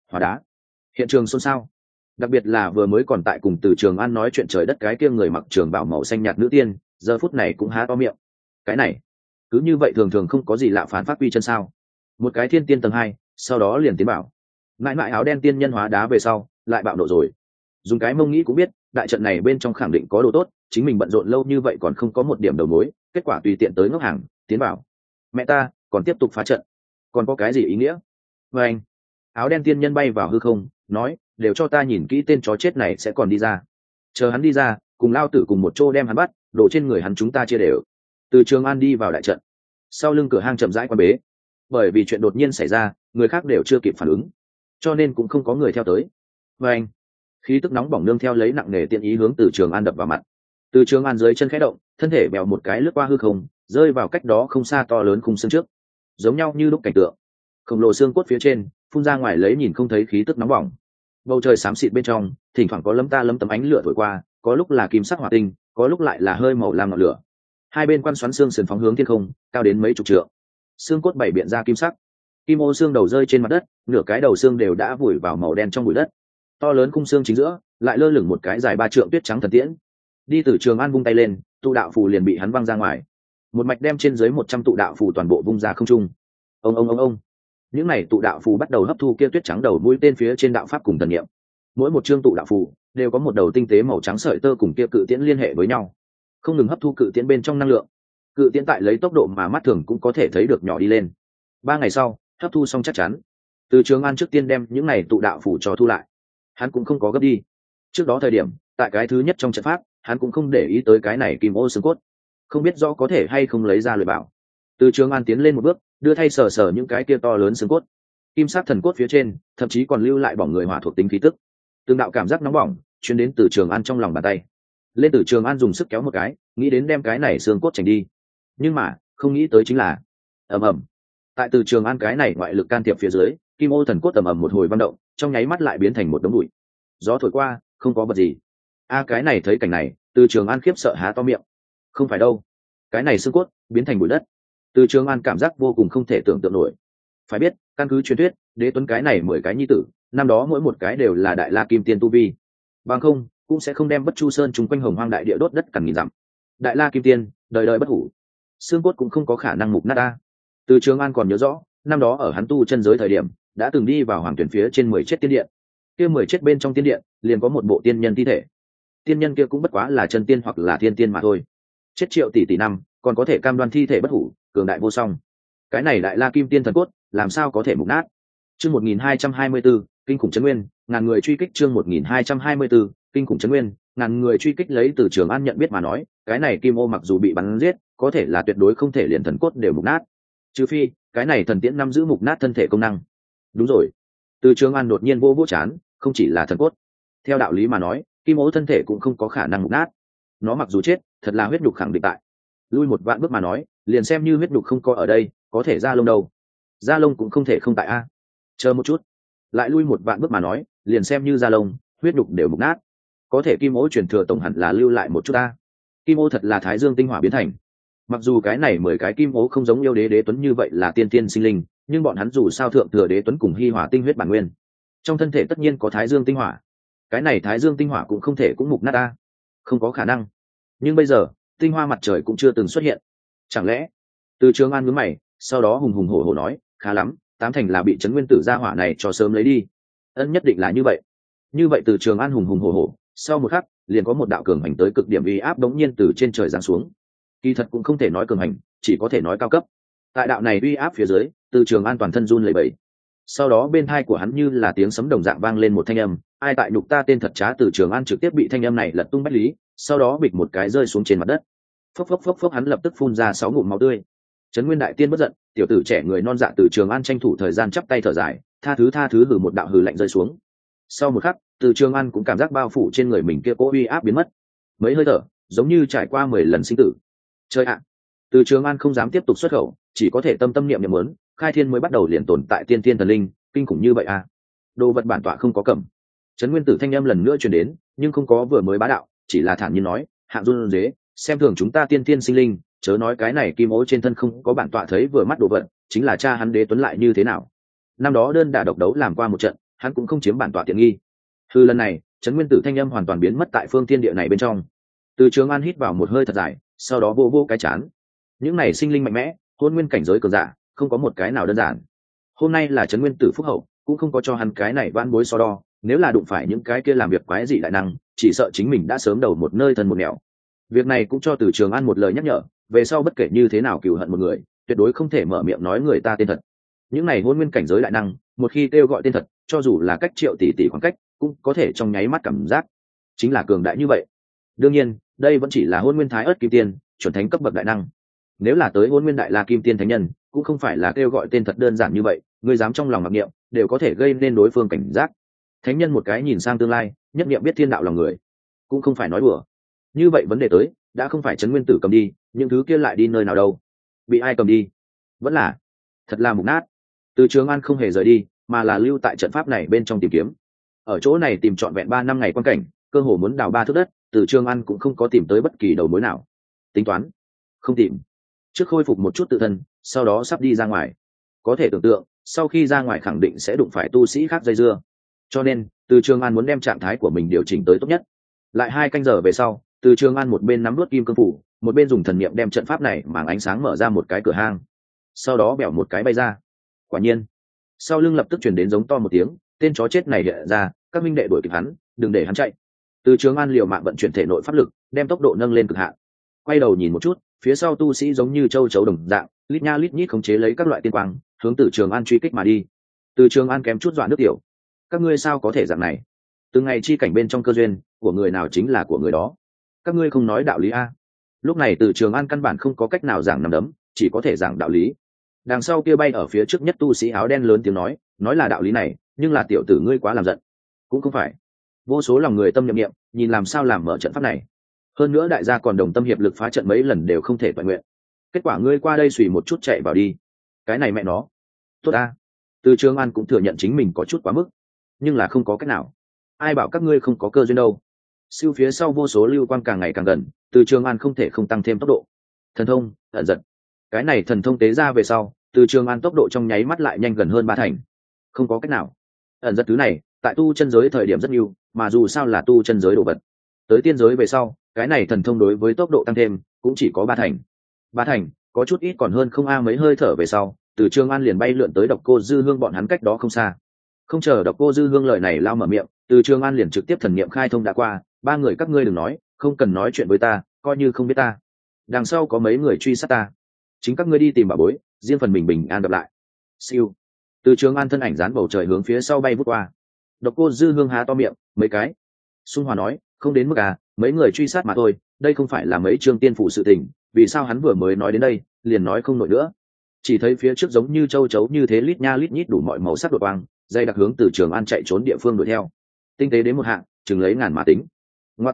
S1: hóa đá. Hiện trường xôn xao, đặc biệt là vừa mới còn tại cùng Từ Trường An nói chuyện trời đất cái kia người mặc trường bào màu xanh nhạt nữ tiên, giờ phút này cũng há to miệng. Cái này cứ như vậy thường thường không có gì lạ, phán phát quy chân sao? Một cái thiên tiên tầng 2, sau đó liền tiến bảo mãi mãi áo đen tiên nhân hóa đá về sau lại bạo nộ rồi. Dùng cái mông nghĩ cũng biết đại trận này bên trong khẳng định có đồ tốt, chính mình bận rộn lâu như vậy còn không có một điểm đầu mối, kết quả tùy tiện tới ngốc hàng tiến bảo. Mẹ ta còn tiếp tục phá trận, còn có cái gì ý nghĩa? Và anh, áo đen tiên nhân bay vào hư không nói, đều cho ta nhìn kỹ tên chó chết này sẽ còn đi ra. Chờ hắn đi ra, cùng lao tử cùng một chỗ đem hắn bắt, đổ trên người hắn chúng ta chia đều. Từ Trường An đi vào đại trận, sau lưng cửa hang chậm rãi quan bế, bởi vì chuyện đột nhiên xảy ra người khác đều chưa kịp phản ứng, cho nên cũng không có người theo tới. Và anh, khí tức nóng bỏng nương theo lấy nặng nề tiện ý hướng Từ Trường An đập vào mặt. Từ Trường An dưới chân khẽ động, thân thể bèo một cái lướt qua hư không, rơi vào cách đó không xa to lớn khung xương trước, giống nhau như lúc cảnh tượng khổng lồ xương cốt phía trên phun ra ngoài lấy nhìn không thấy khí tức nóng bỏng. Bầu trời xám xịt bên trong thỉnh thoảng có lấm ta lấm tấm ánh lửa thổi qua, có lúc là kim sắc hỏa tinh, có lúc lại là hơi màu lam ngọn lửa. Hai bên quan xoắn xương sườn phóng hướng thiên không, cao đến mấy chục trượng. Xương cốt bảy biện ra kim sắc, kim ô xương đầu rơi trên mặt đất, nửa cái đầu xương đều đã vùi vào màu đen trong bụi đất. To lớn khung xương chính giữa lại lơ lửng một cái dài 3 trượng tuyết trắng thần tiễn. Đi Từ Trường An vung tay lên, tụ đạo phù liền bị hắn văng ra ngoài, một mạch đem trên dưới 100 tụ đạo phù toàn bộ vung ra không trung. Ông, những này tụ đạo phù bắt đầu hấp thu kia tuyết trắng đầu mũi tên phía trên đạo pháp cùng thần niệm. Mỗi một chương tụ đạo phù đều có một đầu tinh tế màu trắng sợi tơ cùng kia cự tiễn liên hệ với nhau, không ngừng hấp thu cự tiễn bên trong năng lượng. Cự tiễn tại lấy tốc độ mà mắt thường cũng có thể thấy được nhỏ đi lên. 3 ngày sau, hấp thu xong chắc chắn. Từ Trường An trước tiên đem những này tụ đạo phù cho thu lại. Hắn cũng không có gấp đi. Trước đó thời điểm, tại cái thứ nhất trong trận pháp, hắn cũng không để ý tới cái này kim ô xương cốt, không biết rõ có thể hay không lấy ra luyện bảo. Từ Trường An tiến lên một bước, đưa thay sờ sờ những cái kia to lớn xương cốt, kim sắc thần cốt phía trên thậm chí còn lưu lại bỏng người hỏa thuộc tính khí tức. Từng đạo cảm giác nóng bỏng truyền đến Từ Trường An trong lòng bàn tay. Lên Từ Trường An dùng sức kéo một cái, nghĩ đến đem cái này xương cốt chành đi, nhưng mà không nghĩ tới chính là ầm ầm. Tại Từ Trường An cái này ngoại lực can thiệp phía dưới, kim ô thần cốt ầm ầm một hồi vang động, trong nháy mắt lại biến thành một đống bụi. Gió thổi qua, không có vật gì. Cái này thấy cảnh này, Từ Trường An khiếp sợ há to miệng. Không phải đâu, cái này xương cốt biến thành bụi đất. Từ Trường An cảm giác vô cùng không thể tưởng tượng nổi. Phải biết, căn cứ truyền thuyết, Đế Tuấn cái này 10 cái nhi tử, năm đó mỗi một cái đều là đại la kim tiên tu vi. Bằng không, cũng sẽ không đem Bất Chu Sơn chung quanh Hồng Hoang đại địa đốt đất cằn nghìn dặm. Đại la kim tiên, đời đời bất hủ. Xương cốt cũng không có khả năng mục nát a. Từ Trường An còn nhớ rõ, năm đó ở hắn tu chân giới thời điểm, đã từng đi vào hoàng tuyển phía trên 10 chết tiên điện. Kia 10 chết bên trong tiên điện, liền có một bộ tiên nhân thi thể. Tiên nhân kia cũng bất quá là chân tiên hoặc là thiên tiên mà thôi. Chết triệu tỷ năm, còn có thể cam đoan thi thể bất hủ, cường đại vô song. Cái này đại la kim tiên thần cốt, làm sao có thể mục nát? Chương 1224, kinh khủng trấn nguyên, ngàn người truy kích. Chương 1224, kinh khủng trấn nguyên, ngàn người truy kích. Lấy Từ Trường An nhận biết mà nói, cái này kim ô mặc dù bị bắn giết, có thể là tuyệt đối không thể liền thần cốt đều mục nát. Trừ phi, cái này thần tiễn năm giữ mục nát thân thể công năng. Đúng rồi. Từ Trường An đột nhiên vô vô chán, không chỉ là thần cốt. Theo đạo lý mà nói, kim ô thân thể cũng không có khả năng mục nát. Nó mặc dù chết, thật là huyết nhục khẳng định tại. Lui một vạn bước mà nói, liền xem như huyết nhục không có ở đây, có thể da lông đâu. Da lông cũng không thể không tại a. Chờ một chút. Lại lui một vạn bước mà nói, liền xem như da lông, huyết nhục đều mục nát. Có thể kim ô truyền thừa tổng hẳn là lưu lại một chút a. Kim ô thật là thái dương tinh hỏa biến thành. Mặc dù cái này 10 cái kim ô không giống yêu đế Đế Tuấn như vậy là tiên tiên sinh linh, nhưng bọn hắn dù sao thượng thừa Đế Tuấn cùng hy hỏa tinh huyết bản nguyên, trong thân thể tất nhiên có thái dương tinh hỏa. Cái này thái dương tinh hỏa cũng không thể cũng mục nát a. Không có khả năng. Nhưng bây giờ tinh hoa mặt trời cũng chưa từng xuất hiện, chẳng lẽ? Từ Trường An nhướng mày, sau đó hùng hùng hổ hổ nói, khá lắm, tám thành là bị trấn nguyên tử gia hỏa này cho sớm lấy đi. Ân, nhất định là như vậy. Như vậy Từ Trường An hùng hùng hổ hổ, sau một khắc liền có một đạo cường hành tới cực điểm uy áp đống nhiên từ trên trời giáng xuống. Kỳ thật cũng không thể nói cường hành, chỉ có thể nói cao cấp. Tại đạo này uy áp phía dưới, Từ Trường An toàn thân run lẩy bẩy. Sau đó bên tai của hắn như là tiếng sấm đồng dạng vang lên một thanh âm, ai tại nhục ta tên thật trá. Từ Trường An trực tiếp bị thanh âm này lật tung bách lý, sau đó bịch một cái rơi xuống trên mặt đất. Phốc, hắn lập tức phun ra 6 ngụm máu tươi. Trấn Nguyên đại tiên bất giận, tiểu tử trẻ người non dạ. Từ Trường An tranh thủ thời gian chắp tay thở dài, tha thứ hừ một đạo hừ lạnh rơi xuống. Sau một khắc, Từ Trường An cũng cảm giác bao phủ trên người mình kia cố uy áp biến mất. Mấy hơi thở, giống như trải qua 10 lần sinh tử. Chơi ạ. Từ Trường An không dám tiếp tục xuất khẩu, chỉ có thể tâm niệm muốn, khai thiên mới bắt đầu liền tồn tại tiên tiên thần linh, kinh khủng như vậy à? Đồ vật bản tọa không có cầm. Trấn Nguyên Tử thanh âm lần nữa truyền đến, nhưng không có vừa mới bá đạo, chỉ là thản nhiên nói, hạng run dế, xem thường chúng ta tiên tiên sinh linh, chớ nói cái này kim ố trên thân không có bản tọa thấy vừa mắt đồ vật, chính là cha hắn Đế Tuấn lại như thế nào? Năm đó đơn đả độc đấu làm qua một trận, hắn cũng không chiếm bản tọa tiện nghi. Lần này Trấn Nguyên Tử thanh âm hoàn toàn biến mất tại phương thiên địa này bên trong. Từ Trường An hít vào một hơi thật dài, sau đó vô vô cái chán. Những này sinh linh mạnh mẽ, hôn nguyên cảnh giới cường giả, không có một cái nào đơn giản. Hôm nay là Trấn Nguyên Tử phúc hậu, cũng không có cho hắn cái này vãn bối so đo, nếu là đụng phải những cái kia làm việc quái dị đại năng, chỉ sợ chính mình đã sớm đầu một nơi thân một nẻo. Việc này cũng cho Từ Trường An một lời nhắc nhở, về sau bất kể như thế nào cừu hận một người, tuyệt đối không thể mở miệng nói người ta tên thật. Những này hôn nguyên cảnh giới đại năng, một khi kêu gọi tên thật, cho dù là cách triệu tỷ tỷ khoảng cách, cũng có thể trong nháy mắt cảm giác chính là cường đại như vậy. Đương nhiên, đây vẫn chỉ là hôn nguyên thái ớt kim tiên, chuẩn thánh cấp bậc đại năng. Nếu là tới hôn nguyên đại la kim tiên thánh nhân, cũng không phải là kêu gọi tên thật đơn giản như vậy, người dám trong lòng mặc niệm, đều có thể gây nên đối phương cảnh giác. Thánh nhân một cái nhìn sang tương lai, nhất niệm biết thiên đạo lòng người, cũng không phải nói đùa. Như vậy vấn đề tới, đã không phải Trấn Nguyên Tử cầm đi, những thứ kia lại đi nơi nào đâu? Bị ai cầm đi? Vẫn là thật là mục nát. Từ Trường An không hề rời đi, mà là lưu tại trận pháp này bên trong tìm kiếm. Ở chỗ này tìm trọn vẹn 3 năm ngày quan cảnh, cơ hồ muốn đào 3 thước đất, Từ Trường An cũng không có tìm tới bất kỳ đầu mối nào. Tính toán, không tìm. Trước khôi phục một chút tự thân, sau đó sắp đi ra ngoài. Có thể tưởng tượng, sau khi ra ngoài khẳng định sẽ đụng phải tu sĩ khác dây dưa. Cho nên, Từ Trường An muốn đem trạng thái của mình điều chỉnh tới tốt nhất. Lại 2 canh giờ về sau, Từ Trường An một bên nắm nuốt kim cương phủ, một bên dùng thần niệm đem trận pháp này màng ánh sáng mở ra một cái cửa hang. Sau đó bẻo một cái bay ra. Quả nhiên, sau lưng lập tức truyền đến giống to một tiếng, tên chó chết này hiện ra, các minh đệ đuổi kịp hắn, đừng để hắn chạy. Từ Trường An liều mạng vận chuyển thể nội pháp lực, đem tốc độ nâng lên cực hạn. Quay đầu nhìn một chút, phía sau tu sĩ giống như châu chấu đồng dạng, lít nha lít nhít khống chế lấy các loại tiên quang, hướng Từ Trường An truy kích mà đi. Từ Trường An kém chút dọa nước tiểu. Các ngươi sao có thể dạng này? Từng ngày chi cảnh bên trong cơ duyên của người nào chính là của người đó. Các ngươi không nói đạo lý a? Lúc này Từ Trường An căn bản không có cách nào giảng nắm đấm, chỉ có thể giảng đạo lý. Đằng sau kia bay ở phía trước nhất tu sĩ áo đen lớn tiếng nói là đạo lý này, nhưng là tiểu tử ngươi quá làm giận. Cũng không phải. Vô số lòng người tâm niệm nhìn làm sao làm mở trận pháp này. Hơn nữa đại gia còn đồng tâm hiệp lực phá trận mấy lần đều không thể toàn nguyện. Kết quả ngươi qua đây xùy một chút chạy vào đi. Cái này mẹ nó. Tốt a. Từ Trường An cũng thừa nhận chính mình có chút quá mức, nhưng là không có cách nào. Ai bảo các ngươi không có cơ duyên đâu. Siêu phía sau vô số lưu quang càng ngày càng gần, Từ Trường An không thể không tăng thêm tốc độ. Thần thông, ẩn giật. Cái này thần thông tế ra về sau, Từ Trường An tốc độ trong nháy mắt lại nhanh gần hơn 3 thành. Không có cách nào. Ẩn giật thứ này, tại tu chân giới thời điểm rất nhiều, mà dù sao là tu chân giới đồ vật. Tới tiên giới về sau, cái này thần thông đối với tốc độ tăng thêm cũng chỉ có 3 thành. 3 thành, có chút ít còn hơn không a mấy hơi thở về sau, Từ Trường An liền bay lượn tới Độc Cô Dư Hương bọn hắn cách đó không xa. Không chờ Độc Cô Dư Hương lời này lao mở miệng, Từ Trường An liền trực tiếp thần niệm khai thông đã qua, 3 người các ngươi đừng nói, không cần nói chuyện với ta, coi như không biết ta. Đằng sau có mấy người truy sát ta, chính các ngươi đi tìm bảo bối, riêng phần mình bình an gặp lại. Siêu. Từ Trường An thân ảnh dán bầu trời hướng phía sau bay vút qua. Độc Cô Dư Hương há to miệng, mấy cái. Xung Hòa nói, không đến mức à, mấy người truy sát mà thôi, đây không phải là mấy chương tiên phủ sự tình, vì sao hắn vừa mới nói đến đây, liền nói không nổi nữa. Chỉ thấy phía trước giống như châu chấu như thế lít nha lít nhít đủ mọi màu sắc đột quang, dây đặc hướng Từ Trường An chạy trốn địa phương đuổi theo. Tinh tế đến một hạng, chừng lấy ngàn mà tính. Ngoa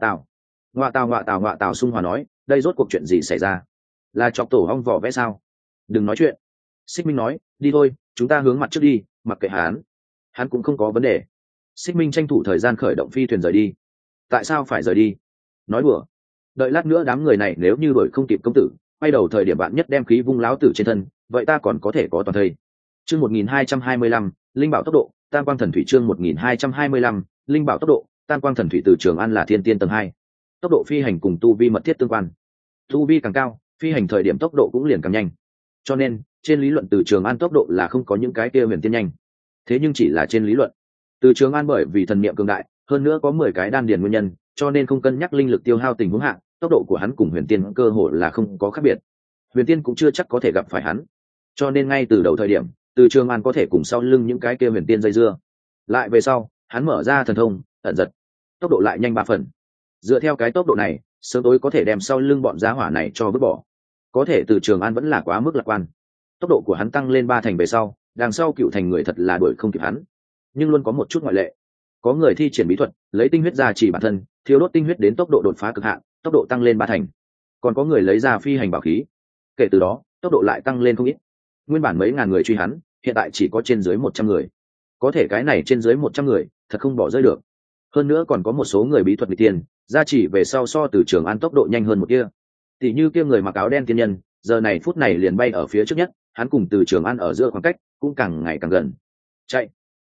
S1: tào, Xung Hòa nói, đây rốt cuộc chuyện gì xảy ra? Là chọc tổ hong vỏ vẽ sao? Đừng nói chuyện. Xích Minh nói, đi thôi, chúng ta hướng mặt trước đi, mặc kệ hắn cũng không có vấn đề. Xích Minh tranh thủ thời gian khởi động phi thuyền rời đi. Tại sao phải rời đi? Nói đùa. Đợi lát nữa đám người này nếu như đuổi không kịp công tử, quay đầu thời điểm bạn nhất đem khí vung láo tử trên thân, vậy ta còn có thể có toàn thây. Chương 1225, linh bảo tốc độ, Tam Quang Thần Thủy chương 1225, linh bảo tốc độ, Tam Quang Thần Thủy Từ Trường An là thiên tiên tầng 2. Tốc độ phi hành cùng tu vi mật thiết tương quan. Tu vi càng cao, phi hành thời điểm tốc độ cũng liền càng nhanh. Cho nên, trên lý luận Từ Trường An tốc độ là không có những cái kia huyền tiên nhanh. Thế nhưng chỉ là trên lý luận. Từ Trường An bởi vì thần niệm cường đại, hơn nữa có 10 cái đan điền nguyên nhân, cho nên không cân nhắc linh lực tiêu hao tình huống hạ, tốc độ của hắn cùng huyền tiên cơ hội là không có khác biệt. Huyền tiên cũng chưa chắc có thể gặp phải hắn. Cho nên ngay từ đầu thời điểm, Từ Trường An có thể cùng sau lưng những cái kia huyền tiên dây dưa. Lại về sau, hắn mở ra thần thông, ẩn giật, tốc độ lại nhanh 3 phần. Dựa theo cái tốc độ này, sớm tối có thể đem sau lưng bọn giá hỏa này cho vứt bỏ. Có thể Từ Trường An vẫn là quá mức lạc quan. Tốc độ của hắn tăng lên 3 thành về sau, đằng sau Cựu Thành người thật là đuổi không kịp hắn. Nhưng luôn có một chút ngoại lệ. Có người thi triển bí thuật, lấy tinh huyết ra chỉ bản thân, thiếu đốt tinh huyết đến tốc độ đột phá cực hạn, tốc độ tăng lên 3 thành. Còn có người lấy ra phi hành bảo khí. Kể từ đó, tốc độ lại tăng lên không ít. Nguyên bản mấy ngàn người truy hắn, hiện tại chỉ có trên dưới 100 người. Có thể cái này trên dưới 100 người, thật không bỏ rơi được. Hơn nữa còn có một số người bí thuật nghịch tiên, gia chỉ về sau so Từ Trường An tốc độ nhanh hơn một kia. Tỷ như kia người mặc áo đen tiên nhân, giờ này phút này liền bay ở phía trước nhất, hắn cùng Từ Trường An ở giữa khoảng cách cũng càng ngày càng gần. Chạy.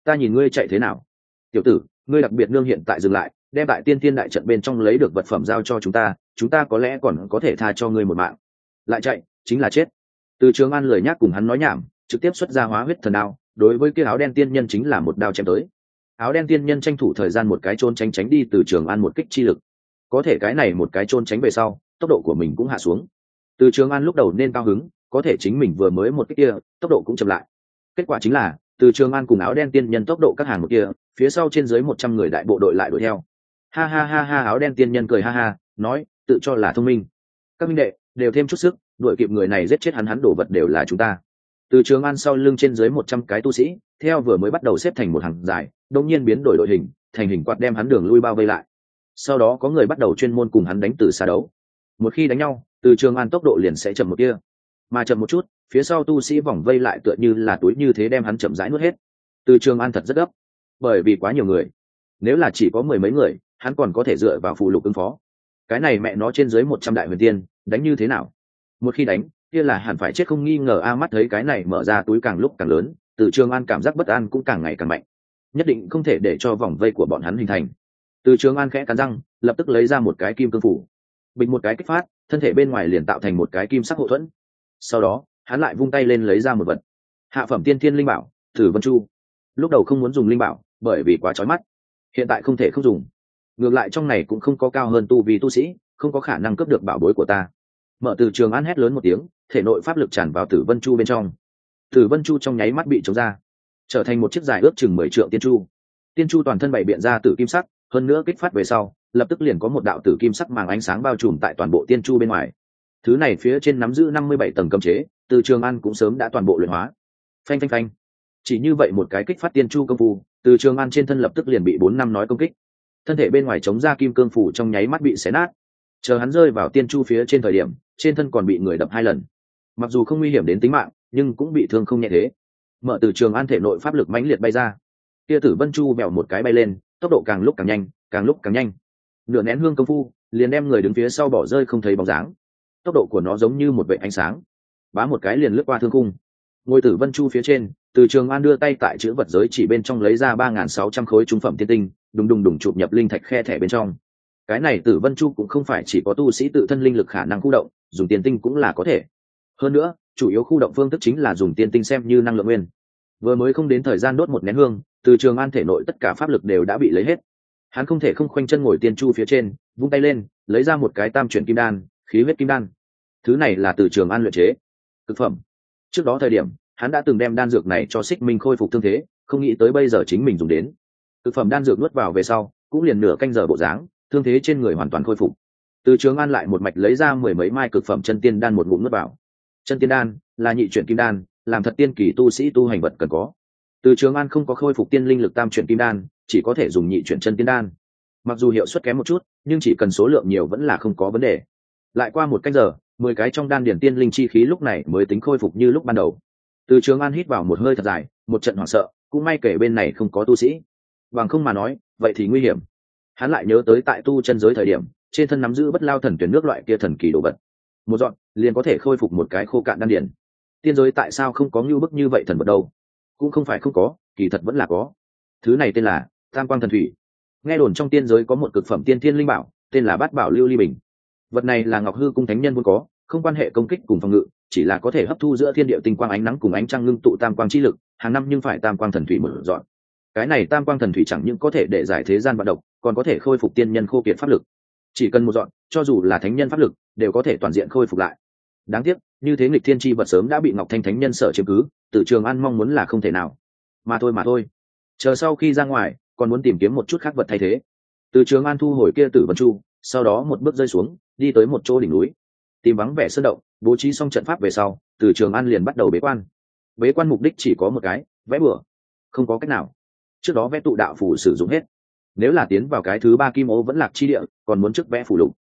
S1: ta nhìn ngươi chạy thế nào. Tiểu tử, ngươi đặc biệt nương hiện tại dừng lại, đem tại tiên thiên đại trận bên trong lấy được vật phẩm giao cho chúng ta có lẽ còn có thể tha cho ngươi một mạng. Lại chạy chính là chết. Từ Trường An lười nhác cùng hắn nói nhảm, trực tiếp xuất ra hóa huyết thần đao, đối với kia áo đen tiên nhân chính là một đao chém tới. Áo đen tiên nhân tranh thủ thời gian một cái trôn tránh đi Từ Trường An một kích chi lực. Có thể cái này một cái trôn tránh về sau, tốc độ của mình cũng hạ xuống. Từ Trường An lúc đầu nên cao hứng, có thể chính mình vừa mới một kích kia, tốc độ cũng chậm lại. Kết quả chính là, Từ Trường An cùng áo đen tiên nhân tốc độ các hàng một kia, phía sau trên dưới 100 người đại bộ đội lại đuổi theo. Ha ha ha ha, áo đen tiên nhân cười ha ha, nói, tự cho là thông minh. Các minh đệ, đều thêm chút sức, đuổi kịp người này giết chết hắn đổ vật đều là chúng ta. Từ Trường An sau lưng trên dưới 100 cái tu sĩ, theo vừa mới bắt đầu xếp thành một hàng dài, đột nhiên biến đổi đội hình, thành hình quạt đem hắn đường lui bao vây lại. Sau đó có người bắt đầu chuyên môn cùng hắn đánh từ xa đấu. Một khi đánh nhau, Từ Trường An tốc độ liền sẽ chậm một kia, mà chậm một chút, phía sau tu sĩ vòng vây lại tựa như là túi như thế đem hắn chậm rãi nuốt hết. Từ Trường An thật rất gấp, bởi vì quá nhiều người. Nếu là chỉ có mười mấy người, hắn còn có thể dựa vào phụ lục ứng phó. Cái này mẹ nó trên dưới 100 đại huyền tiên, đánh như thế nào? Một khi đánh, kia là hẳn phải chết không nghi ngờ. Mắt thấy cái này mở ra túi càng lúc càng lớn, Từ Trường An cảm giác bất an cũng càng ngày càng mạnh. Nhất định không thể để cho vòng vây của bọn hắn hình thành. Từ Trường An khẽ cắn răng, lập tức lấy ra một cái kim cương phủ, bình một cái kích phát, thân thể bên ngoài liền tạo thành một cái kim sắc hộ thuẫn. Sau đó, hắn lại vung tay lên lấy ra một vật, hạ phẩm tiên thiên linh bảo, Tử Vân Chu. Lúc đầu không muốn dùng linh bảo, bởi vì quá chói mắt. Hiện tại không thể không dùng. Ngược lại trong này cũng không có cao hơn tu vi tu sĩ, không có khả năng cướp được bảo bối của ta. Mở Từ Trường An hét lớn một tiếng, thể nội pháp lực tràn vào Tử Vân Chu bên trong. Tử Vân Chu trong nháy mắt bị chống ra, trở thành một chiếc dài ước chừng 10 trượng tiên chu. Tiên chu toàn thân bảy biện ra tử kim sắc, hơn nữa kích phát về sau, lập tức liền có một đạo tử kim sắc màng ánh sáng bao trùm tại toàn bộ tiên chu bên ngoài. Thứ này phía trên nắm giữ 57 tầng cấm chế, Từ Trường An cũng sớm đã toàn bộ luyện hóa. Phanh phanh phanh. Chỉ như vậy một cái kích phát tiên chu công phu, Từ Trường An trên thân lập tức liền bị 4 năm nói công kích. Thân thể bên ngoài chống ra kim cương phủ trong nháy mắt bị xé nát. Chờ hắn rơi vào tiên chu phía trên thời điểm, trên thân còn bị người đập 2 lần. Mặc dù không nguy hiểm đến tính mạng, nhưng cũng bị thương không nhẹ thế. Mở Từ Trường An thể nội pháp lực mãnh liệt bay ra. Kia Tử Vân Chu bèo một cái bay lên, tốc độ càng lúc càng nhanh, càng lúc càng nhanh. Nửa nén hương công phu, liền đem người đứng phía sau bỏ rơi không thấy bóng dáng. Tốc độ của nó giống như một vệt ánh sáng, bá một cái liền lướt qua thương khung. Ngồi Tử Vân Chu phía trên, Từ Trường An đưa tay tại chữ vật giới chỉ bên trong lấy ra 3.600 khối trung phẩm tiên tinh, đùng đùng đùng chụp nhập linh thạch khe thẻ bên trong. Cái này Tử Vân Chu cũng không phải chỉ có tu sĩ tự thân linh lực khả năng khu động, dùng tiên tinh cũng là có thể. Hơn nữa, chủ yếu khu động phương thức chính là dùng tiên tinh xem như năng lượng nguyên. Vừa mới không đến thời gian đốt một nén hương, Từ Trường An thể nội tất cả pháp lực đều đã bị lấy hết. Hắn không thể không khoanh chân ngồi tiên chu phía trên, vung tay lên, lấy ra một cái tam chuyển kim đan, khí huyết kim đan. Thứ này là Từ Trường An luyện chế cực phẩm. Trước đó thời điểm, hắn đã từng đem đan dược này cho Xích Minh khôi phục thương thế, không nghĩ tới bây giờ chính mình dùng đến. Cực phẩm đan dược nuốt vào về sau, cũng liền nửa canh giờ bộ dáng, thương thế trên người hoàn toàn khôi phục. Từ Trường An lại một mạch lấy ra 10 mấy mai cực phẩm chân tiên đan một ngụm nuốt vào. Chân tiên đan là nhị chuyển kim đan, làm thật tiên kỳ tu sĩ tu hành vật cần có. Từ Trường An không có khôi phục tiên linh lực tam chuyển kim đan, chỉ có thể dùng nhị chuyển chân tiên đan. Mặc dù hiệu suất kém một chút, nhưng chỉ cần số lượng nhiều vẫn là không có vấn đề. Lại qua một canh giờ, 10 cái trong đan điển tiên linh chi khí lúc này mới tính khôi phục như lúc ban đầu. Từ Trường An hít vào một hơi thật dài, một trận hoảng sợ, cũng may kể bên này không có tu sĩ. Bằng không mà nói, vậy thì nguy hiểm. Hắn lại nhớ tới tại tu chân giới thời điểm, trên thân nắm giữ bất lao thần tuyển nước loại kia thần kỳ đồ vật. Một dọn, liền có thể khôi phục một cái khô cạn đan điển. Tiên giới tại sao không có ngưu bức như vậy thần vật đâu? Cũng không phải không có, kỳ thật vẫn là có. Thứ này tên là Tam Quang Thần Thủy. Nghe đồn trong tiên giới có một cực phẩm tiên thiên linh bảo, tên là Bát Bảo Lưu Ly Bình. Vật này là Ngọc Hư cung thánh nhân vốn có, không quan hệ công kích cùng phòng ngự, chỉ là có thể hấp thu giữa thiên địa tinh quang ánh nắng cùng ánh trăng ngưng tụ tam quang chi lực, hàng năm nhưng phải Tam Quang Thần Thủy mở dọn. Cái này Tam Quang Thần Thủy chẳng những có thể để giải thế gian vận độc, còn có thể khôi phục tiên nhân khô kiệt pháp lực. Chỉ cần một dọn, cho dù là thánh nhân pháp lực, đều có thể toàn diện khôi phục lại. Đáng tiếc, như thế nghịch thiên chi vật sớm đã bị Ngọc Thanh thánh nhân sở chiếm cứ, Từ Trường An mong muốn là không thể nào. Mà thôi. Chờ sau khi ra ngoài, còn muốn tìm kiếm một chút khác vật thay thế. Từ Trường An thu hồi kia Tử Vân Chu, sau đó một bước rơi xuống, đi tới một chỗ đỉnh núi, tìm vắng vẻ sơn động, bố trí xong trận pháp về sau, Từ Trường An liền bắt đầu bế quan. Bế quan mục đích chỉ có một cái, vẽ bừa. Không có cách nào. Trước đó vẽ tụ đạo phù sử dụng hết. Nếu là tiến vào cái thứ 3 kim ô vẫn lạc chi địa, còn muốn trước vẽ phù lục.